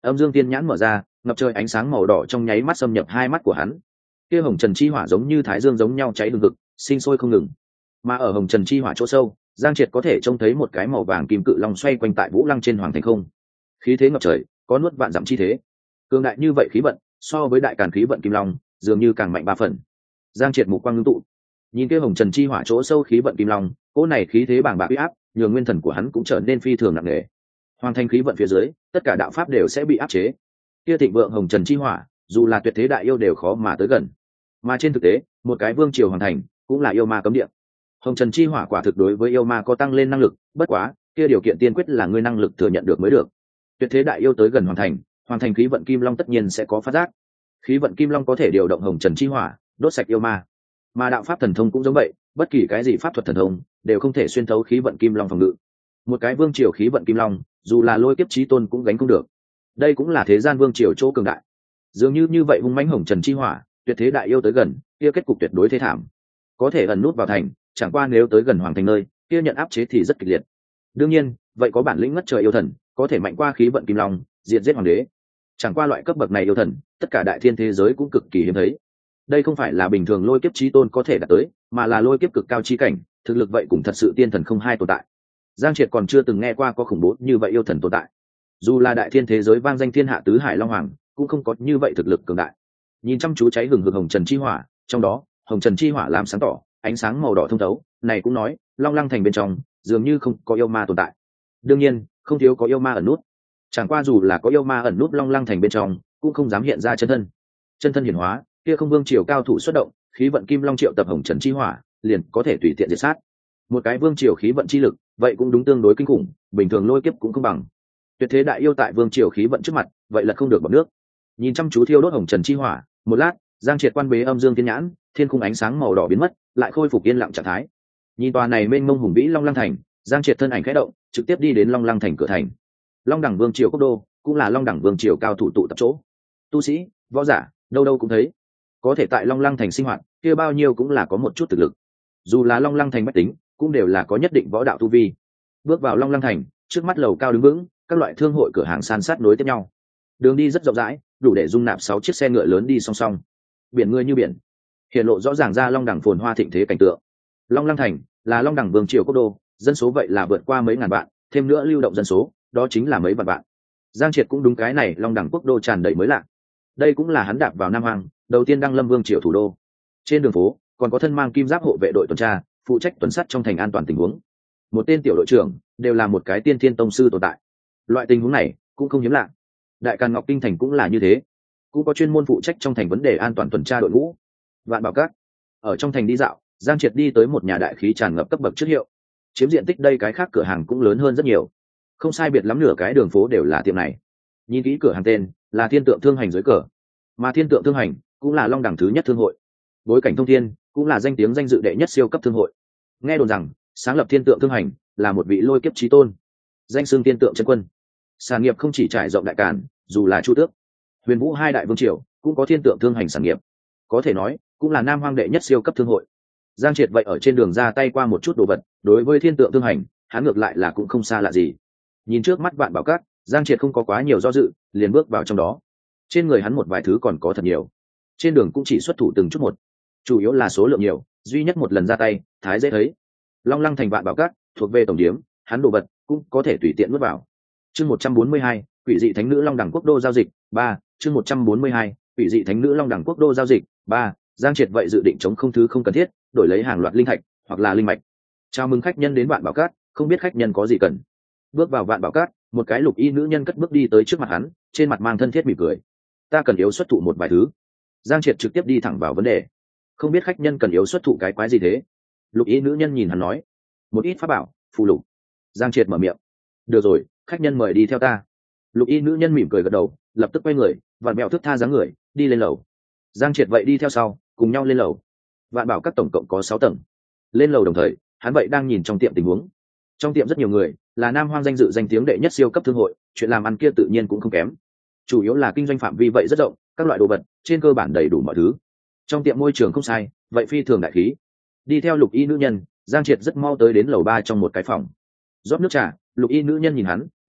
Âm dương tiên nhãn mở ra, ngập trời ánh sáng màu đỏ trong nháy mắt xâm nhập hai mắt của hắn. Kia hồng trần chi hỏa giống như thái dương giống nhau cháy hừng hực, sinh sôi không ngừng. Mà ở hồng trần chi hỏa chỗ sâu, Giang Triệt có thể trông thấy một cái màu vàng kim cự long xoay quanh tại Vũ Lăng trên hoàng thành không. Khí thế ngập trời, có nuốt vạn dặm chi thế. Cường đại như vậy khí vận, so với đại càn khí vận kim long, dường như càng mạnh ba phần. Giang Triệt mục quang ngưng tụ, nhìn kia hồng trần chi hỏa chỗ sâu khí vận kim long, cỗ này khí thế bàng bạc uy áp, nhường nguyên thần của hắn cũng trở nên phi thường nặng nề. Hoàng thành khí vận phía dưới, tất cả đạo pháp đều sẽ bị áp chế. Kia thịnh vượng hồng trần chi hỏa, dù là tuyệt thế đại yêu đều khó mà tới gần. Mà trên thực tế, một cái vương triều hoàng thành cũng là yêu ma cấm địa. Hồng trần chi hỏa quả thực đối với yêu ma có tăng lên năng lực, bất quá kia điều kiện tiên quyết là ngươi năng lực thừa nhận được mới được. Tuyệt thế đại yêu tới gần hoàng thành khí vận kim long tất nhiên sẽ có phát giác. Khí vận kim long có thể điều động hồng trần chi hỏa, đốt sạch yêu ma. Mà đạo pháp thần thông cũng giống vậy, bất kỳ cái gì pháp thuật thần thông đều không thể xuyên thấu khí vận kim long phòng ngự. Một cái vương triều khí vận kim long, dù là lôi kiếp chí tôn cũng gánh không được. Đây cũng là thế gian vương triều chỗ cường đại. Dường như vậy hung mãnh hồng trần chi hỏa, tuyệt thế đại yêu tới gần, kia kết cục tuyệt đối thê thảm. Có thể ẩn nút vào thành, chẳng qua nếu tới gần hoàng thành nơi, kia nhận áp chế thì rất kịch liệt. Đương nhiên, vậy có bản lĩnh ngất trời yêu thần, có thể mạnh qua khí vận kim long, diệt giết hoàng đế. Chẳng qua loại cấp bậc này yêu thần, tất cả đại thiên thế giới cũng cực kỳ hiếm thấy. Đây không phải là bình thường lôi kiếp chí tôn có thể đạt tới, mà là lôi kiếp cực cao chi cảnh, thực lực vậy cũng thật sự tiên thần không hai tồn tại. Giang Triệt còn chưa từng nghe qua có khủng bố như vậy yêu thần tồn tại. Dù là đại thiên thế giới vang danh thiên hạ tứ hải long hoàng, cũng không có như vậy thực lực cường đại. Nhìn chăm chú cháy hừng hực hồng trần chi hỏa, trong đó hồng trần chi hỏa làm sáng tỏ, ánh sáng màu đỏ thông thấu, này cũng nói long lăng thành bên trong dường như không có yêu ma tồn tại. Đương nhiên không thiếu có yêu ma ẩn nút, chẳng qua dù là có yêu ma ẩn nút long lăng thành bên trong cũng không dám hiện ra chân thân hiển hóa, kia không vương triều cao thủ xuất động, khí vận kim long triệu tập hồng trần chi hỏa liền có thể tùy tiện diệt sát. Một cái vương triều khí vận chi lực vậy cũng đúng tương đối kinh khủng, bình thường lôi kiếp cũng không bằng. Tuyệt thế đại yêu tại vương triều khí vận trước mặt vậy là không được bằng nước. Nhìn chăm chú thiêu đốt hồng trần chi hỏa một lát, Giang Triệt quan bế âm dương thiên nhãn, thiên khung ánh sáng màu đỏ biến mất, lại khôi phục yên lặng trạng thái. Nhìn tòa này mênh mông hùng vĩ long lăng thành, Giang Triệt thân ảnh khẽ động, trực tiếp đi đến long lăng thành cửa thành. Long đẳng vương triều quốc đô, cũng là long đẳng vương triều cao thủ tụ tập chỗ. Tu sĩ, võ giả, đâu đâu cũng thấy. Có thể tại long lăng thành sinh hoạt, kia bao nhiêu cũng là có một chút thực lực. Dù là long lăng thành bách tính, cũng đều là có nhất định võ đạo tu vi. Bước vào long lăng thành, trước mắt lầu cao đứng vững, các loại thương hội cửa hàng san sát nối tiếp nhau. Đường đi rất rộng rãi, đủ để dung nạp 6 chiếc xe ngựa lớn đi song song. Biển người như biển, hiện lộ rõ ràng ra long đẳng phồn hoa thịnh thế cảnh tượng. Long lăng thành là long đẳng vương triều quốc đô, dân số vậy là vượt qua mấy ngàn vạn, thêm nữa lưu động dân số đó chính là mấy vạn vạn. Giang Triệt cũng đúng cái này long đẳng quốc đô tràn đầy mới lạ. Đây cũng là hắn đạp vào Nam Hoàng đầu tiên đăng lâm vương triều thủ đô. Trên đường phố còn có thân mang kim giáp hộ vệ đội tuần tra, phụ trách tuần sát trong thành an toàn tình huống. Một tên tiểu đội trưởng đều là một cái tiên thiên tông sư tồn tại. Loại tình huống này cũng không hiếm lạ. Đại Càn Ngọc Kinh thành cũng là như thế, cũng có chuyên môn phụ trách trong thành vấn đề an toàn tuần tra đội ngũ. Vạn Bảo Các, ở trong thành đi dạo, Giang Triệt đi tới một nhà đại khí tràn ngập cấp bậc trước hiệu, chiếm diện tích đây cái khác cửa hàng cũng lớn hơn rất nhiều, không sai biệt lắm nửa cái đường phố đều là tiệm này. Nhìn kỹ cửa hàng tên là Thiên Tượng Thương Hành dưới cờ, mà Thiên Tượng Thương Hành cũng là long đẳng thứ nhất thương hội, bối cảnh thông thiên cũng là danh tiếng danh dự đệ nhất siêu cấp thương hội. Nghe đồn rằng sáng lập Thiên Tượng Thương Hành là một vị lôi kiếp chí tôn, danh xưng Thiên Tượng chân quân. Sản nghiệp không chỉ trải rộng Đại Càn, dù là Chu Tước, Huyền Vũ hai đại vương triều cũng có Thiên Tượng Thương Hành sản nghiệp, có thể nói cũng là Nam Hoang đệ nhất siêu cấp thương hội. Giang Triệt vậy ở trên đường ra tay qua một chút đồ vật, đối với Thiên Tượng Thương Hành hắn ngược lại là cũng không xa lạ gì. Nhìn trước mắt Vạn Bảo Các, Giang Triệt không có quá nhiều do dự, liền bước vào trong đó. Trên người hắn một vài thứ còn có thật nhiều, trên đường cũng chỉ xuất thủ từng chút một, chủ yếu là số lượng nhiều, duy nhất một lần ra tay thái dễ thấy. Long Lăng thành Vạn Bảo Các thuộc về tổng điếm, hắn đồ vật cũng có thể tùy tiện nuốt vào. Chương 142, Quỷ dị thánh nữ Long Đẳng quốc đô giao dịch 3, chương 142, Quỷ dị thánh nữ Long Đẳng quốc đô giao dịch 3. Giang Triệt vậy dự định chống không thứ không cần thiết, đổi lấy hàng loạt linh thạch hoặc là linh mạch. Chào mừng khách nhân đến Vạn Bảo Các, không biết khách nhân có gì cần. Bước vào Vạn Bảo Các, một cái lục y nữ nhân cất bước đi tới trước mặt hắn, trên mặt mang thân thiết mỉm cười. Ta cần yếu xuất thụ một vài thứ. Giang Triệt trực tiếp đi thẳng vào vấn đề. Không biết khách nhân cần yếu xuất thụ cái quái gì thế? Lục y nữ nhân nhìn hắn nói. Một ít pháp bảo, phù lục. Giang Triệt mở miệng. Được rồi, khách nhân mời đi theo ta. Lục y nữ nhân mỉm cười gật đầu, lập tức quay người, vặn mẹo thức tha dáng người, đi lên lầu. Giang Triệt vậy đi theo sau, cùng nhau lên lầu. Vạn Bảo Các tổng cộng có 6 tầng. Lên lầu đồng thời, hắn vậy đang nhìn trong tiệm tình huống. Trong tiệm rất nhiều người, là Nam Hoang danh dự danh tiếng đệ nhất siêu cấp thương hội, chuyện làm ăn kia tự nhiên cũng không kém. Chủ yếu là kinh doanh phạm vi vậy rất rộng, các loại đồ vật trên cơ bản đầy đủ mọi thứ. Trong tiệm môi trường không sai, vậy phi thường đại khí. Đi theo lục y nữ nhân, Giang Triệt rất mau tới đến lầu 3 trong một cái phòng. Rót nước trà, lục y nữ nhân nhìn hắn, nói,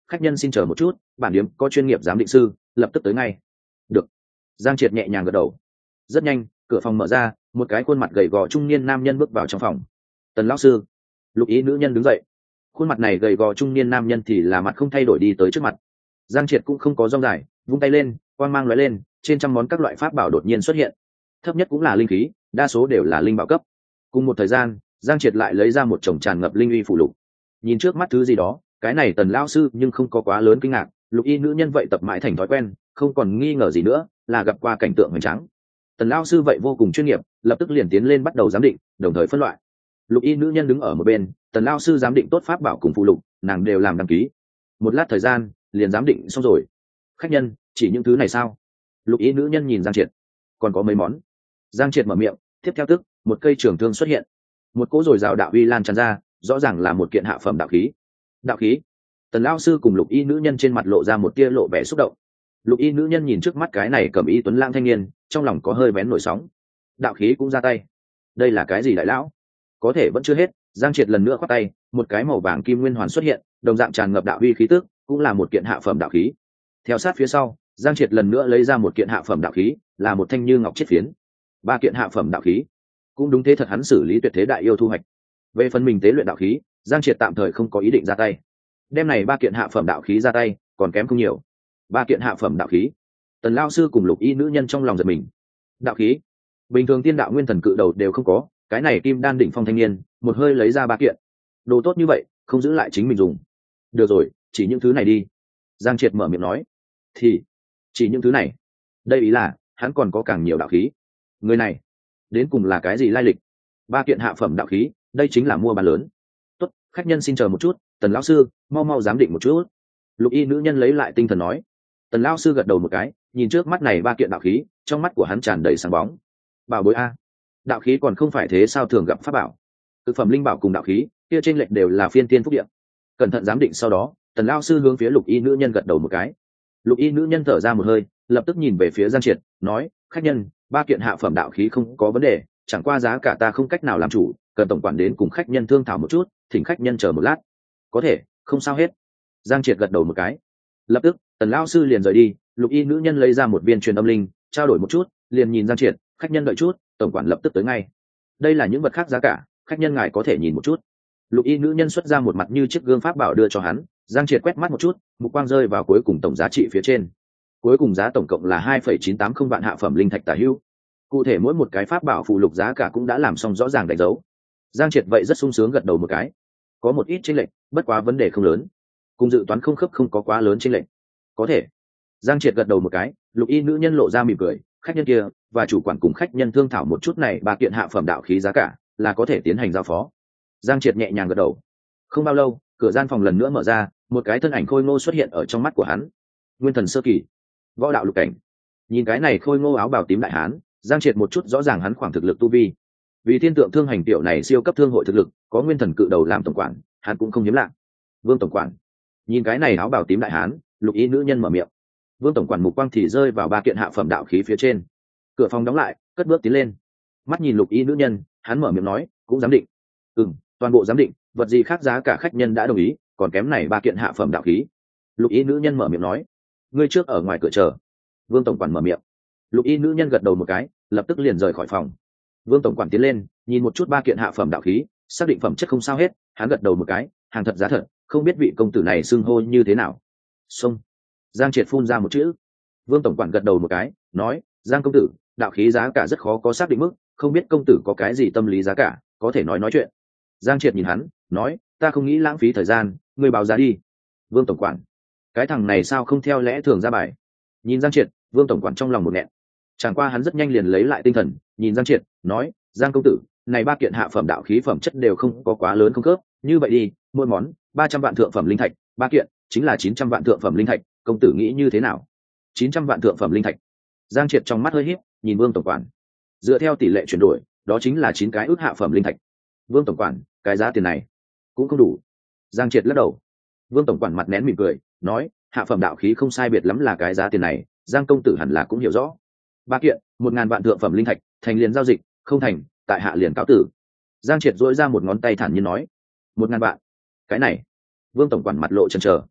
khách nhân xin chờ một chút, bản điếm có chuyên nghiệp giám định sư, lập tức tới ngay. Được. Giang Triệt nhẹ nhàng gật đầu. Rất nhanh, cửa phòng mở ra, một cái khuôn mặt gầy gò trung niên nam nhân bước vào trong phòng. Tần lão sư. Lục ý nữ nhân đứng dậy. Khuôn mặt này gầy gò trung niên nam nhân thì là mặt không thay đổi đi tới trước mặt. Giang Triệt cũng không có rong dài, vung tay lên, quang mang lóe lên, trên trăm món các loại pháp bảo đột nhiên xuất hiện. Thấp nhất cũng là linh khí, đa số đều là linh bảo cấp. Cùng một thời gian, Giang Triệt lại lấy ra một chồng tràn ngập linh uy phụ lục. Nhìn trước mắt thứ gì đó, cái này Tần lão sư nhưng không có quá lớn kinh ngạc, lục y nữ nhân vậy tập mãi thành thói quen, không còn nghi ngờ gì nữa, là gặp qua cảnh tượng hoành tráng. Tần lão sư vậy vô cùng chuyên nghiệp, lập tức liền tiến lên bắt đầu giám định, đồng thời phân loại. Lục y nữ nhân đứng ở một bên, Tần lão sư giám định tốt pháp bảo cùng phụ lục, nàng đều làm đăng ký. Một lát thời gian, liền giám định xong rồi. Khách nhân, chỉ những thứ này sao? Lục y nữ nhân nhìn Giang Triệt. Còn có mấy món. Giang Triệt mở miệng, tiếp theo tức, một cây trường thương xuất hiện. Một cỗ rồi rào đạo uy lan tràn ra, rõ ràng là một kiện hạ phẩm đạo khí. Đạo khí? Tần lão sư cùng lục y nữ nhân trên mặt lộ ra một tia lộ vẻ xúc động. Lục y nữ nhân nhìn trước mắt cái này cầm y tuấn lãng thanh niên, trong lòng có hơi vén nổi sóng. Đạo khí cũng ra tay. Đây là cái gì đại lão? Có thể vẫn chưa hết, Giang Triệt lần nữa khoác tay, một cái màu vàng kim nguyên hoàn xuất hiện, đồng dạng tràn ngập đạo uy khí tức, cũng là một kiện hạ phẩm đạo khí. Theo sát phía sau, Giang Triệt lần nữa lấy ra một kiện hạ phẩm đạo khí, là một thanh như ngọc chiết phiến. Ba kiện hạ phẩm đạo khí. Cũng đúng thế thật, hắn xử lý tuyệt thế đại yêu thu hoạch. Về phần mình tế luyện đạo khí, Giang Triệt tạm thời không có ý định ra tay. Đem này ba kiện hạ phẩm đạo khí ra tay, còn kém không nhiều. Ba kiện hạ phẩm đạo khí. Tần lão sư cùng lục y nữ nhân trong lòng giật mình. Đạo khí? Bình thường tiên đạo nguyên thần cự đầu đều không có, cái này kim đan đỉnh phong thanh niên, một hơi lấy ra ba kiện. Đồ tốt như vậy, không giữ lại chính mình dùng. Được rồi, chỉ những thứ này đi. Giang Triệt mở miệng nói. Thì, chỉ những thứ này. Đây ý là, hắn còn có càng nhiều đạo khí. Người này, đến cùng là cái gì lai lịch? Ba kiện hạ phẩm đạo khí, đây chính là mua bán lớn. Tốt, khách nhân xin chờ một chút, Tần lão sư, mau mau giám định một chút. Lục y nữ nhân lấy lại tinh thần nói. Tần lão sư gật đầu một cái, nhìn trước mắt này ba kiện đạo khí, trong mắt của hắn tràn đầy sáng bóng. Bảo bối a, đạo khí còn không phải thế sao, thường gặp pháp bảo. Thực phẩm linh bảo cùng đạo khí, kia trên lệch đều là phiên tiên phúc điện. Cẩn thận giám định sau đó, Tần lão sư hướng phía lục y nữ nhân gật đầu một cái. Lục y nữ nhân thở ra một hơi, lập tức nhìn về phía Giang Triệt, nói: khách nhân, ba kiện hạ phẩm đạo khí không có vấn đề, chẳng qua giá cả ta không cách nào làm chủ, cần tổng quản đến cùng khách nhân thương thảo một chút, thỉnh khách nhân chờ một lát. Có thể, không sao hết. Giang Triệt gật đầu một cái. Lập tức, Tần lão sư liền rời đi, lục y nữ nhân lấy ra một viên truyền âm linh, trao đổi một chút, liền nhìn Giang Triệt: khách nhân đợi chút, tổng quản lập tức tới ngay. Đây là những vật khác giá cả, khách nhân ngài có thể nhìn một chút. Lục y nữ nhân xuất ra một mặt như chiếc gương pháp bảo đưa cho hắn. Giang Triệt quét mắt một chút, mục quang rơi vào cuối cùng tổng giá trị phía trên. Cuối cùng giá tổng cộng là 2,980 vạn hạ phẩm linh thạch tả hữu. Cụ thể mỗi một cái pháp bảo phụ lục giá cả cũng đã làm xong rõ ràng đánh dấu. Giang Triệt vậy rất sung sướng gật đầu một cái. Có một ít chênh lệch, bất quá vấn đề không lớn. Cùng dự toán không khớp, không có quá lớn chênh lệch. Có thể. Giang Triệt gật đầu một cái, lục y nữ nhân lộ ra mỉm cười, khách nhân kia và chủ quản cùng khách nhân thương thảo một chút này ba kiện hạ phẩm đạo khí giá cả, là có thể tiến hành giao phó. Giang Triệt nhẹ nhàng gật đầu. Không bao lâu, cửa gian phòng lần nữa mở ra, một cái thân ảnh khôi ngô xuất hiện ở trong mắt của hắn. Nguyên thần sơ kỳ, võ đạo lục cảnh. Nhìn cái này khôi ngô áo bào tím đại hán, Giang Triệt một chút rõ ràng hắn khoảng thực lực tu vi. Vì thiên tượng thương hành tiểu này siêu cấp thương hội thực lực, có nguyên thần cự đầu làm tổng quản, hắn cũng không hiếm lạ. Vương tổng quản. Nhìn cái này áo bào tím đại hán, lục y nữ nhân mở miệng. Vương tổng quản mục quang thì rơi vào ba kiện hạ phẩm đạo khí phía trên. Cửa phòng đóng lại, cất bước tiến lên. Mắt nhìn lục y nữ nhân, hắn mở miệng nói: cũng giám định. Toàn bộ giám định, vật gì khác giá cả khách nhân đã đồng ý, còn kém này ba kiện hạ phẩm đạo khí. Lục y nữ nhân mở miệng nói: ngươi trước ở ngoài cửa chờ. Vương tổng quản mở miệng. Lục y nữ nhân gật đầu một cái, lập tức liền rời khỏi phòng. Vương tổng quản tiến lên, nhìn một chút ba kiện hạ phẩm đạo khí, xác định phẩm chất không sao hết, hắn gật đầu một cái, hàng thật giá thật, không biết vị công tử này xưng hô như thế nào. Xông. Giang Triệt phun ra một chữ. Vương tổng quản gật đầu một cái, nói: Giang công tử, đạo khí giá cả rất khó có xác định mức, không biết công tử có cái gì tâm lý giá cả, có thể nói chuyện. Giang Triệt nhìn hắn, nói: ta không nghĩ lãng phí thời gian, ngươi báo giá đi. Vương tổng quản, cái thằng này sao không theo lẽ thường ra bài. Nhìn Giang Triệt, Vương tổng quản trong lòng một nghẹn. Chẳng qua hắn rất nhanh liền lấy lại tinh thần, nhìn Giang Triệt, nói: Giang công tử, này ba kiện hạ phẩm đạo khí phẩm chất đều không có quá lớn không khớp, như vậy đi, mỗi món 300 vạn thượng phẩm linh thạch, ba kiện chính là 900 vạn thượng phẩm linh thạch, công tử nghĩ như thế nào? 900 vạn thượng phẩm linh thạch. Giang Triệt trong mắt hơi híp, nhìn Vương tổng quản. Dựa theo tỷ lệ chuyển đổi, đó chính là 9 cái ước hạ phẩm linh thạch. Vương tổng quản, cái giá tiền này cũng không đủ. Giang Triệt lắc đầu. Vương tổng quản mặt nén mỉm cười, nói: hạ phẩm đạo khí không sai biệt lắm là cái giá tiền này, Giang công tử hẳn là cũng hiểu rõ. Ba kiện, 1000 vạn thượng phẩm linh thạch, thành liền giao dịch, không thành, tại hạ liền cáo tử. Giang Triệt duỗi ra một ngón tay thản nhiên nói: 1000 vạn. Cái này. Vương tổng quản mặt lộ chần chờ.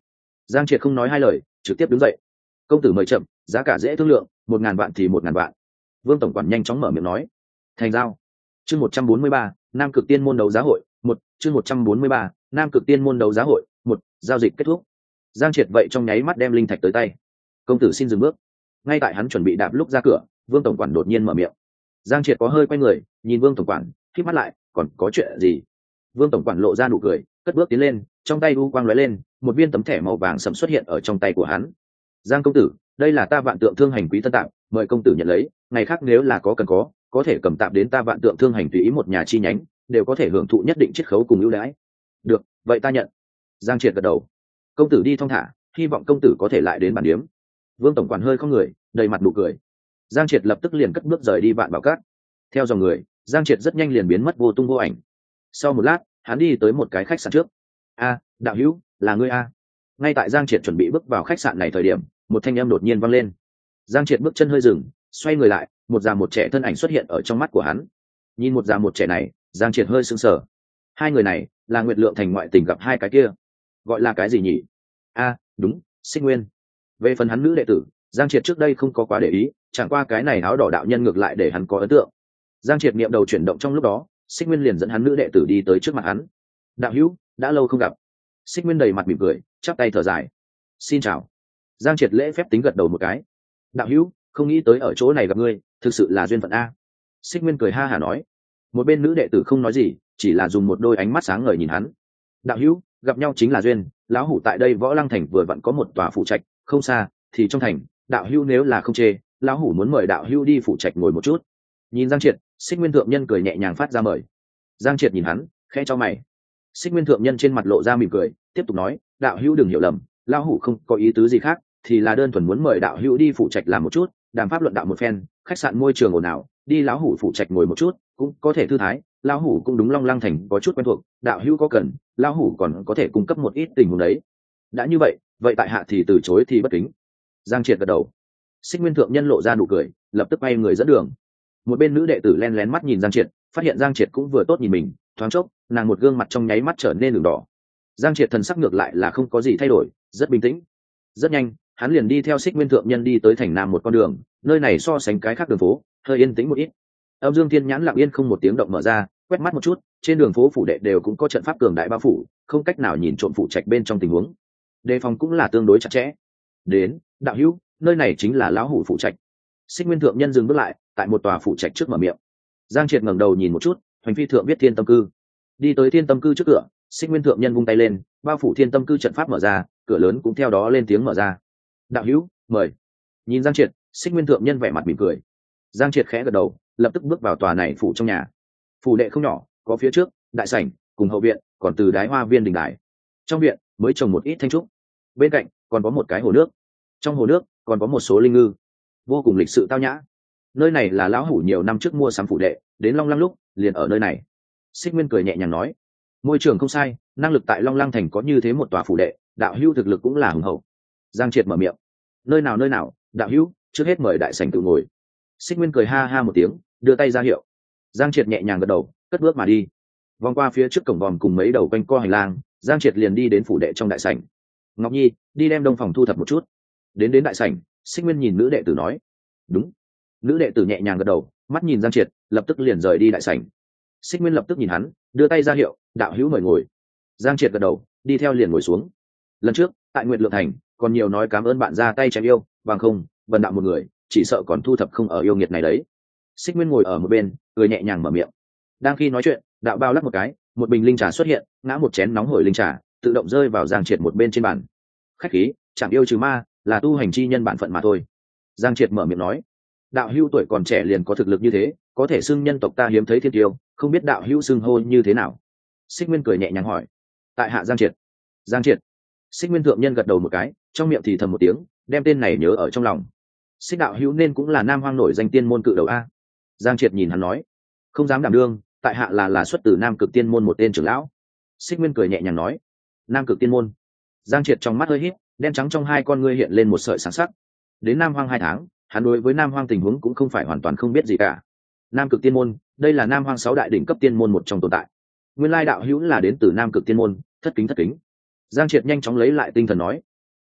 Giang Triệt không nói hai lời, trực tiếp đứng dậy. Công tử mời chậm, giá cả dễ thương lượng, 1.000 vạn thì 1.000 vạn. Vương tổng quản nhanh chóng mở miệng nói. Thành giao. Chương 143, Nam Cực Tiên môn đấu giá hội, chương 143, Nam Cực Tiên môn đấu giá hội, giao dịch kết thúc. Giang Triệt vậy trong nháy mắt đem linh thạch tới tay. Công tử xin dừng bước. Ngay tại hắn chuẩn bị đạp lúc ra cửa, Vương tổng quản đột nhiên mở miệng. Giang Triệt có hơi quay người, nhìn Vương tổng quản, khép mắt lại, còn có chuyện gì? Vương tổng quản lộ ra nụ cười, cất bước tiến lên, trong tay u quang lóe lên, một viên tấm thẻ màu vàng sẫm xuất hiện ở trong tay của hắn. Giang công tử, đây là ta Vạn Tượng Thương Hành quý tân tạm, mời công tử nhận lấy, ngày khác nếu là có cần có thể cầm tạm đến ta Vạn Tượng Thương Hành tùy ý một nhà chi nhánh, đều có thể hưởng thụ nhất định chiết khấu cùng ưu đãi. Được, vậy ta nhận. Giang Triệt gật đầu. Công tử đi thong thả, hy vọng công tử có thể lại đến bản điếm. Vương tổng quản hơi không người, đầy mặt nụ cười. Giang Triệt lập tức liền cất bước rời đi Vạn Bảo Các. Theo dòng người, Giang Triệt rất nhanh liền biến mất vô tung vô ảnh. Sau một lát, hắn đi tới một cái khách sạn trước. A, đạo hữu, là ngươi a? Ngay tại Giang Triệt chuẩn bị bước vào khách sạn này thời điểm, một thanh âm đột nhiên vang lên. Giang Triệt bước chân hơi dừng, xoay người lại, một già một trẻ thân ảnh xuất hiện ở trong mắt của hắn. Nhìn một già một trẻ này, Giang Triệt hơi sững sờ. Hai người này là Nguyệt Lượng Thành ngoại tình gặp hai cái kia, gọi là cái gì nhỉ? A, đúng, Xích Nguyên. Về phần hắn nữ đệ tử, Giang Triệt trước đây không có quá để ý, chẳng qua cái này áo đỏ đạo nhân ngược lại để hắn có ấn tượng. Giang Triệt niệm đầu chuyển động trong lúc đó, Xích Nguyên liền dẫn hắn nữ đệ tử đi tới trước mặt hắn. Đạo hữu, đã lâu không gặp. Xích Nguyên đầy mặt mỉm cười, chắp tay thở dài. Xin chào. Giang Triệt lễ phép tính gật đầu một cái. Đạo hữu, không nghĩ tới ở chỗ này gặp ngươi, thực sự là duyên phận a. Xích Nguyên cười ha hả nói. Một bên nữ đệ tử không nói gì, chỉ là dùng một đôi ánh mắt sáng ngời nhìn hắn. Đạo hữu, gặp nhau chính là duyên, lão hủ tại đây Võ Lăng Thành vừa vặn có một tòa phủ trạch, không xa, thì trong thành, đạo hữu nếu là không chê, lão hủ muốn mời đạo hữu đi phủ trạch ngồi một chút. Nhìn Giang Triệt, Xích Nguyên thượng nhân cười nhẹ nhàng phát ra mời. Giang Triệt nhìn hắn, khẽ cho mày. Xích Nguyên thượng nhân trên mặt lộ ra mỉm cười, tiếp tục nói, đạo hữu đừng hiểu lầm, lão hủ không có ý tứ gì khác, thì là đơn thuần muốn mời đạo hữu đi phủ trạch làm một chút, đàm pháp luận đạo một phen, khách sạn môi trường ồn ào, đi lão hủ phủ trạch ngồi một chút, cũng có thể thư thái, lão hủ cũng đúng Long Lăng Thành có chút quen thuộc, đạo hữu có cần, lão hủ còn có thể cung cấp một ít tình huống đấy. Đã như vậy, vậy tại hạ thì từ chối thì bất kính. Giang Triệt gật đầu. Xích Nguyên thượng nhân lộ ra nụ cười, lập tức quay người dẫn đường. Một bên nữ đệ tử len lén mắt nhìn Giang Triệt, phát hiện Giang Triệt cũng vừa tốt nhìn mình, thoáng chốc, nàng một gương mặt trong nháy mắt trở nên đường đỏ. Giang Triệt thần sắc ngược lại là không có gì thay đổi, rất bình tĩnh. Rất nhanh, hắn liền đi theo Xích Nguyên thượng nhân đi tới thành nam một con đường, nơi này so sánh cái khác đường phố, hơi yên tĩnh một ít. Âm Dương Thiên nhãn lặng yên không một tiếng động mở ra, quét mắt một chút, trên đường phố phủ đệ đều cũng có trận pháp cường đại bao phủ, không cách nào nhìn trộm phủ trạch bên trong tình huống. Đề phòng cũng là tương đối chặt chẽ. Đến, đạo hữu, nơi này chính là lão hủ phủ trạch. Xích Nguyên thượng nhân dừng bước lại, tại một tòa phủ trạch trước mở miệng. Giang Triệt ngẩng đầu nhìn một chút, hoành phi thượng viết Thiên Tâm Cư. Đi tới Thiên Tâm Cư trước cửa, Xích Nguyên thượng nhân vung tay lên, bao phủ Thiên Tâm Cư trận pháp mở ra, cửa lớn cũng theo đó lên tiếng mở ra. Đạo hữu, mời. Nhìn Giang Triệt, Xích Nguyên thượng nhân vẻ mặt mỉm cười. Giang Triệt khẽ gật đầu, lập tức bước vào tòa này phủ trong nhà. Phủ đệ không nhỏ, có phía trước, đại sảnh, cùng hậu viện, còn từ đái hoa viên đình đài. Trong viện mới trồng một ít thanh trúc. Bên cạnh còn có một cái hồ nước. Trong hồ nước còn có một số linh ngư, vô cùng lịch sự tao nhã. Nơi này là lão hủ nhiều năm trước mua sắm phủ đệ, đến Long Lăng lúc liền ở nơi này. Xích Nguyên cười nhẹ nhàng nói, môi trường không sai, năng lực tại Long Lăng thành có như thế một tòa phủ đệ, đạo hữu thực lực cũng là hùng hậu. Giang Triệt mở miệng, nơi nào, đạo hữu, trước hết mời đại sảnh tự ngồi. Xích Nguyên cười ha ha một tiếng, đưa tay ra hiệu. Giang Triệt nhẹ nhàng gật đầu, cất bước mà đi. Vòng qua phía trước cổng vòm cùng mấy đầu quanh co hành lang, Giang Triệt liền đi đến phủ đệ trong đại sảnh. Ngọc Nhi, đi đem đông phòng thu thập một chút. Đến đại sảnh, Xích Nguyên nhìn nữ đệ tử nói, đúng. Nữ đệ tử nhẹ nhàng gật đầu, mắt nhìn Giang Triệt, lập tức liền rời đi đại sảnh. Xích Nguyên lập tức nhìn hắn, đưa tay ra hiệu, đạo hữu mời ngồi. Giang Triệt gật đầu, đi theo liền ngồi xuống. Lần trước tại Nguyệt Lượng Thành còn nhiều nói cảm ơn bạn ra tay chém yêu, bằng không vần đạo một người chỉ sợ còn thu thập không ở yêu nghiệt này đấy. Xích Nguyên ngồi ở một bên, cười nhẹ nhàng mở miệng. Đang khi nói chuyện, đạo bao lắc một cái, một bình linh trà xuất hiện, ngã một chén nóng hổi linh trà tự động rơi vào Giang Triệt một bên trên bàn. Khách khí, chẳng yêu trừ ma, là tu hành chi nhân bản phận mà thôi. Giang Triệt mở miệng nói, đạo hữu tuổi còn trẻ liền có thực lực như thế, có thể xưng nhân tộc ta hiếm thấy thiên tiêu, không biết đạo hữu xưng hô như thế nào? Xích Nguyên cười nhẹ nhàng hỏi. Tại hạ Giang Triệt. Giang Triệt. Xích Nguyên thượng nhân gật đầu một cái, trong miệng thì thầm một tiếng, đem tên này nhớ ở trong lòng. Xích đạo hữu nên cũng là Nam Hoang nổi danh tiên môn cự đầu a. Giang Triệt nhìn hắn nói, không dám đảm đương, tại hạ là xuất từ Nam Cực Tiên môn một tên trưởng lão. Xích Nguyên cười nhẹ nhàng nói, Nam Cực Tiên môn. Giang Triệt trong mắt hơi híp, đen trắng trong hai con ngươi hiện lên một sợi sáng sắc. Đến Nam Hoang 2 tháng, hắn đối với Nam Hoang tình huống cũng không phải hoàn toàn không biết gì cả. Nam Cực Tiên môn, đây là Nam Hoang 6 đại đỉnh cấp tiên môn một trong tồn tại. Nguyên lai đạo hữu là đến từ Nam Cực Tiên môn, thất kính. Giang Triệt nhanh chóng lấy lại tinh thần nói,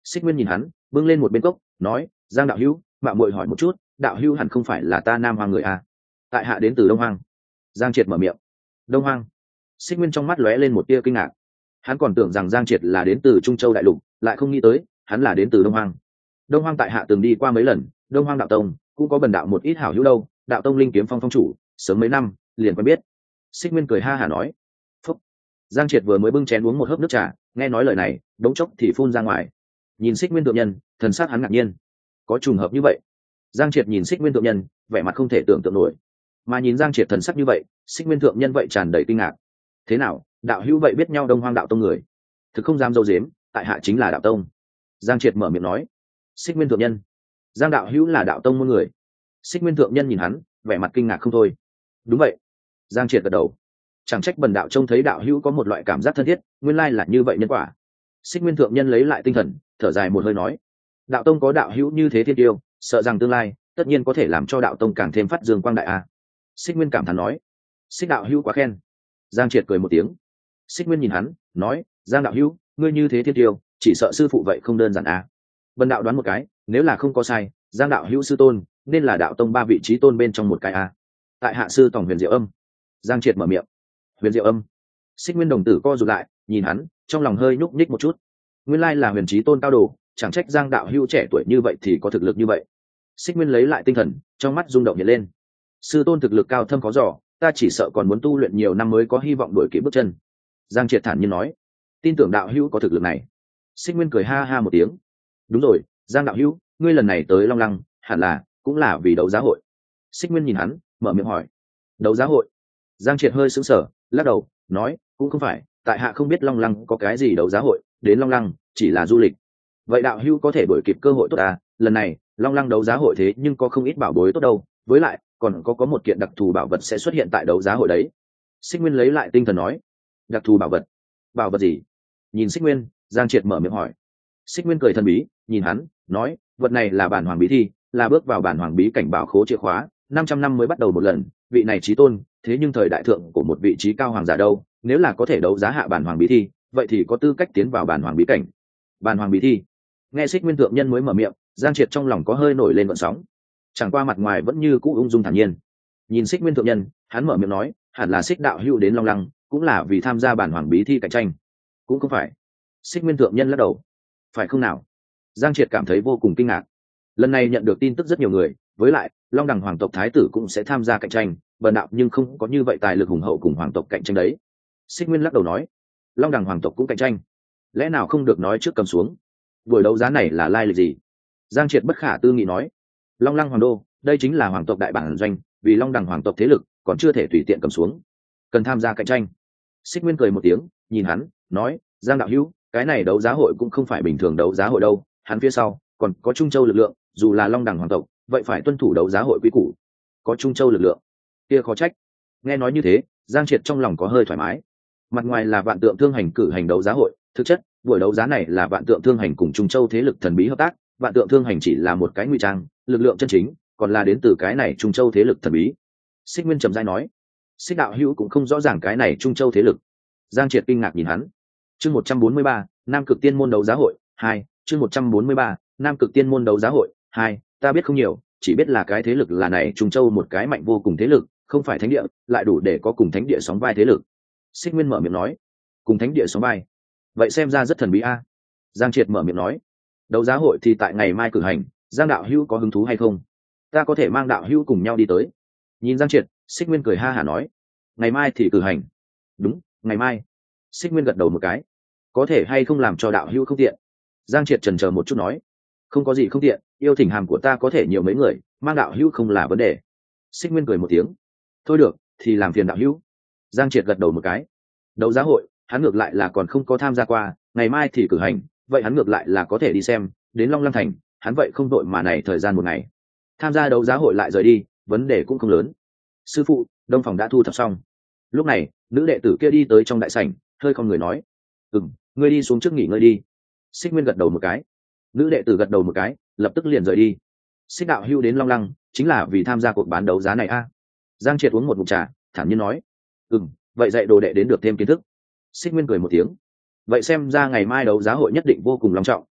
Xích Nguyên nhìn hắn, bưng lên một bên cốc, nói: Giang đạo hữu, mạo muội hỏi một chút, đạo hữu hẳn không phải là ta Nam Hoang người à? Tại hạ đến từ Đông Hoang. Giang Triệt mở miệng. Đông Hoang. Xích Nguyên trong mắt lóe lên một tia kinh ngạc. Hắn còn tưởng rằng Giang Triệt là đến từ Trung Châu đại lục, lại không nghĩ tới hắn là đến từ Đông Hoang. Đông Hoang tại hạ từng đi qua mấy lần, Đông Hoang đạo tông cũng có bần đạo một ít hảo hữu đâu, đạo tông linh kiếm phong phong chủ, sớm mấy năm liền quen biết. Xích Nguyên cười ha hả nói. Phúc. Giang Triệt vừa mới bưng chén uống một hớp nước trà, nghe nói lời này, đống chốc thì phun ra ngoài. Nhìn Xích Nguyên thượng nhân, thần sắc hắn ngạc nhiên. Có trùng hợp như vậy? Giang Triệt nhìn Xích Nguyên thượng nhân, vẻ mặt không thể tưởng tượng nổi. Mà nhìn Giang Triệt thần sắc như vậy, Xích Nguyên thượng nhân vậy tràn đầy kinh ngạc. Thế nào, đạo hữu vậy biết nhau Đông Hoang đạo tông người? Thực không dám dâu dếm, tại hạ chính là đạo tông. Giang Triệt mở miệng nói. Xích Nguyên thượng nhân. Giang đạo hữu là đạo tông môn người. Xích Nguyên thượng nhân nhìn hắn, vẻ mặt kinh ngạc không thôi. Đúng vậy. Giang Triệt gật đầu. Chẳng trách bần đạo trông thấy đạo hữu có một loại cảm giác thân thiết, nguyên lai là như vậy nhân quả. Xích Nguyên thượng nhân lấy lại tinh thần, thở dài một hơi nói: đạo tông có đạo hữu như thế thiên tiêu, sợ rằng tương lai tất nhiên có thể làm cho đạo tông càng thêm phát dương quang đại a. Xích Nguyên cảm thán nói. Xích đạo hữu quá khen. Giang Triệt cười một tiếng. Xích Nguyên nhìn hắn, nói: Giang đạo hữu, ngươi như thế thiên tiêu, chỉ sợ sư phụ vậy không đơn giản a. Bần đạo đoán một cái, nếu là không có sai, Giang đạo hữu sư tôn nên là đạo tông 3 vị trí tôn bên trong một cái a. Tại hạ sư tổng Huyền Diệu Âm. Giang Triệt mở miệng. Huyền Diệu Âm. Xích Nguyên đồng tử co rụt lại, nhìn hắn, trong lòng hơi nhúc nhích một chút. Nguyên lai là huyền trí tôn cao đồ, chẳng trách Giang đạo hữu trẻ tuổi như vậy thì có thực lực như vậy. Xích Nguyên lấy lại tinh thần, trong mắt rung động hiện lên. Sư tôn thực lực cao thâm khó dò, ta chỉ sợ còn muốn tu luyện nhiều năm mới có hy vọng đuổi kịp bước chân. Giang Triệt thản nhiên nói. Tin tưởng đạo hữu có thực lực này. Xích Nguyên cười ha ha một tiếng. Đúng rồi, Giang đạo hữu, ngươi lần này tới Long Lăng, hẳn là cũng là vì đấu giá hội. Xích Nguyên nhìn hắn, mở miệng hỏi. Đấu giá hội? Giang Triệt hơi sững sờ, lắc đầu, nói: cũng không phải, tại hạ không biết Long Lăng có cái gì đấu giá hội, đến Long Lăng chỉ là du lịch. Vậy đạo hữu có thể đuổi kịp cơ hội tốt à? Lần này Long Lăng đấu giá hội thế nhưng có không ít bảo bối tốt đâu, với lại còn có một kiện đặc thù bảo vật sẽ xuất hiện tại đấu giá hội đấy. Xích Nguyên lấy lại tinh thần nói. Đặc thù bảo vật? Bảo vật gì? Nhìn Xích Nguyên, Giang Triệt mở miệng hỏi. Xích Nguyên cười thần bí, nhìn hắn, nói: vật này là bản hoàng bí thi, là bước vào bản hoàng bí cảnh bảo khố chìa khóa, 500 năm mới bắt đầu một lần, vị này chí tôn, thế nhưng thời đại thượng của một vị trí cao hoàng giả đâu, nếu là có thể đấu giá hạ bản hoàng bí thi, vậy thì có tư cách tiến vào bản hoàng bí cảnh. Bản hoàng bí thi? Nghe Xích Nguyên thượng nhân mới mở miệng, Giang Triệt trong lòng có hơi nổi lên gợn sóng. Chẳng qua mặt ngoài vẫn như cũ ung dung thản nhiên. Nhìn Xích Nguyên thượng nhân, hắn mở miệng nói: hẳn là Xích đạo hữu đến Long Lăng cũng là vì tham gia bản hoàng bí thi cạnh tranh. Cũng không phải. Xích Nguyên thượng nhân lắc đầu. Phải không nào? Giang Triệt cảm thấy vô cùng kinh ngạc. Lần này nhận được tin tức rất nhiều người, với lại Long Đằng hoàng tộc thái tử cũng sẽ tham gia cạnh tranh, bần đạo nhưng không có như vậy tài lực hùng hậu cùng hoàng tộc cạnh tranh đấy. Xích Nguyên lắc đầu nói. Long Đằng hoàng tộc cũng cạnh tranh, lẽ nào không được nói trước cầm xuống? Buổi đấu giá này là lai lịch gì? Giang Triệt bất khả tư nghị nói. Long Lăng hoàng đô, đây chính là hoàng tộc đại bản doanh, vì Long Đằng hoàng tộc thế lực còn chưa thể tùy tiện cầm xuống, cần tham gia cạnh tranh. Xích Nguyên cười một tiếng, nhìn hắn, nói: Giang đạo hữu, cái này đấu giá hội cũng không phải bình thường đấu giá hội đâu, hắn phía sau còn có Trung Châu lực lượng, dù là Long Đằng hoàng tộc vậy phải tuân thủ đấu giá hội quy củ. Có Trung Châu lực lượng kia khó trách. Nghe nói như thế, Giang Triệt trong lòng có hơi thoải mái. Mặt ngoài là Vạn Tượng Thương Hành cử hành đấu giá hội, thực chất buổi đấu giá này là Vạn Tượng Thương Hành cùng Trung Châu thế lực thần bí hợp tác. Vạn Tượng Thương Hành chỉ là một cái ngụy trang, lực lượng chân chính còn là đến từ cái này Trung Châu thế lực thần bí. Xích Nguyên trầm rãi nói. Xích đạo hữu cũng không rõ ràng cái này Trung Châu thế lực. Giang Triệt kinh ngạc nhìn hắn. Chương 143, Nam Cực Tiên môn đấu giá hội 2, chương 143, Nam Cực Tiên môn đấu giá hội 2, ta biết không nhiều, chỉ biết là cái thế lực là này Trung Châu một cái mạnh vô cùng thế lực, không phải thánh địa, lại đủ để có cùng thánh địa sóng vai thế lực. Xích Nguyên mở miệng nói. Cùng thánh địa sóng vai? Vậy xem ra rất thần bí a. Giang Triệt mở miệng nói. Đấu giá hội thì tại ngày mai cử hành, Giang đạo hữu có hứng thú hay không? Ta có thể mang đạo hữu cùng nhau đi tới. Nhìn Giang Triệt, Xích Nguyên cười ha hả nói. Ngày mai thì cử hành? Đúng, ngày mai. Xích Nguyên gật đầu một cái. Có thể hay không làm cho đạo hữu không tiện? Giang Triệt chần chờ một chút nói. Không có gì không tiện, yêu thỉnh hàm của ta có thể nhiều mấy người, mang đạo hữu không là vấn đề. Xích Nguyên cười một tiếng. Thôi được, thì làm phiền đạo hữu. Giang Triệt gật đầu một cái. Đấu giá hội hắn ngược lại là còn không có tham gia qua, ngày mai thì cử hành, vậy hắn ngược lại là có thể đi xem. Đến Long Lăng thành hắn vậy không đội mà này thời gian một ngày, tham gia đấu giá hội lại rời đi, vấn đề cũng không lớn. Sư phụ, đông phòng đã thu thập xong. Lúc này nữ đệ tử kia đi tới trong đại sảnh, hơi không người nói. Ngươi đi xuống trước nghỉ ngơi đi. Xích Nguyên gật đầu một cái. Nữ đệ tử gật đầu một cái, lập tức liền rời đi. Xích đạo hưu đến Long Lăng chính là vì tham gia cuộc bán đấu giá này a. Giang Triệt uống một ngụm trà, thản nhiên nói. Vậy dạy đồ đệ đến được thêm kiến thức. Xích Nguyên cười một tiếng. Vậy xem ra ngày mai đấu giá hội nhất định vô cùng long trọng.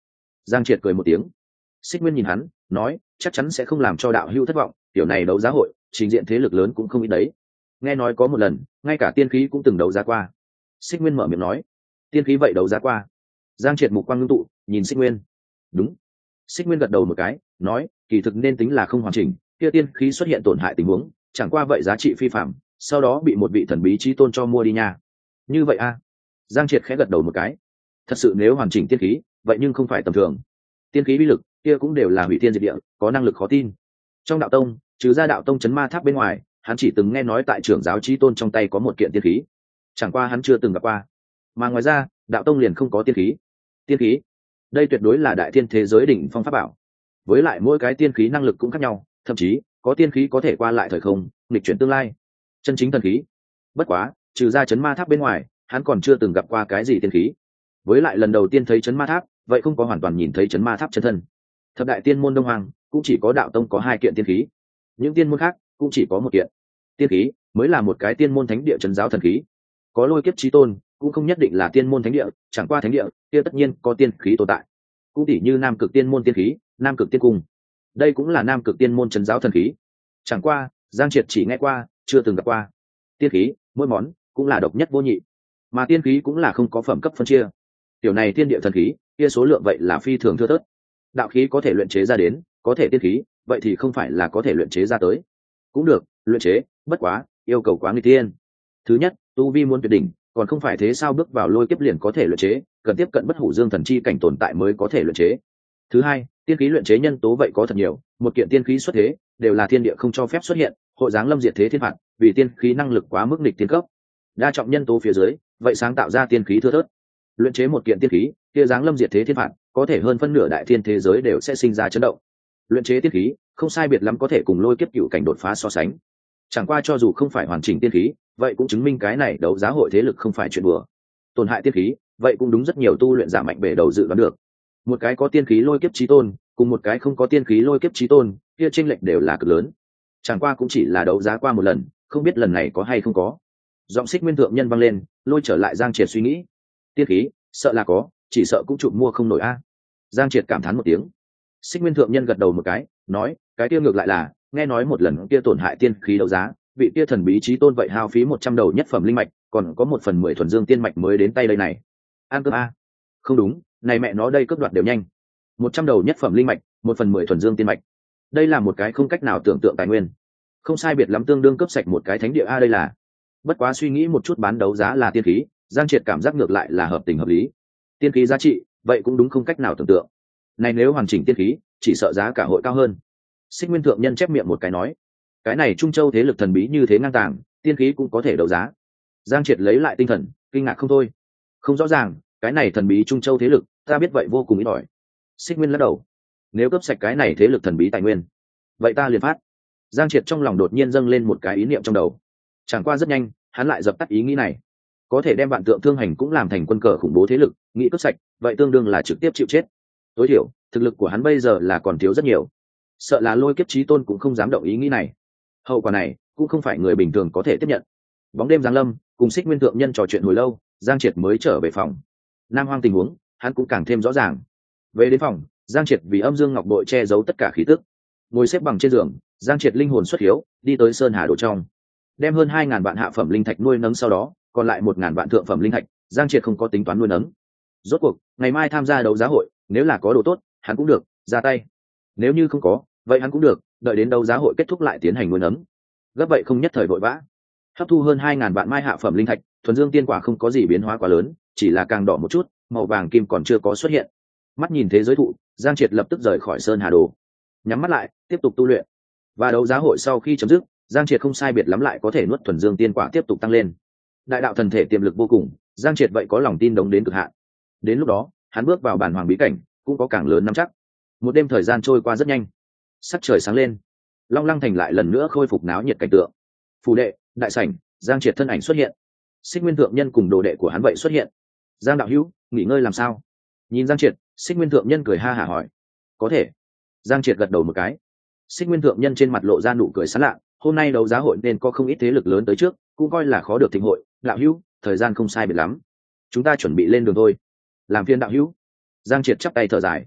Giang Triệt cười một tiếng. Xích Nguyên nhìn hắn nói, chắc chắn sẽ không làm cho đạo hữu thất vọng, kiểu này đấu giá hội trình diện thế lực lớn cũng không ít đấy. Nghe nói có một lần ngay cả tiên khí cũng từng đấu giá qua. Xích Nguyên mở miệng nói. Tiên khí vậy đấu giá qua? Giang Triệt mục quang ngưng tụ nhìn Xích Nguyên. Đúng. Xích Nguyên gật đầu một cái nói, kỳ thực nên tính là không hoàn chỉnh, kia tiên khí xuất hiện tổn hại tình huống, chẳng qua vậy giá trị phi phạm, sau đó bị một vị thần bí chí tôn cho mua đi nha. Như vậy a? Giang Triệt khẽ gật đầu một cái. Thật sự nếu hoàn chỉnh tiên khí vậy nhưng không phải tầm thường. Tiên khí uy lực kia cũng đều là hủy thiên diệt địa, có năng lực khó tin. Trong đạo tông, trừ ra đạo tông chấn ma tháp bên ngoài, hắn chỉ từng nghe nói tại trưởng giáo chí tôn trong tay có một kiện tiên khí, chẳng qua hắn chưa từng gặp qua. Mà ngoài ra đạo tông liền không có tiên khí. Tiên khí đây tuyệt đối là đại thiên thế giới đỉnh phong pháp bảo, với lại mỗi cái tiên khí năng lực cũng khác nhau, thậm chí có tiên khí có thể qua lại thời không, nghịch chuyển tương lai, chân chính thần khí. Bất quá trừ ra chấn ma tháp bên ngoài, hắn còn chưa từng gặp qua cái gì tiên khí. Với lại lần đầu tiên thấy chấn ma tháp vậy không có hoàn toàn nhìn thấy chấn ma tháp chân thân. Thập đại tiên môn đông hoàng cũng chỉ có đạo tông có 2 kiện tiên khí, những tiên môn khác cũng chỉ có 1 kiện. Tiên khí mới là một cái tiên môn thánh địa trấn giáo thần khí. Có lôi kiếp chí tôn cũng không nhất định là tiên môn thánh địa, chẳng qua thánh địa kia tất nhiên có tiên khí tồn tại. Cũng tỉ như nam cực tiên môn tiên khí, nam cực tiên cung, đây cũng là nam cực tiên môn trấn giáo thần khí. Chẳng qua Giang Triệt chỉ nghe qua chưa từng gặp qua. Tiên khí mỗi món cũng là độc nhất vô nhị, mà tiên khí cũng là không có phẩm cấp phân chia. Tiểu này tiên địa thần khí kia số lượng vậy là phi thường thưa thớt. Đạo khí có thể luyện chế ra đến, có thể tiên khí vậy thì không phải là có thể luyện chế ra tới. Cũng được luyện chế, bất quá yêu cầu quá nguy tiên. Thứ nhất, tu vi muốn tuyệt đỉnh, còn không phải thế sao bước vào lôi kiếp liền có thể luyện chế, cần tiếp cận bất hủ dương thần chi cảnh tồn tại mới có thể luyện chế. Thứ hai, tiên khí luyện chế nhân tố vậy có thật nhiều, một kiện tiên khí xuất thế đều là thiên địa không cho phép xuất hiện, hội dáng lâm diệt thế thiên phạt, vì tiên khí năng lực quá mức nghịch tiên cấp. Đa trọng nhân tố phía dưới vậy sáng tạo ra tiên khí thưa thớt. Luyện chế một kiện tiên khí kia dáng lâm diệt thế thiên phạt, có thể hơn phân nửa đại thiên thế giới đều sẽ sinh ra chấn động. Luyện chế tiên khí không sai biệt lắm có thể cùng lôi kiếp cựu cảnh đột phá so sánh. Chẳng qua cho dù không phải hoàn chỉnh tiên khí vậy cũng chứng minh cái này đấu giá hội thế lực không phải chuyện đùa. Tổn hại tiên khí vậy cũng đúng rất nhiều tu luyện giả mạnh bể đầu dự đoán được. Một cái có tiên khí lôi kiếp chí tôn cùng một cái không có tiên khí lôi kiếp chí tôn kia chênh lệch đều là cực lớn. Chẳng qua cũng chỉ là đấu giá qua một lần, không biết lần này có hay không có. Giọng Xích Nguyên thượng nhân vang lên lôi trở lại Giang Triệt suy nghĩ. Tiên khí sợ là có, chỉ sợ cũng chụp mua không nổi a. Giang Triệt cảm thán một tiếng. Xích Nguyên thượng nhân gật đầu một cái nói, cái kia ngược lại là nghe nói một lần kia tổn hại tiên khí đấu giá, vị kia thần bí chí tôn vậy hao phí 100 đầu nhất phẩm linh mạch, còn có 1/10 thuần dương tiên mạch mới đến tay đây này. An cướp a? Không đúng, này mẹ nó đây cướp đoạt đều nhanh. 100 đầu nhất phẩm linh mạch, 1/10 thuần dương tiên mạch. Đây là một cái không cách nào tưởng tượng tài nguyên. Không sai biệt lắm tương đương cướp sạch một cái thánh địa a đây là. Bất quá suy nghĩ một chút bán đấu giá là tiên khí, Giang Triệt cảm giác ngược lại là hợp tình hợp lý. Tiên khí giá trị, vậy cũng đúng không cách nào tưởng tượng. Này nếu hoàn chỉnh tiên khí, chỉ sợ giá cả hội cao hơn. Xích Nguyên thượng nhân chép miệng một cái nói, cái này Trung Châu thế lực thần bí như thế ngang tàng, tiên khí cũng có thể đấu giá. Giang Triệt lấy lại tinh thần, kinh ngạc không thôi. Không rõ ràng, cái này thần bí Trung Châu thế lực, ta biết vậy vô cùng ít ỏi. Xích Nguyên lắc đầu, nếu cướp sạch cái này thế lực thần bí tài nguyên, vậy ta liền phát. Giang Triệt trong lòng đột nhiên dâng lên một cái ý niệm trong đầu. Chẳng qua rất nhanh, hắn lại dập tắt ý nghĩ này. Có thể đem vạn tượng thương hành cũng làm thành quân cờ khủng bố thế lực, nghĩ cướp sạch, vậy tương đương là trực tiếp chịu chết. Tối thiểu, thực lực của hắn bây giờ là còn thiếu rất nhiều. Sợ là lôi kiếp chí tôn cũng không dám động ý nghĩ này. Hậu quả này cũng không phải người bình thường có thể tiếp nhận. Bóng đêm giáng lâm, cùng Xích Nguyên thượng nhân trò chuyện hồi lâu, Giang Triệt mới trở về phòng. Nam Hoang tình huống hắn cũng càng thêm rõ ràng. Về đến phòng, Giang Triệt vì âm dương ngọc bội che giấu tất cả khí tức, ngồi xếp bằng trên giường. Giang Triệt linh hồn xuất hiếu, đi tới sơn hà đồ trong, đem hơn 2.000 vạn hạ phẩm linh thạch nuôi nấng, sau đó còn lại 1.000 vạn thượng phẩm linh thạch, Giang Triệt không có tính toán nuôi nấng. Rốt cuộc ngày mai tham gia đấu giá hội, nếu là có đồ tốt hắn cũng được ra tay, nếu như không có vậy hắn cũng được đợi đến đấu giá hội kết thúc lại tiến hành nuôi nấng. Gấp vậy không nhất thời vội vã. Hấp thu hơn 2.000 vạn mai hạ phẩm linh thạch, thuần dương tiên quả không có gì biến hóa quá lớn, chỉ là càng đỏ một chút, màu vàng kim còn chưa có xuất hiện. Mắt nhìn thế giới thụ, Giang Triệt lập tức rời khỏi sơn hà đồ, nhắm mắt lại tiếp tục tu luyện. Và đấu giá hội sau khi chấm dứt, Giang Triệt không sai biệt lắm lại có thể nuốt thuần dương tiên quả tiếp tục tăng lên. Đại đạo thần thể tiềm lực vô cùng, Giang Triệt vậy có lòng tin đống đến cực hạn. Đến lúc đó hắn bước vào bản hoàng bí cảnh cũng có càng lớn nắm chắc. Một đêm thời gian trôi qua rất nhanh, sắc trời sáng lên, Long Lăng thành lại lần nữa khôi phục náo nhiệt cảnh tượng. Phủ đệ, đại sảnh, Giang Triệt thân ảnh xuất hiện. Xích Nguyên thượng nhân cùng đồ đệ của hắn vậy xuất hiện. Giang đạo hữu, nghỉ ngơi làm sao? Nhìn Giang Triệt, Xích Nguyên thượng nhân cười ha hả hỏi. Có thể. Giang Triệt gật đầu một cái. Xích Nguyên thượng nhân trên mặt lộ ra nụ cười sảng lạ. Hôm nay đấu giá hội nên có không ít thế lực lớn tới trước, cũng coi là khó được thịnh hội. Đạo hữu, thời gian không sai biệt lắm, chúng ta chuẩn bị lên đường thôi. Làm phiền đạo hữu. Giang Triệt chắp tay thở dài.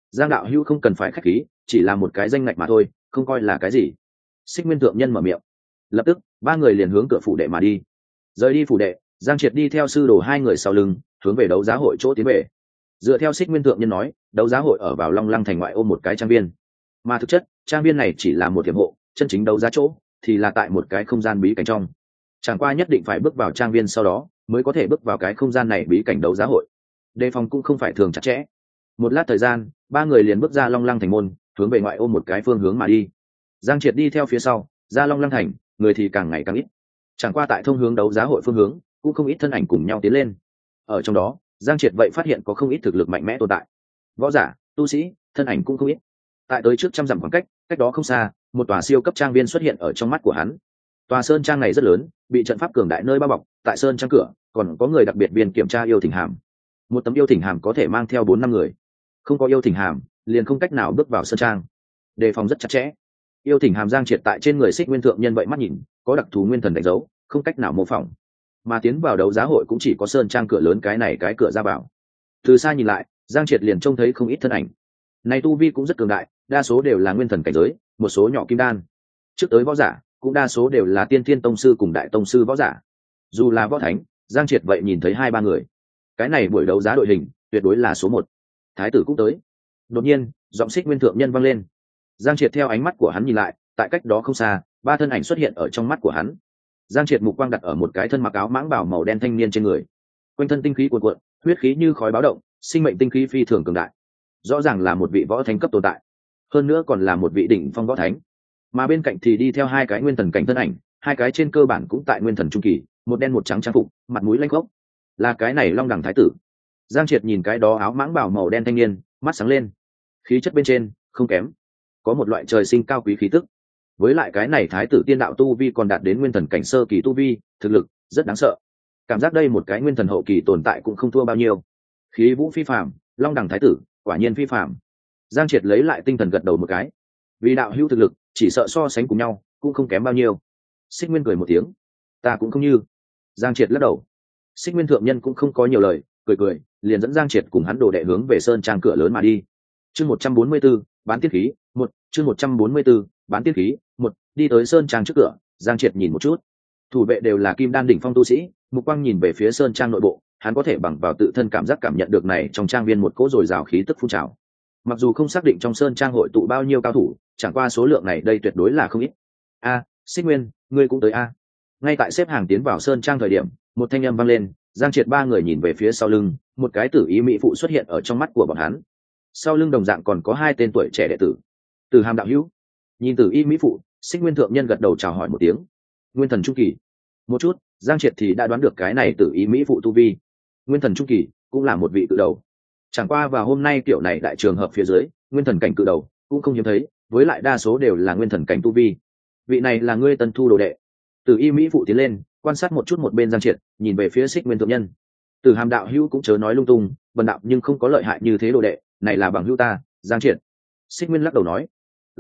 Giang đạo hữu không cần phải khách khí, chỉ là một cái danh ngạch mà thôi, không coi là cái gì. Xích Nguyên thượng nhân mở miệng. Lập tức ba người liền hướng cửa phủ đệ mà đi. Rời đi phủ đệ, Giang Triệt đi theo sư đồ hai người sau lưng, hướng về đấu giá hội chỗ tiến về. Dựa theo Xích Nguyên thượng nhân nói, đấu giá hội ở vào Long Lăng thành ngoại ô một cái trang viên, mà thực chất trang viên này chỉ là một tiệm hộ, chân chính đấu giá chỗ thì là tại một cái không gian bí cảnh trong. Chẳng qua nhất định phải bước vào trang viên sau đó mới có thể bước vào cái không gian này bí cảnh đấu giá hội. Đề phòng cũng không phải thường chặt chẽ. Một lát thời gian, ba người liền bước ra Long Lăng thành môn, hướng về ngoại ô một cái phương hướng mà đi. Giang Triệt đi theo phía sau, ra Long Lăng thành, người thì càng ngày càng ít. Chẳng qua tại thông hướng đấu giá hội phương hướng, cũng không ít thân ảnh cùng nhau tiến lên. Ở trong đó, Giang Triệt vậy phát hiện có không ít thực lực mạnh mẽ tồn tại. Võ giả, tu sĩ, thân ảnh cũng không ít. Tại tới trước trăm dặm khoảng cách, cách đó không xa, một tòa siêu cấp trang viên xuất hiện ở trong mắt của hắn. Tòa sơn trang này rất lớn, bị trận pháp cường đại nơi bao bọc, tại sơn trang cửa còn có người đặc biệt viên kiểm tra yêu thỉnh hàm. Một tấm yêu thỉnh hàm có thể mang theo 4-5 người. Không có yêu thỉnh hàm, liền không cách nào bước vào sơn trang. Đề phòng rất chặt chẽ. Yêu thỉnh hàm Giang Triệt tại trên người Xích Nguyên thượng nhân vậy mắt nhìn, có đặc thù nguyên thần đánh dấu, không cách nào mô phỏng. Mà tiến vào đấu giá hội cũng chỉ có sơn trang cửa lớn cái này cái cửa ra vào. Từ xa nhìn lại, Giang Triệt liền trông thấy không ít thân ảnh. Này tu vi cũng rất cường đại, đa số đều là nguyên thần cảnh giới, một số nhỏ kim đan. Trước tới võ giả, cũng đa số đều là tiên thiên tông sư cùng đại tông sư võ giả. Dù là võ thánh, Giang Triệt vậy nhìn thấy 2-3 người. Cái này buổi đấu giá đội hình, tuyệt đối là số 1. Thái tử cũng tới. Đột nhiên, giọng Xích Nguyên thượng nhân vang lên. Giang Triệt theo ánh mắt của hắn nhìn lại, tại cách đó không xa, 3 thân ảnh xuất hiện ở trong mắt của hắn. Giang Triệt mục quang đặt ở một cái thân mặc áo mãng bào màu đen thanh niên trên người. Quanh thân tinh khí cuồn cuộn, huyết khí như khói báo động, sinh mệnh tinh khí phi thường cường đại. Rõ ràng là một vị võ thánh cấp tồn tại, hơn nữa còn là một vị đỉnh phong võ thánh. Mà bên cạnh thì đi theo 2 cái nguyên thần cảnh thân ảnh, 2 cái trên cơ bản cũng tại nguyên thần trung kỳ, một đen một trắng trang phục, mặt mũi lanh khốc. Là cái này Long Đằng thái tử. Giang Triệt nhìn cái đó áo mãng bào màu đen thanh niên, mắt sáng lên. Khí chất bên trên không kém, có một loại trời sinh cao quý khí tức. Với lại cái này thái tử tiên đạo tu vi còn đạt đến nguyên thần cảnh sơ kỳ tu vi, thực lực rất đáng sợ. Cảm giác đây một cái nguyên thần hậu kỳ tồn tại cũng không thua bao nhiêu. Khí vũ phi phàm, Long Đằng thái tử, quả nhiên phi phàm. Giang Triệt lấy lại tinh thần gật đầu một cái. Vì đạo hữu thực lực, chỉ sợ so sánh cùng nhau, cũng không kém bao nhiêu. Xích Nguyên cười một tiếng. Ta cũng không như. Giang Triệt lắc đầu. Xích Nguyên thượng nhân cũng không có nhiều lời, cười, liền dẫn Giang Triệt cùng hắn đồ đệ hướng về sơn trang cửa lớn mà đi. Chương 144, bán tiết khí, 1, chương 144, bán tiết khí, 1, đi tới sơn trang trước cửa, Giang Triệt nhìn một chút. Thủ vệ đều là kim đan đỉnh phong tu sĩ, mục quang nhìn về phía sơn trang nội bộ, hắn có thể bằng vào tự thân cảm giác cảm nhận được này trong trang viên một cỗ dồi dào khí tức phun trào. Mặc dù không xác định trong sơn trang hội tụ bao nhiêu cao thủ, chẳng qua số lượng này đây tuyệt đối là không ít. Xích Nguyên, ngươi cũng tới a? Ngay tại xếp hàng tiến vào sơn trang thời điểm, một thanh âm vang lên. Giang Triệt 3 người nhìn về phía sau lưng, một cái tử ý mỹ phụ xuất hiện ở trong mắt của bọn hắn. Sau lưng đồng dạng còn có 2 tên tuổi trẻ đệ tử. Từ Hàm đạo hữu. Nhìn tử ý mỹ phụ, Xích Nguyên thượng nhân gật đầu chào hỏi một tiếng. Nguyên thần trung kỳ. Một chút, Giang Triệt thì đã đoán được cái này tử ý mỹ phụ tu vi. Nguyên thần trung kỳ cũng là một vị cự đầu. Chẳng qua vào hôm nay kiểu này đại trường hợp phía dưới, nguyên thần cảnh cự đầu cũng không hiếm thấy, với lại đa số đều là nguyên thần cảnh tu vi. Vị này là ngươi tân thu đồ đệ. Tử y mỹ phụ tiến lên, quan sát một chút một bên Giang Triệt, nhìn về phía Xích Nguyên thượng nhân. Từ Hàm đạo hữu cũng chớ nói lung tung, bần đạo nhưng không có lợi hại như thế đồ đệ, này là bằng hữu ta, Giang Triệt. Xích Nguyên lắc đầu nói.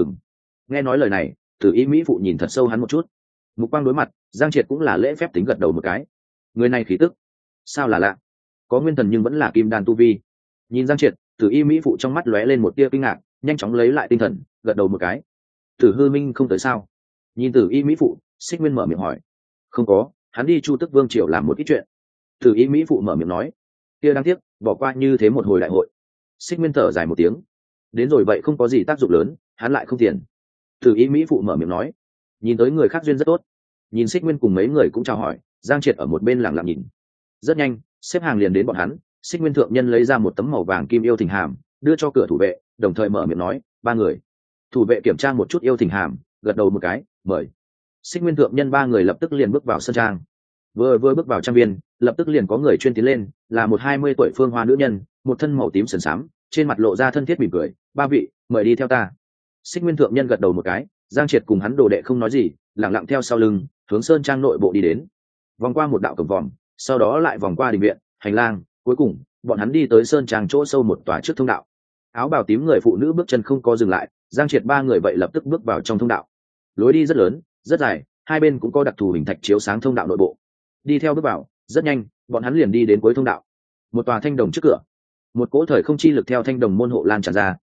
Nghe nói lời này, Tử y mỹ phụ nhìn thật sâu hắn một chút. Mục quang đối mặt, Giang Triệt cũng là lễ phép tính gật đầu một cái. Người này khí tức, sao là lạ? Có nguyên thần nhưng vẫn là kim đan tu vi. Nhìn Giang Triệt, Tử y mỹ phụ trong mắt lóe lên một tia kinh ngạc, nhanh chóng lấy lại tinh thần, gật đầu một cái. Tử Hư Minh không tới sao? Nhìn Tử y mỹ phụ, Xích Nguyên mở miệng hỏi. Không có, hắn đi Chu Tức Vương triều làm một ít chuyện. Tử y mỹ phụ mở miệng nói. Kia đáng tiếc, bỏ qua như thế một hồi đại hội. Xích Nguyên thở dài một tiếng. Đến rồi vậy không có gì tác dụng lớn, hắn lại không tiền. Tử y mỹ phụ mở miệng nói. Nhìn tới người khác duyên rất tốt. Nhìn Xích Nguyên cùng mấy người cũng chào hỏi, Giang Triệt ở một bên lặng lặng nhìn. Rất nhanh, xếp hàng liền đến bọn hắn. Xích Nguyên thượng nhân lấy ra một tấm màu vàng kim yêu thỉnh hàm, đưa cho cửa thủ vệ, đồng thời mở miệng nói, 3 người. Thủ vệ kiểm tra một chút yêu thỉnh hàm, gật đầu một cái, mời. Xích Nguyên thượng nhân 3 người lập tức liền bước vào sân trang. Vừa bước vào trang viên, lập tức liền có người chuyên tiến lên, là một 20 tuổi phương hoa nữ nhân, một thân màu tím sần sám, trên mặt lộ ra thân thiết mỉm cười, 3 vị, mời đi theo ta. Xích Nguyên thượng nhân gật đầu một cái, Giang Triệt cùng hắn đồ đệ không nói gì, lặng lặng theo sau lưng, hướng sơn trang nội bộ đi đến. Vòng qua một đạo cổng vòm, sau đó lại vòng qua đình viện, hành lang, cuối cùng bọn hắn đi tới sơn trang chỗ sâu một tòa trước thông đạo. Áo bào tím người phụ nữ bước chân không có dừng lại, Giang Triệt 3 người vậy lập tức bước vào trong thông đạo. Lối đi rất lớn, rất dài, hai bên cũng có đặc thù hình thạch chiếu sáng thông đạo nội bộ. Đi theo bước vào, rất nhanh, bọn hắn liền đi đến cuối thông đạo. Một tòa thanh đồng trước cửa, một cỗ thời không chi lực theo thanh đồng môn hộ lan tràn ra,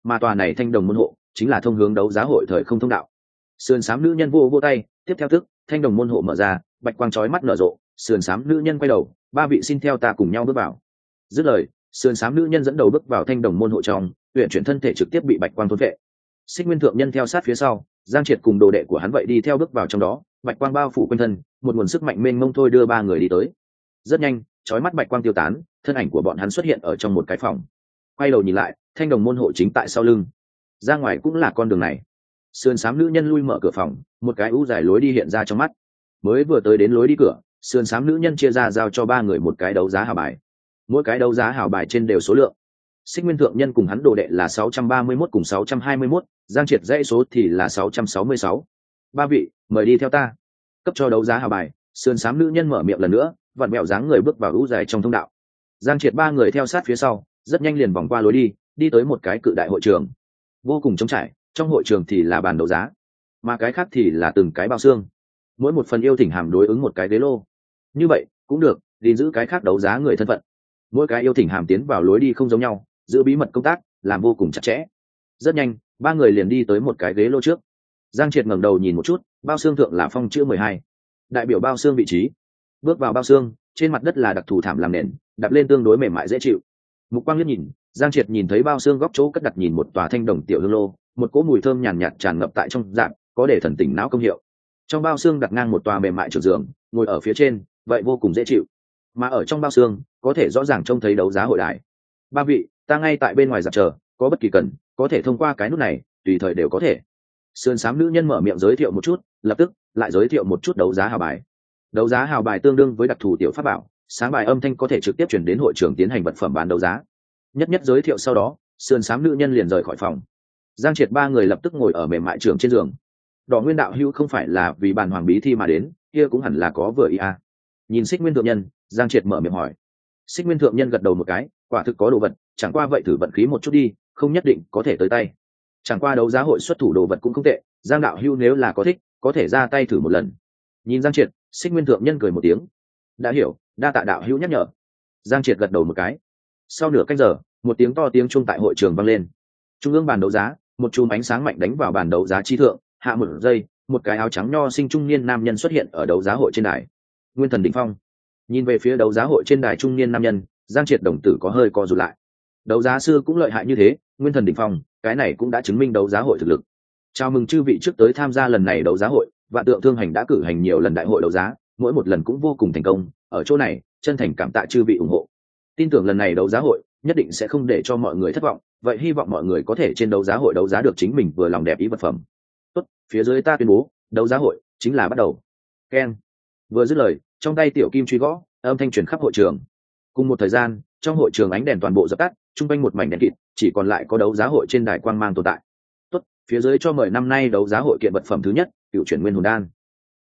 mà tòa này thanh đồng môn hộ chính là thông hướng đấu giá hội thời không thông đạo. Sườn xám nữ nhân vô tay, tiếp theo tức thanh đồng môn hộ mở ra, bạch quang chói mắt nở rộ, sườn xám nữ nhân quay đầu, ba vị xin theo ta cùng nhau bước vào. Dứt lời, sườn xám nữ nhân dẫn đầu bước vào thanh đồng môn hộ trong, uyển chuyển thân thể trực tiếp bị bạch quang thôn vệ. Xích Nguyên thượng nhân theo sát phía sau, Giang Triệt cùng đồ đệ của hắn vậy đi theo bước vào trong đó, bạch quang bao phủ quanh thân, một nguồn sức mạnh mênh mông thôi đưa ba người đi tới. Rất nhanh, chói mắt bạch quang tiêu tán, thân ảnh của bọn hắn xuất hiện ở trong một cái phòng. Quay đầu nhìn lại, thanh đồng môn hộ chính tại sau lưng. Ra ngoài cũng là con đường này. Sườn xám nữ nhân lui mở cửa phòng, một cái u dài lối đi hiện ra trong mắt. Mới vừa tới đến lối đi cửa, sườn xám nữ nhân chia ra giao cho ba người một cái đấu giá hào bài. Mỗi cái đấu giá hào bài trên đều số lượng. Xích Nguyên thượng nhân cùng hắn đồ đệ là 631 cùng 621, Giang Triệt dãy số thì là 666. Ba vị, mời đi theo ta. Cấp cho đấu giá hào bài, sườn xám nữ nhân mở miệng lần nữa, vặn mẹo dáng người bước vào u dài trong thông đạo. Giang Triệt ba người theo sát phía sau, rất nhanh liền vòng qua lối đi tới một cái cự đại hội trường. Vô cùng trống trải, trong hội trường thì là bàn đấu giá, mà cái khác thì là từng cái bao xương. Mỗi một phần yêu thỉnh hàm đối ứng một cái ghế lô. Như vậy cũng được, gìn giữ cái khác đấu giá người thân phận. Mỗi cái yêu thỉnh hàm tiến vào lối đi không giống nhau, giữ bí mật công tác làm vô cùng chặt chẽ. Rất nhanh, ba người liền đi tới một cái ghế lô trước. Giang Triệt ngẩng đầu nhìn một chút, bao xương thượng là phong chữ 12, đại biểu bao xương vị trí. Bước vào bao xương, trên mặt đất là đặc thù thảm làm nền, đạp lên tương đối mềm mại dễ chịu. Mục quang liếc nhìn, Giang Triệt nhìn thấy bao xương góc chỗ cất đặt nhìn một tòa thanh đồng tiểu hương lô, một cỗ mùi thơm nhàn nhạt tràn ngập tại trong dạng, có để thần tỉnh não công hiệu. Trong bao xương đặt ngang một tòa mềm mại trường giường, ngồi ở phía trên, vậy vô cùng dễ chịu. Mà ở trong bao xương, có thể rõ ràng trông thấy đấu giá hội đài. Ba vị, ta ngay tại bên ngoài giặt chờ, có bất kỳ cần, có thể thông qua cái nút này, tùy thời đều có thể. Sườn xám nữ nhân mở miệng giới thiệu một chút, lập tức lại giới thiệu một chút đấu giá hào bài. Đấu giá hào bài tương đương với đặc thù tiểu pháp bảo, sáng bài âm thanh có thể trực tiếp chuyển đến hội trường tiến hành vật phẩm bán đấu giá. Nhất giới thiệu sau đó, sườn xám nữ nhân liền rời khỏi phòng. Giang Triệt ba người lập tức ngồi ở mềm mại trường trên giường. Đỏ Nguyên đạo hữu không phải là vì bàn hoàng bí thi mà đến, kia cũng hẳn là có vừa ý à. Nhìn Xích Nguyên thượng nhân, Giang Triệt mở miệng hỏi. Xích Nguyên thượng nhân gật đầu một cái, quả thực có đồ vật, chẳng qua vậy thử vận khí một chút đi, không nhất định có thể tới tay. Chẳng qua đấu giá hội xuất thủ đồ vật cũng không tệ, Giang đạo hữu nếu là có thích, có thể ra tay thử một lần. Nhìn Giang Triệt, Xích Nguyên thượng nhân cười một tiếng. Đã hiểu, đa tạ đạo hữu nhắc nhở. Giang Triệt gật đầu một cái. Sau nửa canh giờ, một tiếng to tiếng chuông tại hội trường vang lên. Trung ương bàn đấu giá, một chùm ánh sáng mạnh đánh vào bàn đấu giá chi thượng, hạ một giây, một cái áo trắng nho sinh trung niên nam nhân xuất hiện ở đấu giá hội trên đài. Nguyên Thần Đỉnh Phong. Nhìn về phía đấu giá hội trên đài trung niên nam nhân, Giang Triệt đồng tử có hơi co rụt lại. Đấu giá sư cũng lợi hại như thế, Nguyên Thần Đỉnh Phong, cái này cũng đã chứng minh đấu giá hội thực lực. Chào mừng chư vị trước tới tham gia lần này đấu giá hội, Vạn Tượng Thương Hành đã cử hành nhiều lần đại hội đấu giá, mỗi một lần cũng vô cùng thành công, ở chỗ này, chân thành cảm tạ chư vị ủng hộ. Tin tưởng lần này đấu giá hội nhất định sẽ không để cho mọi người thất vọng, vậy hy vọng mọi người có thể trên đấu giá hội đấu giá được chính mình vừa lòng đẹp ý vật phẩm. Tốt, phía dưới ta tuyên bố, đấu giá hội chính là bắt đầu. Keng. Vừa dứt lời, trong tay tiểu kim truy gõ, âm thanh truyền khắp hội trường. Cùng một thời gian, trong hội trường ánh đèn toàn bộ dập tắt, trung quanh một mảnh đèn kịt, chỉ còn lại có đấu giá hội trên đài quang mang tồn tại. Tốt, phía dưới cho mời năm nay đấu giá hội kiện vật phẩm thứ nhất, Cựu Chuyển Nguyên Hồn Đan.